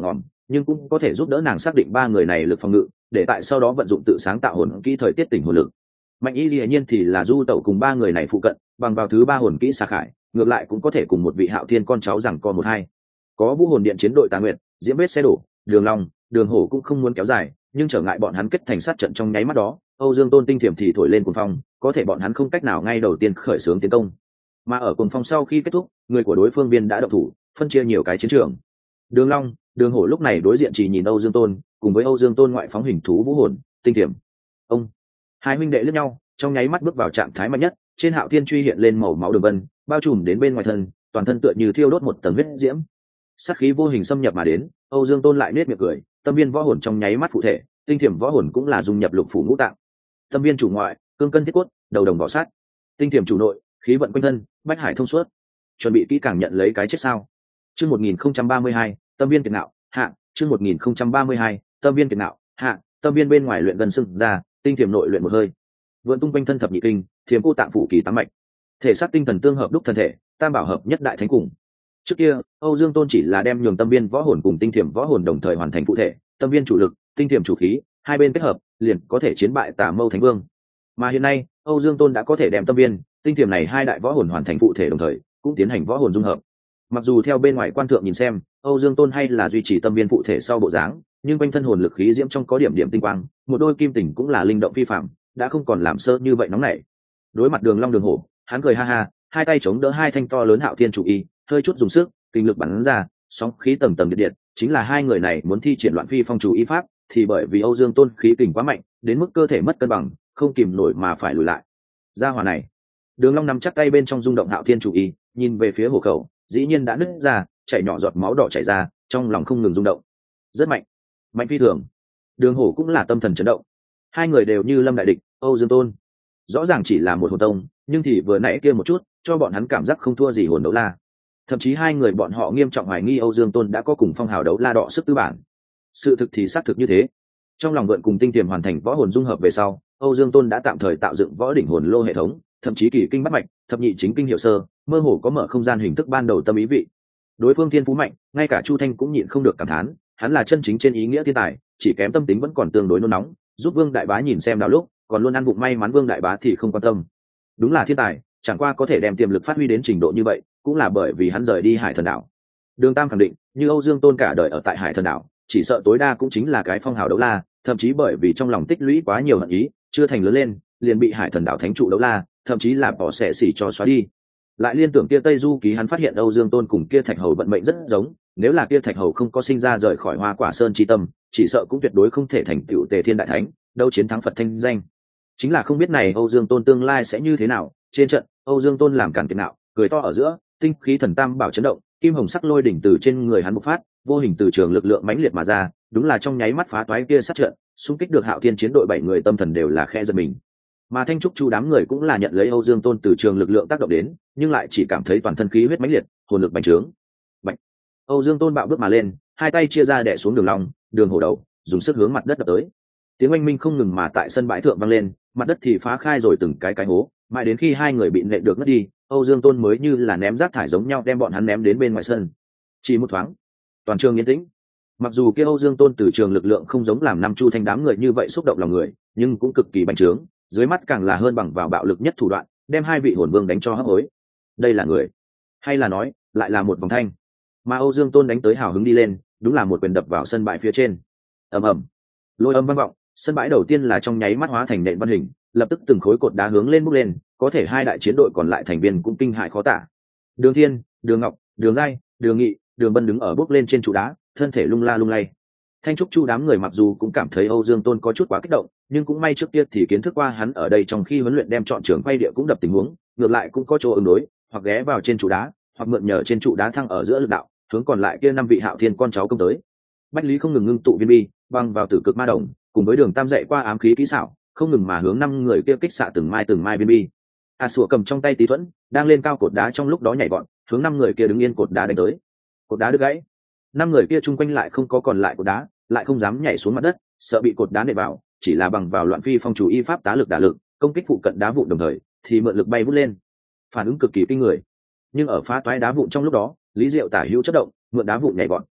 nhưng cũng có thể giúp đỡ nàng xác định ba người này lực phòng ngự, để tại sau đó vận dụng tự sáng tạo hồn kỹ thời tiết tỉnh hồn lực. Mạnh Y dĩ nhiên thì là du tẩu cùng ba người này phụ cận, bằng vào thứ ba hồn kỹ xà khải, ngược lại cũng có thể cùng một vị Hạo Thiên con cháu rằng co một hai. Có Vũ Hồn Điện chiến đội Tà Nguyệt, Diễm Vết Xe Đổ, Đường Long, Đường Hổ cũng không muốn kéo dài, nhưng trở ngại bọn hắn kết thành sát trận trong nháy mắt đó, Âu Dương Tôn tinh thiểm thì thổi lên cuồng phong, có thể bọn hắn không cách nào ngay đầu tiên khởi xướng tiến công. Mà ở cuồng phong sau khi kết thúc, người của đối phương viên đã động thủ, phân chia nhiều cái chiến trường. Đường Long, Đường Hổ lúc này đối diện chỉ nhìn Âu Dương Tôn, cùng với Âu Dương Tôn ngoại phóng hình thú Vũ Hồn, tinh thiểm. Ông, hai huynh đệ liếc nhau, trong nháy mắt bước vào trạng thái mạnh nhất, trên Hạo Thiên truy hiện lên màu máu đường vân, bao trùm đến bên ngoài thân, toàn thân tựa như thiêu đốt một tầng huyết diễm. Sát khí vô hình xâm nhập mà đến, Âu Dương Tôn lại nết miệng cười, tâm viên võ hồn trong nháy mắt phụ thể, tinh thiểm võ hồn cũng là dung nhập lục phủ ngũ tạng. Tâm viên chủ ngoại, cương cân thiết cốt, đầu đồng vỏ sát. Tinh thiểm chủ nội, khí vận quanh thân, bách hải thông suốt. Chuẩn bị kỹ càng nhận lấy cái chết sao? Chương 1032, tâm viên kiệt nạo, hạ, chương 1032, tâm viên kiệt nạo, hạ, tâm viên bên ngoài luyện gần sưng ra, tinh thiểm nội luyện một hơi. Vượn tung quanh thân thập nhị kinh, thiểm cô tạng phủ kỳ tám mạch. Thể xác tinh thần tương hợp đúc thân thể, tam bảo hợp nhất đại thánh cùng. Trước kia, Âu Dương Tôn chỉ là đem nhường tâm viên võ hồn cùng tinh thiểm võ hồn đồng thời hoàn thành phụ thể, tâm viên chủ lực, tinh thiểm chủ khí, hai bên kết hợp, liền có thể chiến bại Tà Mâu Thánh Vương. Mà hiện nay, Âu Dương Tôn đã có thể đem tâm viên, tinh thiểm này hai đại võ hồn hoàn thành phụ thể đồng thời, cũng tiến hành võ hồn dung hợp. Mặc dù theo bên ngoài quan thượng nhìn xem, Âu Dương Tôn hay là duy trì tâm viên phụ thể sau bộ dáng, nhưng quanh thân hồn lực khí diễm trong có điểm điểm tinh quang, một đôi kim tỉnh cũng là linh động phi phàm, đã không còn làm sơ như vậy nóng nảy. Đối mặt Đường Long Đường Hổ, hắn cười ha ha, hai tay chống đỡ hai thanh to lớn Hạo Thiên chủ y, hơi chút dùng sức, kinh lực bắn ra, sóng khí tầng tầng điện điện, chính là hai người này muốn thi triển loạn phi phong chủ y pháp, thì bởi vì Âu Dương Tôn khí kình quá mạnh, đến mức cơ thể mất cân bằng, không kìm nổi mà phải lùi lại. Gia hỏa này, Đường Long nắm chắc tay bên trong rung động Hạo Thiên chủ y, nhìn về phía hổ khẩu, dĩ nhiên đã nứt ra, chảy nhỏ giọt máu đỏ chảy ra, trong lòng không ngừng rung động. Rất mạnh, mạnh phi thường. Đường Hổ cũng là tâm thần chấn động. Hai người đều như lâm đại địch, Âu Dương Tôn rõ ràng chỉ là một hồn tông, nhưng thì vừa nãy kia một chút, cho bọn hắn cảm giác không thua gì hồn đấu la. Thậm chí hai người bọn họ nghiêm trọng hoài nghi Âu Dương Tôn đã có cùng phong hào đấu la đọ sức tư bản. Sự thực thì xác thực như thế. Trong lòng vượn cùng tinh tiềm hoàn thành võ hồn dung hợp về sau, Âu Dương Tôn đã tạm thời tạo dựng võ đỉnh hồn lô hệ thống, thậm chí kỳ kinh bắt mạch, thập nhị chính kinh hiệu sơ, mơ hồ có mở không gian hình thức ban đầu tâm ý vị. Đối phương thiên phú mạnh, ngay cả Chu Thanh cũng nhịn không được cảm thán, hắn là chân chính trên ý nghĩa thiên tài, chỉ kém tâm tính vẫn còn tương đối nôn nóng, giúp Vương Đại Bá nhìn xem đạo lúc, còn luôn ăn bụng may mắn Vương Đại Bá thì không quan tâm. Đúng là thiên tài, chẳng qua có thể đem tiềm lực phát huy đến trình độ như vậy, cũng là bởi vì hắn rời đi Hải Thần Đảo. Đường Tam khẳng định, như Âu Dương Tôn cả đời ở tại Hải Thần Đảo, chỉ sợ tối đa cũng chính là cái phong hào đấu la, thậm chí bởi vì trong lòng tích lũy quá nhiều hận ý, chưa thành lớn lên, liền bị Hải Thần Đảo thánh trụ đấu la, thậm chí là bỏ xẻ xỉ cho xóa đi. Lại liên tưởng kia Tây Du ký hắn phát hiện Âu Dương Tôn cùng kia Thạch Hầu vận mệnh rất giống, nếu là kia Thạch Hầu không có sinh ra rời khỏi Hoa Quả Sơn chi tâm, chỉ sợ cũng tuyệt đối không thể thành tựu Tề Thiên đại thánh, đâu chiến thắng Phật thanh danh. Chính là không biết này Âu Dương Tôn tương lai sẽ như thế nào. Trên trận, Âu Dương Tôn làm cản kiệt nạo, cười to ở giữa, tinh khí thần tam bảo chấn động, kim hồng sắc lôi đỉnh từ trên người hắn bộc phát, vô hình từ trường lực lượng mãnh liệt mà ra, đúng là trong nháy mắt phá toái kia sát trận, xung kích được Hạo Thiên chiến đội 7 người tâm thần đều là khe giật mình. Mà Thanh Trúc Chu đám người cũng là nhận lấy Âu Dương Tôn từ trường lực lượng tác động đến, nhưng lại chỉ cảm thấy toàn thân khí huyết mãnh liệt, hồn lực bành trướng. Bành! Âu Dương Tôn bạo bước mà lên, hai tay chia ra đè xuống Đường Long, Đường Hổ đầu, dùng sức hướng mặt đất đập tới. Tiếng oanh minh không ngừng mà tại sân bãi thượng vang lên, mặt đất thì phá khai rồi từng cái hố, mãi đến khi hai người bị nện được ngất đi, Âu Dương Tôn mới như là ném rác thải giống nhau đem bọn hắn ném đến bên ngoài sân. Chỉ một thoáng, toàn trường yên tĩnh. Mặc dù kia Âu Dương Tôn từ trường lực lượng không giống làm năm Chu Thanh đám người như vậy xúc động lòng người, nhưng cũng cực kỳ bành trướng, dưới mắt càng là hơn bằng vào bạo lực nhất thủ đoạn, đem hai vị hồn vương đánh cho hấp hối. Đây là người, hay là nói, lại là một vòng thanh. Mà Âu Dương Tôn đánh tới hào hứng đi lên, đúng là một quyền đập vào sân bãi phía trên. Ầm ầm, lôi âm vang vọng, sân bãi đầu tiên là trong nháy mắt hóa thành nện văn hình, lập tức từng khối cột đá hướng lên bốc lên, có thể hai đại chiến đội còn lại thành viên cũng kinh hại khó tả. Đường Thiên, Đường Ngọc, Đường Giai, Đường Nghị, Đường Bân đứng ở bốc lên trên trụ đá, thân thể lung la lung lay. Thanh Trúc Chu đám người mặc dù cũng cảm thấy Âu Dương Tôn có chút quá kích động, nhưng cũng may trước kia thì kiến thức qua hắn ở đây trong khi huấn luyện đem chọn trường quay địa cũng đập tình huống, ngược lại cũng có chỗ ứng đối, hoặc ghé vào trên trụ đá, hoặc mượn nhờ trên trụ đá thăng ở giữa lực đạo, hướng còn lại kia năm vị Hạo Thiên con cháu công tới. Bách Lý không ngừng ngưng tụ viên bi, băng vào tử cực ma đồng, cùng với Đường Tam dạy qua ám khí kỹ xảo, không ngừng mà hướng năm người kia kích xạ từng mai viên bi. Sủa cầm trong tay tí thuẫn, đang lên cao cột đá trong lúc đó nhảy vọt, hướng năm người kia đứng yên cột đá đánh tới. Cột đá đứt gãy, năm người kia chung quanh lại không có còn lại cột đá, lại không dám nhảy xuống mặt đất, sợ bị cột đá nện vào, chỉ là bằng vào loạn phi phong chủ y pháp tá lực đả lực, công kích phụ cận đá vụn đồng thời, thì mượn lực bay vút lên, phản ứng cực kỳ kinh người. Nhưng ở phá toái đá vụn trong lúc đó, Lý Diệu tả hữu chất động, mượn đá vụn nhảy vọt,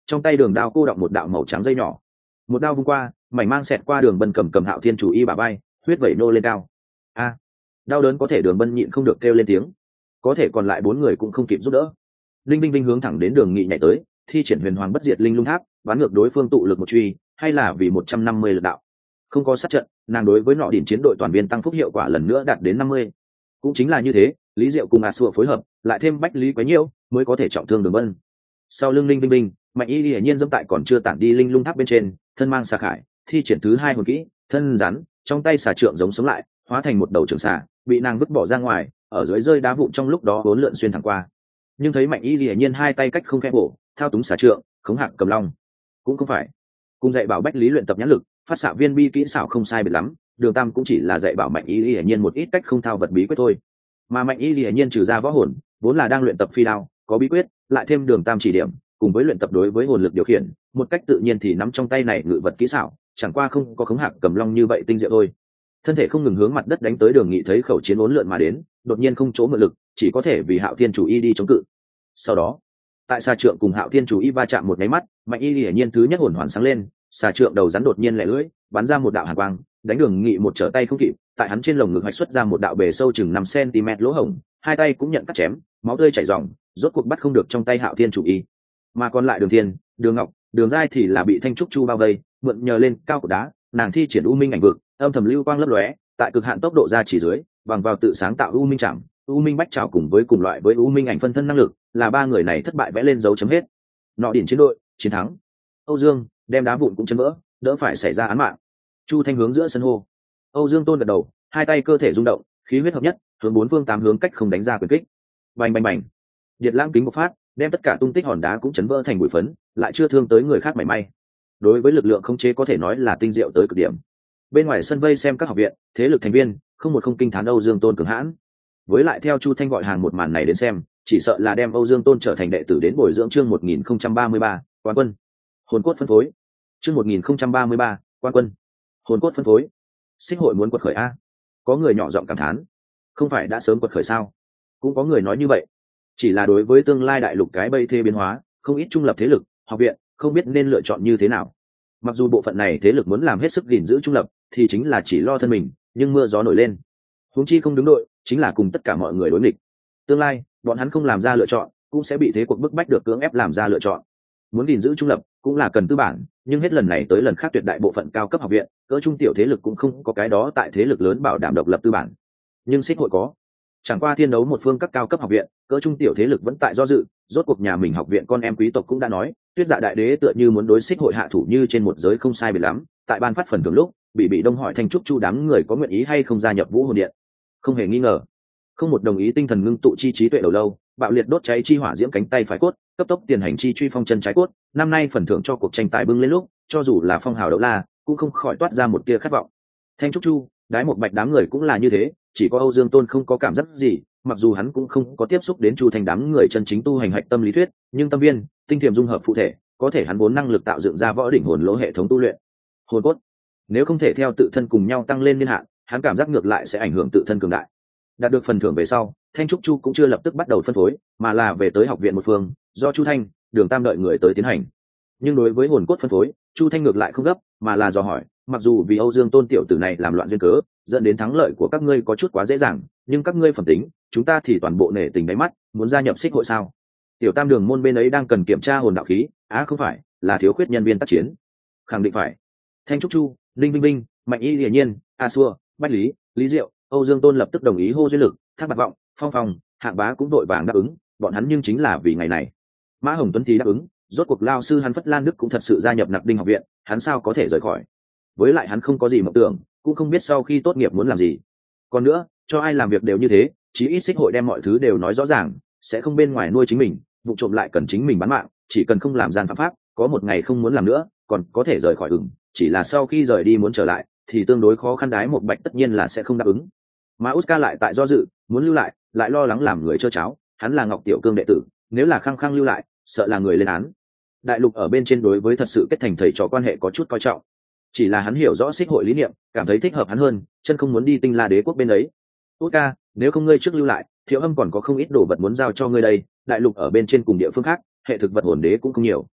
trong tay đường đao cô đọng một đạo màu trắng dây nhỏ, một đao vung qua, mảnh mang xẹt qua Đường Bân cầm Hạo Thiên chủ y bả vai, huyết vẩy nô lên cao. A, đau đớn có thể Đường Bân nhịn không được kêu lên tiếng, có thể còn lại bốn người cũng không kịp giúp đỡ. Linh Vinh Vinh hướng thẳng đến Đường Nghị nhảy tới, thi triển Huyền Hoàng bất diệt linh lung tháp, bắn ngược đối phương tụ lực một truy, hay là vì 150 lực đạo. Không có sát trận, nàng đối với nọ đỉnh chiến đội toàn viên tăng phúc hiệu quả lần nữa đạt đến 50. Cũng chính là như thế, Lý Diệu cùng Sùa phối hợp, lại thêm Bách Lý Quấy Nhiễu, mới có thể trọng thương Đường Bân. Sau lưng Linh Vinh Vinh, Mạnh Y hiển nhiên dẫm tại còn chưa tản đi linh lung tháp bên trên, thân mang xà khải, thi triển thứ hai hồn kỹ, thân rắn, trong tay xà trượng giống sống lại, hóa thành một đầu trường xà, bị nàng vứt bỏ ra ngoài, ở dưới rơi đá vụn trong lúc đó vốn lượn xuyên thẳng qua. Nhưng thấy Mạnh Y hiển nhiên hai tay cách không khẽ bổ, thao túng xà trượng, khống hạc cầm long. Cũng không phải, cùng dạy bảo Bách Lý luyện tập nhãn lực, phát xạ viên bi kỹ xảo không sai biệt lắm, Đường Tam cũng chỉ là dạy bảo Mạnh Y hiển nhiên một ít cách không thao vật bí quyết thôi. Mà Mạnh Y hiển nhiên trừ ra võ hồn, vốn là đang luyện tập phi đao, có bí quyết, lại thêm Đường Tam chỉ điểm, cùng với luyện tập đối với hồn lực điều khiển, một cách tự nhiên thì nắm trong tay này ngự vật kỹ xảo, chẳng qua không có khống hạc cầm long như vậy tinh diệu thôi. Thân thể không ngừng hướng mặt đất đánh tới, Đường Nghị thấy khẩu chiến uốn lượn mà đến, đột nhiên không chỗ mượn lực, chỉ có thể vì Hạo Thiên chủ y đi chống cự. Sau đó, tại xà trượng cùng Hạo Thiên chủ y va chạm một cái mắt, Mạnh Y hiển nhiên thứ nhất hồn hoàn sáng lên, xà trượng đầu rắn đột nhiên lẻ lưỡi, bắn ra một đạo hàn quang, đánh Đường Nghị một trở tay không kịp, tại hắn trên lồng ngực hoạch xuất ra một đạo bề sâu chừng 5 cm lỗ hổng, hai tay cũng nhận cắt chém, máu tươi chảy ròng, rốt cuộc bắt không được trong tay Hạo Thiên chủ y. Mà còn lại Đường Thiên, Đường Ngọc, Đường Giai thì là bị Thanh Trúc Chu bao vây, mượn nhờ lên cao của đá, nàng thi triển U Minh ảnh vực, âm thầm lưu quang lấp lóe, tại cực hạn tốc độ ra chỉ dưới, bằng vào tự sáng tạo U Minh Trảm, U Minh Bách Trảo cùng với cùng loại với U Minh ảnh phân thân năng lực, là ba người này thất bại vẽ lên dấu chấm hết. Nọ điển chiến đội chiến thắng. Âu Dương đem đá vụn cũng chấn vỡ, đỡ phải xảy ra án mạng. Chu Thanh hướng giữa sân hô. Âu Dương Tôn gật đầu, hai tay cơ thể rung động, khí huyết hợp nhất, hướng bốn phương tám hướng cách không đánh ra quyền kích. Bành bành bành. Điệt lãng kính bộc phát, đem tất cả tung tích hòn đá cũng chấn vỡ thành bụi phấn, lại chưa thương tới người khác mảy may. Đối với lực lượng khống chế có thể nói là tinh diệu tới cực điểm. Bên ngoài sân vây xem các học viện, thế lực thành viên, không một không kinh thán Âu Dương Tôn cường hãn. Với lại theo Chu Thanh gọi hàng một màn này đến xem, chỉ sợ là đem Âu Dương Tôn trở thành đệ tử đến bồi dưỡng chương 1033, quán quân. Hồn cốt phân phối. Chương 1033, quán quân. Hồn cốt phân phối. Xích hội muốn quật khởi a. Có người nhỏ giọng cảm thán. Không phải đã sớm quật khởi sao? Cũng có người nói như vậy. Chỉ là đối với tương lai đại lục cái bây thê biến hóa, không ít trung lập thế lực, học viện, không biết nên lựa chọn như thế nào. Mặc dù bộ phận này thế lực muốn làm hết sức gìn giữ trung lập, thì chính là chỉ lo thân mình, nhưng mưa gió nổi lên. Huống chi không đứng đội, chính là cùng tất cả mọi người đối nghịch. Tương lai, bọn hắn không làm ra lựa chọn, cũng sẽ bị thế cuộc bức bách được cưỡng ép làm ra lựa chọn. Muốn gìn giữ trung lập, cũng là cần tư bản, nhưng hết lần này tới lần khác tuyệt đại bộ phận cao cấp học viện, cỡ trung tiểu thế lực cũng không có cái đó tại thế lực lớn bảo đảm độc lập tư bản. Nhưng Xích hội có. Chẳng qua thiên đấu một phương các cao cấp học viện, cỡ trung tiểu thế lực vẫn tại do dự, rốt cuộc nhà mình học viện con em quý tộc cũng đã nói, Tuyết Dạ đại đế tựa như muốn đối Xích hội hạ thủ như trên một giới không sai biệt lắm, tại ban phát phần thưởng lúc, bị Đông hỏi Thanh Trúc Chu đám người có nguyện ý hay không gia nhập Vũ Hồn Điện. Không hề nghi ngờ, không một đồng ý tinh thần ngưng tụ chi trí tuệ đầu lâu, bạo liệt đốt cháy chi hỏa diễm cánh tay phải cốt, cấp tốc tiền hành chi truy phong chân trái cốt, năm nay phần thưởng cho cuộc tranh tài bưng lên lúc, cho dù là phong hào đấu la, cũng không khỏi toát ra một tia khát vọng. Thanh Trúc Chu, Đái một Bạch đám người cũng là như thế, chỉ có Âu Dương Tôn không có cảm giác gì, mặc dù hắn cũng không có tiếp xúc đến Chu Thành đám người chân chính tu hành hạch tâm lý thuyết, nhưng tâm viên, tinh thiểm dung hợp phụ thể, có thể hắn vốn năng lực tạo dựng ra võ đỉnh hồn lỗ hệ thống tu luyện. Hồn cốt, nếu không thể theo tự thân cùng nhau tăng lên niên hạn, hắn cảm giác ngược lại sẽ ảnh hưởng tự thân cường đại. Đạt được phần thưởng về sau, Thanh Trúc Chu cũng chưa lập tức bắt đầu phân phối, mà là về tới học viện một phương, do Chu Thanh, Đường Tam đợi người tới tiến hành. Nhưng đối với hồn cốt phân phối, Chu Thanh ngược lại không gấp, mà là dò hỏi, mặc dù vì Âu Dương Tôn tiểu tử này làm loạn duyên cớ, dẫn đến thắng lợi của các ngươi có chút quá dễ dàng, nhưng các ngươi phẩm tính, chúng ta thì toàn bộ nể tình đáy mắt, muốn gia nhập Xích hội sao? Tiểu Tam Đường môn bên ấy đang cần kiểm tra hồn đạo khí, không phải, là thiếu khuyết nhân viên tác chiến. Khẳng định phải. Thanh Trúc Chu, Linh Vinh Vinh, Mạnh Y Hiển Nhiên, Xua, Bách Lý, Lý Diệu, Âu Dương Tôn lập tức đồng ý hô duyên lực, Thác Bạt Vọng, Phong Phong, Hạng Bá cũng đội vàng đáp ứng, bọn hắn nhưng chính là vì ngày này. Mã Hồng Tuấn thì đáp ứng, rốt cuộc lao sư hắn Phất Lan Đức cũng thật sự gia nhập Nặc Đinh học viện, hắn sao có thể rời khỏi? Với lại hắn không có gì mộng tưởng, cũng không biết sau khi tốt nghiệp muốn làm gì. Còn nữa, cho ai làm việc đều như thế, chí ít Xích hội đem mọi thứ đều nói rõ ràng, sẽ không bên ngoài nuôi chính mình, vụ trộm lại cần chính mình bán mạng, chỉ cần không làm gian phạm pháp, có một ngày không muốn làm nữa, còn có thể rời khỏi chỉ là sau khi rời đi muốn trở lại, thì tương đối khó khăn. Đái một Bạch tất nhiên là sẽ không đáp ứng. Mà Oscar lại tại do dự, muốn lưu lại, lại lo lắng làm người trơ cháo, hắn là Ngọc Tiểu Cương đệ tử, nếu là khăng khăng lưu lại, sợ là người lên án. Đại lục ở bên trên đối với thật sự kết thành thầy trò quan hệ có chút coi trọng. Chỉ là hắn hiểu rõ Xích hội lý niệm, cảm thấy thích hợp hắn hơn, chân không muốn đi Tinh La Đế quốc bên ấy. Oscar, nếu không ngươi trước lưu lại, Thiệu Âm còn có không ít đồ vật muốn giao cho ngươi đây, đại lục ở bên trên cùng địa phương khác, hệ thực vật hồn đế cũng không nhiều.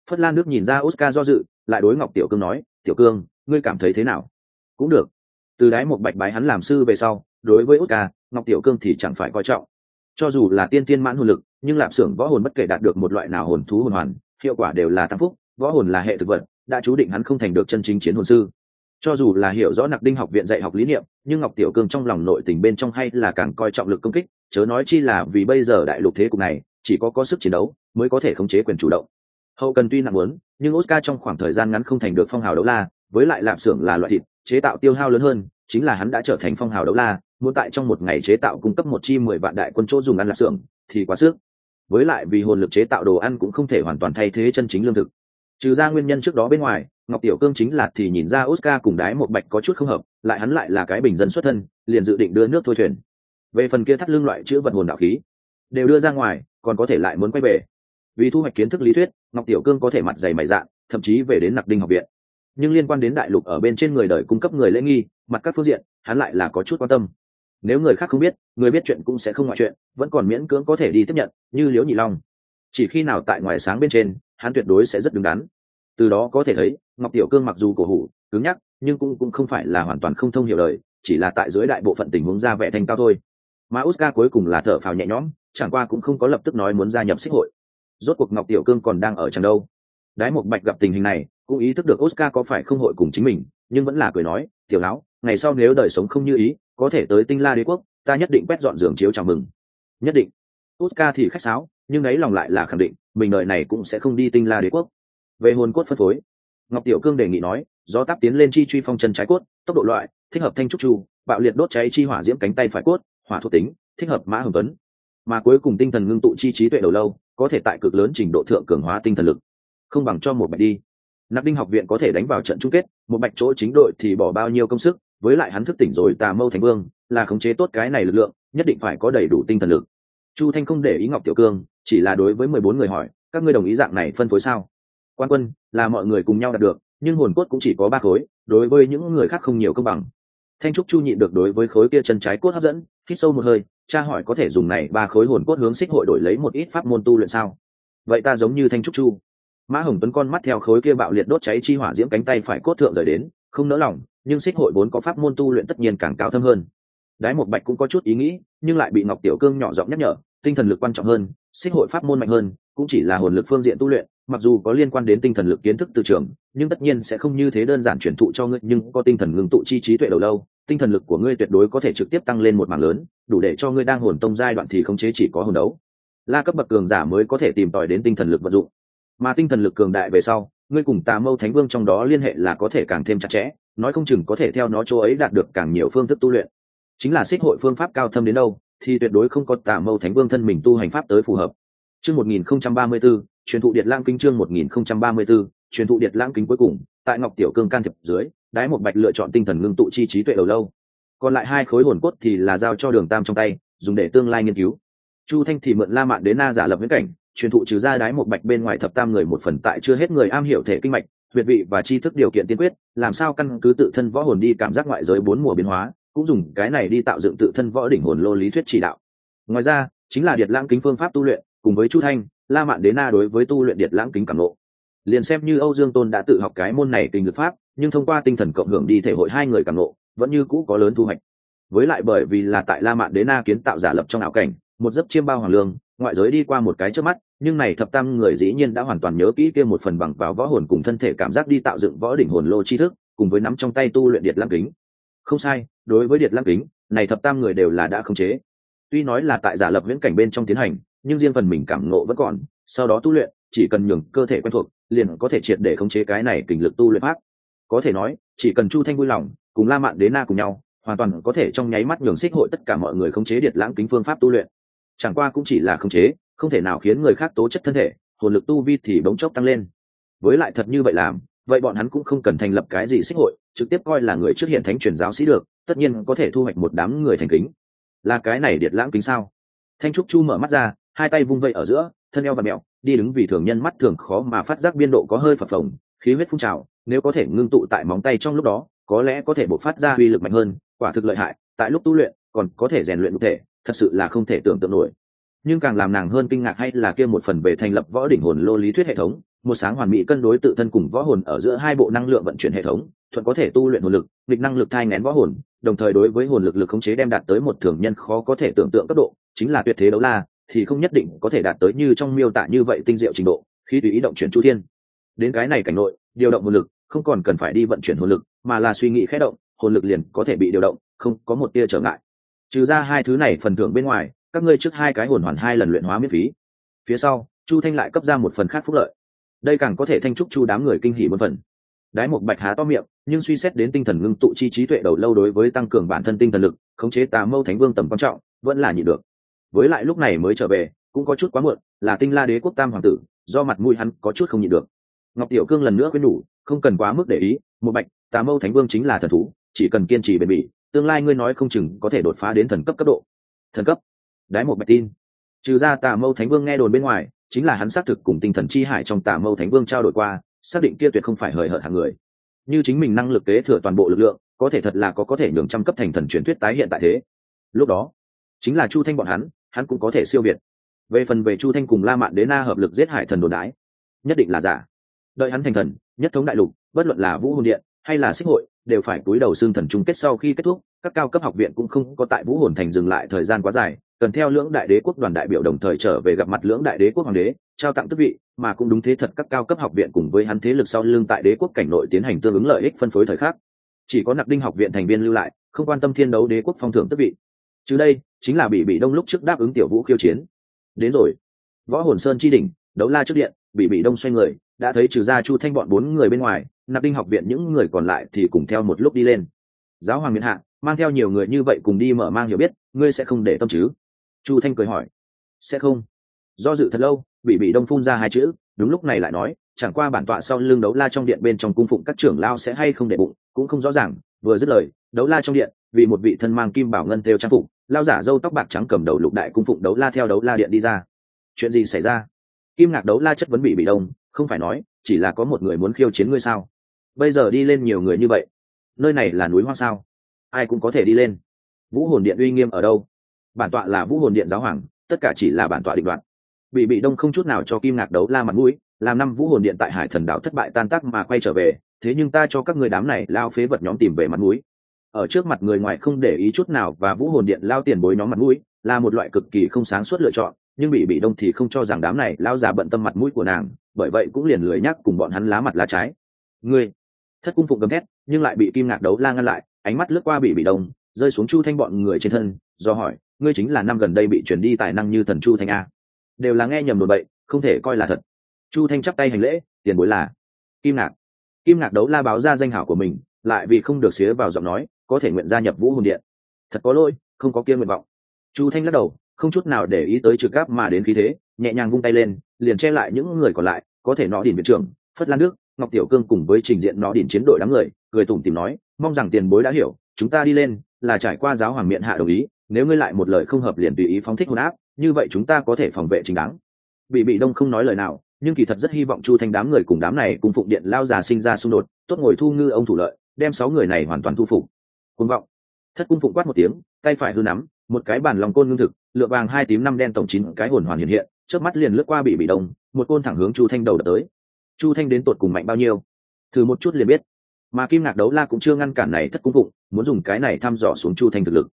Phất Lan nước nhìn ra Oscar do dự, lại đối Ngọc Tiểu Cương nói, Tiểu Cương, ngươi cảm thấy thế nào? Cũng được. Từ đái một bạch bái hắn làm sư về sau, đối với Oscar, Ngọc Tiểu Cương thì chẳng phải coi trọng. Cho dù là tiên tiên mãn hồn lực, nhưng lạp xưởng võ hồn bất kể đạt được một loại nào hồn thú hồn hoàn, hiệu quả đều là tăng phúc. Võ hồn là hệ thực vật, đã chú định hắn không thành được chân chính chiến hồn sư. Cho dù là hiểu rõ Nặc Đinh học viện dạy học lý niệm, nhưng Ngọc Tiểu Cương trong lòng nội tình bên trong hay là càng coi trọng lực công kích, chớ nói chi là vì bây giờ đại lục thế cục này, chỉ có sức chiến đấu mới có thể khống chế quyền chủ động. Hậu cần tuy nặng muốn, nhưng Oscar trong khoảng thời gian ngắn không thành được phong hào đấu la, với lại lạp xưởng là loại thịt, chế tạo tiêu hao lớn hơn, chính là hắn đã trở thành phong hào đấu la, muốn tại trong một ngày chế tạo cung cấp một chi 10 vạn đại quân chỗ dùng ăn lạp xưởng thì quá sức. Với lại vì hồn lực chế tạo đồ ăn cũng không thể hoàn toàn thay thế chân chính lương thực. Trừ ra nguyên nhân trước đó bên ngoài, Ngọc Tiểu Cương chính là thì nhìn ra Oscar cùng đái một bạch có chút không hợp, lại hắn lại là cái bình dân xuất thân, liền dự định đưa nước thôi thuyền. Về phần kia thắt lưng loại chữ vật hồn đạo khí, đều đưa ra ngoài, còn có thể lại muốn quay về. Vì thu hoạch kiến thức lý thuyết, Ngọc Tiểu Cương có thể mặt dày mày dạn, thậm chí về đến Nặc Đinh học viện. Nhưng liên quan đến đại lục ở bên trên người đời cung cấp người lễ nghi, mặt các phương diện, hắn lại là có chút quan tâm. Nếu người khác không biết, người biết chuyện cũng sẽ không ngoại chuyện, vẫn còn miễn cưỡng có thể đi tiếp nhận, như Liễu Nhị Long. Chỉ khi nào tại ngoài sáng bên trên, hắn tuyệt đối sẽ rất đứng đắn. Từ đó có thể thấy, Ngọc Tiểu Cương mặc dù cổ hủ, cứng nhắc, nhưng cũng không phải là hoàn toàn không thông hiểu đời, chỉ là tại dưới đại bộ phận tình huống ra vẻ thanh cao thôi. Mà Oscar cuối cùng là thở phào nhẹ nhõm, chẳng qua cũng không có lập tức nói muốn gia nhập xích hội. Rốt cuộc Ngọc Tiểu Cương còn đang ở chẳng đâu. Đái một bạch gặp tình hình này, cũng ý thức được Oscar có phải không hội cùng chính mình, nhưng vẫn là cười nói, tiểu lão, ngày sau nếu đời sống không như ý, có thể tới Tinh La Đế quốc, ta nhất định quét dọn giường chiếu chào mừng. Nhất định. Oscar thì khách sáo, nhưng ấy lòng lại là khẳng định, mình đời này cũng sẽ không đi Tinh La Đế quốc. Về hồn cốt phân phối, Ngọc Tiểu Cương đề nghị nói, gió táp tiến lên chi truy phong chân trái cốt, tốc độ loại, thích hợp thanh trúc chu, bạo liệt đốt cháy chi hỏa diễm cánh tay phải cốt, hỏa thuộc tính, thích hợp mã hồng tuấn. Mà cuối cùng tinh thần ngưng tụ chi trí tuệ đầu lâu, có thể tại cực lớn trình độ thượng cường hóa tinh thần lực. Không bằng cho một bạch đi. Nặc Đinh học viện có thể đánh vào trận chung kết, một bạch chỗ chính đội thì bỏ bao nhiêu công sức, với lại hắn thức tỉnh rồi Tà Mâu Thánh Vương, là khống chế tốt cái này lực lượng, nhất định phải có đầy đủ tinh thần lực. Chu Thanh không để ý Ngọc Tiểu Cương, chỉ là đối với 14 người hỏi, các ngươi đồng ý dạng này phân phối sao? Quan quân là mọi người cùng nhau đạt được, nhưng hồn cốt cũng chỉ có 3 khối, đối với những người khác không nhiều công bằng. Thanh trúc chu nhịn được đối với khối kia chân trái cốt hấp dẫn, hít sâu một hơi, tra hỏi có thể dùng này 3 khối hồn cốt hướng xích hội đổi lấy một ít pháp môn tu luyện sao? Vậy ta giống như Thanh trúc chu. Mã Hồng Tuấn con mắt theo khối kia bạo liệt đốt cháy chi hỏa diễm cánh tay phải cốt thượng rời đến, không nỡ lòng, nhưng xích hội vốn có pháp môn tu luyện tất nhiên càng cao thâm hơn. Đái một bạch cũng có chút ý nghĩ, nhưng lại bị Ngọc Tiểu Cương nhỏ giọng nhắc nhở, tinh thần lực quan trọng hơn, xích hội pháp môn mạnh hơn, cũng chỉ là hồn lực phương diện tu luyện, mặc dù có liên quan đến tinh thần lực kiến thức từ trường, nhưng tất nhiên sẽ không như thế đơn giản truyền thụ cho ngươi, nhưng có tinh thần ngưng tụ chi trí tuệ đầu lâu, tinh thần lực của ngươi tuyệt đối có thể trực tiếp tăng lên một mảng lớn, đủ để cho ngươi đang hồn tông giai đoạn thì khống chế chỉ có hồn đấu. La cấp bậc cường giả mới có thể tìm tòi đến tinh thần lực vận dụng. Mà tinh thần lực cường đại về sau, ngươi cùng Tà Mâu Thánh Vương trong đó liên hệ là có thể càng thêm chặt chẽ, nói không chừng có thể theo nó chỗ ấy đạt được càng nhiều phương thức tu luyện. Chính là xích hội phương pháp cao thâm đến đâu, thì tuyệt đối không có Tà Mâu Thánh Vương thân mình tu hành pháp tới phù hợp. Chương 1034, truyền thụ Điệt Lãng Kính chương 1034, truyền thụ Điệt Lãng Kính cuối cùng, tại Ngọc Tiểu Cương can thiệp dưới, Đái một bạch lựa chọn tinh thần ngưng tụ chi trí tuệ đầu lâu. Còn lại 2 khối hồn cốt thì là giao cho Đường Tam trong tay, dùng để tương lai nghiên cứu. Chu Thanh thì mượn La Mạn Đế Na giả lập viễn cảnh, truyền thụ trừ ra Đái một bạch bên ngoài thập tam người một phần tại chưa hết người am hiểu thể kinh mạch, huyệt vị và tri thức điều kiện tiên quyết, làm sao căn cứ tự thân võ hồn đi cảm giác ngoại giới 4 mùa biến hóa, cũng dùng cái này đi tạo dựng tự thân võ đỉnh hồn lô lý thuyết chỉ đạo. Ngoài ra, chính là Điệt Lãng Kính phương pháp tu luyện, cùng với Chu Thanh, La Mạn Đế Na đối với tu luyện Điệt Lãng Kính cảm ngộ. Liền xem như Âu Dương Tôn đã tự học cái môn này kinh lực pháp, nhưng thông qua tinh thần cộng hưởng đi thể hội 2 người cảm ngộ, vẫn như cũ có lớn thu hoạch. Với lại bởi vì là tại La Mạn Đế Na kiến tạo giả lập trong ảo cảnh, một giấc chiêm bao hoàng lương, ngoại giới đi qua một cái chớp mắt, nhưng này thập tam người dĩ nhiên đã hoàn toàn nhớ kỹ kia một phần bằng vào võ hồn cùng thân thể cảm giác đi tạo dựng võ đỉnh hồn lô tri thức, cùng với nắm trong tay tu luyện Điệt Lãng Kính. Không sai, đối với Điệt Lãng Kính, này thập tam người đều là đã khống chế. Tuy nói là tại giả lập viễn cảnh bên trong tiến hành, nhưng riêng phần mình cảm ngộ vẫn còn, sau đó tu luyện, chỉ cần nhường cơ thể quen thuộc, liền có thể triệt để khống chế cái này kình lực tu luyện pháp. Có thể nói, chỉ cần Chu Thanh vui lòng, cùng La Mạn Đế Na cùng nhau, hoàn toàn có thể trong nháy mắt nhường xích hội tất cả mọi người khống chế Điệt Lãng Kính phương pháp tu luyện. Chẳng qua cũng chỉ là khống chế, không thể nào khiến người khác tố chất thân thể, hồn lực tu vi thì bỗng chốc tăng lên. Với lại thật như vậy làm, vậy bọn hắn cũng không cần thành lập cái gì xích hội, trực tiếp coi là người trước hiện thánh truyền giáo sĩ được, tất nhiên có thể thu hoạch một đám người thành kính. Là cái này Điệt Lãng Kính sao? Thanh trúc chu mở mắt ra, 2 tay vung vẩy ở giữa, thân eo và mẹo, đi đứng vì thường nhân mắt thường khó mà phát giác biên độ có hơi phập phồng, khí huyết phun trào, nếu có thể ngưng tụ tại móng tay trong lúc đó, có lẽ có thể bộc phát ra uy lực mạnh hơn, quả thực lợi hại, tại lúc tu luyện, còn có thể rèn luyện nhục thể, thật sự là không thể tưởng tượng nổi. Nhưng càng làm nàng hơn kinh ngạc hay là kia một phần về thành lập võ đỉnh hồn lô lý thuyết hệ thống, một sáng hoàn mỹ cân đối tự thân cùng võ hồn ở giữa hai bộ năng lượng vận chuyển hệ thống, thuận có thể tu luyện hồn lực, nghịch năng lực thai nghén võ hồn, đồng thời đối với hồn lực khống chế đem đạt tới một thường nhân khó có thể tưởng tượng cấp độ, chính là tuyệt thế đấu la thì không nhất định có thể đạt tới như trong miêu tả như vậy tinh diệu trình độ, khi tùy ý động chuyển chu thiên. Đến cái này cảnh nội, điều động hồn lực không còn cần phải đi vận chuyển hồn lực, mà là suy nghĩ khẽ động, hồn lực liền có thể bị điều động, không có một tia trở ngại. Trừ ra hai thứ này phần thưởng bên ngoài, các ngươi trước hai cái hồn hoàn 2 lần luyện hóa miễn phí. Phía sau, Chu Thanh lại cấp ra một phần khác phúc lợi. Đây càng có thể thanh trúc Chu đám người kinh hỉ một phần. Đái Mộc Bạch há to miệng, nhưng suy xét đến tinh thần ngưng tụ chi trí tuệ đầu lâu đối với tăng cường bản thân tinh thần lực, khống chế Tà Mâu Thánh Vương tầm quan trọng, vẫn là nhịn được. Với lại lúc này mới trở về, cũng có chút quá muộn, là Tinh La Đế quốc tam hoàng tử, do mặt mũi hắn có chút không nhịn được. Ngọc Tiểu Cương lần nữa khuyên nhủ, không cần quá mức để ý, Một Bạch, Tà Mâu Thánh Vương chính là thần thú, chỉ cần kiên trì bền bỉ, tương lai ngươi nói không chừng có thể đột phá đến thần cấp cấp độ. Thần cấp? Đái Mộc Bạch tin. Trừ ra Tà Mâu Thánh Vương nghe đồn bên ngoài, chính là hắn xác thực cùng tinh thần chi hải trong Tà Mâu Thánh Vương trao đổi qua, xác định kia tuyệt không phải hời hợt hạng người. Như chính mình năng lực kế thừa toàn bộ lực lượng, có thể thật là có thể nhường trăm cấp thành thần truyền thuyết tái hiện tại thế. Lúc đó, chính là Chu Thanh bọn hắn cũng có thể siêu việt. Về Chu Thanh cùng La Mạn Đế Na hợp lực giết hải thần đồn đái, nhất định là giả. Đợi hắn thành thần, nhất thống đại lục, bất luận là Vũ Hồn Điện hay là Xích Hội, đều phải cúi đầu xương thần chung kết. Sau khi kết thúc, các cao cấp học viện cũng không có tại Vũ Hồn Thành dừng lại thời gian quá dài, cần theo lưỡng đại đế quốc đoàn đại biểu đồng thời trở về gặp mặt lưỡng đại đế quốc hoàng đế, trao tặng tước vị, mà cũng đúng thế thật các cao cấp học viện cùng với hắn thế lực sau lưng tại đế quốc cảnh nội tiến hành tương ứng lợi ích phân phối thời khắc. Chỉ có Nặc Đinh học viện thành viên lưu lại, không quan tâm thiên đấu đế quốc phong thưởng tước vị. Chứ đây, chính là bị Đông lúc trước đáp ứng Tiểu Vũ khiêu chiến. Đến rồi. Võ Hồn Sơn chi đỉnh, đấu la trước điện, bị Đông xoay người, đã thấy trừ ra Chu Thanh bọn 4 người bên ngoài, Nặc Đinh học viện những người còn lại thì cùng theo một lúc đi lên. Giáo hoàng miện hạ, mang theo nhiều người như vậy cùng đi mở mang hiểu biết, ngươi sẽ không để tâm chứ? Chu Thanh cười hỏi. Sẽ không. Do dự thật lâu, bị Đông phun ra hai chữ, đúng lúc này lại nói, chẳng qua bản tọa sau lưng đấu la trong điện bên trong cung phụng các trưởng lao sẽ hay không để bụng, cũng không rõ ràng. Vừa dứt lời, đấu la trong điện, vì một vị thân mang kim bảo ngân thêu trang phục, lao giả râu tóc bạc trắng cầm đầu lục đại cung phụng đấu la theo đấu la điện đi ra. Chuyện gì xảy ra? Kim Ngạc đấu la chất vấn bị Đông, không phải nói chỉ là có một người muốn khiêu chiến ngươi sao? Bây giờ đi lên nhiều người như vậy, nơi này là núi hoang sao? Ai cũng có thể đi lên. Vũ Hồn Điện uy nghiêm ở đâu? Bản tọa là Vũ Hồn Điện giáo hoàng, tất cả chỉ là bản tọa định đoạt. Bị Đông không chút nào cho Kim Ngạc đấu la mặt mũi, làm năm Vũ Hồn Điện tại Hải Thần đảo thất bại tan tác mà quay trở về, thế nhưng ta cho các người đám này lao phế vật nhóm tìm về mặt mũi. Ở trước mặt người ngoài không để ý chút nào và Vũ Hồn Điện lao tiền bối nhóm mặt mũi, là một loại cực kỳ không sáng suốt lựa chọn, nhưng bị Đông thì không cho rằng đám này lao già bận tâm mặt mũi của nàng, bởi vậy cũng liền lười nhắc cùng bọn hắn lá mặt lá trái. Ngươi! Thất cung phụng gầm thét, nhưng lại bị Kim Ngạc đấu la ngăn lại, ánh mắt lướt qua bị Đông, rơi xuống Chu Thanh bọn người trên thân, do hỏi, ngươi chính là năm gần đây bị chuyển đi tài năng như thần Chu Thanh a? Đều là nghe nhầm đồn bậy, không thể coi là thật. Chu Thanh chắp tay hành lễ, tiền bối là Kim Ngạc. Kim Ngạc đấu la báo ra danh hảo của mình, lại vì không được xía vào giọng nói, có thể nguyện gia nhập Vũ Hồn Điện. Thật có lỗi, không có kia nguyện vọng. Chu Thanh lắc đầu, không chút nào để ý tới trực gáp mà đến khí thế, nhẹ nhàng vung tay lên, liền che lại những người còn lại, có thể Nọ Đỉnh viện trưởng, Phất Lan Đức, Ngọc Tiểu Cương cùng với trình diện Nọ Đỉnh chiến đội đám người, cười tủm tỉm nói, mong rằng tiền bối đã hiểu, chúng ta đi lên là trải qua giáo hoàng miện hạ đồng ý, nếu ngươi lại một lời không hợp liền tùy ý phóng thích hồn áp, như vậy chúng ta có thể phòng vệ chính đáng. Bị Đông không nói lời nào, nhưng kỳ thật rất hy vọng Chu Thanh đám người cùng đám này cùng phụng điện lao già sinh ra xung đột, tốt ngồi thu ngư ông thủ lợi, đem 6 người này hoàn toàn thu phục. Cuồng vọng. Thất cung phụng quát một tiếng, tay phải hư nắm, một cái bản lòng côn ngưng thực, lựa vàng 2 tím 5 đen tổng 9 cái hồn hoàn hiện hiện, chớp mắt liền lướt qua bị Đông, một côn thẳng hướng Chu Thanh đầu đập tới. Chu Thanh đến tột cùng mạnh bao nhiêu? Thử một chút liền biết. Mà Kim Ngạc đấu la cũng chưa ngăn cản này thất cung phụng, muốn dùng cái này thăm dò xuống Chu Thanh thực lực.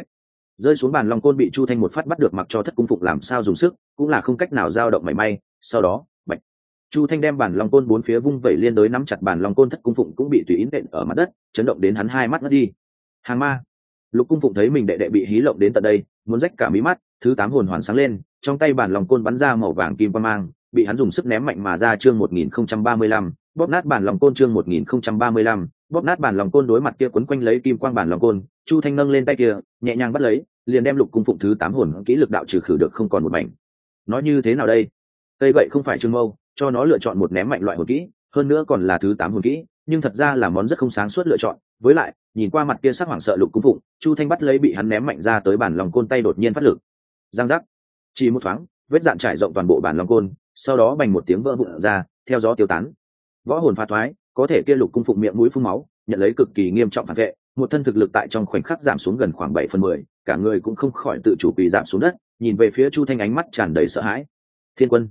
Rơi xuống bàn long côn bị Chu Thanh một phát bắt được, mặc cho thất cung phụng làm sao dùng sức, cũng là không cách nào dao động mảy may. Sau đó, bạch, Chu Thanh đem bàn long côn 4 phía vung vẩy liên đối nắm chặt bàn long côn, thất cung phụng cũng bị tùy ý nện ở mặt đất, chấn động đến hắn hai mắt ngất đi. Hàng ma. Lục cung phụng thấy mình đệ đệ bị hí lộng đến tận đây, muốn rách cả mí mắt, thứ 8 hồn hoàn sáng lên, trong tay bàn long côn bắn ra màu vàng kim quang mang, bị hắn dùng sức ném mạnh mà ra. Chương 1035, bóp nát bàn long côn. Chương 1035, bóp nát bàn long côn. Đối mặt kia quấn quanh lấy kim quang bàn long côn, Chu Thanh nâng lên tay kia, nhẹ nhàng bắt lấy, liền đem lục cung phụng thứ 8 hồn kỹ lực đạo trừ khử được không còn một mảnh. Nói như thế nào đây? Cây vậy không phải Trương Mâu cho nó lựa chọn một ném mạnh loại hồn kỹ, hơn nữa còn là thứ 8 hồn kỹ, nhưng thật ra là món rất không sáng suốt lựa chọn. Với lại, nhìn qua mặt kia sắc hoảng sợ lục cung phụng, Chu Thanh bắt lấy bị hắn ném mạnh ra tới bàn long côn, tay đột nhiên phát lực. Giang giác. Chỉ một thoáng, vết dạn trải rộng toàn bộ bàn long côn, sau đó bành một tiếng vỡ vụn ra, theo gió tiêu tán. Võ hồn phá thoái, có thể kia lục cung phụng miệng mũi phun máu, nhận lấy cực kỳ nghiêm trọng phản vệ, một thân thực lực tại trong khoảnh khắc giảm xuống gần khoảng 7/10, cả người cũng không khỏi tự chủ quỳ giảm xuống đất, nhìn về phía Chu Thanh ánh mắt tràn đầy sợ hãi. Thiên quân.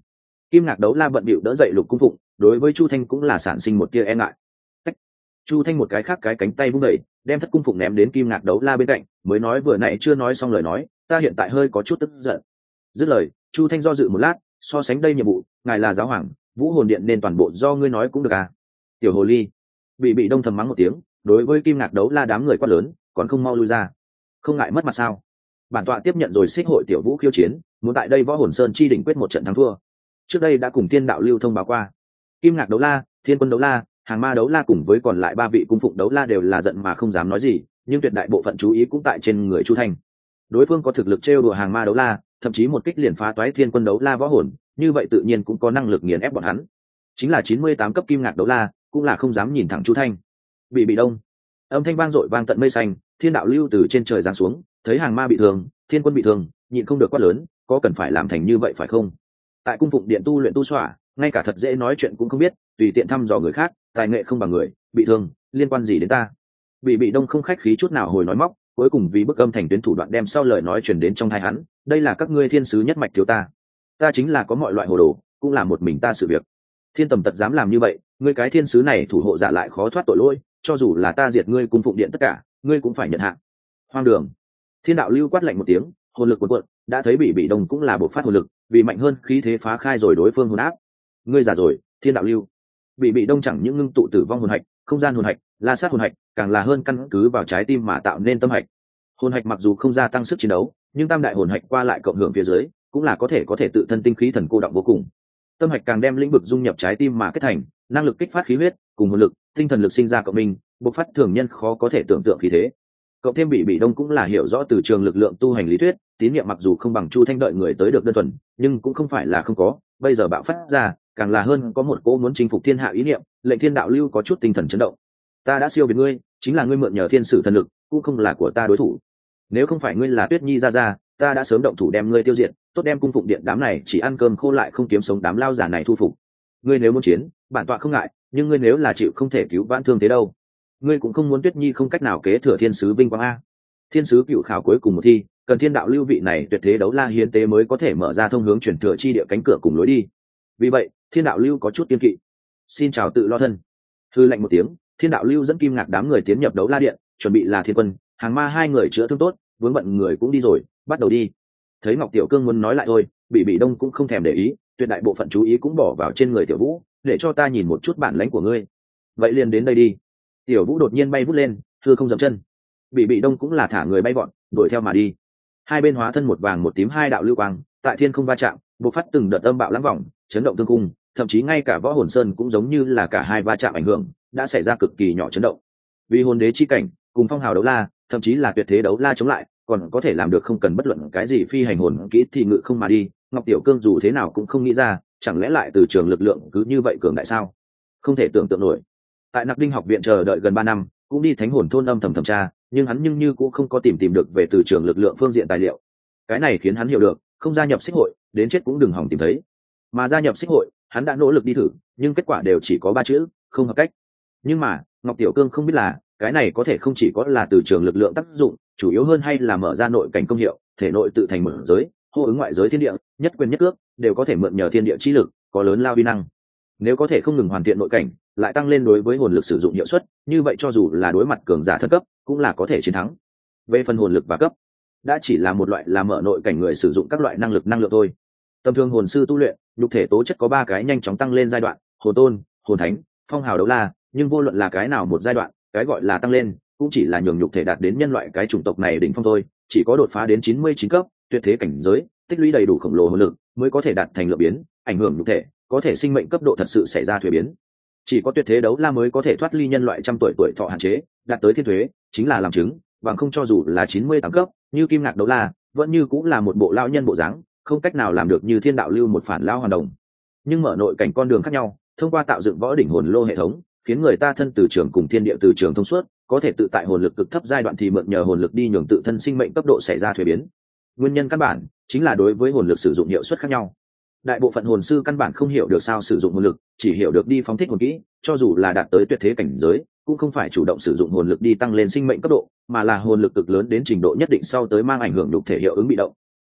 Kim Ngạc Đấu La bận bịu đỡ dậy Lục Cung Phụng, đối với Chu Thanh cũng là sản sinh một tia e ngại. Tách. Chu Thanh một cái khác cái cánh tay vung đẩy, đem Thất Cung Phụng ném đến Kim Ngạc Đấu La bên cạnh, mới nói vừa nãy chưa nói xong lời nói, ta hiện tại hơi có chút tức giận. Dứt lời, Chu Thanh do dự một lát, so sánh đây nhiệm vụ, ngài là giáo hoàng, Vũ Hồn Điện nên toàn bộ do ngươi nói cũng được à? Tiểu hồ ly. Bị Đông thầm mắng một tiếng, đối với Kim Ngạc Đấu La đám người quát lớn, còn không mau lui ra. Không ngại mất mặt sao? Bản tọa tiếp nhận rồi xích hội tiểu vũ khiêu chiến, muốn tại đây Võ Hồn Sơn chi đỉnh quyết một trận thắng thua. Trước đây đã cùng Thiên Đạo Lưu thông báo qua. Kim Ngạc Đấu La, Thiên Quân Đấu La, Hàng Ma Đấu La cùng với còn lại 3 vị cung phụng đấu la đều là giận mà không dám nói gì, nhưng tuyệt đại bộ phận chú ý cũng tại trên người Chu Thanh. Đối phương có thực lực trêu đùa Hàng Ma Đấu La, thậm chí một kích liền phá toái Thiên Quân Đấu La võ hồn, như vậy tự nhiên cũng có năng lực nghiền ép bọn hắn. Chính là 98 cấp Kim Ngạc Đấu La, cũng là không dám nhìn thẳng Chu Thanh. Bị đông. Âm thanh vang dội vang tận mây xanh, Thiên Đạo Lưu từ trên trời giáng xuống, thấy Hàng Ma bị thương, Thiên Quân bị thương, nhịn không được quát lớn, có cần phải làm thành như vậy phải không? Tại cung phụng điện tu luyện tu xỏa, ngay cả thật dễ nói chuyện cũng không biết, tùy tiện thăm dò người khác, tài nghệ không bằng người, bị thương, liên quan gì đến ta? Bị đông không khách khí chút nào hồi nói móc, cuối cùng vì bức âm thành tuyến thủ đoạn đem sau lời nói truyền đến trong tai hắn, đây là các ngươi thiên sứ nhất mạch thiếu ta chính là có mọi loại hồ đồ, cũng là một mình ta sự việc. Thiên Tầm Tật dám làm như vậy, ngươi cái thiên sứ này thủ hộ giả lại khó thoát tội lỗi, cho dù là ta diệt ngươi cung phụng điện tất cả, ngươi cũng phải nhận hạn. Hoang đường. Thiên Đạo Lưu quát lạnh một tiếng, hồn lực cuộn cuộn, đã thấy bị đông cũng là bộc phát hồn lực, vì mạnh hơn khí thế phá khai rồi đối phương hồn áp. Ngươi già rồi, Thiên Đạo Lưu. Bị đông chẳng những ngưng tụ tử vong hồn hạch, không gian hồn hạch, la sát hồn hạch, càng là hơn căn cứ vào trái tim mà tạo nên tâm hạch. Hồn hạch mặc dù không gia tăng sức chiến đấu, nhưng tam đại hồn hạch qua lại cộng hưởng phía dưới, cũng là có thể tự thân tinh khí thần cô động vô cùng. Tâm hạch càng đem lĩnh vực dung nhập trái tim mà kết thành, năng lực kích phát khí huyết, cùng hồn lực, tinh thần lực sinh ra cộng minh, bộc phát thường nhân khó có thể tưởng tượng khí thế. Cộng thêm bị đông cũng là hiểu rõ từ trường lực lượng tu hành lý thuyết, tín niệm mặc dù không bằng Chu Thanh đợi người tới được đơn thuần, nhưng cũng không phải là không có, bây giờ bạo phát ra, càng là hơn có một cỗ muốn chinh phục thiên hạ ý niệm, lệnh Thiên Đạo Lưu có chút tinh thần chấn động. Ta đã siêu việt ngươi, chính là ngươi mượn nhờ thiên sử thần lực, cũng không là của ta đối thủ. Nếu không phải ngươi là Tuyết Nhi ra, ta đã sớm động thủ đem ngươi tiêu diệt, tốt đem cung phụng điện đám này chỉ ăn cơm khô lại không kiếm sống đám lao giả này thu phục. Ngươi nếu muốn chiến, bản tọa không ngại, nhưng ngươi nếu là chịu không thể cứu vãn thương thế đâu. Ngươi cũng không muốn Tuyết Nhi không cách nào kế thừa thiên sứ vinh quang a. Thiên sứ cựu khảo cuối cùng một thi, cần Thiên Đạo Lưu vị này tuyệt thế đấu la hiến tế mới có thể mở ra thông hướng chuyển thừa chi địa cánh cửa cùng lối đi. Vì vậy, Thiên Đạo Lưu có chút kiên kỵ. Xin chào tự lo thân. Hư lệnh một tiếng, Thiên Đạo Lưu dẫn Kim Ngạc đám người tiến nhập đấu la điện, chuẩn bị là Thiên Quân, Hàng Ma hai người chữa thương tốt, vướng bận người cũng đi rồi, bắt đầu đi. Thấy Ngọc Tiểu Cương muốn nói lại thôi, bị đông cũng không thèm để ý, tuyệt đại bộ phận chú ý cũng bỏ vào trên người Tiểu Vũ, để cho ta nhìn một chút bản lãnh của ngươi. Vậy liền đến đây đi. Tiểu Vũ đột nhiên bay vút lên, thưa không dậm chân. Bị đông cũng là thả người bay vọt, đuổi theo mà đi. Hai bên hóa thân một vàng một tím hai đạo lưu quang, tại thiên không va chạm, bộc phát từng đợt âm bạo lãng vòng, chấn động thương cung, thậm chí ngay cả Võ Hồn Sơn cũng giống như là cả hai va chạm ảnh hưởng, đã xảy ra cực kỳ nhỏ chấn động. Vì hồn đế chi cảnh, cùng phong hào đấu la, thậm chí là tuyệt thế đấu la chống lại, còn có thể làm được không cần bất luận cái gì phi hành hồn kỹ thì ngự không mà đi. Ngọc Tiểu Cương dù thế nào cũng không nghĩ ra, chẳng lẽ lại từ trường lực lượng cứ như vậy cường đại sao? Không thể tưởng tượng nổi. Tại Nặc Đinh học viện chờ đợi gần 3 năm, cũng đi Thánh Hồn thôn âm thầm thẩm tra, nhưng hắn như cũng không có tìm được về từ trường lực lượng phương diện tài liệu. Cái này khiến hắn hiểu được, không gia nhập xích hội, đến chết cũng đừng hòng tìm thấy. Mà gia nhập xích hội, hắn đã nỗ lực đi thử, nhưng kết quả đều chỉ có 3 chữ, không hợp cách. Nhưng mà, Ngọc Tiểu Cương không biết là, cái này có thể không chỉ có là từ trường lực lượng tác dụng, chủ yếu hơn hay là mở ra nội cảnh công hiệu, thể nội tự thành mở giới, hô ứng ngoại giới thiên địa, nhất quyền nhất cước, đều có thể mượn nhờ thiên địa chi lực, có lớn lao uy năng. Nếu có thể không ngừng hoàn thiện nội cảnh, lại tăng lên đối với hồn lực sử dụng hiệu suất, như vậy cho dù là đối mặt cường giả thất cấp, cũng là có thể chiến thắng. Về phần hồn lực và cấp, đã chỉ là một loại là mở nội cảnh người sử dụng các loại năng lượng thôi. Tầm thường hồn sư tu luyện, nhục thể tố chất có 3 cái nhanh chóng tăng lên giai đoạn: hồn tôn, hồn thánh, phong hào đấu la, nhưng vô luận là cái nào một giai đoạn, cái gọi là tăng lên, cũng chỉ là nhường nhục thể đạt đến nhân loại cái chủng tộc này đỉnh phong thôi, chỉ có đột phá đến 99 cấp, tuyệt thế cảnh giới, tích lũy đầy đủ khổng lồ hồn lực, mới có thể đạt thành lượng biến, ảnh hưởng nhục thể, có thể sinh mệnh cấp độ thật sự xảy ra thuế biến. Chỉ có tuyệt thế đấu la mới có thể thoát ly nhân loại trăm tuổi thọ hạn chế, đạt tới thiên thuế, chính là làm chứng, bằng không cho dù là 98 cấp, như Kim Ngạc đấu la, vẫn như cũng là một bộ lão nhân bộ dáng, không cách nào làm được như Thiên Đạo Lưu một phản lão hoàn đồng. Nhưng mở nội cảnh con đường khác nhau, thông qua tạo dựng võ đỉnh hồn lô hệ thống, khiến người ta thân từ trường cùng thiên địa từ trường thông suốt, có thể tự tại hồn lực cực thấp giai đoạn thì mượn nhờ hồn lực đi nhường tự thân sinh mệnh cấp độ xảy ra thuế biến. Nguyên nhân căn bản chính là đối với hồn lực sử dụng hiệu suất khác nhau. Đại bộ phận hồn sư căn bản không hiểu được sao sử dụng hồn lực, chỉ hiểu được đi phóng thích hồn kỹ, cho dù là đạt tới tuyệt thế cảnh giới, cũng không phải chủ động sử dụng hồn lực đi tăng lên sinh mệnh cấp độ, mà là hồn lực cực lớn đến trình độ nhất định sau tới mang ảnh hưởng nhục thể hiệu ứng bị động.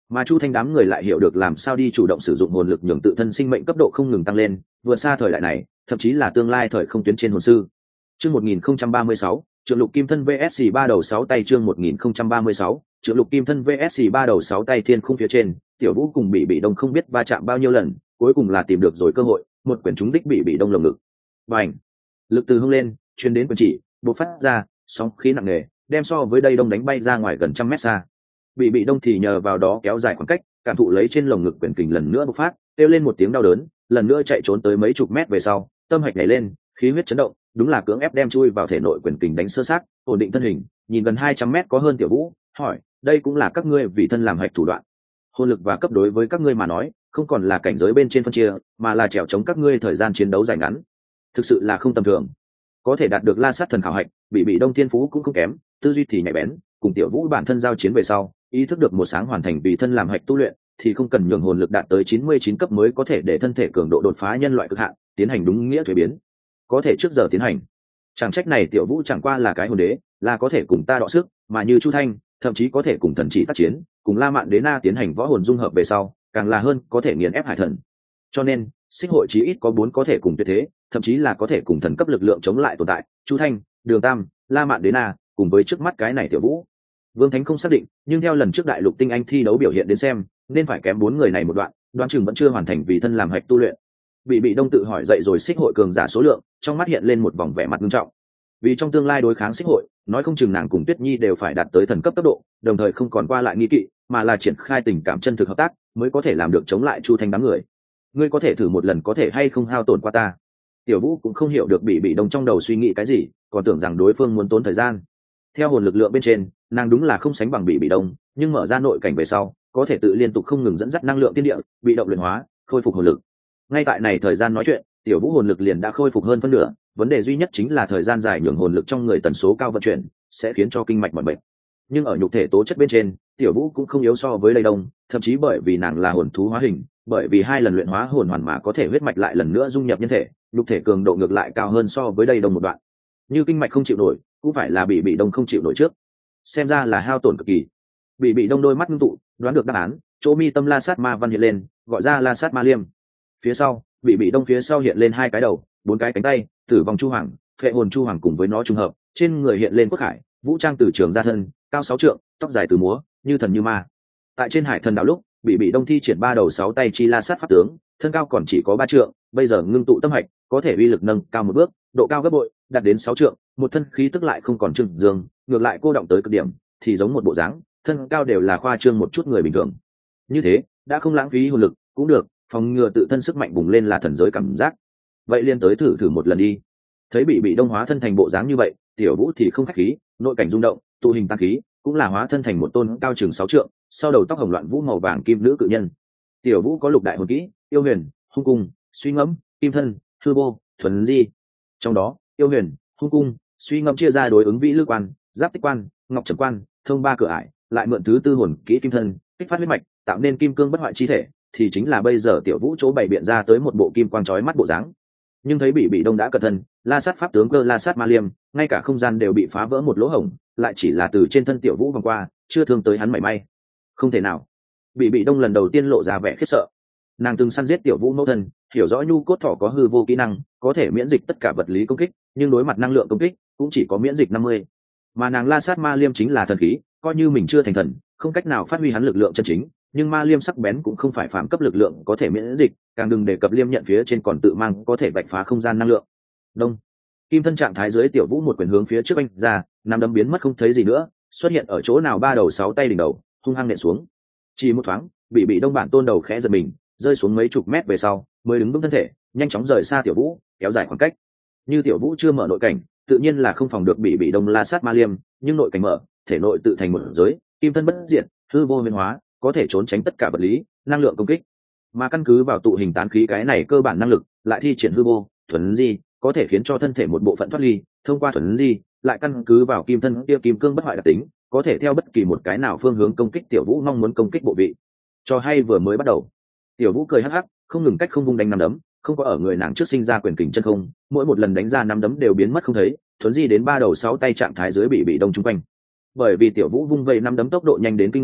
mà Chu Thanh đám người lại hiểu được làm sao đi chủ động sử dụng hồn lực nhường tự thân sinh mệnh cấp độ không ngừng tăng lên, vượt xa thời đại này, thậm chí là tương lai thời không tuyến trên hồn sư. Chương 1036, Trượng Lục Kim Thân VS ba đầu sáu tay. Chương 1036, Trượng Lục Kim Thân VS ba đầu sáu tay. Thiên khung phía trên, Tiểu Vũ cùng Bị Đông không biết va chạm bao nhiêu lần, cuối cùng là tìm được rồi cơ hội, một quyển trúng đích Bị Đông lồng ngực. Bành! Lực từ hông lên, truyền đến quyền chỉ, bộc phát ra, sóng khí nặng nề, đem so với đây Đông đánh bay ra ngoài gần trăm mét xa. Bị Đông thì nhờ vào đó kéo dài khoảng cách, cảm thụ lấy trên lồng ngực quyền kình lần nữa bộc phát, kêu lên một tiếng đau đớn, lần nữa chạy trốn tới mấy chục mét về sau, tâm hạch nhảy lên, khí huyết chấn động, đúng là cưỡng ép đem chui vào thể nội quyền kình đánh sơ sát, ổn định thân hình, nhìn gần 200 mét có hơn Tiểu Vũ, hỏi, đây cũng là các ngươi vì thân làm hạch thủ đoạn. Hồn lực và cấp đối với các ngươi mà nói, không còn là cảnh giới bên trên phân chia, mà là trèo chống các ngươi thời gian chiến đấu dài ngắn. Thực sự là không tầm thường. Có thể đạt được La Sát thần khảo hạch, Bị Đông thiên phú cũng không kém, tư duy thì nhạy bén, cùng Tiểu Vũ bản thân giao chiến về sau, ý thức được một sáng hoàn thành vì thân làm hạch tu luyện, thì không cần nhường hồn lực đạt tới 99 cấp mới có thể để thân thể cường độ đột phá nhân loại cực hạn, tiến hành đúng nghĩa thuế biến. Có thể trước giờ tiến hành. Chẳng trách này Tiểu Vũ chẳng qua là cái hồn đế, là có thể cùng ta đọ sức, mà như Chu Thanh, thậm chí có thể cùng thần chỉ tác chiến, cùng La Mạn Đế Na tiến hành võ hồn dung hợp về sau, càng là hơn, có thể nghiền ép hải thần. Cho nên, Xích hội chí ít có 4 có thể cùng tuyệt thế, thậm chí là có thể cùng thần cấp lực lượng chống lại tồn tại, Chu Thanh, Đường Tam, La Mạn Đế Na, cùng với trước mắt cái này Tiểu Vũ. Vương Thánh không xác định, nhưng theo lần trước đại lục tinh anh thi đấu biểu hiện đến xem, nên phải kém 4 người này một đoạn, đoán chừng vẫn chưa hoàn thành vì thân làm hạch tu luyện. Bị Đông tự hỏi dậy rồi Xích hội cường giả số lượng, trong mắt hiện lên một vòng vẻ mặt nghiêm trọng. Vì trong tương lai đối kháng Xích hội, nói không chừng nàng cùng Tuyết Nhi đều phải đạt tới thần cấp cấp độ, đồng thời không còn qua lại nghi kỵ, mà là triển khai tình cảm chân thực hợp tác, mới có thể làm được chống lại Chu Thanh đám người. Ngươi có thể thử một lần có thể hay không hao tổn qua ta. Tiểu Vũ cũng không hiểu được Bị Đông trong đầu suy nghĩ cái gì, còn tưởng rằng đối phương muốn tốn thời gian. Theo hồn lực lượng bên trên, nàng đúng là không sánh bằng Bị Đông, nhưng mở ra nội cảnh về sau, có thể tự liên tục không ngừng dẫn dắt năng lượng thiên địa, bị động luyện hóa, khôi phục hồn lực. Ngay tại này thời gian nói chuyện, Tiểu Vũ hồn lực liền đã khôi phục hơn phân nửa, vấn đề duy nhất chính là thời gian dài nhường hồn lực trong người tần số cao vận chuyển, sẽ khiến cho kinh mạch mỏi mệt. Nhưng ở nhục thể tố chất bên trên, Tiểu Vũ cũng không yếu so với Lây Đông, thậm chí bởi vì nàng là hồn thú hóa hình, bởi vì 2 lần luyện hóa hồn hoàn mà có thể huyết mạch lại lần nữa dung nhập nhân thể, nhục thể cường độ ngược lại cao hơn so với Lây Đông một đoạn. Như kinh mạch không chịu nổi, cũng phải là Bị Đông không chịu nổi trước. Xem ra là hao tổn cực kỳ. Bị Đông đôi mắt ngưng tụ, đoán được đáp án, chỗ mi tâm La Sát Ma văn hiện lên, gọi ra La Sát Ma Liêm. Phía sau, Bị Đông phía sau hiện lên 2 cái đầu, 4 cái cánh tay, tử vong chu hoàng, phệ hồn chu hoàng cùng với nó trùng hợp, trên người hiện lên cốt khải, vũ trang từ trường ra thân, cao 6 trượng, tóc dài từ múa, như thần như ma. Tại trên hải thần đảo lúc, Bị Đông thi triển 3 đầu 6 tay chi La Sát pháp tướng, thân cao còn chỉ có 3 trượng, bây giờ ngưng tụ tâm hạch, có thể uy lực nâng cao một bước, độ cao gấp bội, đạt đến 6 trượng, một thân khí tức lại không còn trừng dương, ngược lại cô động tới cực điểm, thì giống một bộ dáng, thân cao đều là khoa trương một chút người bình thường. Như thế, đã không lãng phí hồn lực, cũng được, phòng ngừa tự thân sức mạnh bùng lên là thần giới cảm giác. Vậy liên tới thử một lần đi. Thấy Bị Đông hóa thân thành bộ dáng như vậy, Tiểu Vũ thì không khách khí, nội cảnh rung động, tụ hình tăng khí, cũng là hóa thân thành một tôn cao chừng 6 trượng, sau đầu tóc hồng loạn vũ màu vàng kim nữ cự nhân. Tiểu Vũ có lục đại hồn kỹ, yêu huyền, hung cung, suy ngẫm, kim thân, hư vô, thuần di. Trong đó, yêu huyền, hung cung, suy ngẫm chia ra đối ứng vĩ lư quan, giáp tích quan, ngọc trầm quan, thông 3 cửa ải, lại mượn thứ tư hồn kỹ kim thân, kích phát huyết mạch, tạo nên kim cương bất hoại chi thể, thì chính là bây giờ Tiểu Vũ chỗ bày biện ra tới một bộ kim quang chói mắt bộ dáng. Nhưng thấy Bị Đông đã cẩn thân, La Sát pháp tướng cơ La Sát Ma Liêm, ngay cả không gian đều bị phá vỡ một lỗ hổng, lại chỉ là từ trên thân Tiểu Vũ vòng qua, chưa thương tới hắn mảy may. Không thể nào. Bị Đông lần đầu tiên lộ ra vẻ khiếp sợ. Nàng từng săn giết Tiểu Vũ mẫu thân, hiểu rõ nhu cốt thỏ có hư vô kỹ năng, có thể miễn dịch tất cả vật lý công kích, nhưng đối mặt năng lượng công kích, cũng chỉ có miễn dịch 50. Mà nàng La Sát Ma Liêm chính là thần khí, coi như mình chưa thành thần, không cách nào phát huy hắn lực lượng chân chính, nhưng ma liêm sắc bén cũng không phải phạm cấp lực lượng có thể miễn dịch, càng đừng đề cập liêm nhận phía trên còn tự mang có thể vạch phá không gian năng lượng. Đông, kim thân trạng thái dưới Tiểu Vũ một quyền hướng phía trước anh ra, nắm đấm biến mất không thấy gì nữa, xuất hiện ở chỗ nào 3 đầu 6 tay đỉnh đầu, hung hăng nện xuống. Chỉ một thoáng, Bị Đông bản tôn đầu khẽ giật mình, rơi xuống mấy chục mét về sau, mới đứng vững thân thể, nhanh chóng rời xa Tiểu Vũ, kéo dài khoảng cách. Như Tiểu Vũ chưa mở nội cảnh, tự nhiên là không phòng được Bị Đông La Sát Ma Liêm, nhưng nội cảnh mở, thể nội tự thành một giới, kim thân bất diệt, hư vô biến hóa, có thể trốn tránh tất cả vật lý, năng lượng công kích. Mà căn cứ vào tụ hình tán khí cái này cơ bản năng lực, lại thi triển hư vô, thuần di, có thể khiến cho thân thể một bộ phận thoát ly, thông qua thuần di, lại căn cứ vào kim thân kia kim cương bất hoại đặc tính, có thể theo bất kỳ một cái nào phương hướng công kích Tiểu Vũ mong muốn công kích bộ vị. Cho hay vừa mới bắt đầu, Tiểu Vũ cười hắc hắc, không ngừng cách không vung đánh nắm đấm, không có ở người nàng trước sinh ra quyền kình chân không, mỗi một lần đánh ra nắm đấm đều biến mất không thấy, thuần di đến 3 đầu 6 tay trạng thái dưới Bị Đông chung quanh. Bởi vì Tiểu Vũ vung vẩy nắm đấm tốc độ nhanh đến kinh người,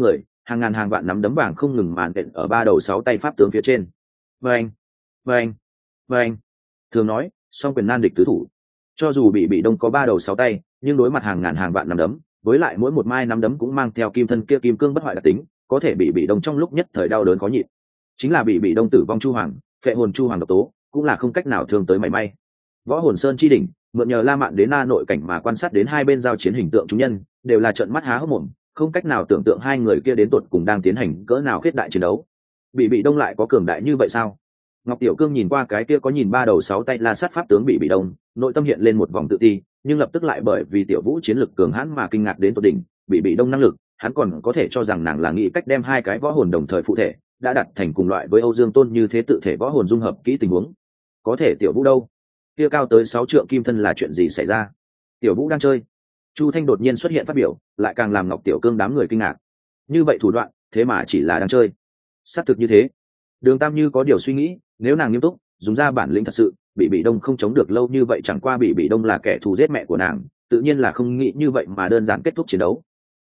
hàng ngàn hàng vạn nắm đấm vàng không ngừng màn đện ở ba đầu sáu tay pháp tướng phía trên. Vâng, vâng, vâng. Thường nói song quyền nan địch tứ thủ, cho dù bị đông có ba đầu sáu tay, nhưng đối mặt hàng ngàn hàng vạn nắm đấm, với lại mỗi một mai nắm đấm cũng mang theo kim thân kia kim cương bất hoại đặc tính, có thể bị đông trong lúc nhất thời đau đớn khó nhịn. Chính là bị đông tử vong chu hoàng, phệ hồn chu hoàng độc tố, cũng là không cách nào thương tới mảy may. Võ hồn sơn chi đỉnh, mượn nhờ La Mạn đến Na nội cảnh mà quan sát đến hai bên giao chiến hình tượng chúng nhân, đều là trợn mắt há hốc mồm, không cách nào tưởng tượng hai người kia đến tột cùng đang tiến hành cỡ nào khiết đại chiến đấu. Bị đông lại có cường đại như vậy sao? Ngọc Tiểu Cương nhìn qua cái kia có nhìn ba đầu sáu tay La Sát pháp tướng bị đông, nội tâm hiện lên một vòng tự ti, nhưng lập tức lại bởi vì Tiểu Vũ chiến lực cường hãn mà kinh ngạc đến tột đỉnh. Bị đông năng lực, hắn còn có thể cho rằng nàng là nghĩ cách đem hai cái võ hồn đồng thời phụ thể, đã đặt thành cùng loại với Âu Dương Tôn như thế tự thể võ hồn dung hợp kỹ tình huống. Có thể Tiểu Vũ đâu? Kia cao tới 6 trượng kim thân là chuyện gì xảy ra? Tiểu Vũ đang chơi. Chu Thanh đột nhiên xuất hiện phát biểu, lại càng làm Ngọc Tiểu Cương đám người kinh ngạc. Như vậy thủ đoạn, thế mà chỉ là đang chơi. Xác thực như thế. Đường Tam Như có điều suy nghĩ, nếu nàng nghiêm túc, dùng ra bản lĩnh thật sự, bị đông không chống được lâu như vậy, chẳng qua bị đông là kẻ thù giết mẹ của nàng, tự nhiên là không nghĩ như vậy mà đơn giản kết thúc chiến đấu.